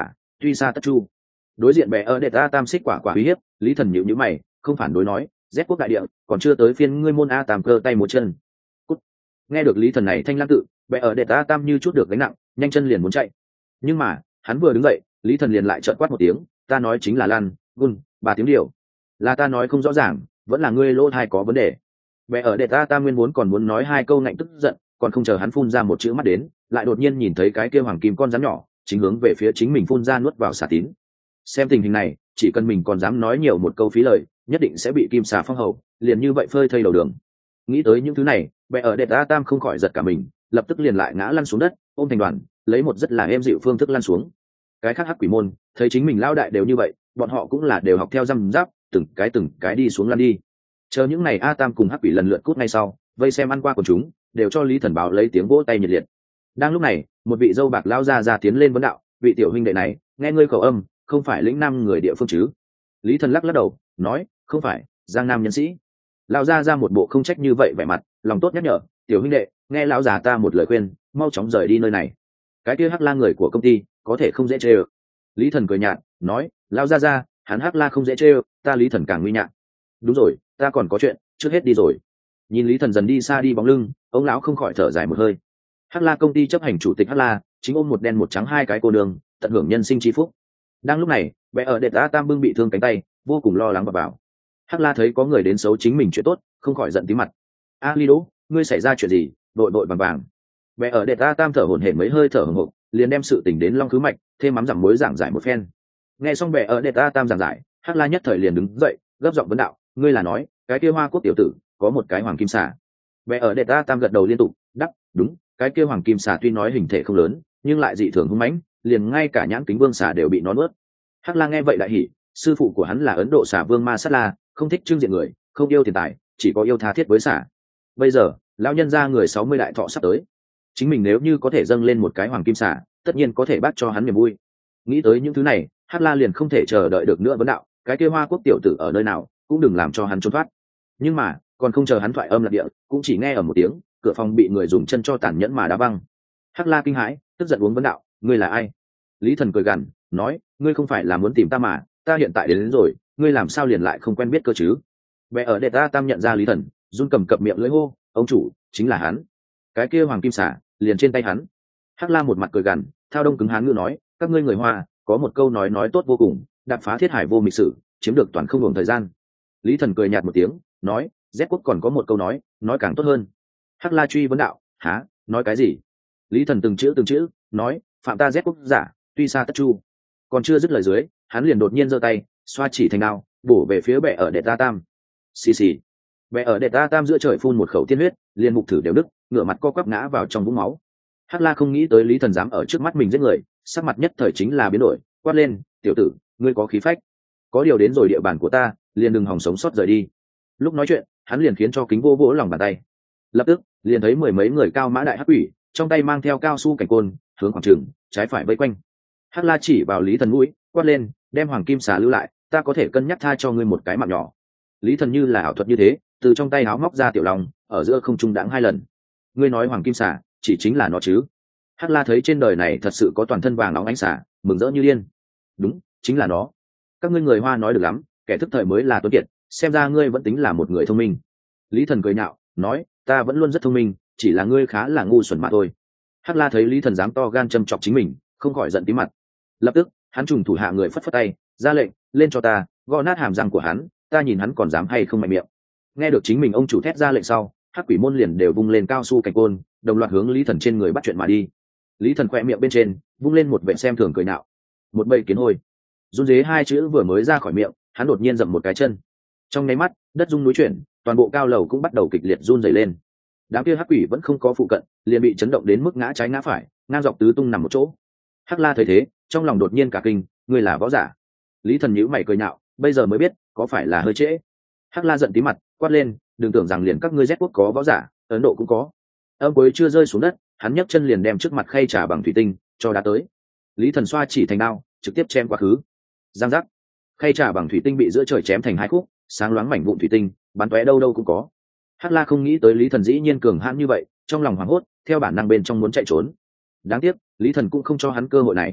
A: truy xa tất chu. Đối diện bè ở đệ ta tam xích quả quả uy hiếp, lý thần nhíu nhíu mày, không phản đối nói, Z quốc đại địa còn chưa tới phiên ngươi môn a tam cơ tay một chân. Cút. Nghe được lý thần này thanh lãng tự, bè ở đệ ta tam như chút được gánh nặng, nhanh chân liền muốn chạy. Nhưng mà hắn vừa đứng dậy, lý thần liền lại trợn quát một tiếng, ta nói chính là lan gun ba tiếng điều, là ta nói không rõ ràng, vẫn là ngươi lỗ thai có vấn đề. Bè ở đệ ta tam nguyên vốn còn muốn nói hai câu ngạnh tức giận, còn không chờ hắn phun ra một chữ mắt đến, lại đột nhiên nhìn thấy cái kia hoàng kim con rắn nhỏ chính hướng về phía chính mình phun ra nuốt vào xà tín. Xem tình hình này, chỉ cần mình còn dám nói nhiều một câu phí lời, nhất định sẽ bị kim xà phong hầu, liền như vậy phơi thây đầu đường. Nghĩ tới những thứ này, bè ở đệ ta tam không khỏi giật cả mình, lập tức liền lại ngã lăn xuống đất, ôm thành đoàn, lấy một rất là êm dịu phương thức lăn xuống. Cái khác hắc quỷ môn thấy chính mình lao đại đều như vậy, bọn họ cũng là đều học theo răm giáp, từng cái từng cái đi xuống lăn đi. Chờ những ngày a tam cùng hắc quỷ lần lượt cút ngay sau, vây xem ăn qua của chúng, đều cho lý thần báo lấy tiếng vỗ tay nhiệt liệt. Đang lúc này, một vị dâu bạc lao ra ra tiến lên vấn đạo, vị tiểu huynh đệ này, nghe ngươi khẩu âm, không phải lĩnh nam người địa phương chứ? Lý thần lắc lắc đầu, nói, không phải, giang nam nhân sĩ. Lao ra ra một bộ không trách như vậy vẻ mặt, lòng tốt nhắc nhở, tiểu huynh đệ, nghe lão già ta một lời khuyên, mau chóng rời đi nơi này. Cái kia hắc la người của công ty có thể không dễ chê ơ. Lý thần cười nhạt, nói, lao ra ra, hắn hắc la không dễ chê ơ, ta lý thần càng nguy nhạn. Đúng rồi, ta còn có chuyện, trước hết đi rồi. Nhìn lý thần dần đi xa đi bóng lưng, ông lão không khỏi thở dài một hơi. hắc la công ty chấp hành chủ tịch hắc la chính ôm một đen một trắng hai cái cô đường, tận hưởng nhân sinh chi phúc. Đang lúc này, bé ở đệ ta tam bưng bị thương cánh tay, vô cùng lo lắng và bảo. hắc la thấy có người đến xấu chính mình chuyện tốt, không khỏi giận tí mặt. A Ly Đỗ, ngươi xảy ra chuyện gì? Đội đội vàng vàng. Bé ở đệ ta tam thở hổn hển mấy hơi thở hổn hộc, liền đem sự tình đến long khứ mạch, thêm mắm giảm muối giảng giải một phen. Nghe xong bé ở đệ ta tam giảng giải, hắc la nhất thời liền đứng dậy, gấp giọng vấn đạo, ngươi là nói cái kia hoa quốc tiểu tử có một cái hoàng kim xà? Bé ở đệ ta tam gật đầu liên tục, đắc, đúng, cái kia hoàng kim xà tuy nói hình thể không lớn, nhưng lại dị thường hung mãnh, liền ngay cả nhãn kính vương xà đều bị nó nuốt. Hắc la nghe vậy đại hỉ, sư phụ của hắn là Ấn Độ xà vương Ma Sát La, không thích trưng diện người, không yêu tiền tài, chỉ có yêu tha thiết với xà. Bây giờ lão nhân gia người sáu mươi đại thọ sắp tới, chính mình nếu như có thể dâng lên một cái hoàng kim xà, tất nhiên có thể bắt cho hắn niềm vui. Nghĩ tới những thứ này, Hắc la liền không thể chờ đợi được nữa vấn đạo, cái kia hoa quốc tiểu tử ở nơi nào, cũng đừng làm cho hắn trốn thoát. Nhưng mà còn không chờ hắn thoại âm lạc địa, cũng chỉ nghe ở một tiếng, cửa phòng bị người dùng chân cho tàn nhẫn mà đá văng. Hắc la kinh hãi, tức giận uống vấn đạo, ngươi là ai? Lý thần cười gằn, nói, ngươi không phải là muốn tìm ta mà, ta hiện tại đến, đến rồi, ngươi làm sao liền lại không quen biết cơ chứ? Bé ở đệ ta tam nhận ra lý thần, run cầm cập miệng lưỡi hô, ông chủ, chính là hắn. Cái kia hoàng kim xả liền trên tay hắn. Hắc la một mặt cười gằn, thao đông cứng hán ngữ nói, các ngươi người hoa có một câu nói nói tốt vô cùng, đạp phá thiết hải vô mịch sử, chiếm được toàn không ngừng thời gian. Lý thần cười nhạt một tiếng, nói, Z quốc còn có một câu nói, nói càng tốt hơn. Hắc la truy vấn đạo, há, nói cái gì? Lý thần từng chữ từng chữ nói, phạm ta Z quốc giả, tuy xa tất chu. Còn chưa dứt lời dưới, hắn liền đột nhiên giơ tay, xoa chỉ thành đao, bổ về phía bệ ở đệ ta tam. Xì xì. Bệ ở đệ ta tam giữa trời phun một khẩu tiên huyết, liền mục thử đều đứt, ngửa mặt co quắp ngã vào trong vũng máu. Hắc la không nghĩ tới lý thần dám ở trước mắt mình giết người, sắc mặt nhất thời chính là biến đổi, quát lên, tiểu tử, ngươi có khí phách, có điều đến rồi địa bàn của ta, liền đừng hòng sống sót rời đi. Lúc nói chuyện, hắn liền khiến cho kính vô vỗ lòng bàn tay, lập tức liền thấy mười mấy người cao mã đại hắc quỷ, trong tay mang theo cao su cảnh côn, hướng khoảng trường trái phải vây quanh. Hắc la chỉ vào lý thần mũi, quát lên, đem hoàng kim xà lưu lại, ta có thể cân nhắc tha cho ngươi một cái mạng nhỏ. Lý thần như là ảo thuật như thế, từ trong tay áo móc ra tiểu long, ở giữa không trung đãng hai lần. Ngươi nói hoàng kim xà chỉ chính là nó chứ? Hắc la thấy trên đời này thật sự có toàn thân vàng óng ánh xà, mừng rỡ như điên. Đúng, chính là nó. Các ngươi người hoa nói được lắm, kẻ thức thời mới là tuấn kiệt, xem ra ngươi vẫn tính là một người thông minh. Lý thần cười nhạo, nói, ta vẫn luôn rất thông minh, chỉ là ngươi khá là ngu xuẩn mà thôi. Hắc la thấy lý thần dám to gan châm chọc chính mình, không khỏi giận tí mặt. Lập tức hắn trùng thủ hạ người phất phất tay, ra lệnh, lên cho ta, gõ nát hàm răng của hắn, ta nhìn hắn còn dám hay không mạnh miệng. Nghe được chính mình ông chủ thét ra lệnh sau, hắc quỷ môn liền đều vung lên cao su cảnh côn, đồng loạt hướng lý thần trên người bắt chuyện mà đi. Lý thần khỏe miệng bên trên vung lên một vệ xem thường cười nạo, một bầy kiến hôi. Run dế hai chữ vừa mới ra khỏi miệng, hắn đột nhiên dậm một cái chân, trong nháy mắt đất rung núi chuyển, toàn bộ cao lầu cũng bắt đầu kịch liệt run rẩy lên. Đám kia hắc quỷ vẫn không có phụ cận, liền bị chấn động đến mức ngã trái ngã phải, ngang dọc tứ tung nằm một chỗ. Hắc la thấy thế, trong lòng đột nhiên cả kinh, ngươi là võ giả? Lý thần nhíu mày cười nhạo, bây giờ mới biết, có phải là hơi trễ? Hắc la giận tí mặt, quát lên, đừng tưởng rằng liền các ngươi Z quốc có võ giả, Ấn Độ cũng có. Âm cuối chưa rơi xuống đất, hắn nhấc chân liền đem trước mặt khay trà bằng thủy tinh cho đá tới. Lý thần xoa chỉ thành đao, trực tiếp chém quá khứ. Giang giác, khay trà bằng thủy tinh bị giữa trời chém thành hai khúc, sáng loáng mảnh vụn thủy tinh bắn tóe đâu đâu cũng có. Hắc la không nghĩ tới lý thần dĩ nhiên cường hãn như vậy, trong lòng hoảng hốt, theo bản năng bên trong muốn chạy trốn. Đáng tiếc lý thần cũng không cho hắn cơ hội này.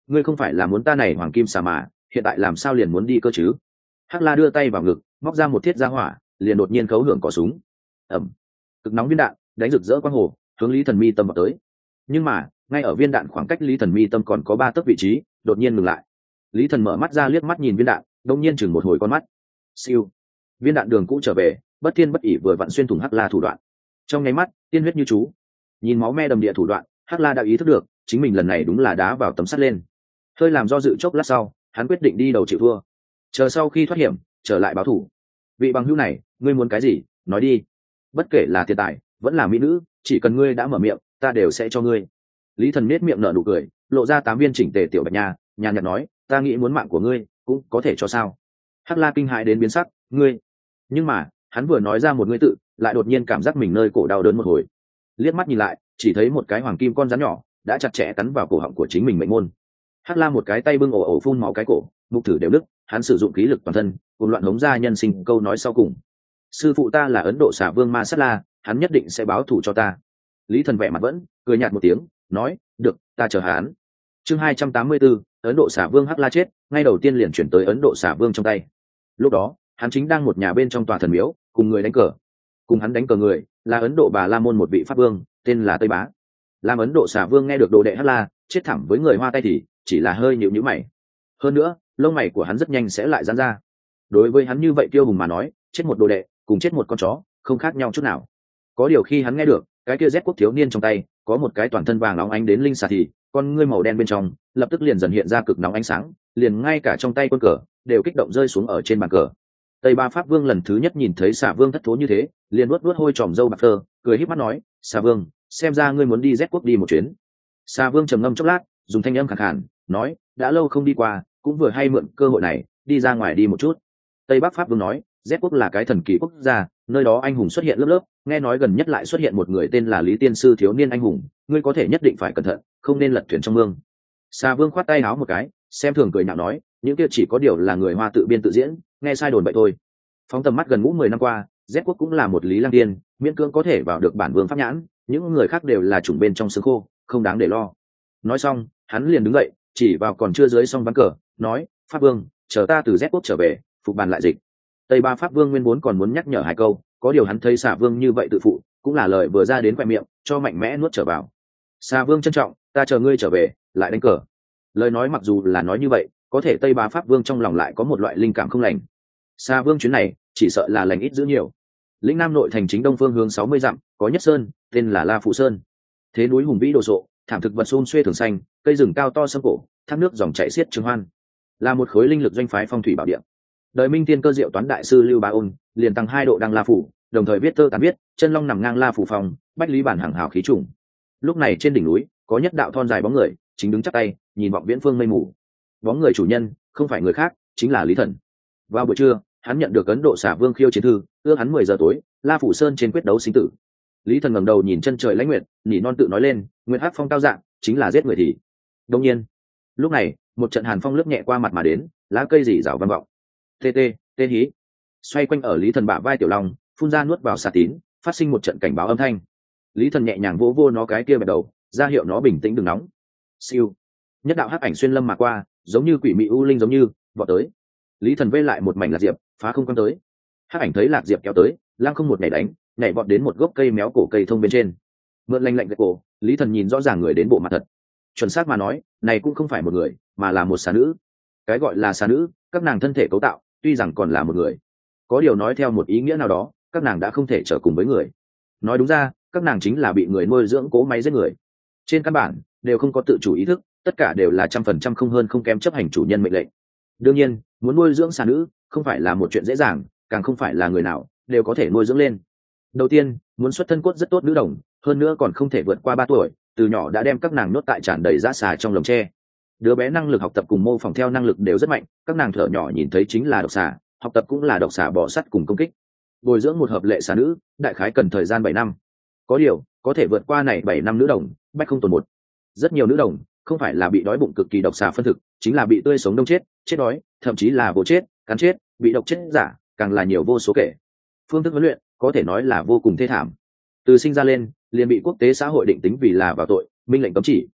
A: ngươi không phải là muốn ta này hoàng kim xà mà hiện tại làm sao liền muốn đi cơ chứ? Hắc La đưa tay vào ngực móc ra một thiết gia hỏa, liền đột nhiên khấu hưởng cò súng. Ẩm, cực nóng viên đạn đánh rực rỡ quang hồ hướng Lý Thần Mi tâm vào tới. Nhưng mà ngay ở viên đạn khoảng cách Lý Thần Mi tâm còn có ba tấc vị trí đột nhiên ngừng lại. Lý Thần mở mắt ra liếc mắt nhìn viên đạn, đột nhiên chừng một hồi con mắt. Siêu, viên đạn đường cũ trở về, bất thiên bất ỉ vừa vặn xuyên thủng Hắc La thủ đoạn. Trong nháy mắt tiên huyết như chú, nhìn máu me đầm địa thủ đoạn, Hắc La đã ý thức được chính mình lần này đúng là đá vào tấm sắt lên. Hơi làm do dự chốc lát sau, hắn quyết định đi đầu chịu thua, chờ sau khi thoát hiểm trở lại báo thù. Vị bằng hữu này, ngươi muốn cái gì nói đi, bất kể là tiền tài vẫn là mỹ nữ, chỉ cần ngươi đã mở miệng ta đều sẽ cho ngươi. Lý Thần nết miệng nở nụ cười, lộ ra tám viên chỉnh tề tiểu bạch nha, nhàn nhạt nói, ta nghĩ muốn mạng của ngươi cũng có thể cho sao? Hắc La kinh hãi đến biến sắc, ngươi. Nhưng mà hắn vừa nói ra một ngươi tự, lại đột nhiên cảm giác mình nơi cổ đau đớn một hồi, liếc mắt nhìn lại chỉ thấy một cái hoàng kim con rắn nhỏ đã chặt chẽ cắn vào cổ họng của chính mình mệnh môn. Hắc La một cái tay bưng ổ ổ phun máu cái cổ, mục thử đều đứt, hắn sử dụng khí lực toàn thân cùng loạn hống ra nhân sinh câu nói sau cùng, sư phụ ta là Ấn Độ Xà Vương Ma Sát La, hắn nhất định sẽ báo thù cho ta. Lý Thần vẻ mặt vẫn cười nhạt một tiếng, nói, được, ta chờ hắn. Chương hai trăm tám mươi tư, Ấn Độ Xà Vương Hắc La chết, ngay đầu tiên liền chuyển tới Ấn Độ Xà Vương trong tay. Lúc đó hắn chính đang một nhà bên trong tòa thần miếu cùng người đánh cờ. Cùng hắn đánh cờ người là Ấn Độ Bà La Môn một vị pháp vương tên là Tây Bá. Làm Ấn Độ Xà Vương nghe được đồ đệ Hắc La chết thẳng với người Hoa tay thì chỉ là hơi nhíu nhíu mày. Hơn nữa lông mày của hắn rất nhanh sẽ lại giãn ra. Đối với hắn như vậy tiêu hùng mà nói, chết một đồ đệ cùng chết một con chó không khác nhau chút nào. Có điều khi hắn nghe được cái kia Z quốc thiếu niên trong tay có một cái toàn thân vàng óng ánh đến linh xà thì con ngươi màu đen bên trong lập tức liền dần hiện ra cực nóng ánh sáng, liền ngay cả trong tay quân cờ đều kích động rơi xuống ở trên bàn cờ. Tây Ba Pháp Vương lần thứ nhất nhìn thấy Xà Vương thất thố như thế, liền nuốt nuốt hôi tròm râu bạc phơ, cười híp mắt nói, Xà Vương, xem ra ngươi muốn đi Z quốc đi một chuyến. Xà Vương trầm ngâm chốc lát, dùng thanh âm khàn khàn nói, đã lâu không đi qua, cũng vừa hay mượn cơ hội này đi ra ngoài đi một chút. Tây Bắc Pháp Vương nói, Z quốc là cái thần kỳ quốc gia, nơi đó anh hùng xuất hiện lớp lớp, nghe nói gần nhất lại xuất hiện một người tên là Lý Tiên Sư thiếu niên anh hùng, ngươi có thể nhất định phải cẩn thận, không nên lật thuyền trong mương. Xà Vương khoát tay áo một cái, xem thường cười nhạo nói, những kia chỉ có điều là người Hoa tự biên tự diễn, nghe sai đồn vậy thôi. Phóng tầm mắt gần ngũ mười năm qua, Z quốc cũng là một Lý Lang Tiên, miễn cưỡng có thể vào được bản vương pháp nhãn, những người khác đều là chủng bên trong xương khô, không đáng để lo. Nói xong, hắn liền đứng dậy, chỉ vào còn chưa dưới xong ván cờ, nói, Pháp Vương, chờ ta từ Z quốc trở về, phục bàn lại dịch. Tây Ba Pháp Vương nguyên vốn còn muốn nhắc nhở hai câu, có điều hắn thấy Xà Vương như vậy tự phụ, cũng là lời vừa ra đến khoe miệng, cho mạnh mẽ nuốt trở vào. Xà Vương trân trọng, ta chờ ngươi trở về, lại đánh cờ. Lời nói mặc dù là nói như vậy, có thể Tây Ba Pháp Vương trong lòng lại có một loại linh cảm không lành. Xà Vương chuyến này chỉ sợ là lành ít dữ nhiều. Lĩnh Nam nội thành chính đông phương hướng sáu mươi dặm, có nhất sơn, tên là La Phụ Sơn. Thế núi hùng vĩ đồ sộ, thảm thực vật xôn xuê thường xanh, cây rừng cao to sâm cổ, thác nước dòng chảy xiết trường hoan, là một khối linh lực doanh phái phong thủy bảo địa. Đời Minh Tiên Cơ Diệu toán đại sư Lưu Bá Ôn liền tăng hai độ đăng La Phủ, đồng thời viết thơ tán viết, chân long nằm ngang La Phủ phòng, bách lý bản hàng hào khí trùng. Lúc này trên đỉnh núi có nhất đạo thon dài bóng người, chính đứng chắp tay, nhìn vọng viễn phương mây mù. Bóng người chủ nhân không phải người khác, chính là Lý Thần. Vào buổi trưa, hắn nhận được Ấn Độ Xà Vương khiêu chiến thư, ước hắn mười giờ tối, La Phủ Sơn trên quyết đấu sinh tử. Lý Thần ngẩng đầu nhìn chân trời lãnh nguyệt, nỉ non tự nói lên, nguyệt hắc phong cao dạng, chính là giết người thì. Đương nhiên, lúc này, một trận hàn phong lướt nhẹ qua mặt mà đến, lá cây rỉ rào vang vọng. Tê tê, tê hí. Xoay quanh ở Lý Thần bả vai tiểu long, phun ra nuốt vào xà tín, phát sinh một trận cảnh báo âm thanh. Lý Thần nhẹ nhàng vỗ vô nó cái kia bẹp đầu, ra hiệu nó bình tĩnh đừng nóng. Siêu. Nhất đạo hắc ảnh xuyên lâm mà qua, giống như quỷ mị u linh giống như, vọt tới. Lý Thần vê lại một mảnh lạc diệp, phá không quăng tới. Hắc ảnh thấy lạc diệp kéo tới, lang không một nhảy đánh, nhảy vọt đến một gốc cây méo cổ cây thông bên trên. Mượn lanh lạnh cái cổ, Lý Thần nhìn rõ ràng người đến bộ mặt thật. Chuẩn xác mà nói, này cũng không phải một người, mà là một xà nữ. Cái gọi là xà nữ, các nàng thân thể cấu tạo, tuy rằng còn là một người, có điều nói theo một ý nghĩa nào đó, các nàng đã không thể trở cùng với người. Nói đúng ra, các nàng chính là bị người nuôi dưỡng cố máy giết người. Trên căn bản, đều không có tự chủ ý thức, tất cả đều là trăm phần trăm không hơn không kém chấp hành chủ nhân mệnh lệnh. Đương nhiên, muốn nuôi dưỡng xà nữ, không phải là một chuyện dễ dàng, càng không phải là người nào đều có thể nuôi dưỡng lên. Đầu tiên, muốn xuất thân cốt rất tốt nữ đồng, hơn nữa còn không thể vượt qua ba tuổi, từ nhỏ đã đem các nàng nhốt tại tràn đầy dã xà trong lồng tre. Đứa bé năng lực học tập cùng mô phỏng theo năng lực đều rất mạnh, các nàng thở nhỏ nhìn thấy chính là độc xà, học tập cũng là độc xà bò sắt cùng công kích. Bồi dưỡng một hợp lệ xà nữ, đại khái cần thời gian bảy năm. Có điều, có thể vượt qua này bảy năm nữ đồng, bách không tồn một. Rất nhiều nữ đồng, không phải là bị đói bụng cực kỳ độc xà phân thực, chính là bị tươi sống đông chết, chết đói, thậm chí là vô chết, cắn chết, bị độc chết giả, càng là nhiều vô số kể. Phương thức huấn luyện có thể nói là vô cùng thê thảm. Từ sinh ra lên, liền bị quốc tế xã hội định tính vì là vào tội, minh lệnh cấm chỉ.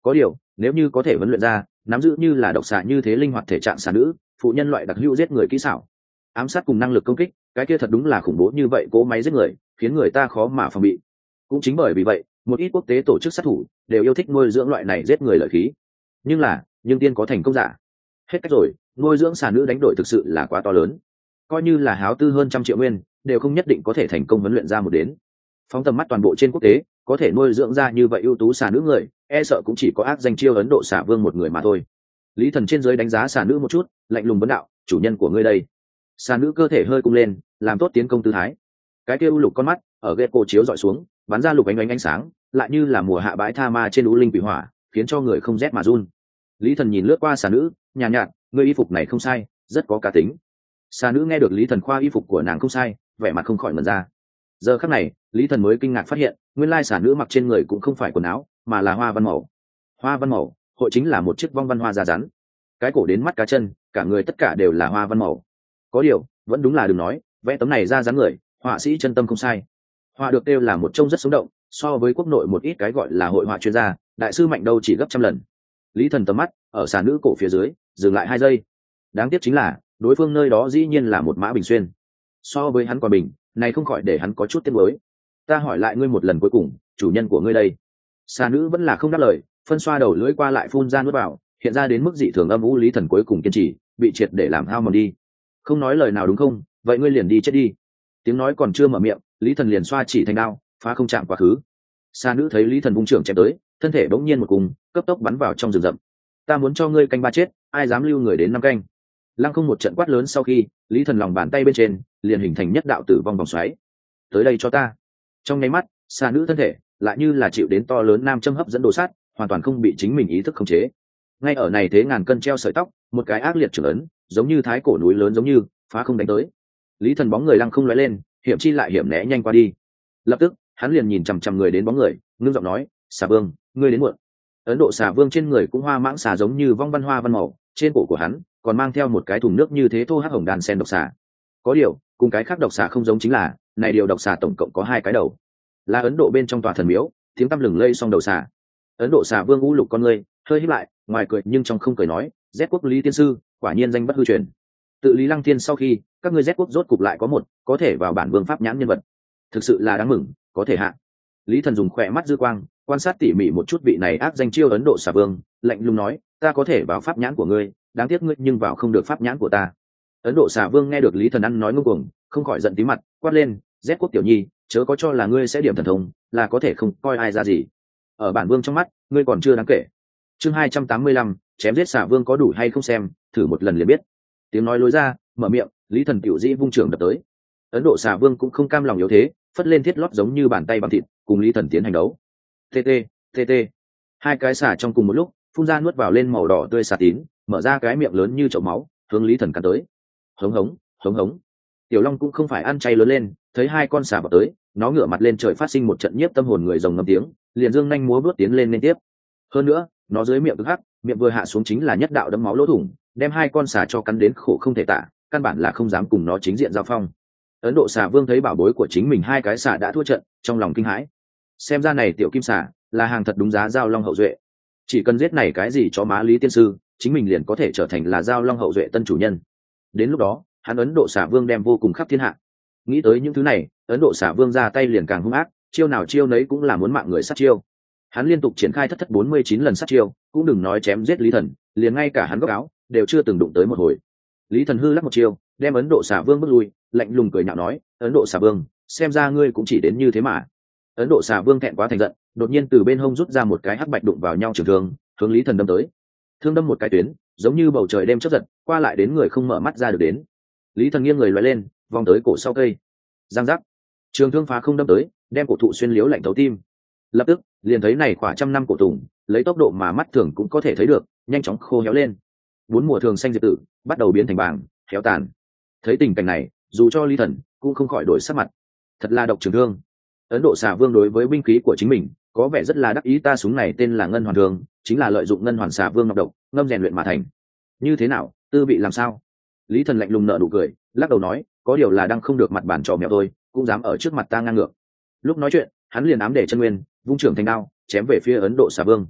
A: có điều nếu như có thể huấn luyện ra nắm giữ như là độc xà như thế linh hoạt thể trạng xà nữ phụ nhân loại đặc hữu giết người kỹ xảo ám sát cùng năng lực công kích cái kia thật đúng là khủng bố như vậy cỗ máy giết người khiến người ta khó mà phòng bị. Cũng chính bởi vì vậy một ít quốc tế tổ chức sát thủ đều yêu thích nuôi dưỡng loại này giết người lợi khí. Nhưng là nhưng tiên có thành công giả hết cách rồi, nuôi dưỡng xà nữ đánh đổi thực sự là quá to lớn, coi như là háo tư hơn trăm triệu nguyên đều không nhất định có thể thành công huấn luyện ra một đến. Phóng tầm mắt toàn bộ trên quốc tế có thể nuôi dưỡng ra như vậy ưu tú xà nữ người e sợ cũng chỉ có ác danh chiêu Ấn Độ xà vương một người mà thôi. Lý Thần trên dưới đánh giá xà nữ một chút, lạnh lùng vấn đạo, chủ nhân của ngươi đây? Xà nữ cơ thể hơi cung lên, làm tốt tiến công tư thái. Cái kia u lục con mắt ở ghét cổ chiếu dọi xuống, bắn ra lục ánh ánh ánh sáng, lại như là mùa hạ bãi tha ma trên u linh quỷ hỏa, khiến cho người không rét mà run. Lý Thần nhìn lướt qua xà nữ, nhàn nhạt, nhạt, ngươi y phục này không sai, rất có cá tính. Xà nữ nghe được Lý Thần khoa y phục của nàng không sai, vẻ mặt không khỏi ngẩn ra. Giờ khắc này, Lý Thần mới kinh ngạc phát hiện, nguyên lai xà nữ mặc trên người cũng không phải quần áo, mà là hoa văn màu. Hoa văn màu, hội chính là một chiếc vong văn hoa da rắn. Cái cổ đến mắt cá chân, cả người tất cả đều là hoa văn màu. Có điều, vẫn đúng là đừng nói, vẽ tấm này ra dáng người, họa sĩ chân tâm không sai. Họa được đều là một trông rất sống động, so với quốc nội một ít cái gọi là hội họa chuyên gia, đại sư mạnh đâu chỉ gấp trăm lần. Lý Thần tầm mắt ở xà nữ cổ phía dưới, dừng lại hai giây. Đáng tiếc chính là, đối phương nơi đó dĩ nhiên là một mã bình xuyên. So với hắn quả bình, này không khỏi để hắn có chút tiếc nuối. Ta hỏi lại ngươi một lần cuối cùng, chủ nhân của ngươi đây? Xà nữ vẫn là không đáp lời, phân xoa đầu lưỡi qua lại phun ra nuốt vào, hiện ra đến mức dị thường âm u. Lý Thần cuối cùng kiên trì, bị triệt để làm hao mòn đi. Không nói lời nào đúng không? Vậy ngươi liền đi chết đi. Tiếng nói còn chưa mở miệng, Lý Thần liền xoa chỉ thành đao, phá không chạm quá khứ. Xà nữ thấy Lý Thần vung trưởng chém tới, thân thể bỗng nhiên một cùng, cấp tốc bắn vào trong rừng rậm. Ta muốn cho ngươi canh ba chết, ai dám lưu người đến năm canh. Lăng không một trận quát lớn sau khi, Lý Thần lòng bàn tay bên trên liền hình thành nhất đạo tử vong vòng xoáy. Tới đây cho ta. Trong nháy mắt, xà nữ thân thể lại như là chịu đến to lớn nam châm hấp dẫn đồ sát, hoàn toàn không bị chính mình ý thức khống chế. Ngay ở này thế ngàn cân treo sợi tóc, một cái ác liệt trưởng ấn, giống như thái cổ núi lớn giống như phá không đánh tới. Lý Thần bóng người lăng không lóe lên, hiểm chi lại hiểm né nhanh qua đi. Lập tức, hắn liền nhìn chằm chằm người đến bóng người, ngưng giọng nói, "Xà Vương, ngươi đến muộn." Ấn Độ xà vương trên người cũng hoa mãng xà giống như vong văn hoa văn màu, trên cổ của hắn còn mang theo một cái thùng nước như thế thô hắc hồng đàn sen độc xà. Có điều, cùng cái khác độc xà không giống chính là, này điều độc xà tổng cộng có hai cái đầu. Là Ấn Độ bên trong tòa thần miếu, tiếng tăm lừng lây song đầu xà. Ấn Độ xà vương u lục con người, hơi híp lại, ngoài cười nhưng trong không cười nói, "Z quốc Lý tiên sư, quả nhiên danh bất hư truyền." Tự Lý Lăng Thiên sau khi, các ngươi Z quốc rốt cục lại có một, có thể vào bản vương pháp nhãn nhân vật. Thực sự là đáng mừng, có thể hạ. Lý Thần dùng khỏe mắt dư quang, quan sát tỉ mỉ một chút vị này ác danh chiêu Ấn Độ xà vương, lạnh lùng nói, ta có thể vào pháp nhãn của ngươi, đáng tiếc ngươi nhưng vào không được pháp nhãn của ta. Ấn Độ xà vương nghe được Lý Thần ăn nói ngông cuồng, không khỏi giận tí mặt, quát lên, Z quốc tiểu nhi, chớ có cho là ngươi sẽ điểm thần thông, là có thể không coi ai ra gì. Ở bản vương trong mắt, ngươi còn chưa đáng kể. Chương hai trăm tám mươi lăm, chém giết xà vương có đủ hay không xem, thử một lần liền biết. Tiếng nói lối ra, mở miệng, Lý Thần tiểu dĩ vung trường đập tới. Ấn Độ xà vương cũng không cam lòng yếu thế, phất lên thiết lót giống như bàn tay bằng thịt, cùng Lý Thần tiến hành đấu. Tt, tt. Hai cái xà trong cùng một lúc, phun ra nuốt vào lên màu đỏ tươi xà tín, mở ra cái miệng lớn như chậu máu, hướng Lý Thần cắn tới. Hống hống, hống hống. Tiểu Long cũng không phải ăn chay lớn lên, thấy hai con xà vào tới, nó ngửa mặt lên trời phát sinh một trận nhiếp tâm hồn người rồng ngâm tiếng, liền dương nhanh múa bước tiến lên liên tiếp. Hơn nữa, nó dưới miệng cực hắc, miệng vừa hạ xuống chính là nhất đạo đấm máu lỗ thủng, đem hai con xà cho cắn đến khổ không thể tả, căn bản là không dám cùng nó chính diện giao phong. Ấn Độ xà vương thấy bảo bối của chính mình hai cái xà đã thua trận, trong lòng kinh hãi. Xem ra này tiểu kim xà là hàng thật đúng giá giao long hậu duệ, chỉ cần giết này cái gì cho má Lý tiên sư, chính mình liền có thể trở thành là giao long hậu duệ tân chủ nhân. Đến lúc đó, hắn Ấn Độ xà vương đem vô cùng khắp thiên hạ. Nghĩ tới những thứ này, Ấn Độ xà vương ra tay liền càng hung ác, chiêu nào chiêu nấy cũng là muốn mạng người sát chiêu. Hắn liên tục triển khai thất thất bốn mươi chín lần sát chiêu, cũng đừng nói chém giết Lý Thần, liền ngay cả hắn góc áo đều chưa từng đụng tới một hồi. Lý Thần hư lắc một chiêu, đem Ấn Độ xà vương bước lui, lạnh lùng cười nhạo nói, Ấn Độ xà vương, xem ra ngươi cũng chỉ đến như thế mà. Ấn Độ xà vương thẹn quá thành giận, đột nhiên từ bên hông rút ra một cái hắc bạch đụng vào nhau trường thương, hướng Lý Thần đâm tới. Thương đâm một cái tuyến, giống như bầu trời đêm chớp giật, qua lại đến người không mở mắt ra được đến. Lý Thần nghiêng người lóe lên, vòng tới cổ sau cây. Giang giác, trường thương phá không đâm tới, đem cổ thụ xuyên liếu lạnh thấu tim. Lập tức, liền thấy này khoảng trăm năm cổ tùng, lấy tốc độ mà mắt thường cũng có thể thấy được, nhanh chóng khô héo lên. Bốn mùa thường xanh diệp tử bắt đầu biến thành bàng, héo tàn. Thấy tình cảnh này, dù cho Lý Thần cũng không khỏi đổi sắc mặt. Thật là độc trường thương. Ấn Độ xà vương đối với binh khí của chính mình có vẻ rất là đắc ý, ta súng này tên là ngân hoàn thương, chính là lợi dụng ngân hoàn xà vương nọc độc ngâm rèn luyện mà thành. Như thế nào, tư vị làm sao? Lý Thần lạnh lùng nở nụ cười, lắc đầu nói, có điều là đang không được mặt bản trò mèo thôi, cũng dám ở trước mặt ta ngang ngược. Lúc nói chuyện, hắn liền ám để chân nguyên, vung trưởng thành đao, chém về phía Ấn Độ xà vương.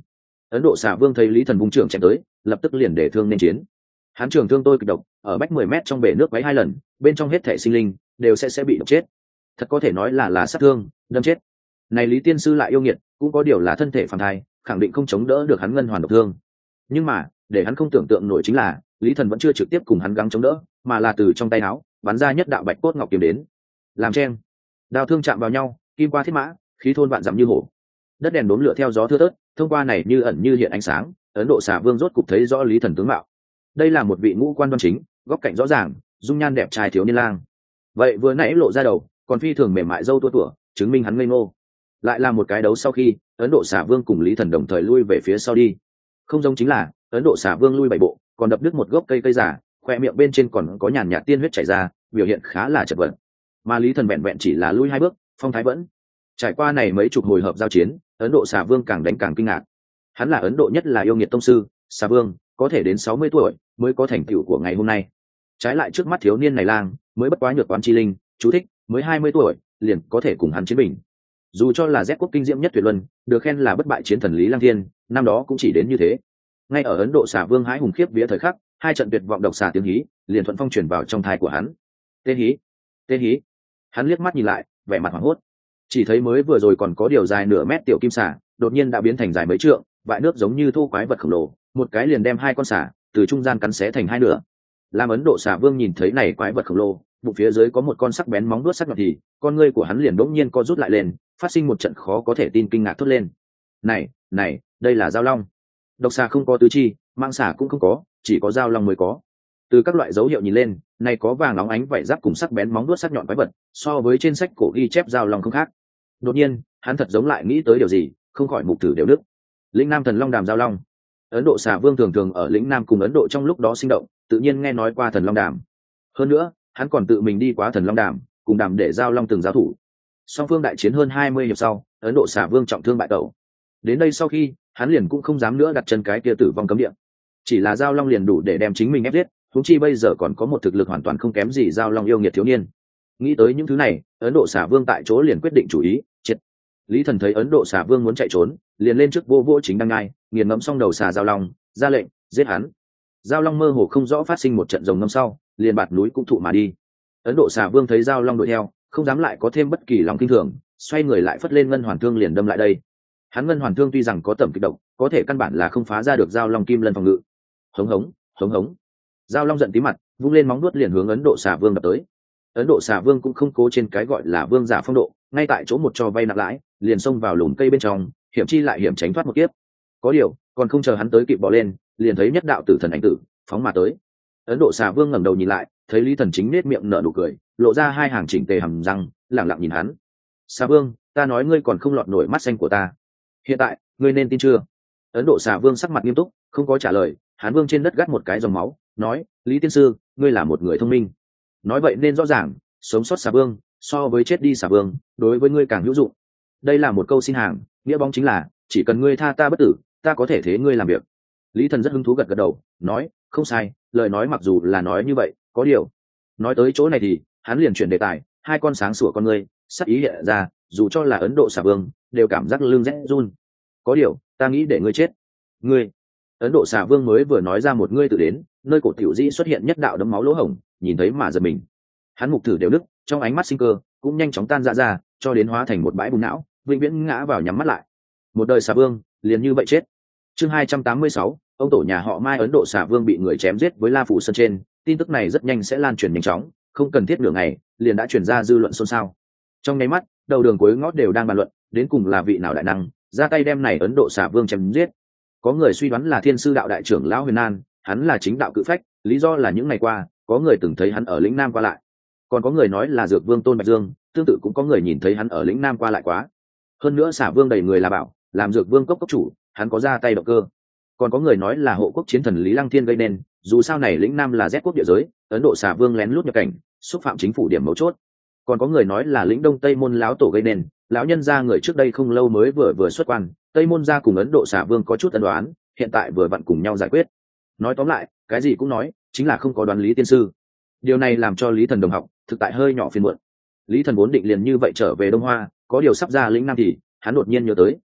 A: Ấn Độ xà vương thấy Lý Thần vung trưởng chém tới, lập tức liền để thương nên chiến. Hắn trường thương tôi kịch độc, ở bách mười mét trong bể nước quấy hai lần, bên trong hết thể sinh linh đều sẽ sẽ bị độc chết. Thật có thể nói là là sát thương, đâm chết. Này Lý tiên sư lại yêu nghiệt, cũng có điều là thân thể phàm thai, khẳng định không chống đỡ được hắn ngân hoàn độc thương. Nhưng mà, để hắn không tưởng tượng nổi chính là, Lý Thần vẫn chưa trực tiếp cùng hắn gắng chống đỡ, mà là từ trong tay áo bắn ra nhất đạo bạch cốt ngọc kiếm đến. Làm chen, đao thương chạm vào nhau, kim qua thiết mã, khí thôn vạn dặm như hổ. Đất đèn đốm lửa theo gió thưa tớt, thông qua này như ẩn như hiện ánh sáng, Ấn Độ xà vương rốt cục thấy rõ Lý Thần tướng mạo. Đây là một vị ngũ quan đoan chính, góc cạnh rõ ràng, dung nhan đẹp trai thiếu niên lang. Vậy vừa nãy lộ ra đầu, còn phi thường mềm mại râu tua tủa, chứng minh hắn ngây ngô. Lại là một cái đấu sau khi Ấn Độ xà vương cùng Lý Thần đồng thời lui về phía sau đi. Không giống chính là Ấn Độ xà vương lui bảy bộ, còn đập đứt một gốc cây cây giả, khoe miệng bên trên còn có nhàn nhạt tiên huyết chảy ra, biểu hiện khá là chật vật. Mà Lý Thần vẹn vẹn chỉ là lui hai bước, phong thái vẫn. Trải qua này mấy chục hồi hợp giao chiến, Ấn Độ xà vương càng đánh càng kinh ngạc. Hắn là Ấn Độ nhất là yêu nghiệt tông sư, xà vương có thể đến sáu mươi tuổi mới có thành tựu của ngày hôm nay. Trái lại trước mắt thiếu niên này lang, mới bất quá nhược quán chi linh, chú thích, mới hai mươi tuổi, liền có thể cùng hắn chiến bình. Dù cho là Z quốc kinh diễm nhất tuyệt luân, được khen là bất bại chiến thần Lý Lăng Thiên, năm đó cũng chỉ đến như thế. Ngay ở Ấn Độ xà vương hái hùng khiếp vía thời khắc, hai trận tuyệt vọng độc xà tiếng hí liền thuận phong truyền vào trong thai của hắn. Tê hí, tê hí. Hắn liếc mắt nhìn lại, vẻ mặt hoảng hốt. Chỉ thấy mới vừa rồi còn có điều dài nửa mét tiểu kim xà, đột nhiên đã biến thành dài mấy trượng, vại nước giống như thu quái vật khổng lồ, một cái liền đem hai con xà từ trung gian cắn xé thành hai nửa. Làm Ấn Độ xà vương nhìn thấy này quái vật khổng lồ, bụng phía dưới có một con sắc bén móng vuốt sắc nhọn thì, con ngươi của hắn liền đột nhiên co rút lại lên, phát sinh một trận khó có thể tin kinh ngạc thốt lên. Này, này, đây là giao long. Độc xà không có tứ chi, mang xà cũng không có, chỉ có giao long mới có. Từ các loại dấu hiệu nhìn lên, này có vàng óng ánh vảy giáp cùng sắc bén móng vuốt sắc nhọn quái vật, so với trên sách cổ ghi chép giao long không khác. Đột nhiên, hắn thật giống lại nghĩ tới điều gì, không khỏi mục tử đều đức. Lĩnh Nam thần long đàm giao long. Ấn Độ xà vương thường thường ở lĩnh Nam cùng Ấn Độ trong lúc đó sinh động, tự nhiên nghe nói qua thần long đàm. Hơn nữa, hắn còn tự mình đi qua thần long đàm, cùng đàm để giao long từng giao thủ. Song phương đại chiến hơn hai mươi hiệp sau, Ấn Độ xà vương trọng thương bại tẩu. Đến đây sau khi, hắn liền cũng không dám nữa đặt chân cái kia tử vong cấm địa. Chỉ là giao long liền đủ để đem chính mình ép giết, huống chi bây giờ còn có một thực lực hoàn toàn không kém gì giao long yêu nghiệt thiếu niên. Nghĩ tới những thứ này, Ấn Độ xà vương tại chỗ liền quyết định chủ ý, triệt. Lý Thần thấy Ấn Độ xà vương muốn chạy trốn, liền lên trước vô vô chính đang ngai, nghiền ngẫm xong đầu xà giao long, ra lệnh giết hắn. Giao long mơ hồ không rõ phát sinh một trận rồng ngâm sau, liền bạt núi cũng thụ mà đi. Ấn Độ xà vương thấy giao long đuổi theo, không dám lại có thêm bất kỳ lòng kinh thường, xoay người lại phất lên ngân hoàn thương liền đâm lại đây. Hắn ngân hoàn thương tuy rằng có tẩm kịch độc, có thể căn bản là không phá ra được giao long kim lân phòng ngự. Hống hống, hống hống. Giao long giận tí mặt, vung lên móng vuốt liền hướng Ấn Độ xà vương đập tới. Ấn Độ xà vương cũng không cố trên cái gọi là vương giả phong độ, ngay tại chỗ một trò vay nặng lãi, liền xông vào lùm cây bên trong, hiểm chi lại hiểm tránh thoát một kiếp. Có điều, còn không chờ hắn tới kịp bò lên, liền thấy nhất đạo tử thần ảnh tử phóng mà tới. Ấn Độ xà vương ngẩng đầu nhìn lại, thấy Lý Thần chính nết miệng nở nụ cười, lộ ra hai hàng chỉnh tề hàm răng, lẳng lặng nhìn hắn. Xà vương, ta nói ngươi còn không lọt nổi mắt xanh của ta. Hiện tại, ngươi nên tin chưa? Ấn Độ xà vương sắc mặt nghiêm túc, không có trả lời. Hán vương trên đất gắt một cái dòng máu, nói: Lý tiên sư, ngươi là một người thông minh. Nói vậy nên rõ ràng, sống sót xà vương, so với chết đi xà vương, đối với ngươi càng hữu dụng. Đây là một câu xin hàng, nghĩa bóng chính là, chỉ cần ngươi tha ta bất tử, ta có thể thế ngươi làm việc. Lý Thần rất hứng thú gật gật đầu, nói: không sai, lời nói mặc dù là nói như vậy, có điều. Nói tới chỗ này thì, hắn liền chuyển đề tài, hai con sáng sủa con ngươi, sắc ý hiện ra, dù cho là Ấn Độ xà vương, đều cảm giác lưng rẽ run. Có điều, ta nghĩ để ngươi chết. Ngươi. Ấn Độ xà vương mới vừa nói ra một ngươi tự đến, nơi cổ tiểu dĩ xuất hiện nhất đạo đấm máu lỗ hổng, nhìn thấy mà giật mình. Hắn mục thử đều đức, trong ánh mắt sinh cơ cũng nhanh chóng tan ra ra, cho đến hóa thành một bãi bùn não, vĩnh viễn ngã vào nhắm mắt lại. Một đời xà vương, liền như vậy chết. Chương hai trăm tám mươi sáu, ông tổ nhà họ Mai Ấn Độ xà vương bị người chém giết với La Phủ Sơn trên, tin tức này rất nhanh sẽ lan truyền nhanh chóng, không cần thiết nửa ngày, liền đã truyền ra dư luận xôn xao. Trong nháy mắt, đầu đường cuối ngõ đều đang bàn luận, đến cùng là vị nào đại năng ra tay đem này Ấn Độ xà vương chém giết. Có người suy đoán là Thiên sư đạo đại trưởng lão Huyền An, hắn là chính đạo cự phách, lý do là những ngày qua, có người từng thấy hắn ở lĩnh Nam qua lại. Còn có người nói là Dược Vương Tôn Bạch Dương, tương tự cũng có người nhìn thấy hắn ở lĩnh Nam qua lại quá. Hơn nữa xà vương đầy người là bảo, làm Dược Vương cốc cốc chủ, hắn có ra tay động cơ. Còn có người nói là hộ quốc chiến thần Lý Lăng Thiên gây nên, dù sao này lĩnh Nam là Z quốc địa giới, Ấn Độ xà vương lén lút nhập cảnh, xúc phạm chính phủ điểm mấu chốt. Còn có người nói là lĩnh Đông Tây môn lão tổ gây nên, lão nhân gia người trước đây không lâu mới vừa vừa xuất quan, Tây môn gia cùng Ấn Độ xà vương có chút ân đoán, hiện tại vừa vặn cùng nhau giải quyết. Nói tóm lại, cái gì cũng nói, chính là không có đoán Lý tiên sư. Điều này làm cho Lý Thần đồng học thực tại hơi nhỏ phiền muộn. Lý Thần vốn định liền như vậy trở về Đông Hoa, có điều sắp ra lĩnh Nam thì hắn đột nhiên nhớ tới,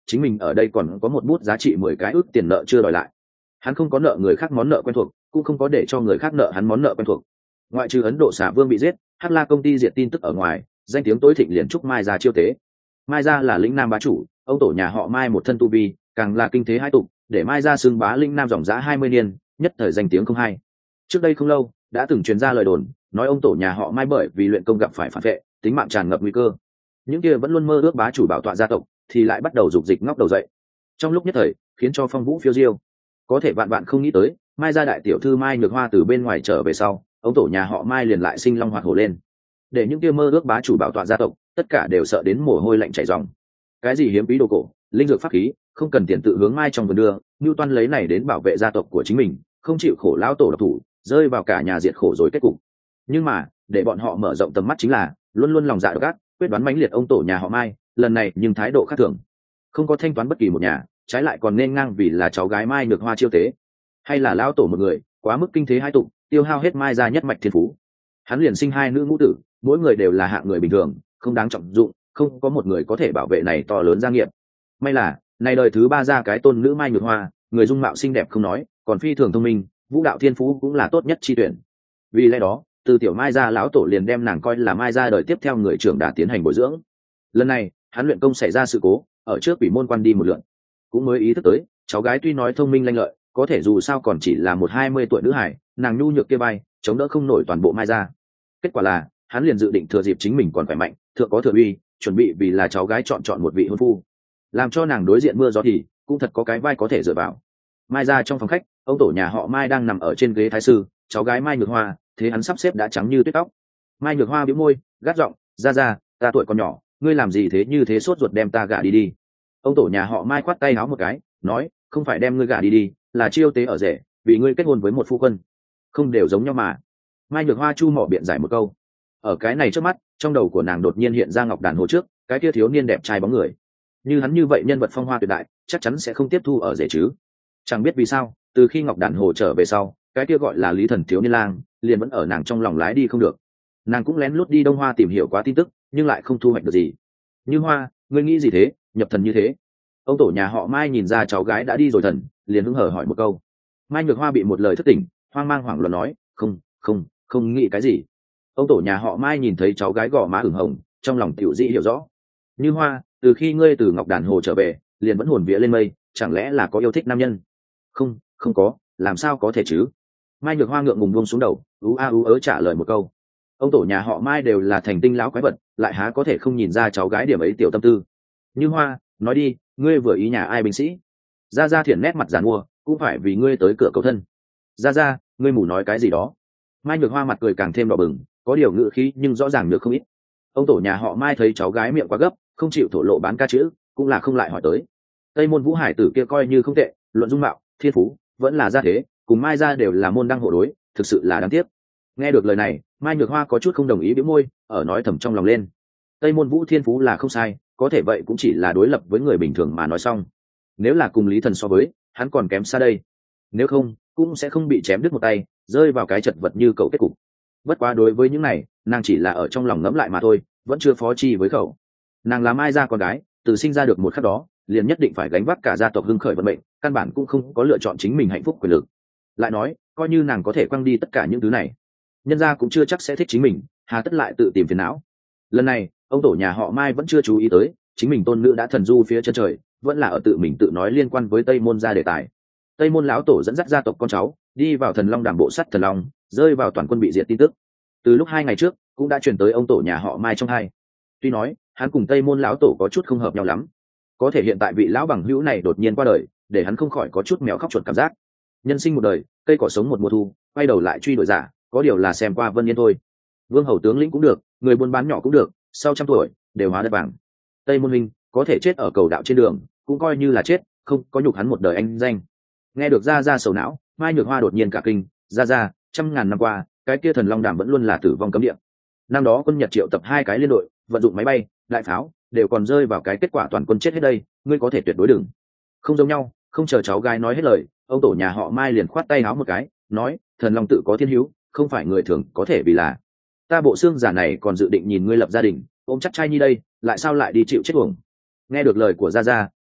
A: chính mình ở đây còn có một bút giá trị mười cái ước tiền nợ chưa đòi lại. Hắn không có nợ người khác món nợ quen thuộc, cũng không có để cho người khác nợ hắn món nợ quen thuộc. Ngoại trừ Ấn Độ xả vương bị giết, Hắc La công ty diệt tin tức ở ngoài, danh tiếng tối thịnh liền chúc Mai Gia chiêu tế. Mai Gia là lĩnh nam bá chủ, ông tổ nhà họ Mai một thân tu vi, càng là kinh thế hai tục, để Mai Gia xưng bá lĩnh nam dòng dã hai mươi niên, nhất thời danh tiếng không hay. Trước đây không lâu, đã từng truyền ra lời đồn, nói ông tổ nhà họ Mai bởi vì luyện công gặp phải phản vệ, tính mạng tràn ngập nguy cơ. Những kia vẫn luôn mơ ước bá chủ bảo tọa gia tộc, thì lại bắt đầu dục dịch ngóc đầu dậy. Trong lúc nhất thời, khiến cho phong vũ phiêu diêu. Có thể vạn vạn không nghĩ tới, Mai Gia đại tiểu thư Mai Nhược Hoa từ bên ngoài trở về sau, ông tổ nhà họ Mai liền lại sinh long hoạt hổ lên. Để những kia mơ ước bá chủ bảo tọa gia tộc, tất cả đều sợ đến mồ hôi lạnh chảy ròng. Cái gì hiếm quý đồ cổ, linh dược pháp khí, không cần tiền tự hướng Mai trong vườn đưa, Nưu Toan lấy này đến bảo vệ gia tộc của chính mình, không chịu khổ lão tổ độc thủ, rơi vào cả nhà diệt khổ rồi kết cục. Nhưng mà, để bọn họ mở rộng tầm mắt chính là, luôn luôn lòng dạ độc ác, quyết đoán mãnh liệt ông tổ nhà họ Mai, lần này nhưng thái độ khác thường. Không có thanh toán bất kỳ một nhà, trái lại còn nên ngang vì là cháu gái Mai Nhược Hoa chiêu tế. Hay là lão tổ một người, quá mức kinh thế hai tụng, tiêu hao hết Mai Gia nhất mạch thiên phú. Hắn liền sinh hai nữ ngũ tử, mỗi người đều là hạng người bình thường, không đáng trọng dụng, không có một người có thể bảo vệ này to lớn gia nghiệp. May là, này đời thứ ba ra cái tôn nữ Mai Nhược Hoa, người dung mạo xinh đẹp không nói, còn phi thường thông minh, vũ đạo thiên phú cũng là tốt nhất chi tuyển. Vì lẽ đó, từ tiểu Mai Gia lão tổ liền đem nàng coi là Mai Gia đời tiếp theo người trưởng đã tiến hành bồi dưỡng. Lần này, hắn luyện công xảy ra sự cố, ở trước quỷ môn quan đi một lượt, cũng mới ý thức tới, cháu gái tuy nói thông minh lanh lợi, có thể dù sao còn chỉ là một hai mươi tuổi nữ hải, nàng nhu nhược kia bay, chống đỡ không nổi toàn bộ Mai Gia. Kết quả là, hắn liền dự định thừa dịp chính mình còn khỏe mạnh, thượng có thừa uy, chuẩn bị vì là cháu gái chọn chọn một vị hôn phu, làm cho nàng đối diện mưa gió thì cũng thật có cái vai có thể dựa vào. Mai Gia trong phòng khách, ông tổ nhà họ Mai đang nằm ở trên ghế thái sư, cháu gái Mai Nhược Hoa, thế hắn sắp xếp đã trắng như tuyết tóc. Mai Nhược Hoa bĩu môi, gắt giọng, "Gia gia, ta tuổi còn nhỏ, ngươi làm gì thế, như thế sốt ruột đem ta gả đi đi." Ông tổ nhà họ Mai khoát tay áo một cái, nói, "Không phải đem ngươi gả đi đi, là chiêu tế ở rể, vì ngươi kết hôn với một phu quân, không đều giống nhau mà." Mai Nhược Hoa chu mỏ biện giải một câu. Ở cái này trước mắt, trong đầu của nàng đột nhiên hiện ra Ngọc Đàn Hồ trước, cái kia thiếu niên đẹp trai bóng người. Như hắn như vậy nhân vật phong hoa tuyệt đại, chắc chắn sẽ không tiếp thu ở rể chứ. Chẳng biết vì sao, từ khi Ngọc Đàn Hồ trở về sau, cái kia gọi là Lý Thần thiếu niên lang, liền vẫn ở nàng trong lòng lái đi không được. Nàng cũng lén lút đi Đông Hoa tìm hiểu quá tin tức, nhưng lại không thu hoạch được gì. "Như Hoa, ngươi nghĩ gì thế, nhập thần như thế?" Ông tổ nhà họ Mai nhìn ra cháu gái đã đi rồi thần, liền hứng hở hỏi một câu. Mai Nhược Hoa bị một lời thất tỉnh, hoang mang hoảng loạn nói, "Không, không, không nghĩ cái gì." Ông tổ nhà họ Mai nhìn thấy cháu gái gò má ửng hồng, trong lòng tiểu dĩ hiểu rõ. "Như Hoa, từ khi ngươi từ Ngọc Đàn Hồ trở về, liền vẫn hồn vía lên mây, chẳng lẽ là có yêu thích nam nhân?" "Không, không có, làm sao có thể chứ?" Mai Nhược Hoa ngượng ngùng buông xuống đầu, ú a ú ớ trả lời một câu. Ông tổ nhà họ Mai đều là thành tinh lão quái vật, lại há có thể không nhìn ra cháu gái điểm ấy tiểu tâm tư. "Như Hoa, nói đi, ngươi vừa ý nhà ai binh sĩ?" Gia Gia thiện nét mặt giàn mua, "Cũng phải vì ngươi tới cửa cầu thân." "Gia Gia, ngươi mù nói cái gì đó?" Mai Nhược Hoa mặt cười càng thêm đỏ bừng, có điều ngữ khí nhưng rõ ràng được không ít. Ông tổ nhà họ Mai thấy cháu gái miệng quá gấp, không chịu thổ lộ bán ca chữ, cũng là không lại hỏi tới. Tây môn Vũ Hải tử kia coi như không tệ, luận dung mạo, thiên phú, vẫn là gia thế, cùng Mai Gia đều là môn đăng hộ đối, thực sự là đáng tiếc. Nghe được lời này, Mai Nhược Hoa có chút không đồng ý, bĩu môi, ở nói thầm trong lòng lên. Tây môn Vũ thiên phú là không sai, có thể vậy cũng chỉ là đối lập với người bình thường mà nói xong. Nếu là cùng Lý Thần so với, hắn còn kém xa đây. Nếu không, cũng sẽ không bị chém đứt một tay, rơi vào cái chật vật như cậu kết cục. Bất quá đối với những này, nàng chỉ là ở trong lòng ngẫm lại mà thôi, vẫn chưa phó chi với cậu. Nàng là Mai Gia con gái, từ sinh ra được một khắc đó, liền nhất định phải gánh vác cả gia tộc hưng khởi vận mệnh, căn bản cũng không có lựa chọn chính mình hạnh phúc quyền lực. Lại nói, coi như nàng có thể quăng đi tất cả những thứ này, nhân gia cũng chưa chắc sẽ thích chính mình, hà tất lại tự tìm phiền não. Lần này, ông tổ nhà họ Mai vẫn chưa chú ý tới, chính mình tôn nữ đã thần du phía chân trời, vẫn là ở tự mình tự nói liên quan với Tây môn gia đề tài. Tây môn lão tổ dẫn dắt gia tộc con cháu đi vào Thần Long đàm bộ sắt Thần Long, rơi vào toàn quân bị diệt tin tức. Từ lúc hai ngày trước, cũng đã truyền tới ông tổ nhà họ Mai trong hai. Tuy nói, hắn cùng Tây môn lão tổ có chút không hợp nhau lắm, có thể hiện tại vị lão bằng hữu này đột nhiên qua đời, để hắn không khỏi có chút mèo khóc chuột cảm giác. Nhân sinh một đời, cây cỏ sống một mùa thu, quay đầu lại truy đuổi giả, có điều là xem qua vân yên thôi. Vương hầu tướng lĩnh cũng được, người buôn bán nhỏ cũng được, sau trăm tuổi đều hóa đất vàng. Tây môn minh có thể chết ở cầu đạo trên đường, cũng coi như là chết, không có nhục hắn một đời anh danh. Nghe được Gia Gia sầu não, Mai Nhược Hoa đột nhiên cả kinh. Gia Gia, trăm ngàn năm qua, cái kia Thần Long đàm vẫn luôn là tử vong cấm địa. Năm đó quân Nhật triệu tập hai cái liên đội, vận dụng máy bay, đại pháo, đều còn rơi vào cái kết quả toàn quân chết hết đây, ngươi có thể tuyệt đối đừng. Không giống nhau. Không chờ cháu gái nói hết lời, ông tổ nhà họ Mai liền khoát tay áo một cái, nói, Thần Long tự có thiên hữu, không phải người thường có thể vì là. Ta bộ xương giả này còn dự định nhìn ngươi lập gia đình, ôm chắc trai nhi đây, lại sao lại đi chịu chết uổng. Nghe được lời của Gia Gia,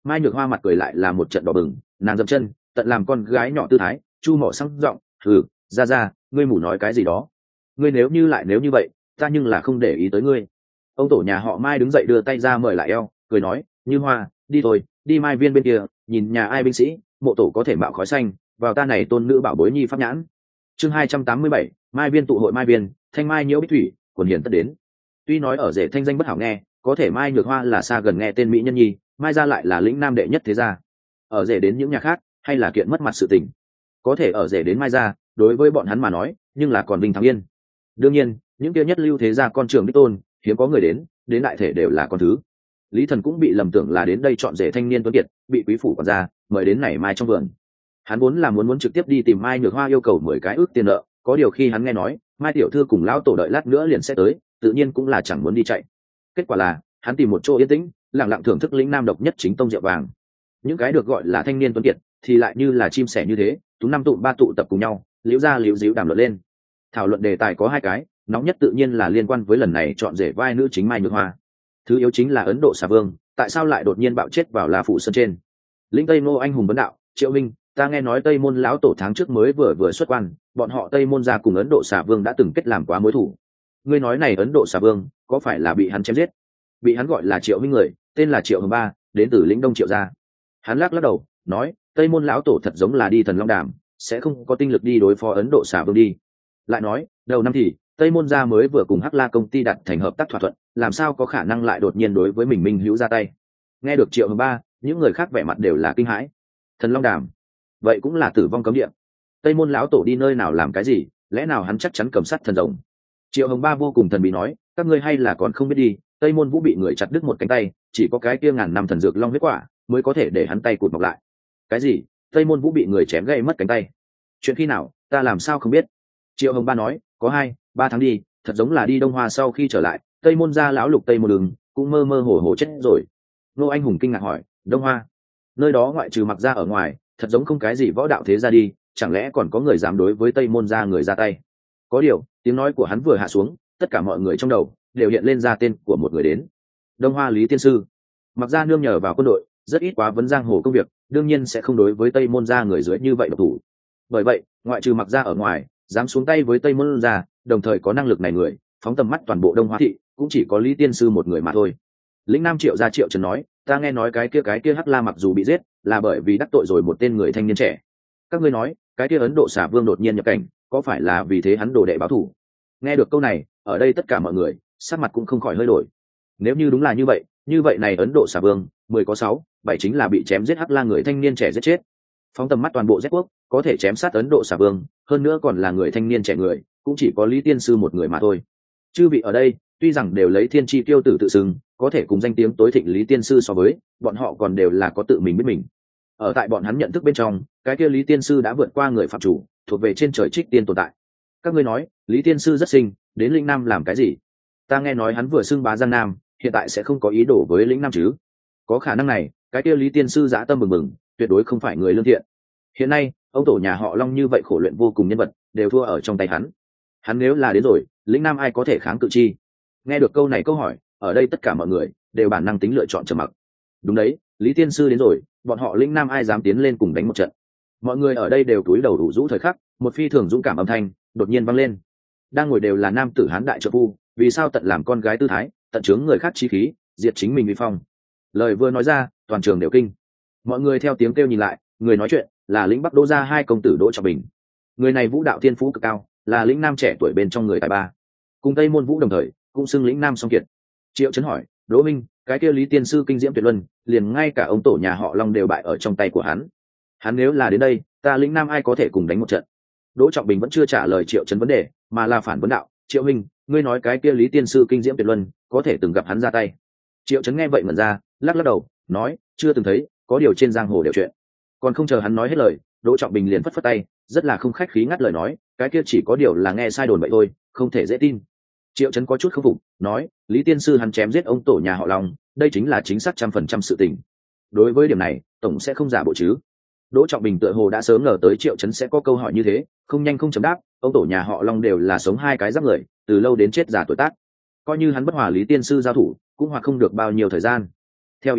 A: Mai Nhược Hoa mặt cười lại là một trận đỏ bừng, nàng dậm chân tận làm con gái nhỏ tư thái, chu mỏ sang giọng, ừ, ra ra, ngươi mù nói cái gì đó, ngươi nếu như lại nếu như vậy ta nhưng là không để ý tới ngươi. Ông tổ nhà họ Mai đứng dậy đưa tay ra mời lại eo, cười nói, Như Hoa, đi thôi, đi Mai Viên bên kia, nhìn nhà ai binh sĩ mộ tổ có thể mạo khói xanh, vào ta này tôn nữ bảo bối nhi pháp nhãn. Chương hai trăm tám mươi bảy, Mai Viên tụ hội. Mai Viên, thanh mai nhiễu bích thủy, quần hiền tất đến. Tuy nói ở rể thanh danh bất hảo nghe, có thể Mai Nhược Hoa là xa gần nghe tên mỹ nhân nhi, Mai gia lại là lĩnh nam đệ nhất thế gia. Ở rể đến những nhà khác hay là kiện mất mặt sự tình, có thể ở rể đến Mai gia, đối với bọn hắn mà nói nhưng là còn vinh thắng yên. Đương nhiên những kia nhất lưu thế gia con trưởng đích tôn hiếm có người đến, đến đại thể đều là con thứ. Lý Thần cũng bị lầm tưởng là đến đây chọn rể thanh niên tuấn kiệt, bị quý phủ quản gia mời đến này Mai trong vườn. Hắn vốn là muốn muốn trực tiếp đi tìm Mai Nhược Hoa yêu cầu mười cái ước tiền nợ, có điều khi hắn nghe nói Mai tiểu thư cùng lão tổ đợi lát nữa liền sẽ tới, tự nhiên cũng là chẳng muốn đi chạy. Kết quả là hắn tìm một chỗ yên tĩnh, lặng lặng thưởng thức lĩnh nam độc nhất chính tông rượu vàng. Những cái được gọi là thanh niên tuấn kiệt thì lại như là chim sẻ như thế, tú năm tụ ba tụ tập cùng nhau, liễu ra liễu díu đàm luận lên. Thảo luận đề tài có hai cái, nóng nhất tự nhiên là liên quan với lần này chọn rể vai nữ chính Mai Nhược Hoa. Thứ yếu chính là Ấn Độ xà vương tại sao lại đột nhiên bạo chết vào La Phủ Sơn trên. Lĩnh Tây Ngô anh hùng vấn đạo, Triệu Minh, ta nghe nói Tây môn lão tổ tháng trước mới vừa vừa xuất quan, bọn họ Tây môn gia cùng Ấn Độ xà vương đã từng kết làm quá mối thủ. Ngươi nói này Ấn Độ xà vương có phải là bị hắn chém giết? Bị hắn gọi là Triệu Minh người, tên là Triệu Hồng Ba, đến từ lĩnh Đông Triệu gia. Hắn lắc lắc đầu nói, Tây môn lão tổ thật giống là đi thần long đàm, sẽ không có tinh lực đi đối phó Ấn Độ xà vương đi. Lại nói đầu năm thì Tây môn gia mới vừa cùng Hắc La công ty đặt thành hợp tác thỏa thuận, làm sao có khả năng lại đột nhiên đối với mình minh hữu ra tay. Nghe được Triệu Hồng Ba, những người khác vẻ mặt đều là kinh hãi. Thần long đàm, vậy cũng là tử vong cấm địa. Tây môn lão tổ đi nơi nào làm cái gì, lẽ nào hắn chắc chắn cầm sắt thần rồng? Triệu Hồng Ba vô cùng thần bí nói, các ngươi hay là còn không biết đi, Tây môn vũ bị người chặt đứt một cánh tay, chỉ có cái kia ngàn năm thần dược long huyết quả mới có thể để hắn tay cụt mọc lại. Cái gì? Tây môn vũ bị người chém gãy mất cánh tay? Chuyện khi nào, ta làm sao không biết? Triệu Hồng Ba nói, có hai ba tháng đi, thật giống là đi Đông Hoa sau khi trở lại, Tây môn gia lão lục Tây môn đường cũng mơ mơ hồ hồ chết rồi. Nô anh hùng kinh ngạc hỏi, Đông Hoa? Nơi đó ngoại trừ Mặc gia ở ngoài, thật giống không cái gì võ đạo thế gia đi, chẳng lẽ còn có người dám đối với Tây môn gia người ra tay? Có điều, tiếng nói của hắn vừa hạ xuống, tất cả mọi người trong đầu đều hiện lên ra tên của một người đến. Đông Hoa Lý Tiên Sư. Mặc gia nương nhờ vào quân đội, rất ít quá vấn giang hồ công việc, đương nhiên sẽ không đối với Tây môn gia người dưới như vậy độc thủ. Bởi vậy, ngoại trừ Mặc gia ở ngoài, dám xuống tay với Tây môn gia, đồng thời có năng lực này người, phóng tầm mắt toàn bộ Đông Hoa thị, cũng chỉ có Lý Tiên Sư một người mà thôi. Lĩnh Nam Triệu gia Triệu Trần nói, ta nghe nói cái kia cái kia Hắc La mặc dù bị giết, là bởi vì đắc tội rồi một tên người thanh niên trẻ. Các ngươi nói, cái kia Ấn Độ xà vương đột nhiên nhập cảnh, có phải là vì thế hắn đồ đệ báo thù? Nghe được câu này, ở đây tất cả mọi người sắc mặt cũng không khỏi hơi đổi. Nếu như đúng là như vậy, như vậy này Ấn Độ xà vương mười có sáu bảy chính là bị chém giết Hắc La người thanh niên trẻ giết chết. Phóng tầm mắt toàn bộ Z quốc, có thể chém sát Ấn Độ xà vương, hơn nữa còn là người thanh niên trẻ người, cũng chỉ có Lý Tiên Sư một người mà thôi. Chư vị ở đây, tuy rằng đều lấy thiên chi tiêu tử tự xưng, có thể cùng danh tiếng tối thịnh Lý Tiên Sư so với, bọn họ còn đều là có tự mình biết mình. Ở tại bọn hắn nhận thức bên trong, cái kia Lý Tiên Sư đã vượt qua người phạm chủ, thuộc về trên trời trích tiên tồn tại. Các ngươi nói, Lý Tiên Sư rất xinh, đến lĩnh Nam làm cái gì? Ta nghe nói hắn vừa xưng bá Giang Nam, hiện tại sẽ không có ý đồ với lĩnh Nam chứ? Có khả năng này, cái kia Lý Tiên Sư dã tâm bừng bừng, tuyệt đối không phải người lương thiện. Hiện nay, ông tổ nhà họ Long như vậy khổ luyện vô cùng nhân vật, đều thua ở trong tay hắn. Hắn nếu là đến rồi, lĩnh Nam ai có thể kháng cự chi? Nghe được câu này câu hỏi, ở đây tất cả mọi người đều bản năng tính lựa chọn trầm mặc. Đúng đấy, Lý Tiên Sư đến rồi, bọn họ lĩnh Nam ai dám tiến lên cùng đánh một trận? Mọi người ở đây đều cúi đầu đủ rũ thời khắc, một phi thường dũng cảm âm thanh đột nhiên vang lên. Đang ngồi đều là nam tử hán đại trợ phu, vì sao tận làm con gái tư thái, tận chướng người khác chí khí, diệt chính mình uy phong? Lời vừa nói ra, toàn trường đều kinh. Mọi người theo tiếng kêu nhìn lại, người nói chuyện là lĩnh Bắc Đỗ gia hai công tử Đỗ Trọng Bình. Người này vũ đạo thiên phú cực cao, là lĩnh Nam trẻ tuổi bên trong người tài ba, cùng Tây môn vũ đồng thời cũng xưng lĩnh Nam song kiệt. Triệu Chấn hỏi, Đỗ Minh, cái kia Lý Tiên Sư kinh diễm tuyệt luân, liền ngay cả ông tổ nhà họ Long đều bại ở trong tay của hắn. Hắn nếu là đến đây, ta lĩnh Nam ai có thể cùng đánh một trận? Đỗ Trọng Bình vẫn chưa trả lời Triệu Chấn vấn đề, mà là phản vấn đạo, Triệu Minh, ngươi nói cái kia Lý Tiên Sư kinh diễm tuyệt luân, có thể từng gặp hắn ra tay? Triệu Chấn nghe vậy ngẩn ra, lắc lắc đầu, nói, chưa từng thấy, có điều trên giang hồ đều chuyện. Còn không chờ hắn nói hết lời, Đỗ Trọng Bình liền phất phất tay, rất là không khách khí ngắt lời nói, cái kia chỉ có điều là nghe sai đồn vậy thôi, không thể dễ tin. Triệu Chấn có chút không phục, nói, Lý Tiên Sư hắn chém giết ông tổ nhà họ Long, đây chính là chính xác trăm phần trăm sự tình. Đối với điểm này, tổng sẽ không giả bộ chứ? Đỗ Trọng Bình tựa hồ đã sớm ngờ tới Triệu Chấn sẽ có câu hỏi như thế, không nhanh không chấm đáp, ông tổ nhà họ Long đều là sống hai cái giáp người, từ lâu đến chết già tuổi tác. Coi như hắn bất hòa Lý Tiên Sư giao thủ, cũng hoặc không được bao nhiêu thời gian. Theo ý ta,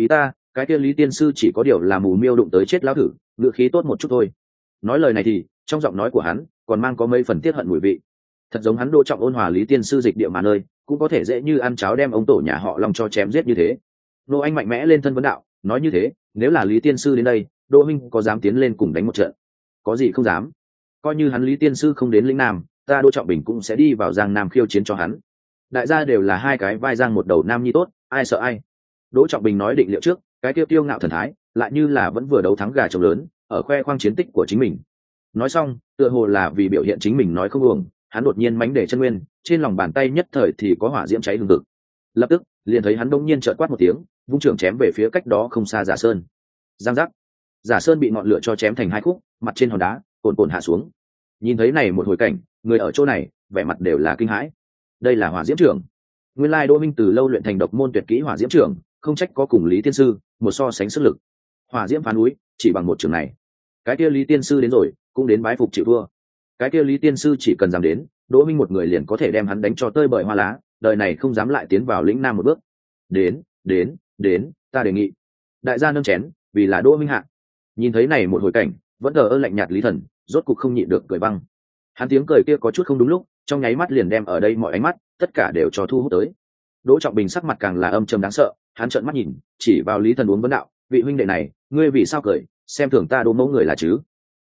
A: cái kia Lý tiên sư chỉ có điều là mù miêu đụng tới chết lão thử, ngựa khí tốt một chút thôi. Nói lời này thì trong giọng nói của hắn còn mang có mấy phần tiết hận mùi vị, thật giống hắn Đỗ Trọng ôn hòa Lý tiên sư dịch địa mà nơi cũng có thể dễ như ăn cháo đem ông tổ nhà họ Long cho chém giết như thế. Nô Anh mạnh mẽ lên thân vấn đạo, nói như thế nếu là Lý tiên sư đến đây, Đỗ minh có dám tiến lên cùng đánh một trận? Có gì không dám, coi như hắn Lý tiên sư không đến lĩnh Nam, ta Đỗ Trọng Bình cũng sẽ đi vào Giang Nam khiêu chiến cho hắn. Đại gia đều là hai cái vai giang một đầu nam nhi tốt, ai sợ ai. Đỗ Trọng Bình nói định liệu trước, cái tiêu tiêu ngạo thần thái lại như là vẫn vừa đấu thắng gà trống lớn, ở khoe khoang chiến tích của chính mình. Nói xong tựa hồ là vì biểu hiện chính mình nói không uổng, hắn đột nhiên mánh để chân nguyên trên lòng bàn tay nhất thời thì có hỏa diễm cháy hừng hực. Lập tức liền thấy hắn đông nhiên trợn quát một tiếng, vung trưởng chém về phía cách đó không xa Giả Sơn. Giang giác, Giả Sơn bị ngọn lửa cho chém thành hai khúc, mặt trên hòn đá cồn cồn hạ xuống. Nhìn thấy này một hồi cảnh, người ở chỗ này vẻ mặt đều là kinh hãi. Đây là hỏa diễm trưởng. Nguyên lai Đỗ Minh từ lâu luyện thành độc môn tuyệt kỹ hỏa diễm trưởng, không trách có cùng Lý tiên sư một so sánh sức lực. Hỏa diễm phá núi chỉ bằng một trường này, cái kia Lý tiên sư đến rồi cũng đến bái phục chịu thua. Cái kia Lý tiên sư chỉ cần dám đến, Đỗ Minh một người liền có thể đem hắn đánh cho tơi bời hoa lá, đời này không dám lại tiến vào lĩnh Nam một bước. Đến, đến, đến, ta đề nghị. Đại gia nâng chén, vì là Đỗ Minh hạ. Nhìn thấy này một hồi cảnh, vẫn thờ ơ lạnh nhạt Lý Thần, rốt cục không nhịn được cười băng. Hắn tiếng cười kia có chút không đúng lúc, trong nháy mắt liền đem ở đây mọi ánh mắt tất cả đều cho thu hút tới. Đỗ Trọng Bình sắc mặt càng là âm trầm đáng sợ, hắn trợn mắt nhìn chỉ vào Lý Thần uống vấn đạo, vị huynh đệ này ngươi vì sao cười, xem thường ta Đỗ mẫu người là chứ?